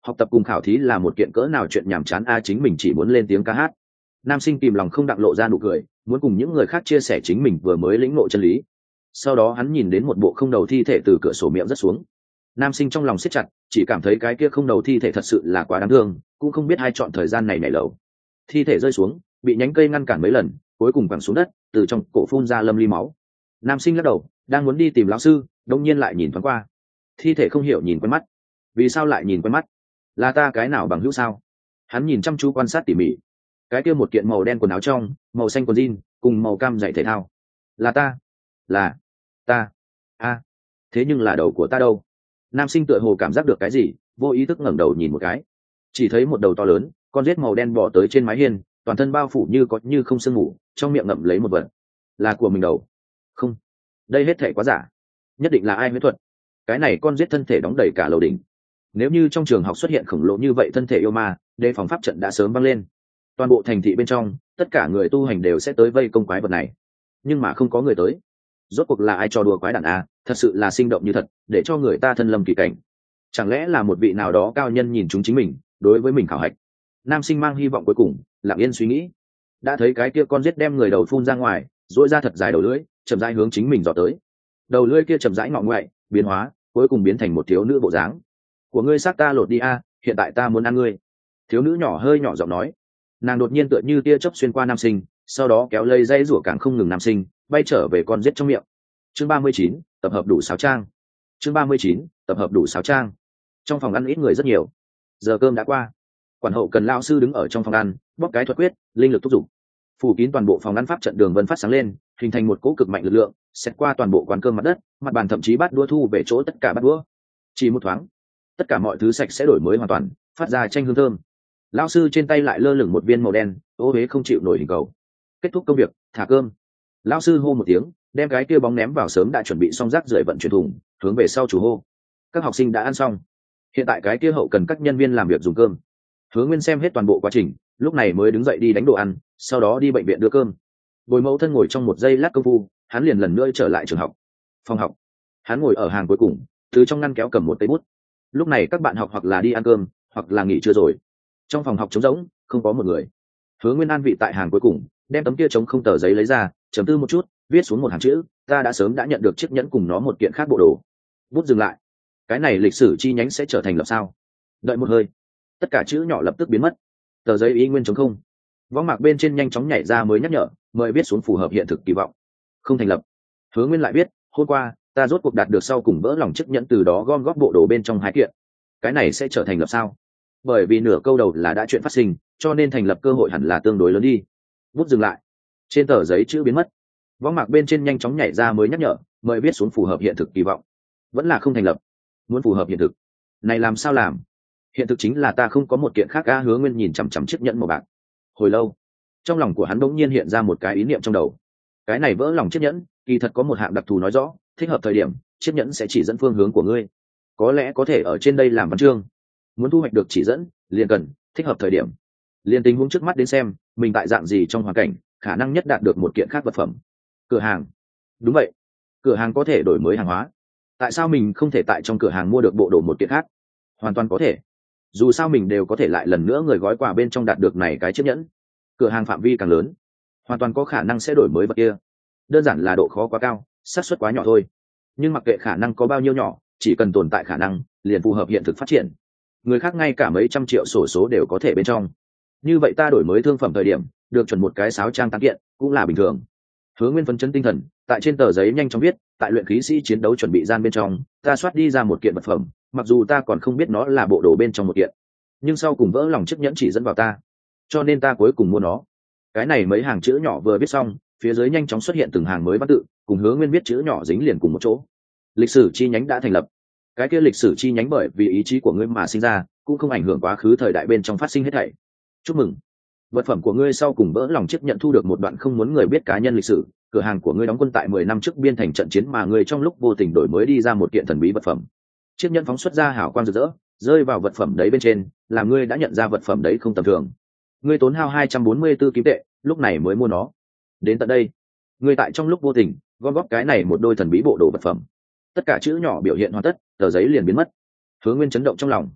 A: học tập cùng khảo thí là một kiện cỡ nào chuyện nhàm chán a, chính mình chỉ muốn lên tiếng ca hát. Nam sinh kìm lòng không đặng lộ ra nụ cười, muốn cùng những người khác chia sẻ chính mình vừa mới lĩnh ngộ chân lý. Sau đó hắn nhìn đến một bộ không đầu thi thể từ cửa sổ miệng rớt xuống. Nam sinh trong lòng siết chặt, chỉ cảm thấy cái kia không đầu thi thể thật sự là quá đáng thương, cũng không biết ai chọn thời gian này nhảy lầu. Thi thể rơi xuống, bị nhánh cây ngăn cản mấy lần, cuối cùng quẳng xuống đất, từ trong cổ phun ra lâm ly máu. Nam sinh lắc đầu, đang muốn đi tìm lão sư, đông nhiên lại nhìn thoáng qua. Thi thể không hiểu nhìn quen mắt. Vì sao lại nhìn quen mắt? Là ta cái nào bằng hữu sao? Hắn nhìn chăm chú quan sát tỉ mỉ. Cái kia một kiện màu đen quần áo trong, màu xanh quần jean, cùng màu cam giày thể thao. Là ta. Là ta. A. Thế nhưng là đầu của ta đâu? Nam sinh tựa hồ cảm giác được cái gì, vô ý thức ngẩng đầu nhìn một cái. Chỉ thấy một đầu to lớn, con rết màu đen bò tới trên mái hiên, toàn thân bao phủ như có như không sương mù, trong miệng ngậm lấy một vật. Là của mình đầu. Không, đây hết thể quá giả. Nhất định là ai huyễn thuật. Cái này con rết thân thể đóng đầy cả lầu đỉnh. Nếu như trong trường học xuất hiện khổng lồ như vậy thân thể yêu ma, đề phòng pháp trận đã sớm văng lên. Toàn bộ thành thị bên trong, tất cả người tu hành đều sẽ tới vây công quái vật này. Nhưng mà không có người tới. Rốt cuộc là ai trò đùa quái đản a, thật sự là sinh động như thật, để cho người ta thân lâm kỳ cảnh. Chẳng lẽ là một vị nào đó cao nhân nhìn chúng chính mình, đối với mình khảo hạch. Nam sinh mang hy vọng cuối cùng, lặng yên suy nghĩ. Đã thấy cái kia con rết đem người đầu phun ra ngoài, duỗi ra thật dài đầu lưỡi, chậm rãi hướng chính mình dò tới. Đầu lưỡi kia chậm rãi ngọ ngoại, biến hóa, cuối cùng biến thành một thiếu nữ bộ dáng. Của ngươi xác ta lột đi a, hiện tại ta muốn ăn ngươi. Thiếu nữ nhỏ hơi nhỏ giọng nói. Nàng đột nhiên tựa như tia chớp xuyên qua nam sinh, sau đó kéo lây dây rủa càng không ngừng nam sinh, bay trở về con rết trong miệng. Chương 39, tập hợp đủ 6 trang. Chương 39, tập hợp đủ 6 trang. Trong phòng ăn ít người rất nhiều. Giờ cơm đã qua. Quản hậu cần lao sư đứng ở trong phòng ăn, bóc cái thuật quyết, linh lực thúc giục. Phủ kín toàn bộ phòng ăn pháp trận đường vân phát sáng lên, hình thành một cỗ cực mạnh lực lượng, xẹt qua toàn bộ quán cơm mặt đất, mặt bàn thậm chí bát đũa thu về chỗ tất cả bát đũa. Chỉ một thoáng, tất cả mọi thứ sạch sẽ đổi mới hoàn toàn, phát ra tranh hương thơm. Lão sư trên tay lại lơ lửng một viên màu đen, ô huế không chịu nổi hình cầu. Kết thúc công việc, thả cơm. Lão sư hô một tiếng, đem cái kia bóng ném vào sớm đã chuẩn bị xong rác rưởi vận chuyển thùng, hướng về sau chủ hô. Các học sinh đã ăn xong, hiện tại cái kia hậu cần các nhân viên làm việc dùng cơm. Hứa Nguyên xem hết toàn bộ quá trình, lúc này mới đứng dậy đi đánh đồ ăn, sau đó đi bệnh viện đưa cơm. Bồi mẫu thân ngồi trong một giây lát công phu, hắn liền lần nữa trở lại trường học. Phòng học, hắn ngồi ở hàng cuối cùng, từ trong ngăn kéo cầm một cây bút. Lúc này các bạn học hoặc là đi ăn cơm, hoặc là nghỉ trưa rồi. Trong phòng học trống rỗng, không có một người. Hứa Nguyên an vị tại hàng cuối cùng, đem tấm kia trống không tờ giấy lấy ra, chấm tư một chút, viết xuống một hàng chữ: ta đã sớm đã nhận được chiếc nhẫn cùng nó một kiện khác bộ đồ. Bút dừng lại. Cái này lịch sử chi nhánh sẽ trở thành lập sao? Đợi một hơi, tất cả chữ nhỏ lập tức biến mất, tờ giấy y nguyên trống không. Võng mạc bên trên nhanh chóng nhảy ra mới nhắc nhở, mời viết xuống phù hợp hiện thực kỳ vọng. Không thành lập. Hứa Nguyên lại viết: hôm qua ta rốt cuộc đạt được sau cùng vỡ lòng chiếc nhẫn, từ đó gom góp bộ đồ bên trong 2 kiện. Cái này sẽ trở thành lập sao? Bởi vì nửa câu đầu là đã chuyện phát sinh, cho nên thành lập cơ hội hẳn là tương đối lớn đi. Bút dừng lại, trên tờ giấy chữ biến mất. Võng mạc bên trên nhanh chóng nhảy ra mới nhắc nhở, mời viết xuống phù hợp hiện thực kỳ vọng. Vẫn là không thành lập. Muốn phù hợp hiện thực, này làm sao làm? Hiện thực chính là ta không có một kiện khác. Hứa Nguyên nhìn chằm chằm chiếc nhẫn màu bạc hồi lâu, trong lòng của hắn bỗng nhiên hiện ra một cái ý niệm trong đầu. Cái này vỡ lòng chiếc nhẫn kỳ thật có một hạng đặc thù nói rõ, thích hợp thời điểm chiếc nhẫn sẽ chỉ dẫn phương hướng của ngươi. Có lẽ có thể ở trên đây làm văn chương. Muốn thu hoạch được chỉ dẫn, liền cần thích hợp thời điểm. Liền tình huống trước mắt đến xem, mình tại dạng gì trong hoàn cảnh khả năng nhất đạt được một kiện khác vật phẩm. Cửa hàng. Đúng vậy, cửa hàng có thể đổi mới hàng hóa. Tại sao mình không thể tại trong cửa hàng mua được bộ đồ một kiện khác? Hoàn toàn có thể. Dù sao mình đều có thể lại lần nữa người gói quà bên trong đạt được này cái chiếc nhẫn. Cửa hàng phạm vi càng lớn, hoàn toàn có khả năng sẽ đổi mới vật kia. Đơn giản là độ khó quá cao, xác suất quá nhỏ thôi. Nhưng mặc kệ khả năng có bao nhiêu nhỏ, chỉ cần tồn tại khả năng, liền phù hợp hiện thực phát triển. Người khác ngay cả mấy trăm triệu xổ số đều có thể bên trong. Như vậy ta đổi mới thương phẩm thời điểm, được chuẩn một cái 6 trang tán kiện, cũng là bình thường. Hứa Nguyên phấn chấn tinh thần, tại trên tờ giấy nhanh chóng viết: tại luyện khí sĩ chiến đấu chuẩn bị gian bên trong, ta soát đi ra một kiện vật phẩm, mặc dù ta còn không biết nó là bộ đồ bên trong một kiện, nhưng sau cùng vỡ lòng chiếc nhẫn chỉ dẫn vào ta, cho nên ta cuối cùng mua nó. Cái này mấy hàng chữ nhỏ vừa viết xong, phía dưới nhanh chóng xuất hiện từng hàng mới văn tự, cùng Hứa Nguyên viết chữ nhỏ dính liền cùng một chỗ. Lịch sử chi nhánh đã thành lập. Cái kia lịch sử chi nhánh bởi vì ý chí của ngươi mà sinh ra, cũng không ảnh hưởng quá khứ thời đại bên trong phát sinh hết thảy. Chúc mừng, vật phẩm của ngươi sau cùng vỡ lòng chiếc nhẫn thu được một đoạn không muốn người biết cá nhân lịch sử. Cửa hàng của ngươi đóng quân tại 10 năm trước biên thành trận chiến mà ngươi trong lúc vô tình đổi mới đi ra một kiện thần bí vật phẩm. Chiếc nhẫn phóng xuất ra hào quang rực rỡ, rơi vào vật phẩm đấy bên trên, làm ngươi đã nhận ra vật phẩm đấy không tầm thường. Ngươi tốn hao 244 kim tệ, lúc này mới mua nó. Đến tận đây, ngươi tại trong lúc vô tình gom góp cái này một đôi thần bí bộ đồ vật phẩm. Tất cả chữ nhỏ biểu hiện hoàn tất, tờ giấy liền biến mất. Hứa Nguyên chấn động trong lòng.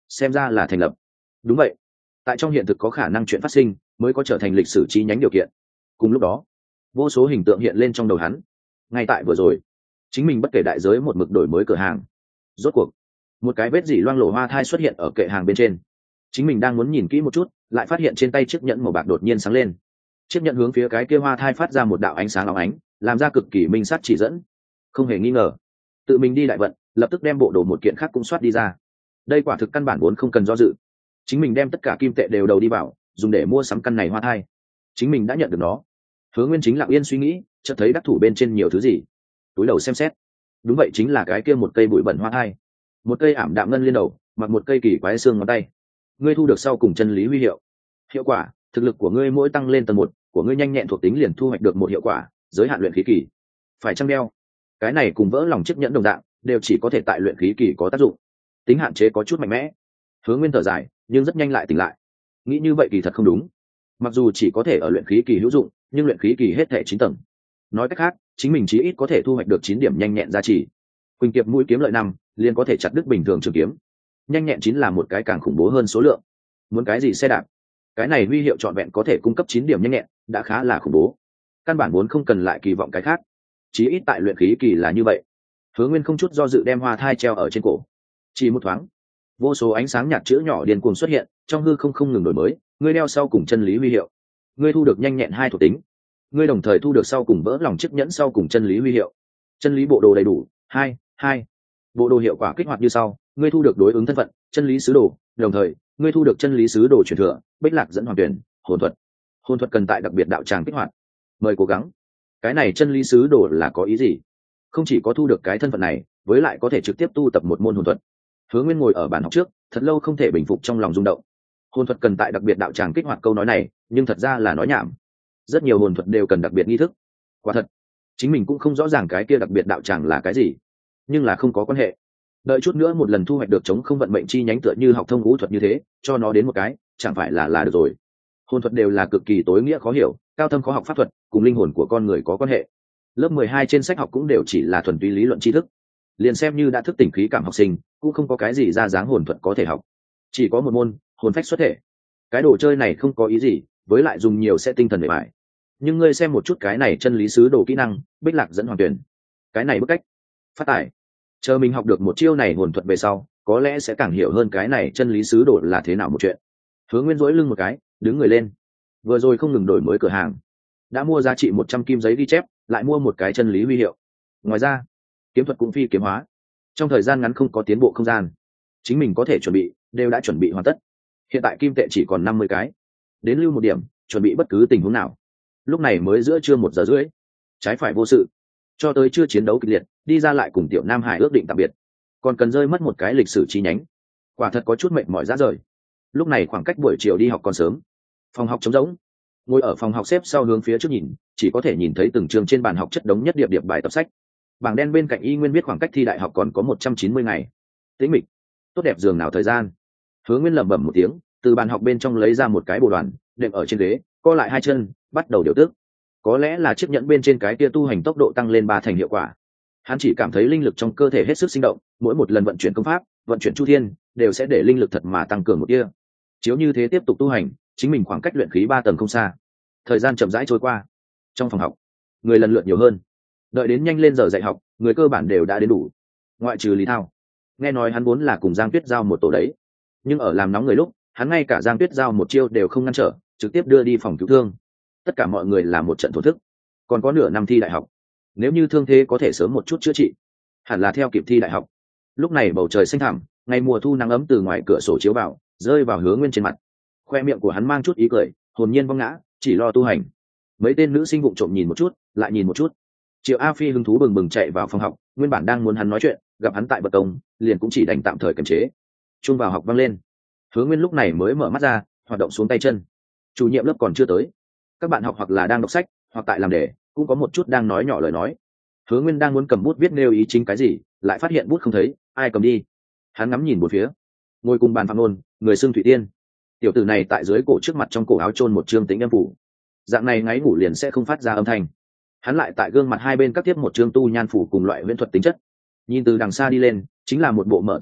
A: xem ra là thành lập. Đúng vậy, tại trong hiện thực có khả năng chuyện phát sinh mới có trở thành lịch sử chi nhánh điều kiện. Cùng lúc đó vô số hình tượng hiện lên trong đầu hắn. Ngay tại vừa rồi chính mình bất kể đại giới một mực đổi mới cửa hàng. Rốt cuộc một cái vết dỉ loang lổ hoa thai xuất hiện ở kệ hàng bên trên. Chính mình đang muốn nhìn kỹ một chút, lại phát hiện trên tay chiếc nhẫn màu bạc đột nhiên sáng lên. Chiếc nhẫn hướng phía cái kia hoa thai phát ra một đạo ánh sáng óng ánh, làm ra cực kỳ minh sát chỉ dẫn. Không hề nghi ngờ, tự mình đi đại vận, lập tức đem bộ đồ một kiện khác cũng soát đi ra. Đây quả thực căn bản vốn không cần do dự, chính mình đem tất cả kim tệ đều đầu đi vào, dùng để mua sắm căn này hoa thai. Chính mình đã nhận được nó. Hứa Nguyên chính lặng yên suy nghĩ, chợt thấy đắc thủ bên trên nhiều thứ gì. Túi đầu xem xét, đúng vậy, chính là cái kia một cây bụi bẩn hoa thai, một cây ảm đạm ngân liên đầu, mặc một cây kỳ quái xương ngón tay. Ngươi thu được sau cùng chân lý huy hiệu. Hiệu quả: thực lực của ngươi mỗi tăng lên tầng 1, của ngươi nhanh nhẹn thuộc tính liền thu hoạch được một hiệu quả, giới hạn luyện khí kỳ. Phải chăng đeo? Cái này cùng vỡ lòng chiếc nhẫn đồng dạng, đều chỉ có thể tại luyện khí kỳ có tác dụng. Tính hạn chế có chút mạnh mẽ. Hứa Nguyên thở dài, nhưng rất nhanh lại tỉnh lại. Nghĩ như vậy kỳ thật không đúng. Mặc dù chỉ có thể ở luyện khí kỳ hữu dụng, nhưng luyện khí kỳ hết thảy 9 tầng. Nói cách khác, chính mình chí ít có thể thu hoạch được 9 điểm nhanh nhẹn giá trị. Quỳnh kiệp mũi kiếm lợi 5, liền có thể chặt đứt bình thường trường kiếm. Nhanh nhẹn 9 là một cái càng khủng bố hơn số lượng. Muốn cái gì xe đạp? Cái này huy hiệu trọn vẹn có thể cung cấp 9 điểm nhanh nhẹn, đã khá là khủng bố. Căn bản vốn không cần lại kỳ vọng cái khác. Chí ít tại luyện khí kỳ là như vậy. Hứa Nguyên không chút do dự đem hoa thai treo ở trên cổ. Chỉ một thoáng, vô số ánh sáng nhạt chữ nhỏ điên cuồng xuất hiện, trong hư không ngừng đổi mới. Ngươi đeo sau cùng chân lý huy hiệu. Ngươi thu được nhanh nhẹn 2 thuộc tính. Ngươi đồng thời thu được sau cùng vỡ lòng chiếc nhẫn sau cùng chân lý huy hiệu. Chân lý bộ đồ đầy đủ 2. Bộ đồ hiệu quả kích hoạt như sau. Ngươi thu được đối ứng thân phận chân lý sứ đồ, đồng thời ngươi thu được chân lý sứ đồ truyền thừa bích lạc dẫn hoàng tuyển hồn thuật. Hồn thuật cần tại đặc biệt đạo tràng kích hoạt, mời cố gắng. Cái này chân lý sứ đồ là có ý gì? Không chỉ có thu được cái thân phận này, với lại có thể trực tiếp tu tập một môn hồn thuật. Hứa Nguyên ngồi ở bàn học trước, thật lâu không thể bình phục trong lòng rung động. Hồn thuật cần tại đặc biệt đạo tràng kích hoạt câu nói này, nhưng thật ra là nói nhảm. Rất nhiều hồn thuật đều cần đặc biệt nghi thức. Quả thật, chính mình cũng không rõ ràng cái kia đặc biệt đạo tràng là cái gì, nhưng là không có quan hệ. Đợi chút nữa một lần thu hoạch được chống không vận mệnh chi nhánh tựa như học thông ngũ thuật như thế, cho nó đến một cái, chẳng phải là được rồi. Hồn thuật đều là cực kỳ tối nghĩa khó hiểu, cao thâm khó học pháp thuật, cùng linh hồn của con người có quan hệ. Lớp 12 trên sách học cũng đều chỉ là thuần túy lý luận tri thức. Liền xem như đã thức tỉnh khí cảm học sinh, cũng không có cái gì ra dáng hồn thuật có thể học. Chỉ có một môn, hồn phách xuất thể. Cái đồ chơi này không có ý gì, với lại dùng nhiều sẽ tinh thần bề bại. Nhưng ngươi xem một chút cái này chân lý sứ đồ kỹ năng, bích lạc dẫn hoàng tuyển. Cái này bức cách, phát tải. Chờ mình học được một chiêu này hồn thuật về sau, có lẽ sẽ càng hiểu hơn cái này chân lý sứ đồ là thế nào một chuyện. Hứa Nguyên duỗi lưng một cái, đứng người lên. Vừa rồi không ngừng đổi mới cửa hàng, đã mua giá trị 100 kim giấy ghi chép, lại mua một cái chân lý huy hiệu. Ngoài ra, kiếm thuật cũng phi kiếm hóa. Trong thời gian ngắn không có tiến bộ không gian, chính mình có thể chuẩn bị, đều đã chuẩn bị hoàn tất. Hiện tại kim tệ chỉ còn 50 cái, đến lưu một điểm, chuẩn bị bất cứ tình huống nào. Lúc này mới giữa trưa 1 giờ rưỡi, trái phải vô sự, cho tới chưa chiến đấu kịch liệt, đi ra lại cùng Tiểu Nam Hải ước định tạm biệt, còn cần rơi mất một cái lịch sử chi nhánh, quả thật có chút mệt mỏi rã rời. Lúc này khoảng cách buổi chiều đi học còn sớm, phòng học trống rỗng. Ngồi ở phòng học xếp sau hướng phía trước nhìn, chỉ có thể nhìn thấy từng trường trên bàn học chất đống nhất điệp điệp bài tập sách. Bảng đen bên cạnh y nguyên viết khoảng cách thi đại học còn có 190 ngày. Tĩnh mịch, tốt đẹp giường nào thời gian. Hứa Nguyên lẩm bẩm một tiếng, từ bàn học bên trong lấy ra một cái bồ đoàn, đệm ở trên ghế, co lại 2 chân, bắt đầu điều tức. Có lẽ là chiếc nhẫn bên trên cái kia tu hành tốc độ tăng lên 3 thành hiệu quả. Hắn chỉ cảm thấy linh lực trong cơ thể hết sức sinh động, mỗi một lần vận chuyển công pháp, vận chuyển chu thiên, đều sẽ để linh lực thật mà tăng cường một tia. Chiếu như thế tiếp tục tu hành, chính mình khoảng cách luyện khí 3 tầng không xa. Thời gian chậm rãi trôi qua. Trong phòng học, người lần lượt nhiều hơn. Đợi đến nhanh lên giờ dạy học, người cơ bản đều đã đến đủ. Ngoại trừ Lý Thao. Nghe nói hắn vốn là cùng Giang Tuyết Giao một tổ đấy, nhưng ở làm nóng người lúc, hắn ngay cả Giang Tuyết Giao một chiêu đều không ngăn trở, trực tiếp đưa đi phòng cứu thương. Tất cả mọi người làm một trận thổ thức. Còn có nửa năm thi đại học, nếu như thương thế có thể sớm một chút chữa trị, hẳn là theo kịp thi đại học. Lúc này bầu trời xanh thẳm, ngày mùa thu nắng ấm từ ngoài cửa sổ chiếu vào, rơi vào Hứa Nguyên trên mặt. Khoe miệng của hắn mang chút ý cười, hồn nhiên vong ngã, chỉ lo tu hành. Mấy tên nữ sinh vụng trộm nhìn một chút, lại nhìn một chút. Triệu A Phi hứng thú bừng bừng chạy vào phòng học, nguyên bản đang muốn hắn nói chuyện, gặp hắn tại bậc công, liền cũng chỉ đành tạm thời kiềm chế. Chuông vào học vang lên. Hứa Nguyên lúc này mới mở mắt ra, hoạt động xuống tay chân. Chủ nhiệm lớp còn chưa tới. Các bạn học hoặc là đang đọc sách, hoặc tại làm đề, cũng có một chút đang nói nhỏ lời nói. Hứa Nguyên đang muốn cầm bút viết nêu ý chính cái gì, lại phát hiện bút không thấy, ai cầm đi. Hắn ngắm nhìn một phía, ngồi cùng bàn Phạm Nôn, người xưng Thủy Tiên. Tiểu tử này tại dưới cổ trước mặt trong cổ áo chôn một trương tĩnh âm phủ, dạng này ngáy ngủ liền sẽ không phát ra âm thanh. Hắn lại tại gương mặt hai bên các tiếp một trương tu nhan phủ cùng loại huyễn thuật tính chất. Nhìn từ đằng xa đi lên, chính là một bộ mở to mắt,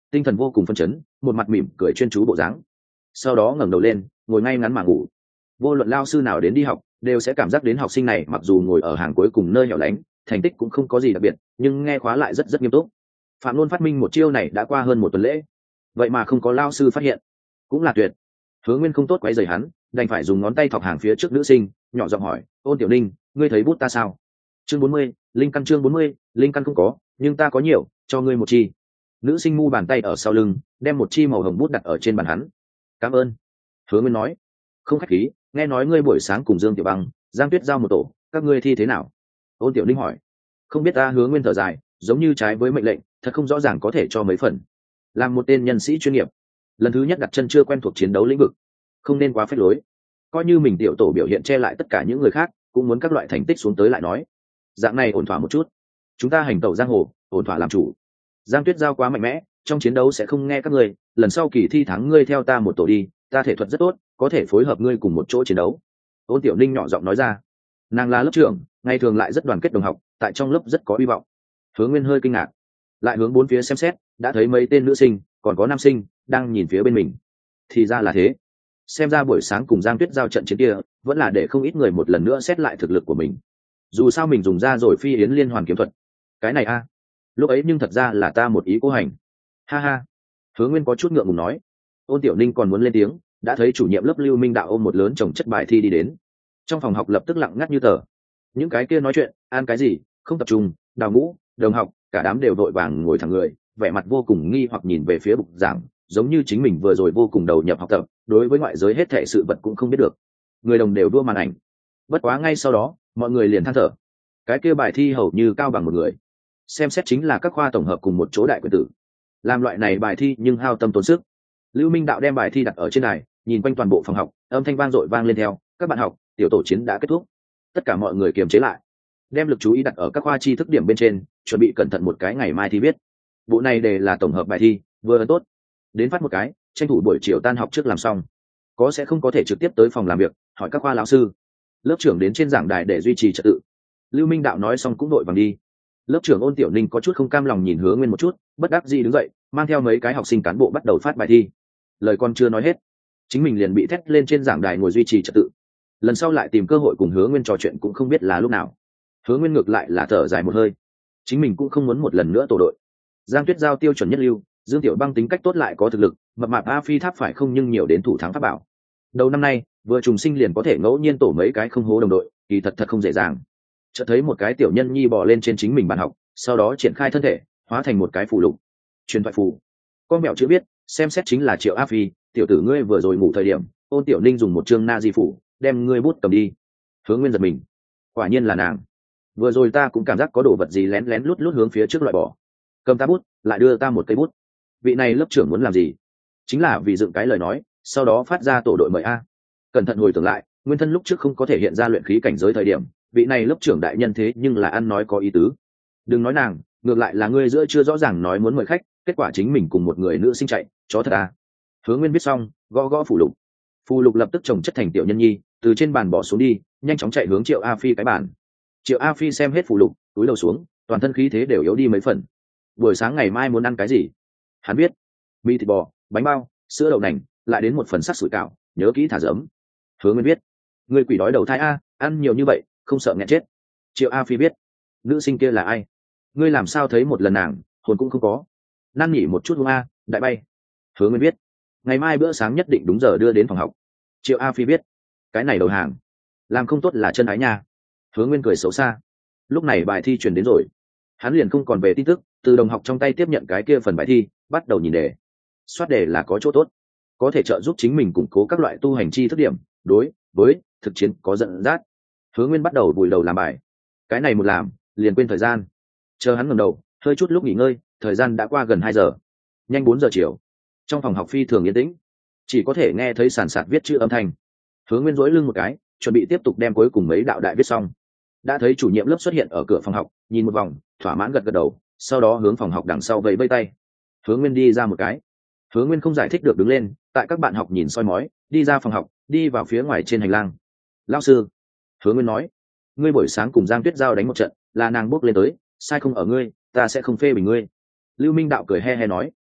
A: tinh thần vô cùng phân chấn, một mặt mỉm cười chuyên chú bộ dáng. Sau đó ngẩng đầu lên, ngồi ngay ngắn mà ngủ. Vô luận lao sư nào đến đi học đều sẽ cảm giác đến học sinh này mặc dù ngồi ở hàng cuối cùng nơi hẻo lánh, thành tích cũng không có gì đặc biệt, nhưng nghe khóa lại rất nghiêm túc. Phạm Luân phát minh một chiêu này đã qua hơn một tuần lễ, vậy mà không có lao sư phát hiện, cũng là tuyệt. Hứa Nguyên không tốt quấy rầy hắn, đành phải dùng ngón tay thọc hàng phía trước nữ sinh, nhỏ giọng hỏi: "Ôn Tiểu Ninh, ngươi thấy bút ta sao?" Chương 40, linh căn. Chương 40, linh căn không có, nhưng ta có nhiều, cho ngươi một chi. Nữ sinh mu bàn tay ở sau lưng, đem một chi màu hồng bút đặt ở trên bàn hắn. "Cảm ơn." Hứa Nguyên nói. "Không khách khí, nghe nói ngươi buổi sáng cùng Dương Tiểu Băng, Giang Tuyết giao một tổ, các ngươi thi thế nào?" Ôn Tiểu Ninh hỏi. "Không biết ta." Hứa Nguyên thở dài, giống như trái với mệnh lệnh, thật không rõ ràng có thể cho mấy phần. Làm một tên nhân sĩ chuyên nghiệp, lần thứ nhất đặt chân chưa quen thuộc chiến đấu lĩnh vực, không nên quá phép lối. Coi như mình tiểu tổ biểu hiện che lại tất cả những người khác, cũng muốn các loại thành tích xuống tới lại nói. Dạng này ổn thỏa một chút, chúng ta hành tẩu giang hồ, ổn thỏa làm chủ. Giang Tuyết giao quá mạnh mẽ, trong chiến đấu sẽ không nghe các ngươi, lần sau kỳ thi thắng ngươi theo ta một tổ đi, ta thể thuật rất tốt, có thể phối hợp ngươi cùng một chỗ chiến đấu." Ôn Tiểu Ninh nhỏ giọng nói ra. Nàng là lớp trưởng, ngày thường lại rất đoàn kết đồng học, tại trong lớp rất có hy vọng. Hứa Nguyên hơi kinh ngạc, lại hướng bốn phía xem xét, đã thấy mấy tên nữ sinh, còn có nam sinh đang nhìn phía bên mình. Thì ra là thế, xem ra buổi sáng cùng Giang Tuyết giao trận chiến kia vẫn là để không ít người một lần nữa xét lại thực lực của mình. Dù sao mình dùng ra rồi Phi Yến liên hoàn kiếm thuật, cái này a, lúc ấy nhưng thật ra là ta một ý cố hành. Ha ha. Hứa Nguyên có chút ngượng ngùng nói. Ôn Tiểu Ninh còn muốn lên tiếng, đã thấy chủ nhiệm lớp Lưu Minh Đạo ôm một lớn chồng chất bài thi đi đến. Trong phòng học lập tức lặng ngắt như tờ. Những cái kia nói chuyện, ăn cái gì, không tập trung, đào ngũ, đồng học, cả đám đều vội vàng ngồi thẳng người, vẻ mặt vô cùng nghi hoặc nhìn về phía bục giảng, giống như chính mình vừa rồi vô cùng đầu nhập học tập, đối với ngoại giới hết thảy sự vật cũng không biết được. Người đồng đều đua màn ảnh. Bất quá ngay sau đó, mọi người liền than thở. Cái kia bài thi hầu như cao bằng một người. Xem xét chính là các khoa tổng hợp cùng một chỗ đại quyền tử. Làm loại này bài thi nhưng hao tâm tốn sức. Lưu Minh Đạo đem bài thi đặt ở trên đài, nhìn quanh toàn bộ phòng học, âm thanh vang dội vang lên theo: "Các bạn học, tiểu tổ chiến đã kết thúc." Tất cả mọi người kiềm chế lại, đem lực chú ý đặt ở các khoa tri thức điểm bên trên, chuẩn bị cẩn thận một cái ngày mai thi viết. Bộ này đề là tổng hợp bài thi, vừa tốt. Đến phát một cái, tranh thủ buổi chiều tan học trước làm xong. Có sẽ không có thể trực tiếp tới phòng làm việc, hỏi các khoa lão sư. Lớp trưởng đến trên giảng đài để duy trì trật tự. Lưu Minh Đạo nói xong cũng đội vàng đi. Lớp trưởng Ôn Tiểu Ninh có chút không cam lòng nhìn Hứa Nguyên một chút, bất đắc dĩ đứng dậy, mang theo mấy cái học sinh cán bộ bắt đầu phát bài thi. Lời con chưa nói hết, chính mình liền bị thét lên trên giảng đài ngồi duy trì trật tự. Lần sau lại tìm cơ hội cùng Hứa Nguyên trò chuyện cũng không biết là lúc nào. Hứa Nguyên ngược lại là thở dài một hơi, chính mình cũng không muốn một lần nữa tổ đội. Giang Tuyết giao tiêu chuẩn nhất lưu, Dương Tiểu Băng tính cách tốt lại có thực lực, mập mạp A Phi tháp phải không nhưng nhiều đến thủ thắng pháp bảo. Đầu năm nay, vừa trùng sinh liền có thể ngẫu nhiên tổ mấy cái không hố đồng đội, kỳ thật không dễ dàng. Chợt thấy một cái tiểu nhân nhi bò lên trên chính mình bàn học, sau đó triển khai thân thể, hóa thành một cái phù lục. Truyền thoại phù. Con mèo chưa biết, xem xét chính là Triệu A Phi, tiểu tử ngươi vừa rồi ngủ thời điểm, Ôn Tiểu Ninh dùng một chương na di phủ, đem ngươi bút cầm đi. Hứa Nguyên giật mình, quả nhiên là nàng. Vừa rồi ta cũng cảm giác có đồ vật gì lén lén lút lút hướng phía trước loại bỏ. Cầm ta bút, lại đưa ta một cây bút. Vị này lớp trưởng muốn làm gì? Chính là vì dựng cái lời nói, sau đó phát ra tổ đội mời a. Cẩn thận hồi tưởng lại, nguyên thân lúc trước không có thể hiện ra luyện khí cảnh giới thời điểm, vị này lớp trưởng đại nhân thế nhưng là ăn nói có ý tứ. Đừng nói nàng, ngược lại là ngươi giữa chưa rõ ràng nói muốn mời khách, kết quả chính mình cùng một người nữ sinh chạy, chó thật à. Hứa Nguyên viết xong, gõ gõ phù lục. Phù lục lập tức chồng chất thành tiểu nhân nhi, từ trên bàn bỏ xuống đi, nhanh chóng chạy hướng Triệu A Phi cái bàn. Triệu A Phi xem hết phù lục, túi đầu xuống, toàn thân khí thế đều yếu đi mấy phần. Buổi sáng ngày mai muốn ăn cái gì? Hắn biết, mì thịt bò, bánh bao, sữa đậu nành, lại đến một phần sắc sủi cảo, nhớ kỹ thả giấm. Hứa Nguyên biết, người quỷ đói đầu thai a, ăn nhiều như vậy, không sợ nghẹn chết. Triệu A Phi biết, nữ sinh kia là ai? Ngươi làm sao thấy một lần nàng, hồn cũng không có. Năn nỉ một chút hung a, đại bay. Hứa Nguyên biết, ngày mai bữa sáng nhất định đúng giờ đưa đến phòng học. Triệu A Phi biết, cái này đầu hàng, làm không tốt là chân ái nha. Hứa Nguyên cười xấu xa. Lúc này bài thi truyền đến rồi, hắn liền không còn về tin tức, từ đồng học trong tay tiếp nhận cái kia phần bài thi, bắt đầu nhìn đề. Soát đề là có chỗ tốt, có thể trợ giúp chính mình củng cố các loại tu hành chi thức điểm, đối với thực chiến có dẫn dắt. Hứa Nguyên bắt đầu vùi đầu làm bài. Cái này một làm, liền quên thời gian. Chờ hắn ngẩng đầu, hơi chút lúc nghỉ ngơi, thời gian đã qua gần 2 giờ. Nhanh 4 giờ chiều. Trong phòng học phi thường yên tĩnh, chỉ có thể nghe thấy sàn sạt viết chữ âm thanh. Hứa Nguyên duỗi lưng một cái, chuẩn bị tiếp tục đem cuối cùng mấy đạo đại viết xong. Đã thấy chủ nhiệm lớp xuất hiện ở cửa phòng học, nhìn một vòng, thỏa mãn gật gật đầu, sau đó hướng phòng học đằng sau vẫy vẫy tay. Hứa Nguyên đi ra một cái. Hứa Nguyên không giải thích được đứng lên, tại các bạn học nhìn soi mói, đi ra phòng học, đi vào phía ngoài trên hành lang. Lão sư, Hứa Nguyên nói, ngươi buổi sáng cùng Giang Tuyết giao đánh một trận, là nàng bước lên tới, sai không ở ngươi, ta sẽ không phê bình ngươi. Lưu Minh Đạo cười he he nói,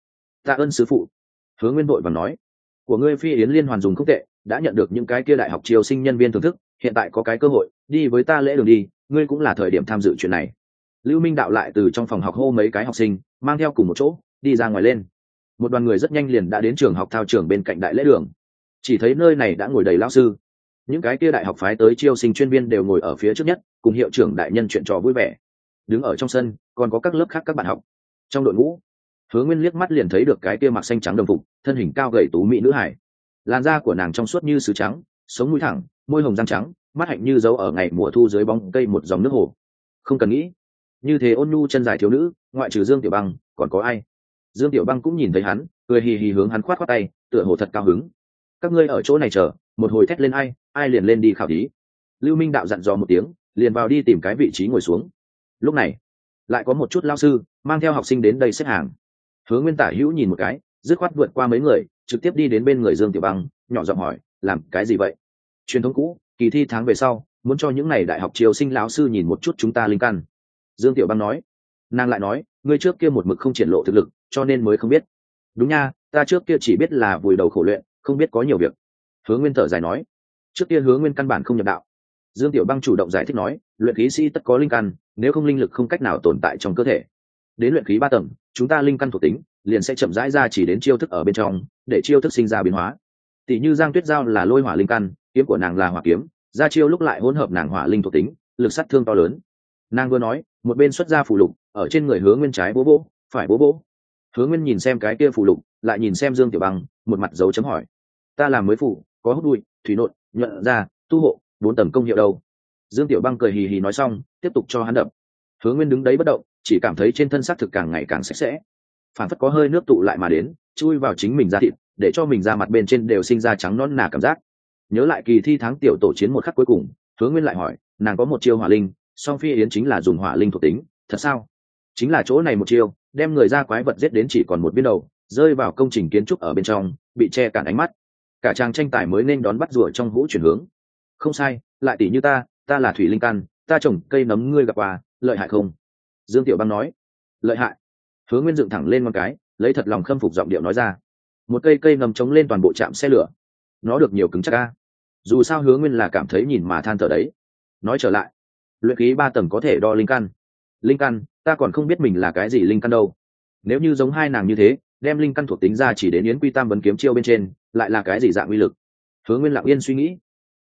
A: Tạ ơn sư phụ. Hứa Nguyên vội vàng nói, của ngươi Phi Yến liên hoàn dùng không tệ, đã nhận được những cái kia đại học chiêu sinh nhân viên thưởng thức, hiện tại có cái cơ hội đi với ta lễ đường đi, ngươi cũng là thời điểm tham dự chuyện này. Lưu Minh đạo lại từ trong phòng học hô mấy cái học sinh mang theo cùng một chỗ đi ra ngoài lên. Một đoàn người rất nhanh liền đã đến trường học thao trường bên cạnh đại lễ đường. Chỉ thấy nơi này đã ngồi đầy lão sư, những cái kia đại học phái tới chiêu sinh chuyên viên đều ngồi ở phía trước nhất, cùng hiệu trưởng đại nhân chuyện trò vui vẻ. Đứng ở trong sân còn có các lớp khác các bạn học. Trong đội ngũ, Hứa Nguyên liếc mắt liền thấy được cái kia mặc xanh trắng đồng phục, thân hình cao gầy tú mỹ nữ hải. Làn da của nàng trong suốt như sứ trắng, sống mũi thẳng, môi hồng răng trắng, mắt hạnh như dấu ở ngày mùa thu dưới bóng cây một dòng nước hồ. Không cần nghĩ, như thế ôn nhu chân dài thiếu nữ, ngoại trừ Dương Tiểu Băng, còn có ai? Dương Tiểu Băng cũng nhìn thấy hắn, cười hì hì hướng hắn khoát khoát tay, tựa hồ thật cao hứng. Các ngươi ở chỗ này chờ, một hồi thét lên ai liền lên đi khảo thí. Lưu Minh đạo dặn dò một tiếng, liền vào đi tìm cái vị trí ngồi xuống. Lúc này, lại có một chút lao sư mang theo học sinh đến đây xếp hàng. Hứa Nguyên tả hữu nhìn một cái, dứt khoát vượt qua mấy người, trực tiếp đi đến bên người Dương Tiểu Băng, nhỏ giọng hỏi, làm cái gì vậy? Truyền thống cũ, kỳ thi tháng về sau, muốn cho những này đại học triều sinh lão sư nhìn một chút chúng ta linh căn. Dương Tiểu Băng nói. Nàng lại nói, ngươi trước kia một mực không triển lộ thực lực, cho nên mới không biết. Đúng nha, ta trước kia chỉ biết là vùi đầu khổ luyện, không biết có nhiều việc. Hứa Nguyên thở dài nói, trước kia Hứa Nguyên căn bản không nhập đạo. Dương Tiểu Băng chủ động giải thích nói, luyện khí sĩ tất có linh căn, nếu không linh lực không cách nào tồn tại trong cơ thể. Đến luyện khí 3 tầng, chúng ta linh căn thuộc tính liền sẽ chậm rãi ra chỉ đến chiêu thức ở bên trong, để chiêu thức sinh ra biến hóa. Tỷ như Giang Tuyết Giao là lôi hỏa linh căn, kiếm của nàng là hỏa kiếm, ra chiêu lúc lại hỗn hợp nàng hỏa linh thuộc tính, lực sát thương to lớn. Nàng vừa nói, một bên xuất ra phù lục, ở trên người Hứa Nguyên trái bố bố, phải bố bố. Hứa Nguyên nhìn xem cái kia phù lục, lại nhìn xem Dương Tiểu Băng, một mặt dấu chấm hỏi. Ta làm mới phù, có hút đuôi, thủy nộn, nhuận ra, tu hộ, 4 tầng công hiệu đâu? Dương Tiểu Băng cười hì hì nói xong, tiếp tục cho hắn đập. Hứa Nguyên đứng đấy bất động, chỉ cảm thấy trên thân xác thực càng ngày càng sạch sẽ, phản phất có hơi nước tụ lại mà đến, chui vào chính mình da thịt, để cho mình da mặt bên trên đều sinh ra trắng nõn nà cảm giác. Nhớ lại kỳ thi tháng tiểu tổ chiến một khắc cuối cùng, Hứa Nguyên lại hỏi, nàng có một chiêu hỏa linh, song Phi Yến chính là dùng hỏa linh thuộc tính, thật sao? Chính là chỗ này một chiêu, đem người ra quái vật giết đến chỉ còn một viên đầu, rơi vào công trình kiến trúc ở bên trong, bị che cản ánh mắt. Cả trang tranh tài mới nên đón bắt rùa trong hũ chuyển hướng. Không sai, lại tỷ như ta là thủy linh căn, ta trồng cây nấm ngươi gặp qua, lợi hại không? Dương Tiểu Băng nói. Lợi hại. Hứa Nguyên dựng thẳng lên một cái, lấy thật lòng khâm phục giọng điệu nói ra. Một cây nấm chống lên toàn bộ trạm xe lửa, nó được nhiều cứng chắc a. Dù sao Hứa Nguyên là cảm thấy nhìn mà than thở đấy. Nói trở lại, luyện khí 3 tầng có thể đo linh căn. Linh căn, ta còn không biết mình là cái gì linh căn đâu. Nếu như giống hai nàng như thế, đem linh căn thuộc tính ra chỉ đến Yến Quy Tam vấn kiếm chiêu bên trên, lại là cái gì dạng uy lực? Hứa Nguyên lặng yên suy nghĩ.